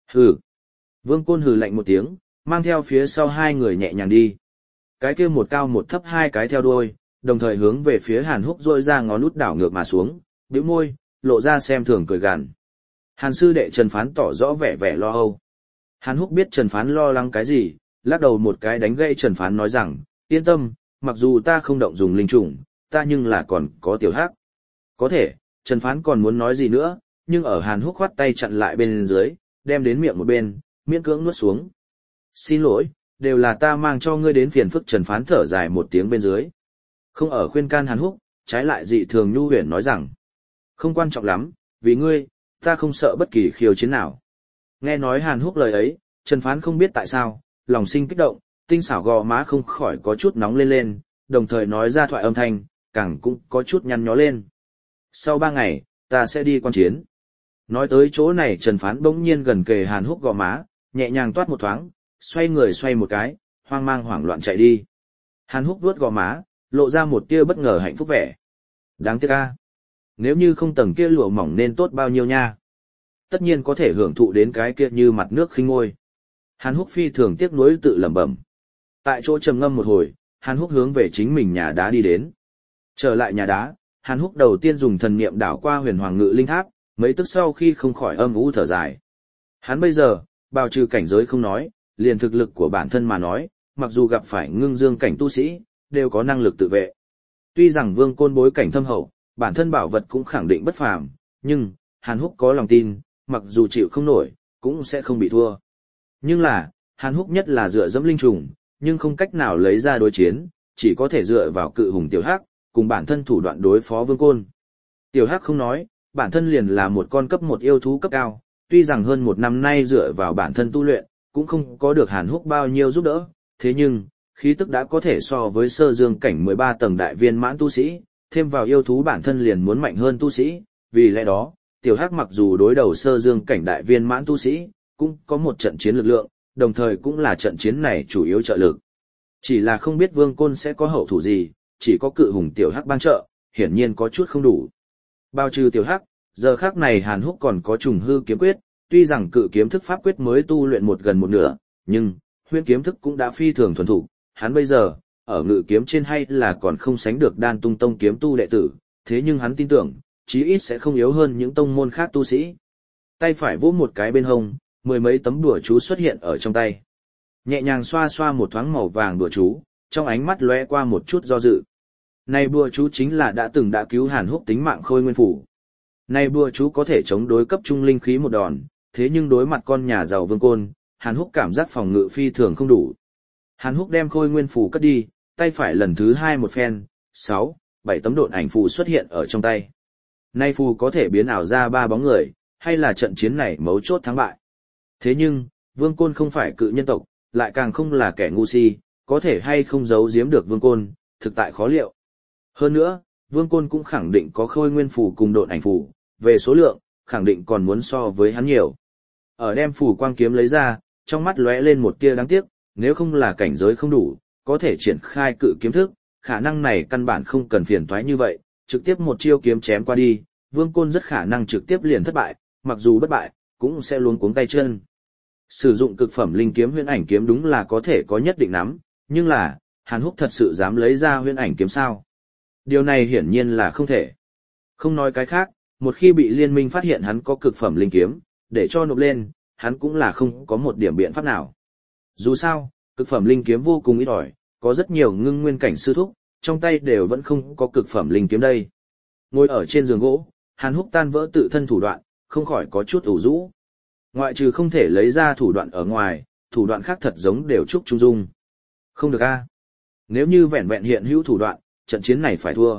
Hừ. Vương Côn hừ lạnh một tiếng, mang theo phía sau hai người nhẹ nhàng đi. Cái kia một cao một thấp hai cái theo đuôi, đồng thời hướng về phía Hàn Húc rôi ra ngón út đảo ngược mà xuống, bĩu môi, lộ ra xem thường cười gằn. Hàn sư đệ Trần Phán tỏ rõ vẻ vẻ lo âu. Hàn Húc biết Trần Phán lo lắng cái gì, lắc đầu một cái đánh gãy Trần Phán nói rằng, yên tâm, mặc dù ta không động dùng linh trùng, ta nhưng là còn có tiểu hắc. Có thể, Trần Phán còn muốn nói gì nữa, nhưng ở Hàn Húc khoát tay chặn lại bên dưới, đem đến miệng một bên, miễn cưỡng nuốt xuống. Xin lỗi, đều là ta mang cho ngươi đến phiền phức. Trần Phán thở dài một tiếng bên dưới. Không ở khuyên can Hàn Húc, trái lại dị thường nhu huyền nói rằng, không quan trọng lắm, vì ngươi, ta không sợ bất kỳ khiêu chiến nào. Nghe nói Hàn Húc lời ấy, Trần Phán không biết tại sao, lòng sinh kích động, tinh xảo gò má không khỏi có chút nóng lên lên, đồng thời nói ra thoại âm thanh, càng cũng có chút nhăn nhó lên. Sau 3 ngày, ta sẽ đi quan chiến. Nói tới chỗ này Trần Phán bỗng nhiên gần kề Hàn Húc gò má, nhẹ nhàng toát một thoáng, xoay người xoay một cái, hoang mang hoảng loạn chạy đi. Hàn Húc vuốt gò má, lộ ra một tia bất ngờ hạnh phúc vẻ. Đáng tiếc a, nếu như không tầng kia lụa mỏng nên tốt bao nhiêu nha. Tất nhiên có thể hưởng thụ đến cái kia như mặt nước khinh ngôi. Hàn Húc phi thường tiếc nuối tự lẩm bẩm. Tại chỗ trầm ngâm một hồi, Hàn Húc hướng về chính mình nhà đá đi đến. Trở lại nhà đá, Hàn Húc đầu tiên dùng thần niệm đảo qua Huyền Hoàng Ngự Linh Tháp, mấy tức sau khi không khỏi âm u thở dài. Hắn bây giờ, bao trừ cảnh giới không nói, liền thực lực của bản thân mà nói, mặc dù gặp phải ngưng dương cảnh tu sĩ, đều có năng lực tự vệ. Tuy rằng Vương Côn bối cảnh thâm hậu, bản thân bảo vật cũng khẳng định bất phàm, nhưng Hàn Húc có lòng tin, mặc dù chịu không nổi, cũng sẽ không bị thua. Nhưng là, Hàn Húc nhất là dựa dẫm linh trùng, nhưng không cách nào lấy ra đối chiến, chỉ có thể dựa vào cự hùng Tiểu Hắc, cùng bản thân thủ đoạn đối phó Vương Côn. Tiểu Hắc không nói, bản thân liền là một con cấp 1 yêu thú cấp cao, tuy rằng hơn 1 năm nay dựa vào bản thân tu luyện, cũng không có được Hàn Húc bao nhiêu giúp đỡ, thế nhưng, khí tức đã có thể so với sơ dương cảnh 13 tầng đại viên mãn tu sĩ, thêm vào yêu thú bản thân liền muốn mạnh hơn tu sĩ, vì lẽ đó, Tiểu Hắc mặc dù đối đầu sơ dương cảnh đại viên mãn tu sĩ, cũng có một trận chiến lực lượng, đồng thời cũng là trận chiến này chủ yếu trợ lực. Chỉ là không biết Vương Côn sẽ có hậu thủ gì, chỉ có cự hùng Tiểu Hắc ban trợ, hiển nhiên có chút không đủ. Bao trừ Tiểu Hắc, giờ khắc này Hàn Húc còn có trùng hư kiếm quyết, tuy rằng cự kiếm thức pháp quyết mới tu luyện gần một nửa, nhưng huyễn kiếm thức cũng đã phi thường thuần thục. Hắn bây giờ, ở ngự kiếm trên hay là còn không sánh được Đan Tung Tông kiếm tu đệ tử, thế nhưng hắn tin tưởng, chí ít sẽ không yếu hơn những tông môn khác tu sĩ. Tay phải vỗ một cái bên hông, 10 mấy tấm đùa chú xuất hiện ở trong tay. Nhẹ nhàng xoa xoa một thoáng màu vàng đùa chú, trong ánh mắt lóe qua một chút do dự. Này đùa chú chính là đã từng cứu Hàn Húc tính mạng Khôi Nguyên Phủ. Này đùa chú có thể chống đối cấp trung linh khí một đòn, thế nhưng đối mặt con nhà giàu Vương Côn, Hàn Húc cảm giác phòng ngự phi thường không đủ. Hàn Húc đem Khôi Nguyên Phù cất đi, tay phải lần thứ 2 một phen, 6, 7 tấm độn ảnh phù xuất hiện ở trong tay. Nay phù có thể biến ảo ra 3 bóng người, hay là trận chiến này mấu chốt thắng bại. Thế nhưng, Vương Côn không phải cự nhân tộc, lại càng không là kẻ ngu si, có thể hay không giấu giếm được Vương Côn, thực tại khó liệu. Hơn nữa, Vương Côn cũng khẳng định có Khôi Nguyên Phù cùng độn ảnh phù, về số lượng, khẳng định còn muốn so với hắn nhiều. Ở đem phù quang kiếm lấy ra, trong mắt lóe lên một tia đáng tiếc, nếu không là cảnh giới không đủ, có thể triển khai cự kiếm thức, khả năng này căn bản không cần phiền toái như vậy, trực tiếp một chiêu kiếm chém qua đi, Vương Côn rất khả năng trực tiếp liền thất bại, mặc dù bất bại, cũng sẽ luống cuống tay chân. Sử dụng cực phẩm linh kiếm huyễn ảnh kiếm đúng là có thể có nhất định nắm, nhưng là, Hàn Húc thật sự dám lấy ra huyễn ảnh kiếm sao? Điều này hiển nhiên là không thể. Không nói cái khác, một khi bị liên minh phát hiện hắn có cực phẩm linh kiếm, để cho nộp lên, hắn cũng là không có một điểm biện pháp nào. Dù sao, cực phẩm linh kiếm vô cùng ít ỏi, có rất nhiều ngưng nguyên cảnh sư thúc, trong tay đều vẫn không có cực phẩm linh kiếm đây. Ngồi ở trên giường gỗ, Hàn Húc tan vỡ tự thân thủ đoạn, không khỏi có chút ủ rũ. Ngoại trừ không thể lấy ra thủ đoạn ở ngoài, thủ đoạn khác thật giống đều trúc trung dung. Không được a. Nếu như vẹn vẹn hiện hữu thủ đoạn, trận chiến này phải thua.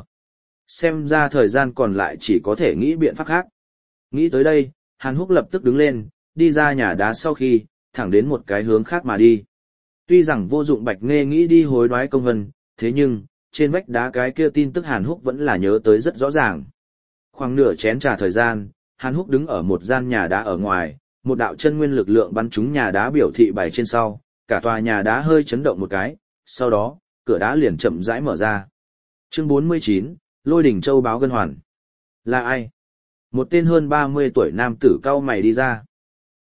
Xem ra thời gian còn lại chỉ có thể nghĩ biện pháp khác. Nghĩ tới đây, Hàn Húc lập tức đứng lên, đi ra nhà đá sau khi, thẳng đến một cái hướng khác mà đi. Tuy rằng vô dụng Bạch Nghê nghĩ đi hối đoái công vân, thế nhưng, trên vách đá cái kia tin tức Hàn Húc vẫn là nhớ tới rất rõ ràng. Khoảng nửa chén trà thời gian, Hàn Húc đứng ở một gian nhà đá ở ngoài, một đạo chân nguyên lực lượng bắn trúng nhà đá biểu thị bày trên sau, cả tòa nhà đá hơi chấn động một cái, sau đó, cửa đá liền chậm rãi mở ra. Chương 49, Lôi đỉnh châu báo gân hoàn. Là ai? Một tên hơn 30 tuổi nam tử cau mày đi ra.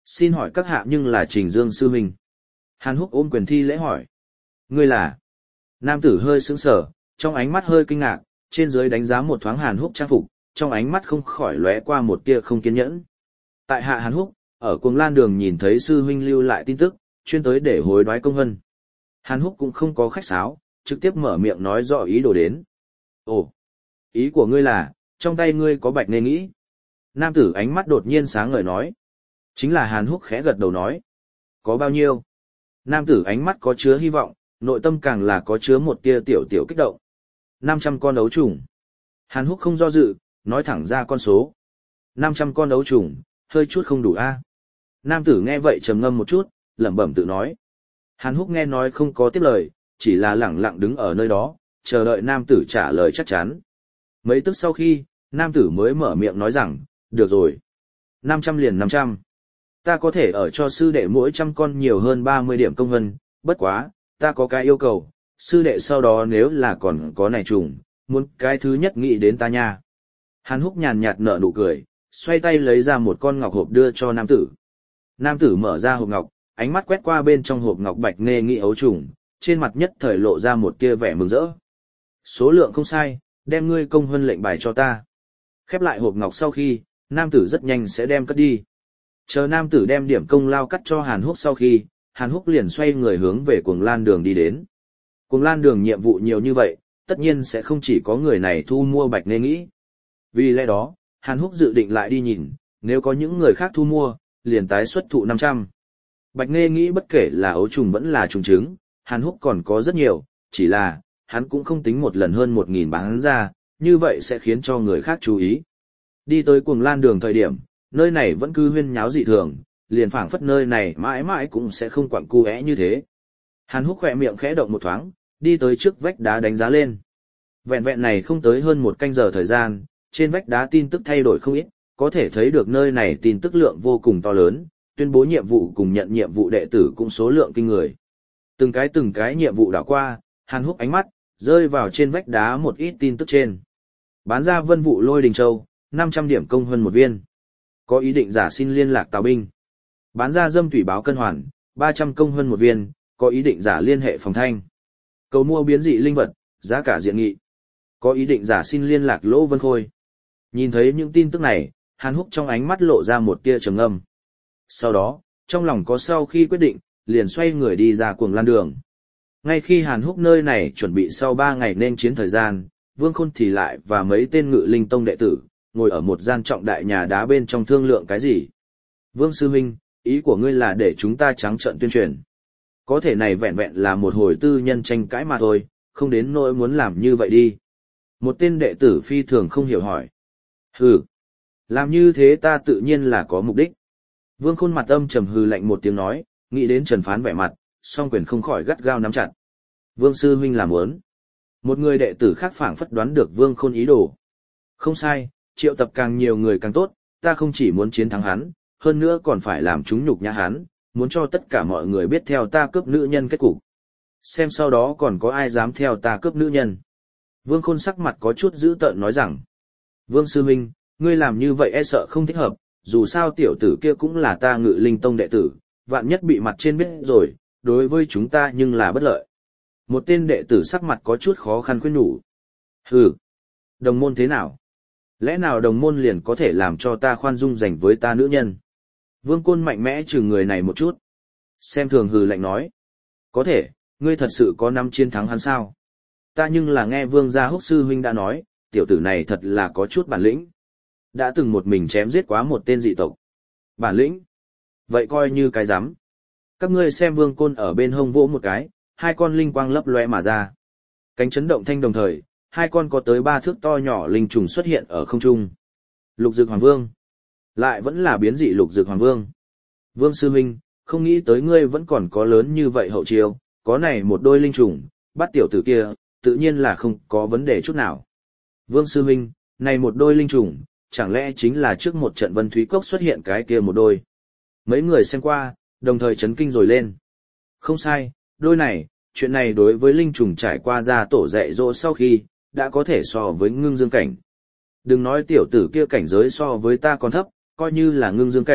Xin hỏi các hạ nhưng là Trình Dương sư huynh. Hàn Húc ôm quyền thi lễ hỏi. Ngươi là? Nam tử hơi sững sờ, trong ánh mắt hơi kinh ngạc, trên dưới đánh giá một thoáng Hàn Húc trang phục, trong ánh mắt không khỏi lóe qua một tia không kiên nhẫn. Tại hạ Hàn Húc, ở Cuồng Lan Đường nhìn thấy sư huynh lưu lại tin tức, chuyên tới để hối đoái công hân. Hàn Húc cũng không có khách sáo, trực tiếp mở miệng nói rõ ý đồ đến. Ồ, ý của ngươi là, trong tay ngươi có bạch nên nghĩ. Nam tử ánh mắt đột nhiên sáng ngời nói. Chính là Hàn Húc khẽ gật đầu nói. Có bao nhiêu? Nam tử ánh mắt có chứa hy vọng, nội tâm càng là có chứa một tia tiểu tiểu kích động. 500 con ấu trùng. Hàn Húc không do dự, nói thẳng ra con số. 500 con ấu trùng, hơi chút không đủ a. Nam tử nghe vậy trầm ngâm một chút, lẩm bẩm tự nói. Hàn Húc nghe nói không có tiếp lời, chỉ là lẳng lặng đứng ở nơi đó, chờ đợi nam tử trả lời chắc chắn. Mấy tức sau khi, nam tử mới mở miệng nói rằng, được rồi. 500 liền 500. Ta có thể ở cho sư đệ mỗi trăm con nhiều hơn 30 điểm công vân, bất quá, ta có cái yêu cầu, sư đệ sau đó nếu là còn có này trùng, muốn cái thứ nhất nghĩ đến ta nha. Hàn Húc nhàn nhạt nở nụ cười, xoay tay lấy ra một con ngọc hộp đưa cho nam tử. Nam tử mở ra hộp ngọc, ánh mắt quét qua bên trong hộp ngọc bạch nghe nghĩ ấu trùng, trên mặt nhất thời lộ ra một tia vẻ mừng rỡ. Số lượng không sai, đem ngươi công huân lệnh bài cho ta. Khép lại hộp ngọc sau khi, nam tử rất nhanh sẽ đem cất đi. Chờ nam tử đem điểm công lao cắt cho Hàn Húc sau khi, Hàn Húc liền xoay người hướng về Cuồng Lan Đường đi đến. Cuồng Lan Đường nhiệm vụ nhiều như vậy, tất nhiên sẽ không chỉ có người này thu mua bạch nên nghĩ. Vì lẽ đó, Hàn Húc dự định lại đi nhìn, nếu có những người khác thu mua, liền tái xuất thụ 500. Bạch nghe nghĩ bất kể là ấu trùng vẫn là trùng trứng, Hàn Húc còn có rất nhiều, chỉ là, hắn cũng không tính một lần hơn 1000 bán ra, như vậy sẽ khiến cho người khác chú ý. Đi tới Cuồng Lan Đường thời điểm, nơi này vẫn cứ huyên nháo dị thường, liền phảng phất nơi này mãi mãi cũng sẽ không quặng cu é như thế. Hàn Húc khỏe miệng khẽ động một thoáng, đi tới trước vách đá đánh giá lên. Vẹn vẹn này không tới hơn một canh giờ thời gian, trên vách đá tin tức thay đổi không ít, có thể thấy được nơi này tin tức lượng vô cùng to lớn, tuyên bố nhiệm vụ cùng nhận nhiệm vụ đệ tử cũng số lượng kinh người. Từng cái nhiệm vụ đảo qua, Hàn Húc ánh mắt rơi vào trên vách đá một ít tin tức trên. Bán ra Vân Vụ Lôi Đình Châu, 500 điểm công hơn một viên. Có ý định giả xin liên lạc Tào binh. Bán ra Dâm Thủy Báo Cân Hoàn, 300 công hơn một viên, có ý định giả liên hệ phòng thanh. Cầu mua biến dị linh vật, giá cả diện nghị. Có ý định giả xin liên lạc Lỗ Vân Khôi. Nhìn thấy những tin tức này, Hàn Húc trong ánh mắt lộ ra một tia trầm ngâm. Sau đó, trong lòng có sau khi quyết định, liền xoay người đi ra Cuồng Lan Đường. Ngay khi Hàn Húc nơi này chuẩn bị sau 3 ngày nên chiến thời gian, Vương Khôn thì lại và mấy tên Ngự Linh Tông đệ tử, ngồi ở một gian trọng đại nhà đá bên trong thương lượng cái gì. Vương Sư Minh, ý của ngươi là để chúng ta trắng trợn tuyên truyền. Có thể này vẹn vẹn là một hồi tư nhân tranh cãi mà thôi, không đến nỗi muốn làm như vậy đi. Một tên đệ tử phi thường không hiểu hỏi. Hừ, làm như thế ta tự nhiên là có mục đích. Vương Khôn mặt âm trầm hừ lạnh một tiếng nói, nghĩ đến Trần Phán vẻ mặt, song quyền không khỏi gắt gao nắm chặt. Vương Sư Huynh làm muốn. Một người đệ tử khác phảng phất đoán được Vương Khôn ý đồ. Không sai, triệu tập càng nhiều người càng tốt, ta không chỉ muốn chiến thắng hắn, hơn nữa còn phải làm chúng nhục nhã hắn, muốn cho tất cả mọi người biết theo ta cướp nữ nhân kết cục. Xem sau đó còn có ai dám theo ta cướp nữ nhân. Vương Khôn sắc mặt có chút dữ tợn nói rằng, Vương Sư Minh, ngươi làm như vậy e sợ không thích hợp, dù sao tiểu tử kia cũng là ta Ngự Linh Tông đệ tử, vạn nhất bị mặt trên biết rồi, đối với chúng ta nhưng là bất lợi. Một tên đệ tử sắc mặt có chút khó khăn khuyên nhủ. Hừ, đồng môn thế nào? Lẽ nào đồng môn liền có thể làm cho ta khoan dung dành với ta nữ nhân? Vương Côn mạnh mẽ chừng người này một chút. Xem thường hừ lạnh nói. Có thể, ngươi thật sự có năm chiến thắng hắn sao? Ta nhưng là nghe Vương Gia Húc Sư Huynh đã nói, tiểu tử này thật là có chút bản lĩnh. Đã từng một mình chém giết quá một tên dị tộc. Bản lĩnh? Vậy coi như cái rắm. Các ngươi xem Vương Côn ở bên hông vỗ một cái, hai con linh quang lấp lóe mà ra. Cánh chấn động thanh đồng thời, hai con có tới 3 thước to nhỏ linh trùng xuất hiện ở không trung. Lục Dực Hoàng Vương. Lại vẫn là biến dị Lục Dực Hoàng Vương. Vương Sư Minh, không nghĩ tới ngươi vẫn còn có lớn như vậy hậu chiêu, có này một đôi linh trùng, bắt tiểu tử kia, tự nhiên là không có vấn đề chút nào. Vương Sư Minh, này một đôi linh trùng, chẳng lẽ chính là trước một trận Vân Thúy Cốc xuất hiện cái kia một đôi. Mấy người xem qua, đồng thời chấn kinh rồi lên. Không sai, đôi này, chuyện này đối với linh trùng trải qua ra tổ dạy dỗ sau khi, đã có thể so với ngưng dương cảnh. Đừng nói tiểu tử kia cảnh giới so với ta còn thấp, coi như là ngưng dương cảnh,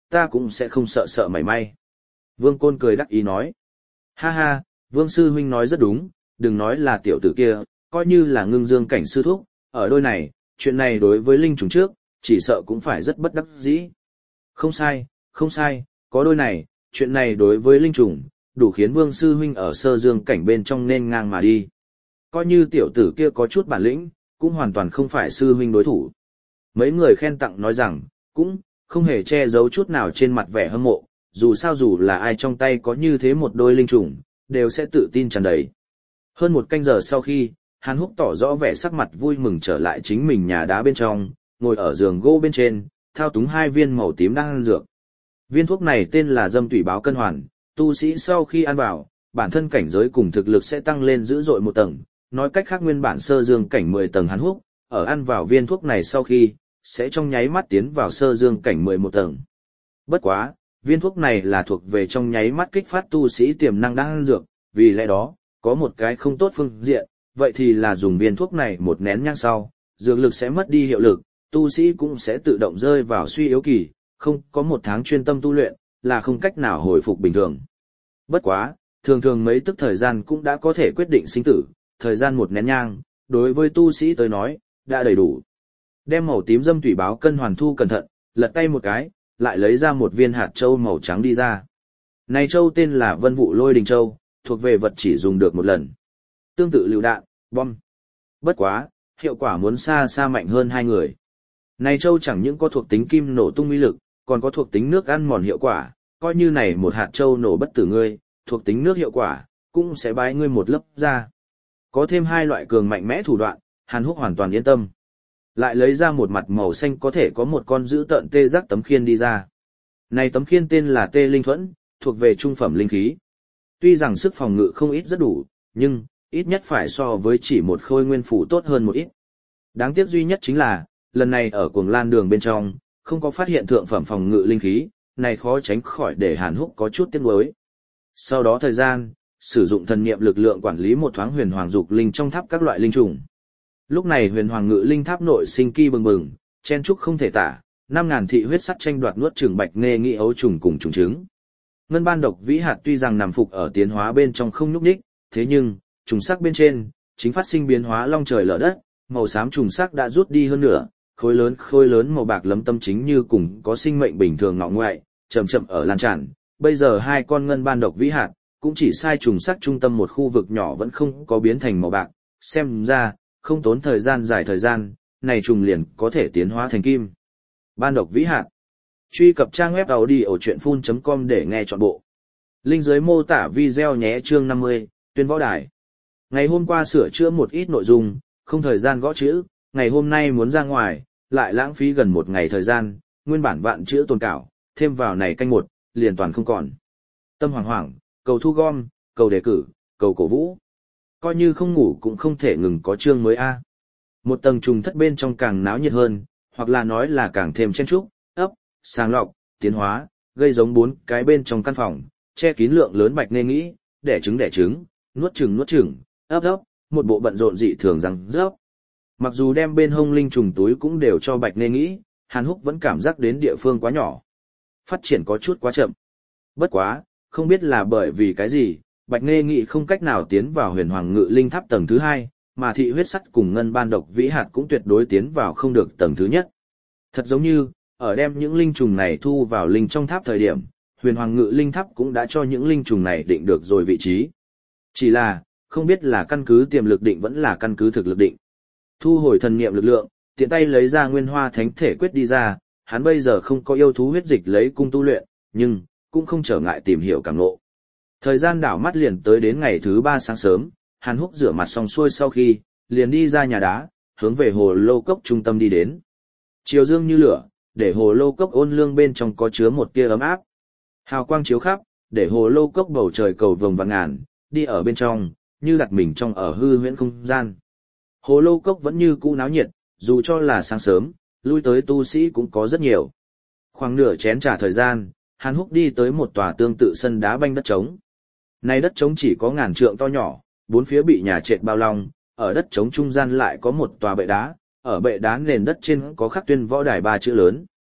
ta cũng sẽ không sợ sợ mảy may. Vương Côn cười đắc ý nói. Ha ha, Vương Sư Huynh nói rất đúng, đừng nói là tiểu tử kia, coi như là ngưng dương cảnh sư thúc, ở đôi này, chuyện này đối với linh trùng trước, chỉ sợ cũng phải rất bất đắc dĩ. Không sai, không sai, có đôi này, chuyện này đối với linh trùng, đủ khiến Vương Sư Huynh ở sơ dương cảnh bên trong nên ngang mà đi. Coi như tiểu tử kia có chút bản lĩnh, cũng hoàn toàn không phải Sư Huynh đối thủ. Mấy người khen tặng nói rằng, cũng không hề che giấu chút nào trên mặt vẻ hâm mộ, dù sao dù là ai trong tay có như thế một đôi linh trùng, đều sẽ tự tin tràn đầy. Hơn một canh giờ sau khi, Hàn Húc tỏ rõ vẻ sắc mặt vui mừng trở lại chính mình nhà đá bên trong, ngồi ở giường gỗ bên trên, thao túng 2 viên màu tím đang ăn dược. Viên thuốc này tên là Dâm Tủy Báo Cân Hoàn, tu sĩ sau khi ăn vào, bản thân cảnh giới cùng thực lực sẽ tăng lên dữ dội một tầng, nói cách khác nguyên bản sơ dương cảnh 10 tầng Hàn Húc, ở ăn vào viên thuốc này sau khi, sẽ trong nháy mắt tiến vào sơ dương cảnh 11 tầng. Bất quá, viên thuốc này là thuộc về trong nháy mắt kích phát tu sĩ tiềm năng đang ăn dược, vì lẽ đó, có một cái không tốt phương diện, vậy thì là dùng viên thuốc này một nén nhang sau, dược lực sẽ mất đi hiệu lực, tu sĩ cũng sẽ tự động rơi vào suy yếu kỳ, không có 1 tháng chuyên tâm tu luyện, là không cách nào hồi phục bình thường. Bất quá, thường thường mấy tức thời gian cũng đã có thể quyết định sinh tử, thời gian một nén nhang, đối với tu sĩ tới nói, đã đầy đủ. Đem màu tím Dâm Tủy Báo Cân Hoàn thu cẩn thận, lật tay một cái, lại lấy ra một viên hạt châu màu trắng đi ra. Này châu tên là Vân Vụ Lôi Đình Châu, thuộc về vật chỉ dùng được một lần. Tương tự lựu đạn, bom. Bất quá, hiệu quả muốn xa xa mạnh hơn 2 người. Này châu chẳng những có thuộc tính kim nổ tung uy lực, còn có thuộc tính nước ăn mòn hiệu quả, coi như này một hạt châu nổ bất tử ngươi, thuộc tính nước hiệu quả, cũng sẽ bái ngươi một lớp ra. Có thêm 2 loại cường mạnh mẽ thủ đoạn, Hàn Húc hoàn toàn yên tâm. Lại lấy ra một mặt màu xanh có thể có một con dữ tợn tê giác tấm khiên đi ra. Này tấm khiên tên là Tê Linh Thuẫn, thuộc về trung phẩm linh khí. Tuy rằng sức phòng ngự không ít rất đủ, nhưng ít nhất phải so với chỉ một khôi nguyên phủ tốt hơn một ít. Đáng tiếc duy nhất chính là, lần này ở Cuồng Lan Đường bên trong, không có phát hiện thượng phẩm phòng ngự linh khí, này khó tránh khỏi để Hàn Húc có chút tiếc nuối. Sau đó thời gian, sử dụng thần niệm lực lượng quản lý một thoáng huyền hoàng dục linh trong tháp các loại linh trùng. Lúc này huyền hoàng ngự linh tháp nội sinh kỳ bừng bừng, chen trúc không thể tả, 5.000 thị huyết sắt tranh đoạt nuốt chửng bạch nghe nghĩ ấu trùng cùng trùng trứng. Ngân ban độc vĩ hạt tuy rằng nằm phục ở tiến hóa bên trong không nhúc nhích, thế nhưng, trùng sắc bên trên, chính phát sinh biến hóa long trời lở đất, màu xám trùng sắc đã rút đi hơn nửa, khối lớn màu bạc lấm tâm chính như cùng có sinh mệnh bình thường ngọ ngoại, chậm chậm ở lan tràn. Bây giờ 2 con ngân ban độc vĩ hạt, cũng chỉ sai trùng sắc trung tâm một khu vực nhỏ vẫn không có biến thành màu bạc, xem ra, không tốn thời gian dài thời gian, này trùng liền có thể tiến hóa thành kim. Ban độc vĩ hạt. Truy cập trang web audiochuyenphun.com để nghe trọn bộ. Link dưới mô tả video nhé. Chương 50, tuyên võ đài. Ngày hôm qua sửa chữa một ít nội dung, không thời gian gõ chữ, ngày hôm nay muốn ra ngoài, lại lãng phí gần 1 ngày thời gian, nguyên bản vạn chữ tồn cảo, thêm vào này canh 1, liền toàn không còn. Tâm hoảng hoảng, cầu thu gom, cầu đề cử, cầu cổ vũ. Coi như không ngủ cũng không thể ngừng có chương mới a. Một tầng trùng thất bên trong càng náo nhiệt hơn, hoặc là nói là càng thêm chen trúc, ấp, sàng lọc, tiến hóa, gây giống 4 cái bên trong căn phòng, che kín lượng lớn bạch nên nghĩ, đẻ trứng, nuốt chửng, ấp, một bộ bận rộn dị thường răng rớp. Mặc dù đem bên hông linh trùng túi cũng đều cho bạch nên nghĩ, Hàn Húc vẫn cảm giác đến địa phương quá nhỏ. Phát triển có chút quá chậm. Bất quá, không biết là bởi vì cái gì, Bạch Nghê Nghị không cách nào tiến vào huyền hoàng ngự linh tháp tầng thứ 2, mà thị huyết sắt cùng ngân ban độc vĩ hạt cũng tuyệt đối tiến vào không được tầng thứ nhất. Thật giống như, ở đem những linh trùng này thu vào linh trong tháp thời điểm, huyền hoàng ngự linh tháp cũng đã cho những linh trùng này định được rồi vị trí. Chỉ là, không biết là căn cứ tiềm lực định vẫn là căn cứ thực lực định. Thu hồi thần niệm lực lượng, tiện tay lấy ra nguyên hoa thánh thể quyết đi ra, hắn bây giờ không có yêu thú huyết dịch lấy cung tu luyện, nhưng, cũng không trở ngại tìm hiểu cảm ngộ. Thời gian đảo mắt liền tới đến ngày thứ 3 sáng sớm, Hàn Húc rửa mặt xong xuôi sau khi, liền đi ra nhà đá, hướng về hồ lô cốc trung tâm đi đến. Chiều dương như lửa, để hồ lô cốc ôn lương bên trong có chứa một tia ấm áp. Hào quang chiếu khắp, để hồ lô cốc bầu trời cầu vồng vạn ngàn, đi ở bên trong, như đặt mình trong ở hư huyễn không gian. Hồ lô cốc vẫn như cũ náo nhiệt, dù cho là sáng sớm, lui tới tu sĩ cũng có rất nhiều. Khoảng nửa chén trà thời gian, Hàn Húc đi tới một tòa tương tự sân đá banh đất trống. Này đất trống chỉ có ngàn trượng to nhỏ, 4 phía bị nhà trệt bao long, ở đất trống trung gian lại có một tòa bệ đá, ở bệ đá nền đất trên có khắc tuyên võ đài 3 chữ lớn.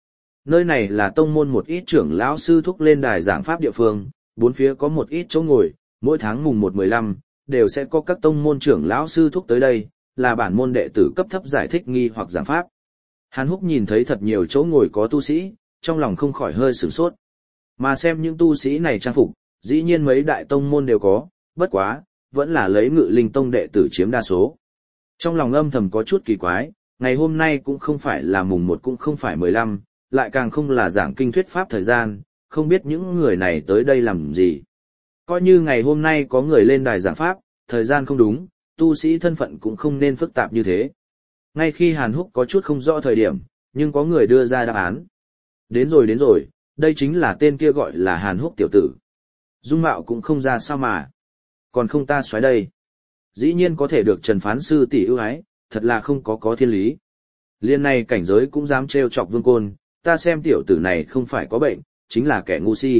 Nơi này là tông môn một ít trưởng lão sư thúc lên đài giảng pháp địa phương, bốn phía có một ít chỗ ngồi, mỗi tháng mùng 1/15, đều sẽ có các tông môn trưởng lão sư thúc tới đây, là bản môn đệ tử cấp thấp giải thích nghi hoặc giảng pháp. Hàn Húc nhìn thấy thật nhiều chỗ ngồi có tu sĩ, trong lòng không khỏi hơi sửng sốt. Mà xem những tu sĩ này trang phục, dĩ nhiên mấy đại tông môn đều có, bất quá, vẫn là lấy Ngự Linh Tông đệ tử chiếm đa số. Trong lòng âm thầm có chút kỳ quái, ngày hôm nay cũng không phải là mùng 1 cũng không phải 15, lại càng không là giảng kinh thuyết pháp thời gian, không biết những người này tới đây làm gì. Coi như ngày hôm nay có người lên đài giảng pháp, thời gian không đúng, tu sĩ thân phận cũng không nên phức tạp như thế. Ngay khi Hàn Húc có chút không rõ thời điểm, nhưng có người đưa ra đáp án. Đến rồi, đây chính là tên kia gọi là Hàn Húc tiểu tử. Dung mạo cũng không ra sao mà. Còn không ta xoáy đây. Dĩ nhiên có thể được Trần Phán sư tỷ ưu ái, thật là không có thiên lý. Liên này cảnh giới cũng dám trêu chọc Vương Côn, ta xem tiểu tử này không phải có bệnh, chính là kẻ ngu si.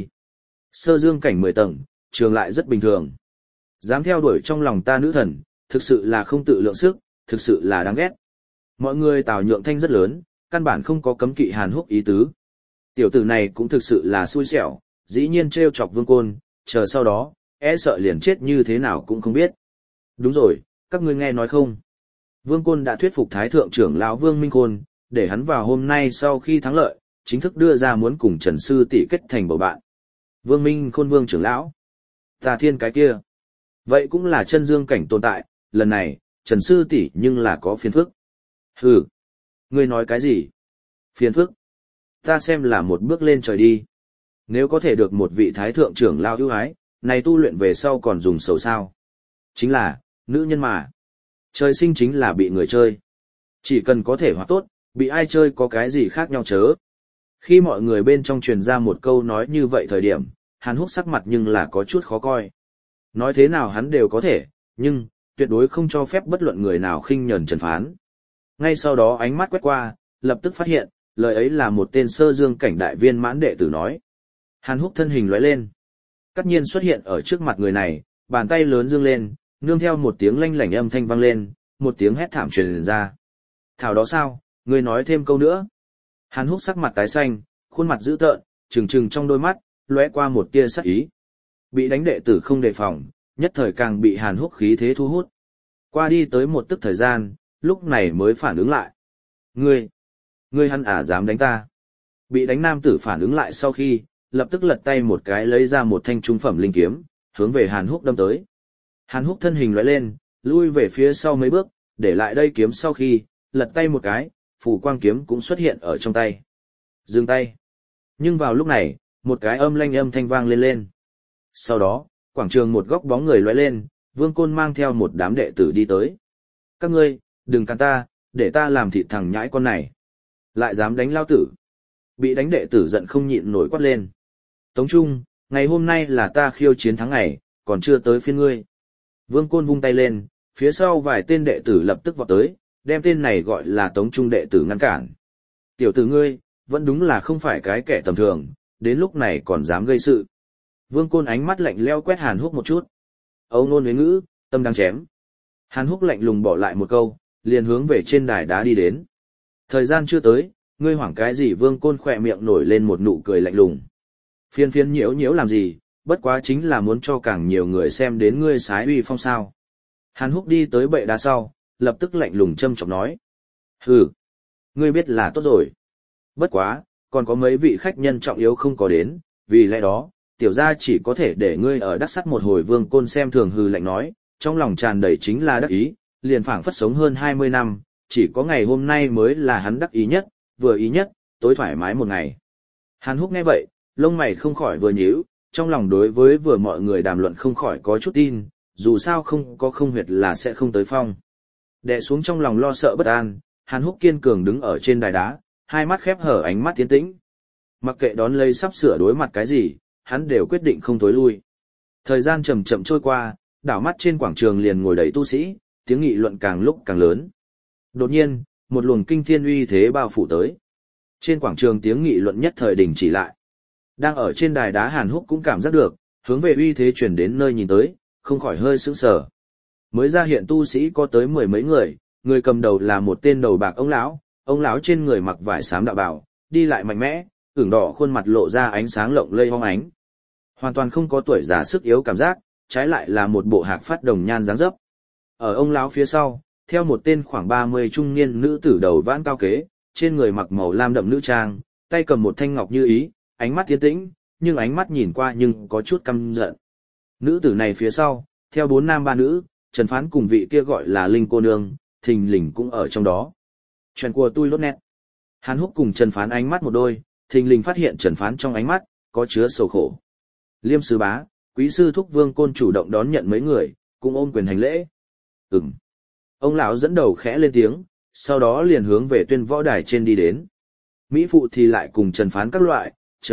Sơ dương cảnh 10 tầng, trường lại rất bình thường. Dám theo đuổi trong lòng ta nữ thần, thực sự là không tự lượng sức, thực sự là đáng ghét. Mọi người tào nhượng thanh rất lớn, căn bản không có cấm kỵ Hàn Húc ý tứ. Tiểu tử này cũng thực sự là xui xẻo, dĩ nhiên trêu chọc Vương Côn, chờ sau đó, e sợ liền chết như thế nào cũng không biết. Đúng rồi, các ngươi nghe nói không? Vương Côn đã thuyết phục Thái Thượng trưởng lão Vương Minh Khôn, để hắn vào hôm nay sau khi thắng lợi, chính thức đưa ra muốn cùng Trần Sư tỷ kết thành bầu bạn. Vương Minh Khôn Vương trưởng lão. Tà thiên cái kia. Vậy cũng là chân dương cảnh tồn tại, lần này, Trần Sư tỷ nhưng là có phiền phức. Hừ. Ngươi nói cái gì? Phiền phức. Ta xem là một bước lên trời đi. Nếu có thể được một vị Thái Thượng trưởng lão ưu ái, này tu luyện về sau còn dùng sầu sao. Chính là, nữ nhân mà. Trời sinh chính là bị người chơi. Chỉ cần có thể hóa tốt, bị ai chơi có cái gì khác nhau chớ. Khi mọi người bên trong truyền ra một câu nói như vậy thời điểm, Hàn Húc sắc mặt nhưng là có chút khó coi. Nói thế nào hắn đều có thể, nhưng, tuyệt đối không cho phép bất luận người nào khinh nhẫn Trần Phán. Ngay sau đó ánh mắt quét qua, lập tức phát hiện, lời ấy là một tên sơ dương cảnh đại viên mãn đệ tử nói. Hàn Húc thân hình lóe lên. Cát nhiên xuất hiện ở trước mặt người này, bàn tay lớn dương lên, nương theo một tiếng lanh lảnh âm thanh vang lên, một tiếng hét thảm truyền ra. Thảo đó sao, ngươi nói thêm câu nữa. Hàn Húc sắc mặt tái xanh, khuôn mặt dữ tợn, trừng trừng trong đôi mắt, lóe qua một tia sắc ý. Bị đánh đệ tử không đề phòng, nhất thời càng bị Hàn Húc khí thế thu hút. Qua đi tới một tức thời gian, lúc này mới phản ứng lại. Ngươi hắn dám đánh ta. Bị đánh nam tử phản ứng lại sau khi, lập tức lật tay một cái lấy ra một thanh trung phẩm linh kiếm, hướng về Hàn Húc đâm tới. Hàn Húc thân hình lóe lên, lui về phía sau mấy bước, để lại đây kiếm sau khi, lật tay một cái, phù quang kiếm cũng xuất hiện ở trong tay. Dừng tay. Nhưng vào lúc này, một cái âm thanh vang lên. Sau đó, quảng trường một góc bóng người lóe lên, Vương Côn mang theo một đám đệ tử đi tới. Các ngươi, đừng cản ta, để ta làm thịt thằng nhãi con này. Lại dám đánh lao tử. Bị đánh đệ tử giận không nhịn nổi quát lên. Tống Trung, ngày hôm nay là ta khiêu chiến thắng ngày, còn chưa tới phiên ngươi. Vương Côn vung tay lên, phía sau vài tên đệ tử lập tức vọt tới, đem tên này gọi là Tống Trung đệ tử ngăn cản. Tiểu tử ngươi, vẫn đúng là không phải cái kẻ tầm thường, đến lúc này còn dám gây sự. Vương Côn ánh mắt lạnh lẽo quét Hàn Húc một chút. Âu nôn huế ngữ, tâm đang chém. Hàn Húc lạnh lùng bỏ lại một câu, liền hướng về trên đài đá đi đến. Thời gian chưa tới, ngươi hoảng cái gì? Vương Côn khỏe miệng nổi lên một nụ cười lạnh lùng. Phiên nhiễu làm gì, bất quá chính là muốn cho càng nhiều người xem đến ngươi sái uy phong sao. Hàn Húc đi tới bệ đá sau, lập tức lạnh lùng châm chọc nói. Hừ, ngươi biết là tốt rồi. Bất quá, còn có mấy vị khách nhân trọng yếu không có đến, vì lẽ đó, tiểu gia chỉ có thể để ngươi ở đắc sắt một hồi. Vương Côn xem thường hừ lạnh nói, trong lòng tràn đầy chính là đắc ý, liền phảng phất sống hơn 20 năm, chỉ có ngày hôm nay mới là hắn đắc ý nhất, vừa ý nhất, tối thoải mái một ngày. Hàn Húc nghe vậy, lông mày không khỏi vừa nhíu, trong lòng đối với vừa mọi người đàm luận không khỏi có chút tin, dù sao không có không huyệt là sẽ không tới phong. Đè xuống trong lòng lo sợ bất an, Hàn Húc kiên cường đứng ở trên đài đá, hai mắt khép hở, ánh mắt tiến tĩnh. Mặc kệ đón lấy sắp sửa đối mặt cái gì, hắn đều quyết định không tối lui. Thời gian chậm chậm trôi qua, đảo mắt trên quảng trường liền ngồi đầy tu sĩ, tiếng nghị luận càng lúc càng lớn. Đột nhiên, một luồng kinh thiên uy thế bao phủ tới. Trên quảng trường tiếng nghị luận nhất thời đình chỉ lại. Đang ở trên đài đá Hàn Húc cũng cảm giác được, hướng về uy thế truyền đến nơi nhìn tới, không khỏi hơi sững sờ. Mới ra hiện tu sĩ có tới 10 mấy người, người cầm đầu là một tên đầu bạc ông lão trên người mặc vải xám đạo bào, đi lại mạnh mẽ, ửng đỏ khuôn mặt lộ ra ánh sáng lộng lây hoang ánh. Hoàn toàn không có tuổi già sức yếu cảm giác, trái lại là một bộ hạc phát đồng nhan dáng dấp. Ở ông lão phía sau, theo một tên khoảng 30 trung niên nữ tử đầu vãn cao kế, trên người mặc màu lam đậm nữ trang, tay cầm một thanh ngọc như ý, ánh mắt tiến tĩnh, nhưng ánh mắt nhìn qua nhưng có chút căm giận. Nữ tử này phía sau, theo 4 nam 3 nữ, Trần Phán cùng vị kia gọi là Linh cô nương, thình lình cũng ở trong đó. Chuyện của tôi lốt nét. Hàn Húc cùng Trần Phán ánh mắt một đôi, thình lình phát hiện Trần Phán trong ánh mắt có chứa sầu khổ. Liêm sư bá, quý sư thúc Vương Côn chủ động đón nhận mấy người, cũng ôm quyền hành lễ. Ừm. Ông lão dẫn đầu khẽ lên tiếng, sau đó liền hướng về tuyên võ đài trên đi đến. Mỹ phụ thì lại cùng Trần Phán các loại,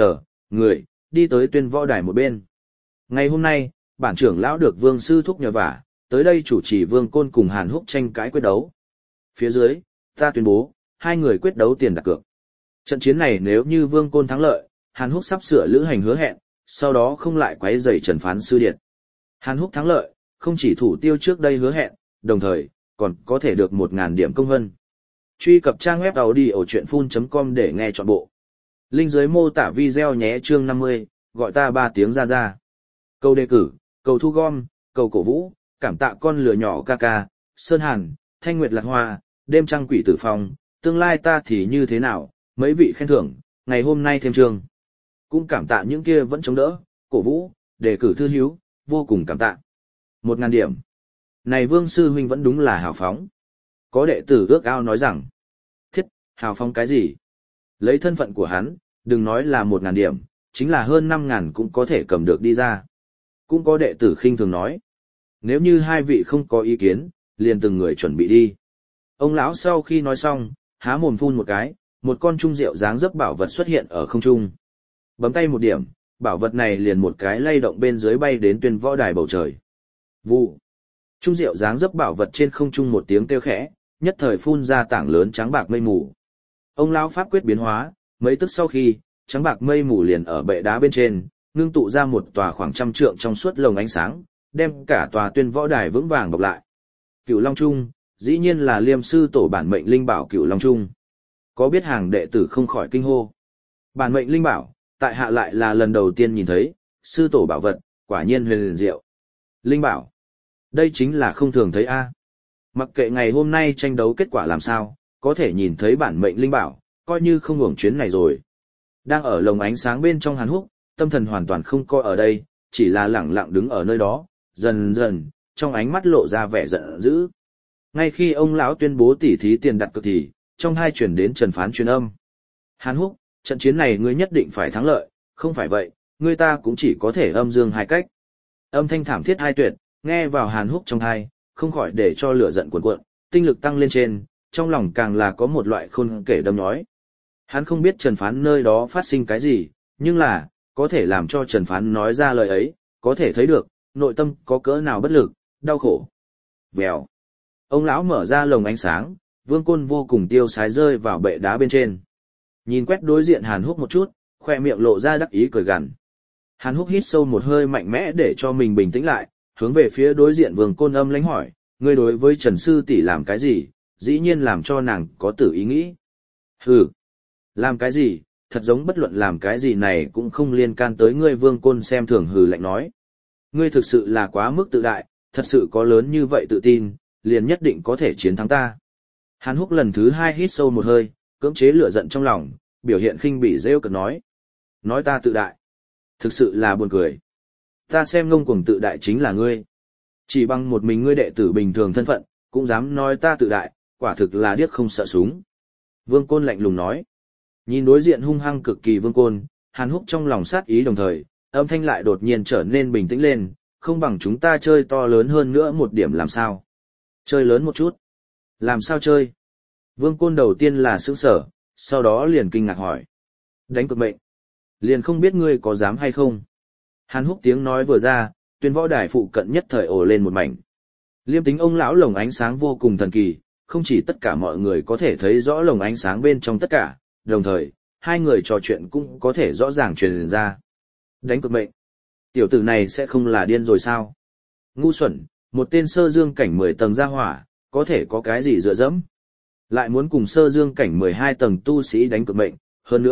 người, đi tới tuyên võ đài một bên. Ngày hôm nay, bản trưởng lão được Vương sư thúc nhờ vả, tới đây chủ trì Vương Côn cùng Hàn Húc tranh cãi quyết đấu. Phía dưới, ta tuyên bố, hai người quyết đấu tiền đặt cược. Trận chiến này nếu như Vương Côn thắng lợi, Hàn Húc sắp sửa lữ hành hứa hẹn, sau đó không lại quấy rầy Trần Phán sư điệt. Hàn Húc thắng lợi, không chỉ thủ tiêu trước đây hứa hẹn, đồng thời, còn có thể được 1.000 điểm công vân. Truy cập trang web audiochuyenphun.com để nghe trọn bộ. Link dưới mô tả video nhé. Chương 50, gọi ta 3 tiếng ra ra. Câu đề cử, cầu thu gom, cầu cổ vũ, cảm tạ con lửa nhỏ ca ca, Sơn Hàn, Thanh Nguyệt Lạc Hoa, đêm trăng quỷ tử phong, tương lai ta thì như thế nào, mấy vị khen thưởng, ngày hôm nay thêm chương. Cũng cảm tạ những kia vẫn chống đỡ, cổ vũ, đề cử thư hiếu, vô cùng cảm tạ. 1.000 điểm. Này Vương sư huynh vẫn đúng là hào phóng. Có đệ tử ước ao nói rằng, thiết, hào phóng cái gì? Lấy thân phận của hắn, đừng nói là 1.000 điểm, chính là hơn 5.000 cũng có thể cầm được đi ra. Cũng có đệ tử khinh thường nói, nếu như hai vị không có ý kiến, liền từng người chuẩn bị đi. Ông lão sau khi nói xong, há mồm phun một cái, một con trung rượu dáng dấp bảo vật xuất hiện ở không trung. Bấm tay một điểm, bảo vật này liền một cái lay động bên dưới bay đến tuyên võ đài bầu trời. Vụ. Trung rượu dáng dấp bảo vật trên không trung một tiếng kêu khẽ, nhất thời phun ra tảng lớn trắng bạc mây mù. Ông lão pháp quyết biến hóa, mấy tức sau khi, trắng bạc mây mù liền ở bệ đá bên trên, ngưng tụ ra một tòa khoảng trăm trượng trong suốt lồng ánh sáng, đem cả tòa tuyên võ đài vững vàng bọc lại. Cửu Long Trung, dĩ nhiên là Liêm sư tổ bản mệnh linh bảo Cửu Long Trung. Có biết hàng đệ tử không khỏi kinh hô. Bản mệnh linh bảo, tại hạ lại là lần đầu tiên nhìn thấy, sư tổ bảo vật, quả nhiên huyền liền diệu. Linh bảo, đây chính là không thường thấy a. Mặc kệ ngày hôm nay tranh đấu kết quả làm sao, có thể nhìn thấy bản mệnh linh bảo, coi như không hưởng chuyến này rồi. Đang ở lồng ánh sáng bên trong Hàn Húc, tâm thần hoàn toàn không coi ở đây, chỉ là lẳng lặng đứng ở nơi đó, dần dần, trong ánh mắt lộ ra vẻ giận dữ. Ngay khi ông lão tuyên bố tỉ thí tiền đặt cược thì, trong hai chuyển đến Trần Phán truyền âm. Hàn Húc, trận chiến này ngươi nhất định phải thắng lợi, không phải vậy, ngươi ta cũng chỉ có thể âm dương hai cách. Âm thanh thảm thiết hai tuyệt, nghe vào Hàn Húc trong tai, không khỏi để cho lửa giận cuồn cuộn, tinh lực tăng lên trên, trong lòng càng là có một loại khôn kể đâm nhói. Hắn không biết Trần Phán nơi đó phát sinh cái gì, nhưng là, có thể làm cho Trần Phán nói ra lời ấy, có thể thấy được, nội tâm có cỡ nào bất lực, đau khổ. Vèo. Ông lão mở ra lồng ánh sáng, Vương Côn vô cùng tiêu sái rơi vào bệ đá bên trên. Nhìn quét đối diện Hàn Húc một chút, khoe miệng lộ ra đắc ý cười gằn. Hàn Húc hít sâu một hơi mạnh mẽ để cho mình bình tĩnh lại, hướng về phía đối diện Vương Côn âm lãnh hỏi, ngươi đối với Trần sư tỷ làm cái gì, dĩ nhiên làm cho nàng có tử ý nghĩ. Hừ, làm cái gì, thật giống bất luận làm cái gì này cũng không liên can tới ngươi. Vương Côn xem thường hừ lạnh nói. Ngươi thực sự là quá mức tự đại, thật sự có lớn như vậy tự tin, liền nhất định có thể chiến thắng ta. Hàn Húc lần thứ hai hít sâu một hơi, cưỡng chế lửa giận trong lòng, biểu hiện khinh bỉ rêu cợt nói. Nói ta tự đại. Thực sự là buồn cười. Ta xem ngông cuồng tự đại chính là ngươi. Chỉ bằng một mình ngươi đệ tử bình thường thân phận, cũng dám nói ta tự đại, quả thực là điếc không sợ súng. Vương Côn lạnh lùng nói. Nhìn đối diện hung hăng cực kỳ Vương Côn, Hàn Húc trong lòng sát ý đồng thời, âm thanh lại đột nhiên trở nên bình tĩnh lên, không bằng chúng ta chơi to lớn hơn nữa một điểm làm sao. Chơi lớn một chút. Làm sao chơi? Vương Côn đầu tiên là sững sờ, sau đó liền kinh ngạc hỏi. Đánh cược mệnh. Liền không biết ngươi có dám hay không. Hàn Húc tiếng nói vừa ra, tuyên võ đài phụ cận nhất thời ồ lên một mảnh. Liêm tính ông lão lồng ánh sáng vô cùng thần kỳ, không chỉ tất cả mọi người có thể thấy rõ lồng ánh sáng bên trong tất cả, đồng thời, hai người trò chuyện cũng có thể rõ ràng truyền ra. Đánh cược mệnh. Tiểu tử này sẽ không là điên rồi sao? Ngu xuẩn, một tên sơ dương cảnh 10 tầng gia hỏa, có thể có cái gì dựa dẫm? Lại muốn cùng sơ dương cảnh 12 tầng tu sĩ đánh cược mệnh, hơn nữa,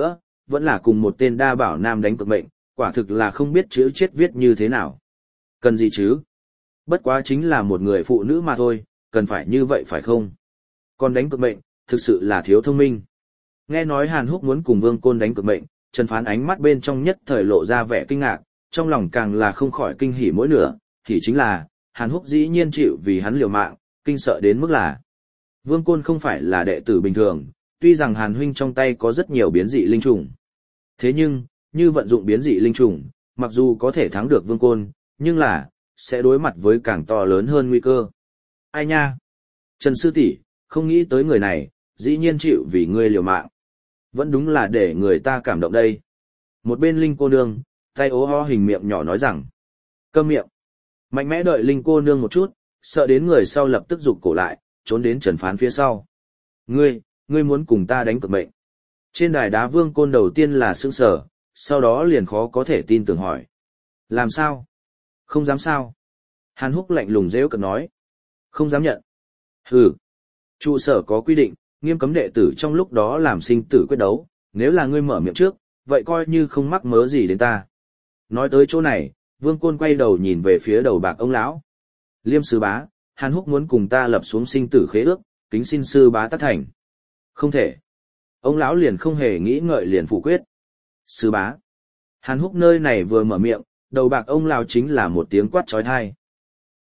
vẫn là cùng một tên đa bảo nam đánh cược mệnh, quả thực là không biết chữ chết viết như thế nào. Cần gì chứ? Bất quá chính là một người phụ nữ mà thôi, cần phải như vậy phải không? Còn đánh cược mệnh, thực sự là thiếu thông minh. Nghe nói Hàn Húc muốn cùng Vương Côn đánh cược mệnh, Trần Phán ánh mắt bên trong nhất thời lộ ra vẻ kinh ngạc, trong lòng càng là không khỏi kinh hỉ mỗi nửa, thì chính là, Hàn Húc dĩ nhiên chịu vì hắn liều mạng, kinh sợ đến mức là Vương Côn không phải là đệ tử bình thường, tuy rằng Hàn huynh trong tay có rất nhiều biến dị linh trùng. Thế nhưng, như vận dụng biến dị linh trùng, mặc dù có thể thắng được Vương Côn, nhưng là sẽ đối mặt với càng to lớn hơn nguy cơ. Ai nha? Trần sư tỷ, không nghĩ tới người này, dĩ nhiên chịu vì ngươi liều mạng. Vẫn đúng là để người ta cảm động đây. Một bên Linh cô nương, tay ố ho hình miệng nhỏ nói rằng, câm miệng. Mạnh mẽ đợi Linh cô nương một chút, sợ đến người sau lập tức rụt cổ lại, trốn đến Trần Phán phía sau. Ngươi muốn cùng ta đánh cược mệnh. Trên đài đá Vương Côn đầu tiên là sững sờ, sau đó liền khó có thể tin tưởng hỏi. Làm sao? Không dám sao? Hàn Húc lạnh lùng rêu cợt nói. Không dám nhận. Hừ. Trụ sở có quy định, nghiêm cấm đệ tử trong lúc đó làm sinh tử quyết đấu, nếu là ngươi mở miệng trước, vậy coi như không mắc mớ gì đến ta. Nói tới chỗ này, Vương Côn quay đầu nhìn về phía đầu bạc ông lão. Liêm sư bá, Hàn Húc muốn cùng ta lập xuống sinh tử khế ước, kính xin sư bá tác thành. Không thể. Ông lão liền không hề nghĩ ngợi liền phủ quyết. Sư bá. Hàn Húc nơi này vừa mở miệng, đầu bạc ông lão chính là một tiếng quát chói tai.